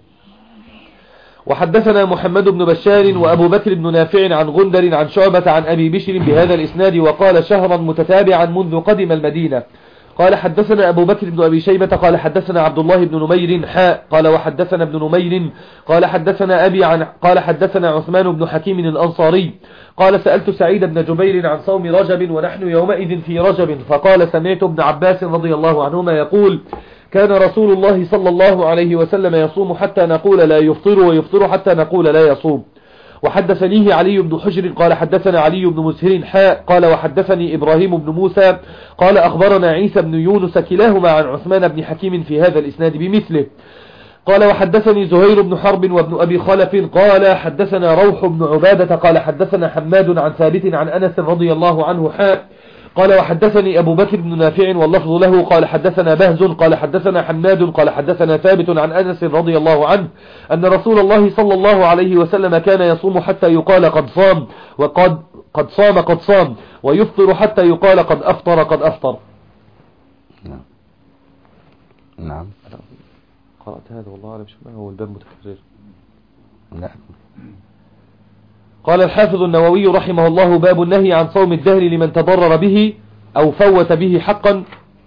وحدثنا محمد بن بشار وأبو بكر بن نافع عن غندر عن شعبة عن أبي بشر بهذا الإسناد وقال شهرا متتابعا منذ قدم المدينة. قال حدثنا أبو بكر بن أبي شيبة قال حدثنا عبد الله بن نمير قال وحدثنا ابن نمير قال حدثنا أبي قال حدثنا عثمان بن حكيم الأنصاري قال سألت سعيد بن جبير عن صوم رجب ونحن يومئذ في رجب فقال سمعت ابن عباس رضي الله عنهما يقول كان رسول الله صلى الله عليه وسلم يصوم حتى نقول لا يفطر ويفطر حتى نقول لا يصوم. وحدثنيه علي بن حجر قال حدثنا علي بن مسهر قال وحدثني إبراهيم بن موسى قال أخبرنا عيسى بن يونس كلاهما عن عثمان بن حكيم في هذا الإسناد بمثله. قال وحدثني زهير بن حرب وابن أبي خلف قال حدثنا روح بن عبادة قال حدثنا حماد عن ثابت عن أنس رضي الله عنه قال وحدثني أبو بكر بن نافع واللفظ له قال حدثنا بهز قال حدثنا حماد قال حدثنا ثابت عن أنس رضي الله عنه أن رسول الله صلى الله عليه وسلم كان يصوم حتى يقال قد صام قد صام ويفطر حتى يقال قد أفطر. نعم. قرأت هذا والله أعلم شو هو الباب متكرر. لا. قال الحافظ النووي رحمه الله باب النهي عن صوم الدهر لمن تضرر به أو فوت به حقا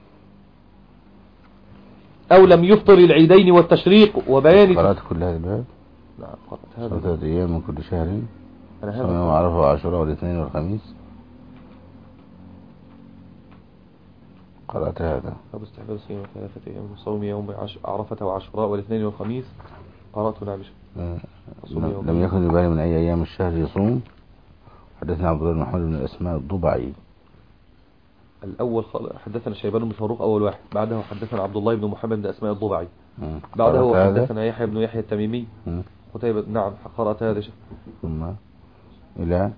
أو لم يفطر العيدين والتشريق وبيان. قرأت كل هذا الباب؟ نعم قرأت هذا. 3 أيام من كل شهر أنا يوم عرفة وعاشوراء والاثنين والخميس. قرأت هذا. أبو استحباب صيام 3 أيام من صوم يوم عرفة وعاشوراء والاثنين والخميس. قرأت نعم. لم يكن يبالي من أي أيام الشهر يصوم. حدثنا عبد الله بن محمد بن الأسماء الضبعي. الأول حدثنا شيبان بن فاروق أول واحد، بعده حدثنا عبد الله بن محمد بن الأسماء الضبعي، بعده حدثنا يحيى بن يحيى التميمي. قتيبة نعم قرأت هذا. ثم إلى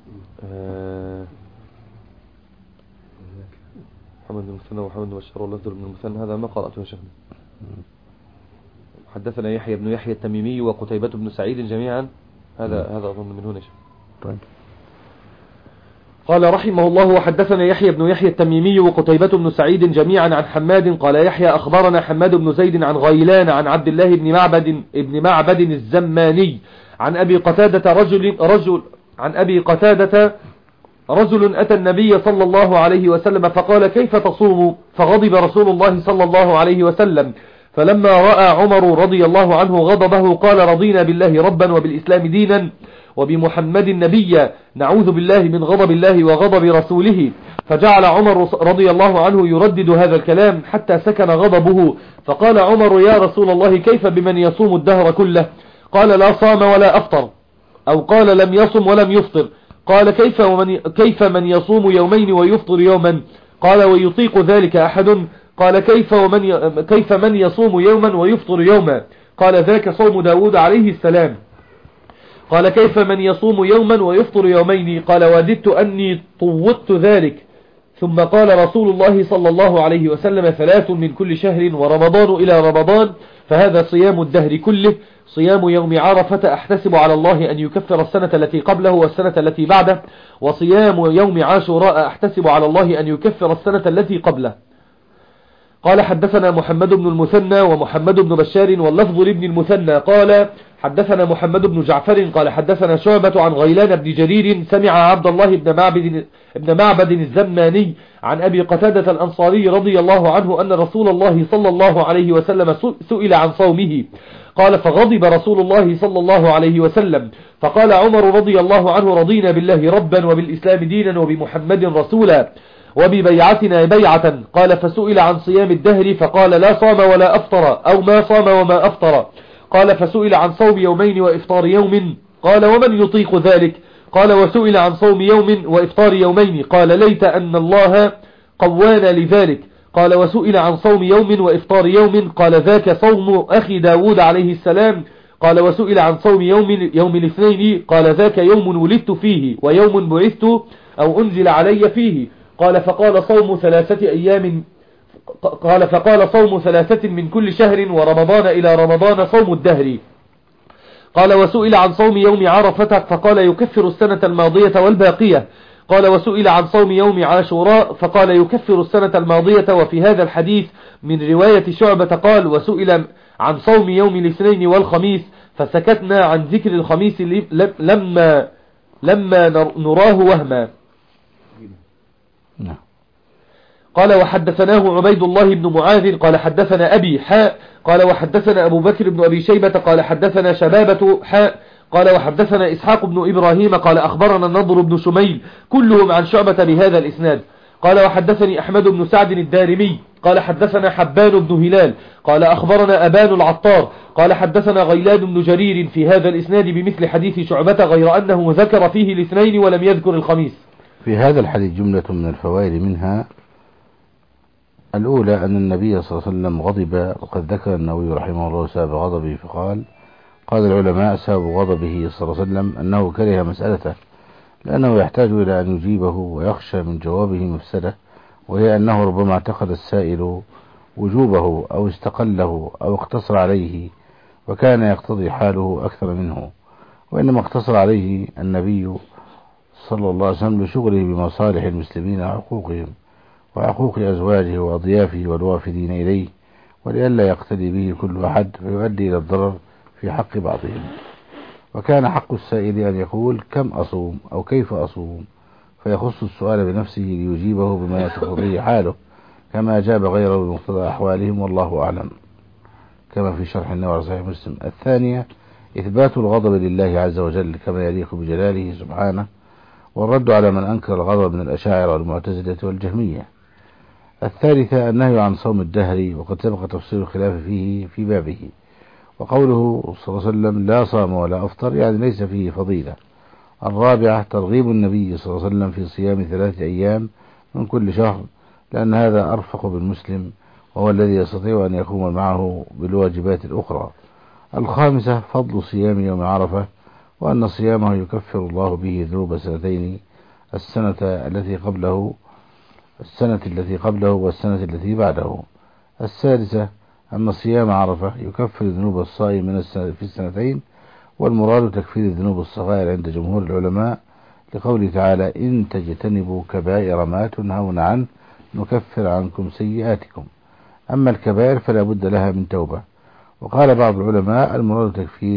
محمد بن المثنى ومحمد بن بشار واللفظ بن المثنى هذا ما قرأته شيخنا. حدثنا يحيى بن يحيى التميمي وقتيبة بن سعيد جميعا. هذا أظن من هنا. طيب. قال رحمه الله وحدثنا يحيى بن يحيى التميمي وقتيبة بن سعيد جميعا عن حماد قال يحيى أخبرنا حماد بن زيد عن غيلان عن عبد الله بن معبد الزماني عن أبي قتادة رجل أتى النبي صلى الله عليه وسلم فقال كيف تصوم؟ فغضب رسول الله صلى الله عليه وسلم، فلما رأى عمر رضي الله عنه غضبه قال رضينا بالله ربا وبالإسلام دينا وبمحمد نبيا نعوذ بالله من غضب الله وغضب رسوله. فجعل عمر رضي الله عنه يردد هذا الكلام حتى سكن غضبه، فقال عمر يا رسول الله كيف بمن يصوم الدهر كله؟ قال لا صام ولا أفطر، أو قال لم يصم ولم يفطر. قال كيف من يصوم يومين ويفطر يوما؟ قال ويطيق ذلك أحد؟ قال كيف من يصوم يوما ويفطر يوما؟ قال ذاك صوم داود عليه السلام. قال كيف من يصوم يوما ويفطر يومين؟ قال وددت أني طوقت ذلك. ثم قال رسول الله صلى الله عليه وسلم 3 من كل شهر ورمضان إلى رمضان، فهذا صيام الدهر كله. صيام يوم عرفة أحتسب على الله أن يكفر السنة التي قبله والسنة التي بعده، وصيام يوم عاشوراء أحتسب على الله أن يكفر السنة التي قبله. قال حدثنا محمد بن المثنى ومحمد بن بشار واللفظ لابن المثنى قال حدثنا محمد بن جعفر قال حدثنا شعبة عن غيلان بن جرير سمع عبد الله بن معبد الزماني عن أبي قتادة الأنصاري رضي الله عنه أن رسول الله صلى الله عليه وسلم سئل عن صومه، قال فغضب رسول الله صلى الله عليه وسلم، فقال عمر رضي الله عنه رضينا بالله ربا وبالإسلام دينا وبمحمد رسولا وببيعتنا بيعة. قال فسئل عن صيام الدهر فقال لا صام ولا أفطر، أو ما صام وما أفطر. قال فسئل عن صوم يومين وإفطار يوم، قال ومن يطيق ذلك؟ قال وسئل عن صوم يوم وإفطار يومين، قال ليت أن الله قوانا لذلك. قال وسئل عن صوم يوم وإفطار يوم، قال ذاك صوم أخي داود عليه السلام. قال وسئل عن صوم يوم الاثنين، قال ذاك يوم ولدت فيه ويوم بعثت أو أنزل علي فيه. قال فقال صوم 3 من كل شهر ورمضان إلى رمضان صوم الدهر. قال وسئل عن صوم يوم عرفة فقال يكفر السنة الماضية والباقية. قال وسئل عن صوم يوم عاشوراء فقال يكفر السنة الماضية. وفي هذا الحديث من رواية شعبة قال وسئل عن صوم يوم الاثنين والخميس فسكتنا عن ذكر الخميس لما نراه وهما. قال وحدثناه عبيد الله بن معاذ قال حدثنا أبي قال وحدثنا أبو بكر بن أبي شيبة قال حدثنا شبابة قال وحدثنا إسحاق بن إبراهيم قال أخبرنا النضر بن شميل كلهم عن شعبة بهذا الإسناد. قال وحدثني أحمد بن سعد الدارمي قال حدثنا حبان بن هلال قال أخبرنا أبان العطار قال حدثنا غيلان بن جرير في هذا الإسناد بمثل حديث شعبة غير أنه ذكر فيه الاثنين ولم يذكر الخميس. في هذا الحديث جملة من الفوائد، منها الأولى أن النبي صلى الله عليه وسلم غضب، وقد ذكر النووي رحمه الله سبب غضبه فقال العلماء سبب غضبه صلى الله عليه وسلم أنه كره مسألته لأنه يحتاج إلى أن يجيبه ويخشى من جوابه مفسدة وهي أنه ربما اعتقد السائل وجوبه أو استقله أو اقتصر عليه وكان يقتضي حاله أكثر منه، وإنما اقتصر عليه النبي صلى الله عليه وسلم لشغله بمصالح المسلمين وحقوقهم وحقوق أزواجه وأضيافه والوافدين إليه، ولئلا يقتدي به كل أحد فيؤدي إلى الضرر في حق بعضهم. وكان حق السائل أن يقول كم أصوم أو كيف أصوم، فيخص السؤال بنفسه ليجيبه بما يتقضيه حاله، كما أجاب غيره بمقتضى أحوالهم، والله أعلم، كما في شرح النووي صحيح مسلم. الثانية إثبات الغضب لله عز وجل كما يليق بجلاله سبحانه، والرد على من أنكر الغضب من الأشاعرة والمعتزلة والجهمية. الثالثة النهي عن صوم الدهر، وقد سبق تفصيل الخلاف فيه في بابه. وقوله صلى الله عليه وسلم لا صام ولا أفطر يعني ليس فيه فضيلة. الرابعة ترغيب النبي صلى الله عليه وسلم في صيام 3 أيام من كل شهر، لأن هذا أرفق بالمسلم وهو الذي يستطيع أن يقوم معه بالواجبات الأخرى. الخامسة فضل صيام يوم عرفة، وأن صيامه يكفر الله به ذنوب سنتين، السنة التي قبله والسنة التي بعده. السادسة أن صيام عرفة يكفر ذنوب الصائم في السنتين، والمراد تكفير الذنوب الصغائر عند جمهور العلماء، لقوله تعالى إن تجتنبوا كبائر ما تنهون عنه نكفر عنكم سيئاتكم. أما الكبائر فلا بد لها من توبة. وقال بعض العلماء المراد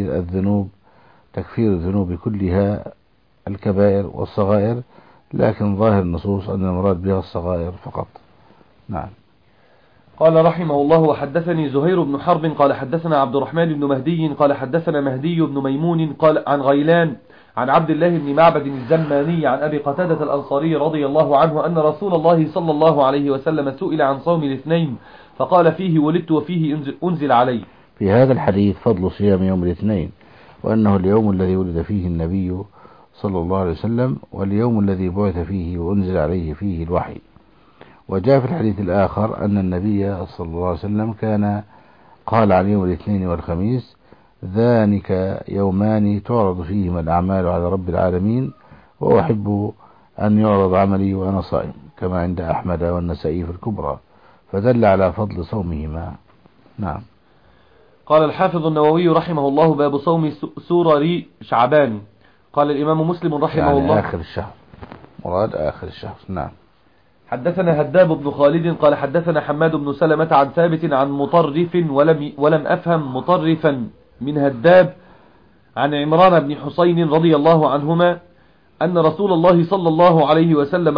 تكفير الذنوب كلها الكبائر والصغائر، لكن ظاهر النصوص أن المراد بها الصغائر فقط. نعم. قال رحمه الله وحدثني زهير بن حرب قال حدثنا عبد الرحمن بن مهدي قال حدثنا مهدي بن ميمون قال عن غيلان عن عبد الله بن معبد الزماني عن أبي قتادة الأنصاري رضي الله عنه أن رسول الله صلى الله عليه وسلم سئل عن صوم الاثنين فقال فيه ولدت وفيه أنزل علي. في هذا الحديث فضل صيام يوم الاثنين، وأنه اليوم الذي ولد فيه النبي صلى الله عليه وسلم، واليوم الذي بعث فيه وأنزل عليه فيه الوحي. وجاء في الحديث الآخر أن النبي صلى الله عليه وسلم كان قال عن يوم الاثنين والخميس ذلك يومان تعرض فيهما الأعمال على رب العالمين، وأحب أن يعرض عملي وأنا صائم، كما عند أحمد والنسائي في الكبرى، فدل على فضل صومهما. نعم. قال الحافظ النووي رحمه الله باب صوم سورر شعبان. قال الإمام مسلم رحمه يعني الله آخر الشهر، مراد آخر الشهر. نعم. حدثنا هداب بن خالد قال حدثنا حماد بن سلمة عن ثابت عن مطرف ولم أفهم مطرفا من هداب عن عمران بن حسين رضي الله عنهما أن رسول الله صلى الله عليه وسلم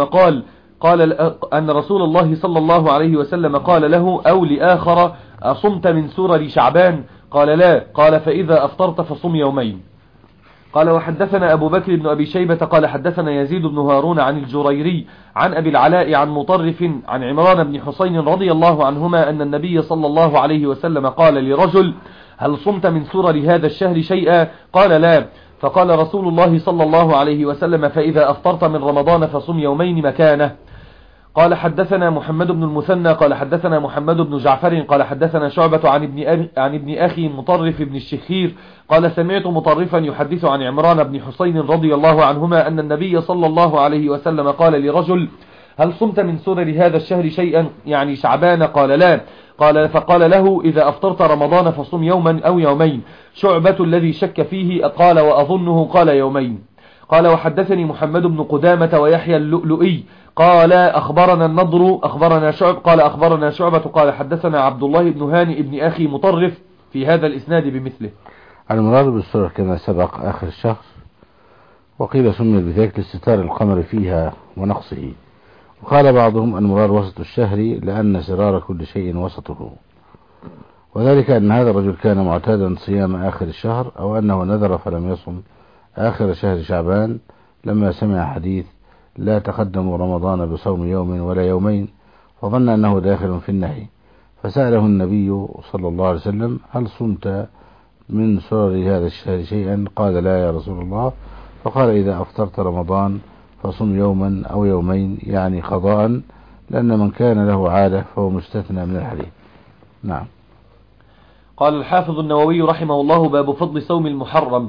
قال له أو لآخر أصمت من سورر شعبان؟ قال لا. قال فإذا أفطرت فصم يومين. قال وحدثنا أبو بكر بن أبي شيبة قال حدثنا يزيد بن هارون عن الجريري عن أبي العلاء عن مطرف عن عمران بن حسين رضي الله عنهما أن النبي صلى الله عليه وسلم قال لرجل هل صمت من سورر هذا الشهر شيئا؟ قال لا. فقال رسول الله صلى الله عليه وسلم فإذا أفطرت من رمضان فصم يومين مكانه. قال حدثنا محمد بن المثنى قال حدثنا محمد بن جعفر قال حدثنا شعبة عن ابن أخي مطرف بن الشخير قال سمعت مطرفا يحدث عن عمران بن حسين رضي الله عنهما أن النبي صلى الله عليه وسلم قال لرجل هل صمت من سورر هذا الشهر شيئا يعني شعبان؟ قال لا. فقال له إذا أفطرت رمضان فصم يوما أو يومين. شعبة الذي شك فيه قال وأظنه قال يومين. قال وحدثني محمد بن قدامة ويحيى اللؤلؤي قال أخبرنا النضر أخبرنا شعبة قال حدثنا عبد الله بن هاني ابن أخي مطرف في هذا الإسناد بمثله. المراد بالسورة كما سبق آخر الشهر، وقيل سمي بذلك لاستتار القمر فيها ونقصه. وقال بعضهم المراد وسط الشهر لأن سرار كل شيء وسطه، وذلك أن هذا الرجل كان معتادا صيام آخر الشهر، أو أنه نذر فلم يصم آخر شهر شعبان لما سمع حديث لا تقدموا رمضان بصوم يوم ولا يومين، فظن أنه داخل في النهي، فسأله النبي صلى الله عليه وسلم هل صمت من سرر هذا الشهر شيئا؟ قال لا يا رسول الله. فقال إذا أفطرت رمضان فصم يوما أو يومين يعني قضاء، لأن من كان له عادة فهو مستثنى من الحديث. نعم. قال الحافظ النووي رحمه الله باب فضل صوم المحرم.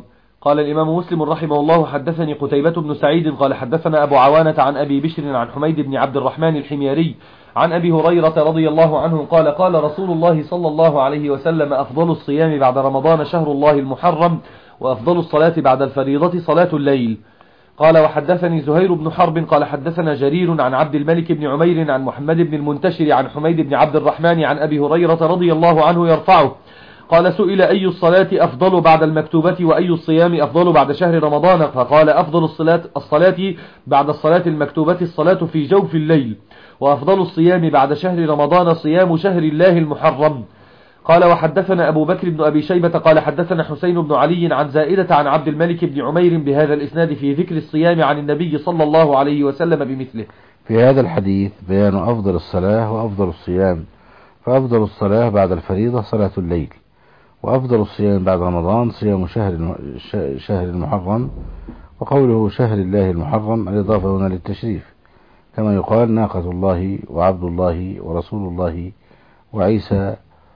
قال الإمام مسلم رحمه الله حدثني قتيبة بن سعيد قال حدثنا أبو عوانة عن أبي بشر عن حميد بن عبد الرحمن الحميري عن أبي هريرة رضي الله عنه قال قال رسول الله صلى الله عليه وسلم أفضل الصيام بعد رمضان شهر الله المحرم وأفضل الصلاة بعد الفريضة صلاة الليل. قال وحدثني زهير بن حرب قال حدثنا جرير عن عبد الملك بن عمير عن محمد بن المنتشر عن حميد بن عبد الرحمن عن أبي هريرة رضي الله عنه يرفعه قال سئل أي الصلاة أفضل بعد المكتوبة وأي الصيام أفضل بعد شهر رمضان؟ فقال أفضل الصلاة بعد الصلاة المكتوبة الصلاة في جوف الليل، وأفضل الصيام بعد شهر رمضان صيام شهر الله المحرم. قال وحدثنا أبو بكر بن أبي شيبة قال حدثنا حسين بن علي عن زائدة عن عبد الملك بن عمير بهذا الإسناد في ذكر الصيام عن النبي صلى الله عليه وسلم بمثله. في هذا الحديث بيان أفضل الصلاة وأفضل الصيام، فأفضل الصلاة بعد الفريضة صلاة الليل، وأفضل الصيام بعد رمضان صيام شهر المحرم، وقوله شهر الله المحرم الإضافة هنا للتشريف، كما يقال ناقة الله وعبد الله ورسول الله وعيسى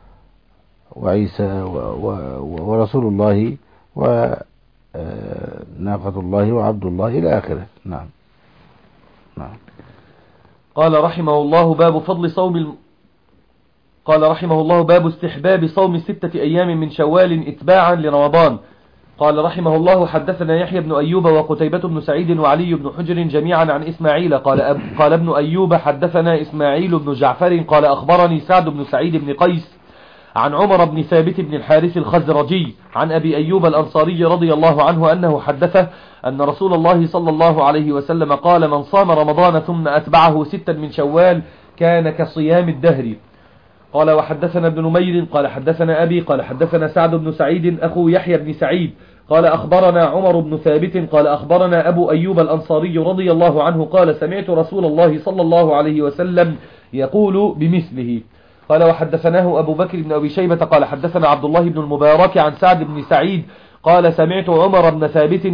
ورسول الله وناقة الله وعبد الله إلى آخره. نعم. قال رحمه الله باب فضل صوم قال رحمه الله باب استحباب صوم 6 أيام من شوال اتباعا لرمضان. قال رحمه الله حدثنا يحيى بن أيوب وقتيبة بن سعيد وعلي بن حجر جميعا عن إسماعيل قال ابن أيوب حدثنا إسماعيل بن جعفر قال أخبرني سعد بن سعيد بن قيس عن عمر بن ثابت بن الحارث الخزرجي عن أبي أيوب الأنصاري رضي الله عنه أنه حدثه أن رسول الله صلى الله عليه وسلم قال من صام رمضان ثم أتبعه 6 من شوال كان كصيام الدهر. قال وحدثنا ابن نمير قال حدثنا أبي قال حدثنا سعد بن سعيد أخو يحيى بن سعيد قال أخبرنا عمر بن ثابت قال أخبرنا أبو أيوب الأنصاري رضي الله عنه قال سمعت رسول الله صلى الله عليه وسلم يقول بمثله. قال وحدثناه أبو بكر بن أبي شيبة قال حدثنا عبد الله بن المبارك عن سعد بن سعيد قال سمعت عمر بن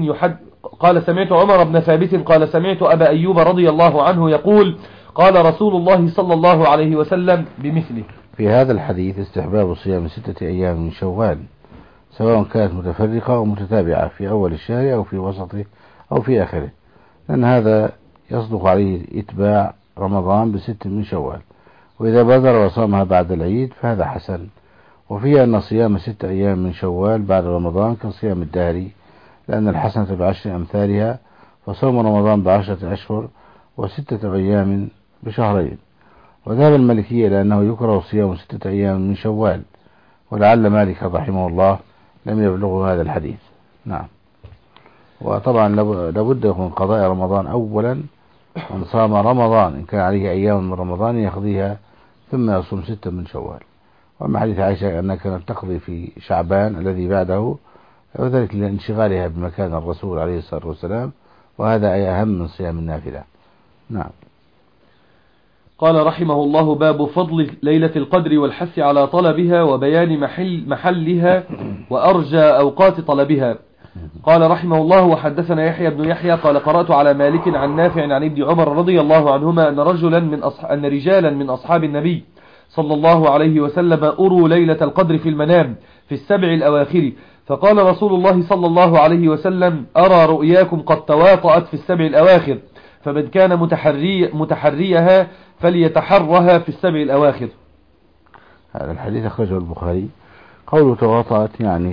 ثابت قال سمعت أبا أيوب رضي الله عنه يقول قال رسول الله صلى الله عليه وسلم بمثله. في هذا الحديث استحباب صيام 6 أيام من شوال، سواء كانت متفرقة أو متتابعة في أول الشهر أو في وسطه أو في آخره، لأن هذا يصدق عليه إتباع رمضان ب6 من شوال، وإذا بادر وصامها بعد العيد فهذا حسن. وفيها أن صيام 6 أيام من شوال بعد رمضان كصيام الدهر، لأن الحسنة ب10 أمثالها، وصوم رمضان ب10 أشهر و6 أيام بشهرين. وذهب المالكية لأنه يكره صيام 6 أيام من شوال، ولعل مالك رحمه الله لم يبلغه هذا الحديث. نعم. وطبعا لابد من قضاء رمضان أولا، من صام رمضان إن كان عليه أيام من رمضان يقضيها ثم يصوم 6 من شوال. وأما حديث عائشة أنها كانت تقضي في شعبان الذي بعده، وذلك لانشغالها بمكان الرسول عليه الصلاة والسلام، وهذا أي أهم من صيام النافلة. نعم. قال رحمه الله باب فضل ليلة القدر والحث على طلبها وبيان محلها وأرجى أوقات طلبها. قال رحمه الله وحدثنا يحيى بن يحيى قال قرأت على مالك عن نافع عن ابن عمر رضي الله عنهما أن رجالا من أصحاب النبي صلى الله عليه وسلم أروا ليلة القدر في المنام في 7 الأواخر، فقال رسول الله صلى الله عليه وسلم أرى رؤياكم قد تواطأت في 7 الأواخر، فمن كان متحريها فليتحرها في 7 الأواخر. هذا الحديث أخرجه البخاري. قوله تواطأت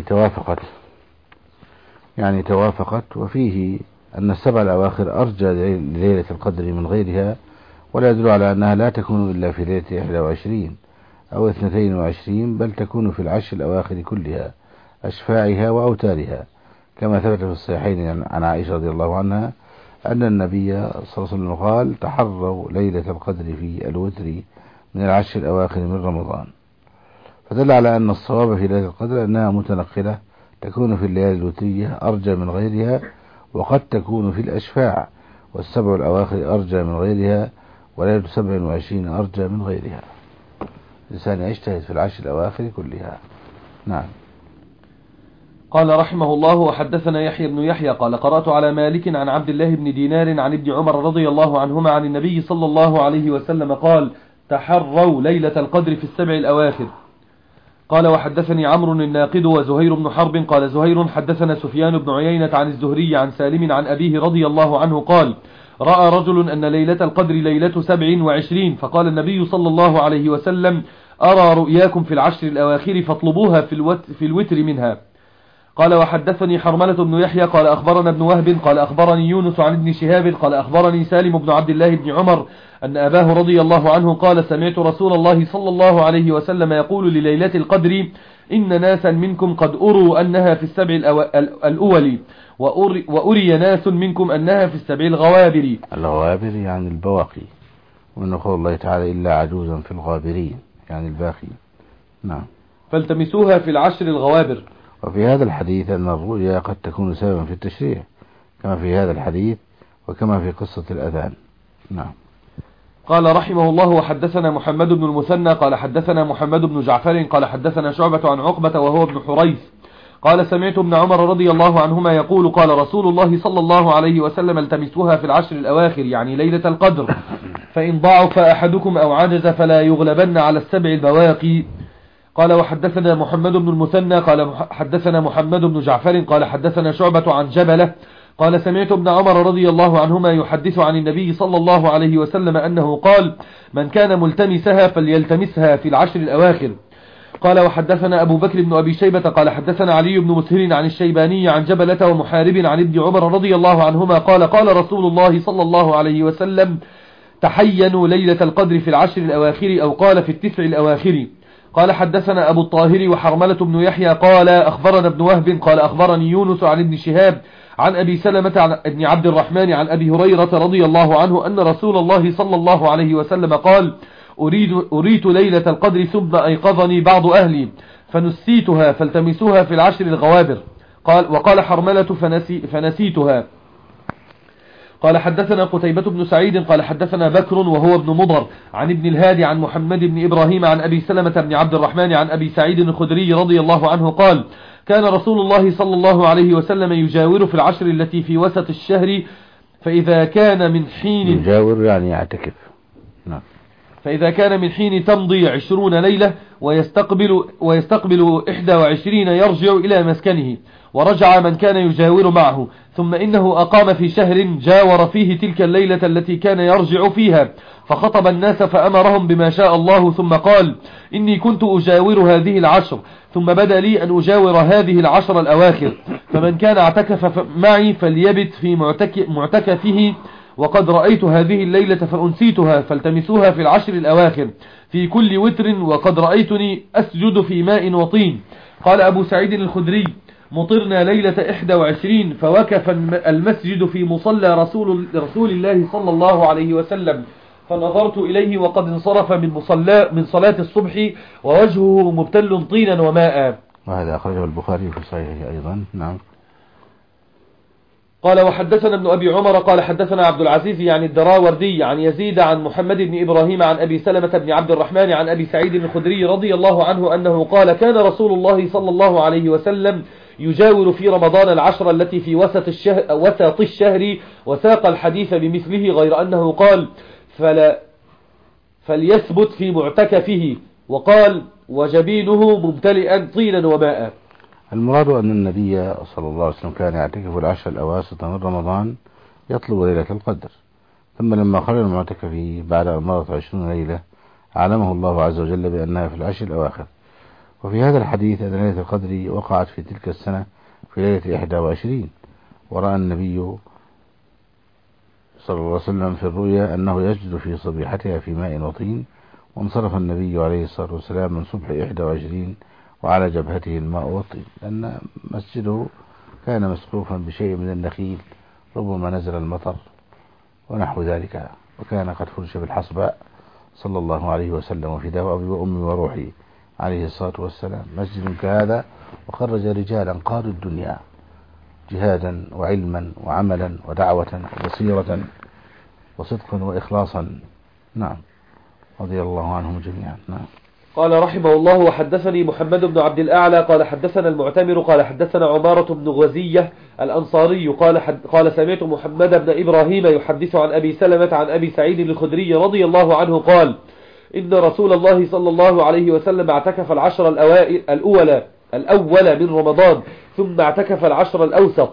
يعني توافقت، وفيه أن 7 الأواخر أرجى لليلة القدر من غيرها، ولا يدل على أنها لا تكون إلا في ليلة 21 أو 22، بل تكون في العشر الأواخر كلها أشفاعها وأوتارها، كما ثبت في الصحيحين عن عائشة رضي الله عنها أن النبي صلى الله عليه وسلم قال تحروا ليلة القدر في الوتر من العشر الأواخر من رمضان، فدل على أن الصواب في ليلة القدر أنها متنقلة، تكون في الليالي الوترية أرجى من غيرها، وقد تكون في الأشفاع، وال7 الأواخر أرجى من غيرها، وليلة 27 أرجى من غيرها. الإنسان يجتهد في العشر الأواخر كلها. نعم. قال رحمه الله وحدثنا يحيى بن يحيى قال قرأت على مالك عن عبد الله بن دينار عن ابن عمر رضي الله عنهما عن النبي صلى الله عليه وسلم قال تحروا ليلة القدر في 7 الأواخر. قال وحدثني عمرو الناقد وزهير بن حرب قال زهير حدثنا سفيان بن عيينة عن الزهري عن سالم عن أبيه رضي الله عنه قال رأى رجل أن ليلة القدر ليلة 27 فقال النبي صلى الله عليه وسلم أرى رؤياكم في العشر الأواخر فاطلبوها في الوتر منها. قال وحدثني حرملة بن يحيى قال أخبرنا ابن وهب قال أخبرني يونس عن ابن شهاب قال أخبرني سالم بن عبد الله بن عمر أن أباه رضي الله عنه قال سمعت رسول الله صلى الله عليه وسلم يقول لليلة القدر إن ناسا منكم قد أروا أنها في السبع الأول وأري ناس منكم أنها في السبع الغوابر. الغوابر يعني البواقي، ومن قول الله تعالى إلا عجوزا في الغابرين يعني الباقي. نعم. فالتمسوها في العشر الغوابر. وفي هذا الحديث أن الرؤيا قد تكون سببا في التشريع كما في هذا الحديث وكما في قصة الأذان. نعم. قال رحمه الله وحدثنا محمد بن المثنى قال حدثنا محمد بن جعفر قال حدثنا شعبة عن عقبة وهو ابن حريث قال سمعت ابن عمر رضي الله عنهما يقول قال رسول الله صلى الله عليه وسلم التمسوها في العشر الأواخر يعني ليلة القدر فإن ضعف أحدكم أو عجز فلا يغلبن على السبع البواقي. قال وحدثنا محمد بن المثنى قال حدثنا محمد بن جعفر قال حدثنا شعبة عن جبلة قال سمعت ابن عمر رضي الله عنهما يحدث عن النبي صلى الله عليه وسلم أنه قال من كان ملتمسها فليلتمسها في العشر الأواخر. قال وحدثنا أبو بكر بن أبي شيبة قال حدثنا علي بن مسهر عن الشيباني عن جبلة ومحارب عن ابن عمر رضي الله عنهما قال قال رسول الله صلى الله عليه وسلم تحينوا ليلة القدر في العشر الأواخر أو قال في التسع الأواخر. قال حدثنا أبو الطاهر وحرملة بن يحيى قال أخبرنا ابن وهب قال أخبرني يونس عن ابن شهاب عن أبي سلمة عن ابن عبد الرحمن عن أبي هريرة رضي الله عنه أن رسول الله صلى الله عليه وسلم قال أريت ليلة القدر ثم أيقظني بعض أهلي فنسيتها فالتمسوها في العشر الغوابر. وقال حرملة فنسيتها. قال حدثنا قتيبة بن سعيد قال حدثنا بكر وهو ابن مضر عن ابن الهادي عن محمد بن إبراهيم عن أبي سلمة بن عبد الرحمن عن أبي سعيد الخدري رضي الله عنه قال كان رسول الله صلى الله عليه وسلم يجاور في العشر التي في وسط الشهر فإذا كان من حين يجاور يعني يعتكف. نعم. فإذا كان من حين تمضي 20 ليلة ويستقبل 21 يرجع إلى مسكنه ورجع من كان يجاور معه ثم إنه أقام في شهر جاور فيه تلك الليلة التي كان يرجع فيها فخطب الناس فأمرهم بما شاء الله ثم قال إني كنت أجاور هذه العشر ثم بدا لي أن أجاور هذه العشر الأواخر فمن كان اعتكف معي فليبت في معتكفه وقد رأيت هذه الليلة فأنسيتها فالتمسوها في العشر الأواخر في كل وتر وقد رأيتني أسجد في ماء وطين. قال أبو سعيد الخدري مطرنا ليلة 21 فوقف المسجد في مصلى رسول الله صلى الله عليه وسلم فنظرت إليه وقد انصرف من صلاة الصبح ووجهه مبتل طينا وماء. وهذا أخرجه البخاري في صحيحه أيضا. نعم. قال وحدثنا ابن أبي عمر قال حدثنا عبد العزيز يعني الدراوردي عن يزيد عن محمد بن إبراهيم عن أبي سلمة بن عبد الرحمن عن أبي سعيد الخدري رضي الله عنه أنه قال كان رسول الله صلى الله عليه وسلم يجاور في رمضان العشر التي في وسط الشهر وساق الحديث بمثله غير أنه قال فليثبت في معتكفه وقال وجبينه ممتلئا طينا وماء. المراد أن النبي صلى الله عليه وسلم كان يعتكف العشر الأواسط من رمضان يطلب ليلة القدر ثم لما خرج المعتكف بعد أن مرت 20 ليلة علمه الله عز وجل بأنها في العشر الأواخر. وفي هذا الحديث أن ليلة القدر وقعت في تلك السنة في ليلة 21 ورأى النبي صلى الله عليه وسلم في الرؤيا أنه يسجد في صبيحتها في ماء وطين وانصرف النبي عليه الصلاة والسلام من صبح 21 وعلى جبهته الماء والطين لأن مسجده كان مسقوفا بشيء من النخيل ربما نزل المطر ونحو ذلك وكان قد فرش بالحصباء صلى الله عليه وسلم وفداه أبي وأمي وروحي عليه الصلاة والسلام. مسجد كهذا وخرج رجالا قادوا الدنيا جهادا وعلما وعملا ودعوة وبصيرة وصدقا وإخلاصا. نعم. رضي الله عنهم جميعا. نعم. قال رحمه الله وحدثني محمد بن عبد الأعلى قال حدثنا المعتمر قال حدثنا عمارة بن غزية الأنصاري قال سمعت محمد بن إبراهيم يحدث عن أبي سلمة عن أبي سعيد الخدري رضي الله عنه قال إن رسول الله صلى الله عليه وسلم اعتكف العشر الأول من رمضان، ثم اعتكف العشر الأوسط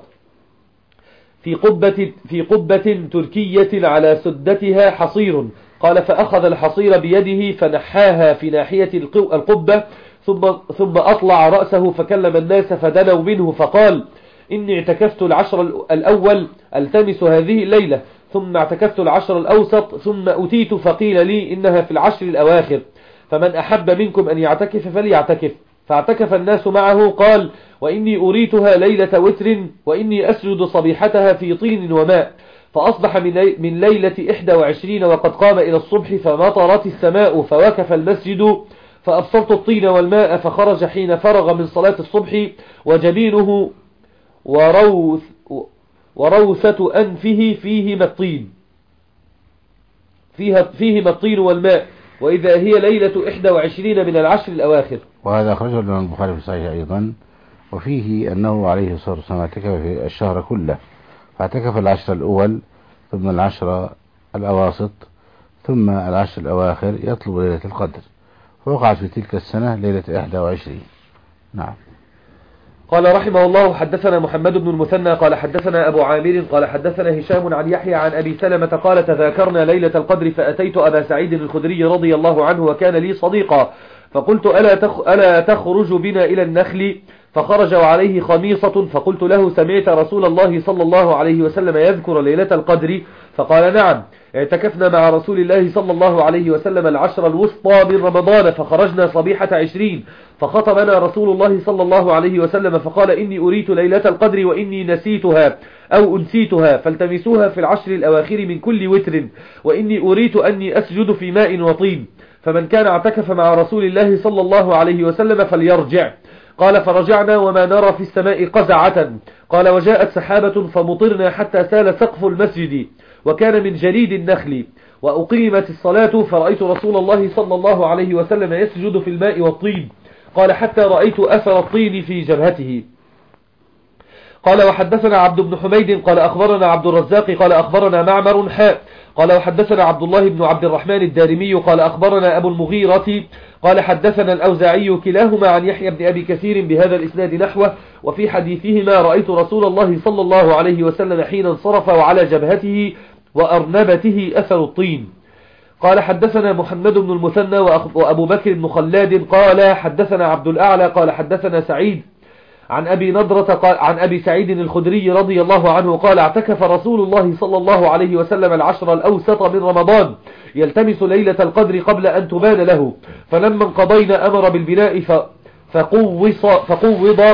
في قبة تركية على سدتها حصير. قال فأخذ الحصير بيده فنحاها في ناحية القبة، ثم أطلع رأسه فكلم الناس فدنوا منه فقال إني اعتكفت العشر الأول ألتمس هذه الليلة، ثم اعتكفت العشر الأوسط، ثم أتيت فقيل لي إنها في العشر الأواخر، فمن أحب منكم أن يعتكف فليعتكف. فاعتكف الناس معه. قال وإني أريتها ليلة وتر، وإني أسجد صبيحتها في طين وماء، فأصبح من ليلة 21 وقد قام إلى الصبح فمطرت السماء فوكف المسجد، فأبصرت الطين والماء، فخرج حين فرغ من صلاة الصبح وجبينه وروثة أنفه فيهما الطين والماء، وإذا هي ليلة 21 من العشر الأواخر. وهذا أخرجه الإمام البخاري في صحيح أيضا، وفيه أنه عليه الصلاة والسلام اعتكف في الشهر كله، فاعتكف العشر الأول، ثم العشر الأواسط، ثم العشر الأواخر يطلب ليلة القدر، فوقعت في تلك السنة ليلة 21. نعم. قال رحمه الله حدثنا محمد بن المثنى قال حدثنا أبو عامر قال حدثنا هشام عن يحيى عن أبي سلمة قال تذاكرنا ليلة القدر فأتيت أبا سعيد الخدري رضي الله عنه وكان لي صديقا، فقلت ألا تخرج بنا إلى النخل؟ فخرج وعليه خميصة، فقلت له سمعت رسول الله صلى الله عليه وسلم يذكر ليلة القدر؟ فقال نعم، اعتكفنا مع رسول الله صلى الله عليه وسلم العشر الوسطى من رمضان، فخرجنا صبيحة 20، فخطبنا رسول الله صلى الله عليه وسلم فقال إني أريت ليلة القدر وإني نسيتها أو أنسيتها، فالتمسوها في العشر الأواخر من كل وتر، وإني أريت أني أسجد في ماء وطين، فمن كان اعتكف مع رسول الله صلى الله عليه وسلم فليرجع. قال فرجعنا وما نرى في السماء قزعة. قال وجاءت سحابة فمطرنا حتى سال سقف المسجد، وكان من جريد النخل، وأقيمت الصلاة فرأيت رسول الله صلى الله عليه وسلم يسجد في الماء والطين. قال حتى رأيت أثر الطين في جبهته. قال وحدثنا عبد بن حميد قال أخبرنا عبد الرزاق قال أخبرنا معمر قال وحدثنا عبد الله بن عبد الرحمن الدارمي قال أخبرنا أبو المغيرة قال حدثنا الأوزاعي كلاهما عن يحيى بن أبي كثير بهذا الإسناد نحوه، وفي حديثهما رأيت رسول الله صلى الله عليه وسلم حين انصرف وعلى جبهته وأرنبته أثر الطين. قال حدثنا محمد بن المثنى وأبو بكر بن خلاد قال حدثنا عبد الأعلى قال حدثنا سعيد عن أبي نضرة قال عن أبي سعيد الخدري رضي الله عنه قال اعتكف رسول الله صلى الله عليه وسلم العشر الأوسط من رمضان يلتمس ليلة القدر قبل أن تبان له، فلما انقضينا أمر بالبناء فقوض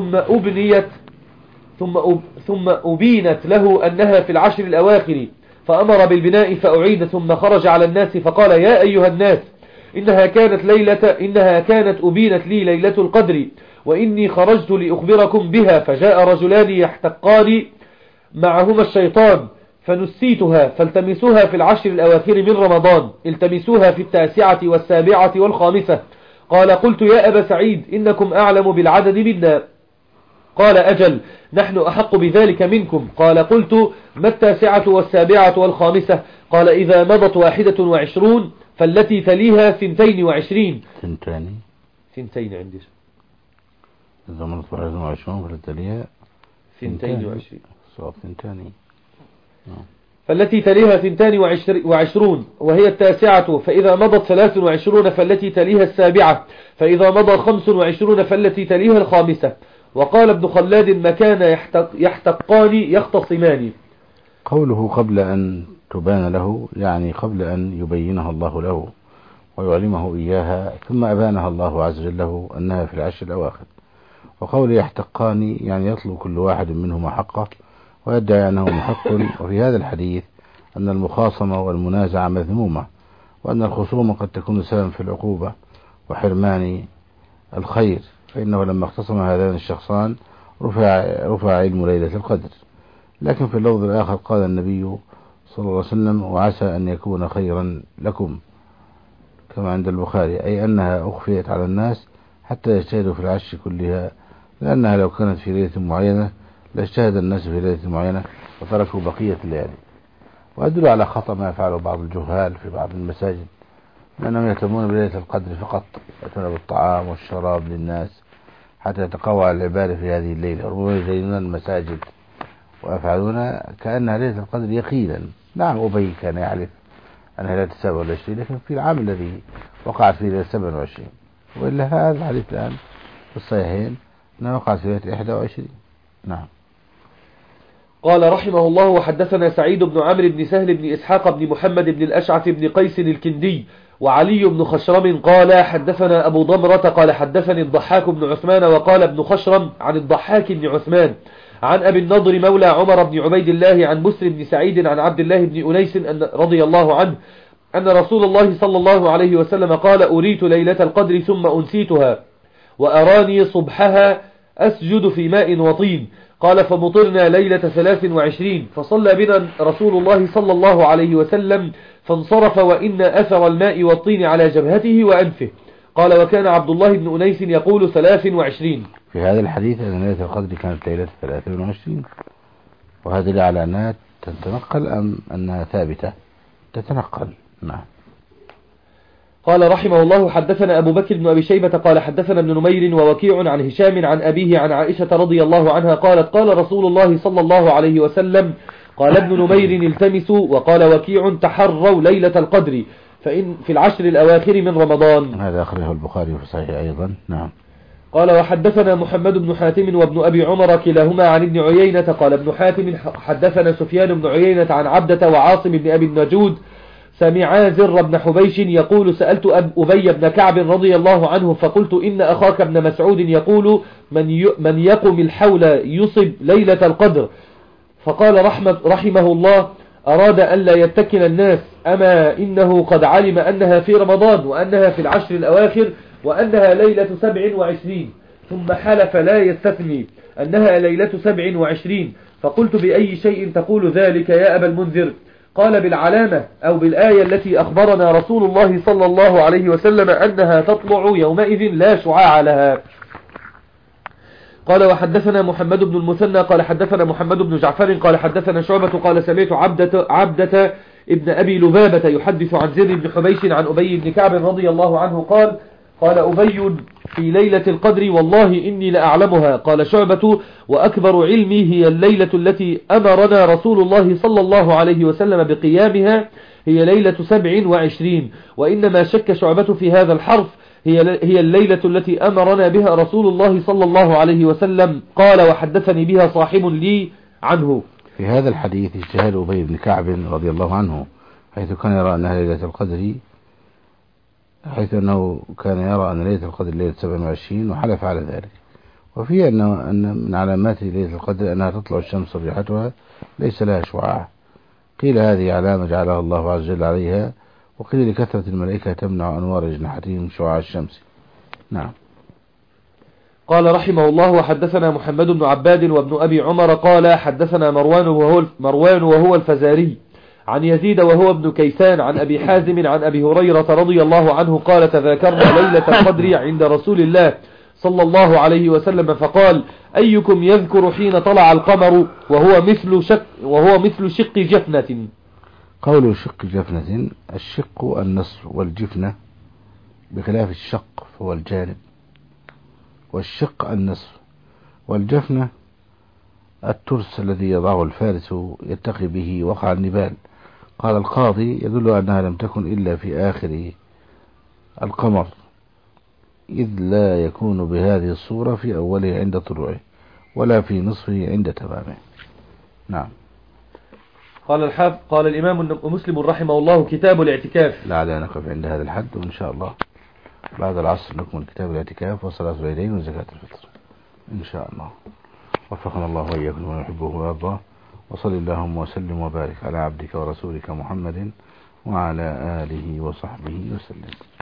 ثم أبينت له أنها في العشر الأواخر، فأمر بالبناء فأعيد، ثم خرج على الناس فقال يا أيها الناس إنها كانت أبينت لي ليلة القدر، وإني خرجت لأخبركم بها، فجاء رجلان يحتقان معهما الشيطان فنسيتها، فالتمسوها في العشر الأواخر من رمضان، التمسوها في 9 و7 و5. قال قلت يا أبا سعيد إنكم أعلم بالعدد منا. قال أجل نحن أحق بذلك منكم. قال قلت ما 9 و7 و5؟ قال إذا مضت 21 فالتي تليها 22. ثنتين عندي. إذا مضت 21 فالتي تليها 22. صواب 2. فالتي تليها 22 وهي 9، فإذا مضت 23 فالتي تليها 7، فإذا مضى 25 فالتي تليها 5. وقال ابن خلاد مكان يحتقان يختصمان. قوله قبل أن تبان له يعني قبل أن يبينها الله له ويعلمه إياها، ثم أبانها الله عز وجل له أنها في العشر الأواخر. وقول يحتقان يعني يطلب كل واحد منهما حقه ويدعي أنه محق. وفي هذا الحديث أن المخاصمة والمنازعة مذمومة، وأن الخصومة قد تكون سببا في العقوبة وحرمان الخير، فإنه لما اختصم هذان الشخصان رفع علم ليلة القدر. لكن في اللفظ الآخر قال النبي صلى الله عليه وسلم وعسى أن يكون خيرا لكم، كما عند البخاري، أي أنها أخفيت على الناس حتى يجتهدوا في العشر كلها، لأنها لو كانت في ليلة معينة لاجتهد الناس في ليلة معينة وتركوا بقية الليالي. وأدل على خطأ ما يفعله بعض الجهال في بعض المساجد، لأنهم يهتمون بليلة القدر فقط، يأتون بالطعام والشراب للناس حتى يتقوى على العبادة في هذه الليلة، ربما يزينون المساجد ويفعلون كأنها ليلة القدر يقينا. نعم أبي كان يعرف أنها ليلة 27، لكن في العام الذي وقعت فيه ليلة 27، وإلا هذا الحديث الآن في الصحيحين أنها وقعت في ليلة 21. نعم. قال رحمه الله: وحدثنا سعيد بن عمرو بن سهل بن إسحاق بن محمد بن الأشعث بن قيس الكندي وعلي بن خشرم قال حدثنا أبو ضمرة قال حدثني الضحاك بن عثمان وقال ابن خشرم عن الضحاك بن عثمان عن أبي النضر مولى عمر بن عبيد الله عن مسلم بن سعيد عن عبد الله بن أنيس رضي الله عنه أن رسول الله صلى الله عليه وسلم قال: أريت ليلة القدر ثم أنسيتها وأراني صبحها أسجد في ماء وطين. قال: فمطرنا ليلة 23 فصلى بنا رسول الله صلى الله عليه وسلم فانصرف وإن أثر الماء والطين على جبهته وأنفه. قال: وكان عبد الله بن أنيس يقول 23. في هذا الحديث أن ليلة القدر كانت ليلة 23، وهذا دليل على أنها تتنقل أم أنها ثابتة؟ تتنقل. نعم. قال رحمه الله: حدثنا أبو بكر بن أبي شيبة قال حدثنا ابن نمير ووكيع عن هشام عن أبيه عن عائشة رضي الله عنها قالت: قال رسول الله صلى الله عليه وسلم: قال ابن نمير: التمسوا، وقال وكيع: تحروا ليلة القدر فإن في العشر الأواخر من رمضان. هذا أخرجه البخاري في صحيح أيضا. نعم. قال: وحدثنا محمد بن حاتم وابن أبي عمر كلاهما عن ابن عيينة قال ابن حاتم حدثنا سفيان بن عيينة عن عبدة وعاصم بن أبي النجود سمعا زر بن حبيش يقول: سألت أبي بن كعب رضي الله عنه فقلت: إن أخاك ابن مسعود يقول: من يقم الحول يصب ليلة القدر. فقال رحمه الله: أراد أن لا يتكل الناس، أما إنه قد علم أنها في رمضان وأنها في العشر الأواخر وأنها ليلة 27، ثم حلف لا يستثني أنها ليلة 27. فقلت: بأي شيء تقول ذلك يا أبا المنذر؟ قال: بالعلامة أو بالآية التي أخبرنا رسول الله صلى الله عليه وسلم أنها تطلع يومئذ لا شعاع لها. قال: وحدثنا محمد بن المثنى قال حدثنا محمد بن جعفر قال حدثنا شعبة قال سمعت عبدة ابن أبي لبابة يحدث عن زر بن حبيش عن أبي بن كعب رضي الله عنه قال أبي في ليلة القدر: والله إني لأعلمها. قال شعبة: وأكبر علمي هي الليلة التي أمرنا رسول الله صلى الله عليه وسلم بقيامها، هي ليلة 27. وإنما شك شعبة في هذا الحرف، هي الليلة التي أمرنا بها رسول الله صلى الله عليه وسلم. قال: وحدثني بها صاحب لي عنه. في هذا الحديث اجتهاد أبي بن كعب رضي الله عنه، حيث كان يرى أنها ليلة القدر، حيث أنه كان يرى أن ليلة القدر ليلة 27 وحلف على ذلك. وفي أن من علامات ليلة القدر أنها تطلع الشمس ريحتها ليس لها شعاع. قيل هذه علامة جعلها الله عز وجل عليها، وقيل لكثرة الملائكة تمنع أنوار أجنحتهم من شعاع الشمس. نعم. قال رحمه الله: وحدثنا محمد بن عباد وابن أبي عمر قال حدثنا مروان وهو الفزاري عن يزيد وهو ابن كيسان عن أبي حازم عن أبي هريرة رضي الله عنه قال: تذاكرنا ليلة القدر عند رسول الله صلى الله عليه وسلم فقال: أيكم يذكر حين طلع القمر وهو مثل شق جفنة. قول شق جفنة، الشق النصف، والجفنة بخلاف الشق فهو الجانب، والشق النصف، والجفنة الترس الذي يضعه الفارس يتقي به وقع النبال. قال القاضي: يدل أنها لم تكن إلا في آخر القمر، إذ لا يكون بهذه الصورة في أوله عند طلوعه ولا في نصفه عند تمامه. نعم. قال الإمام مسلم رحمه الله: كتاب الاعتكاف. لعلنا نقف عند هذا الحد، وإن شاء الله بعد العصر نكمل كتاب الاعتكاف وصلاة العيدين وزكاة الفطر إن شاء الله. وفقنا الله وإياكم وما يحبه ويرضاه، وصل اللهم وسلم وبارك على عبدك ورسولك محمد وعلى آله وصحبه وسلم.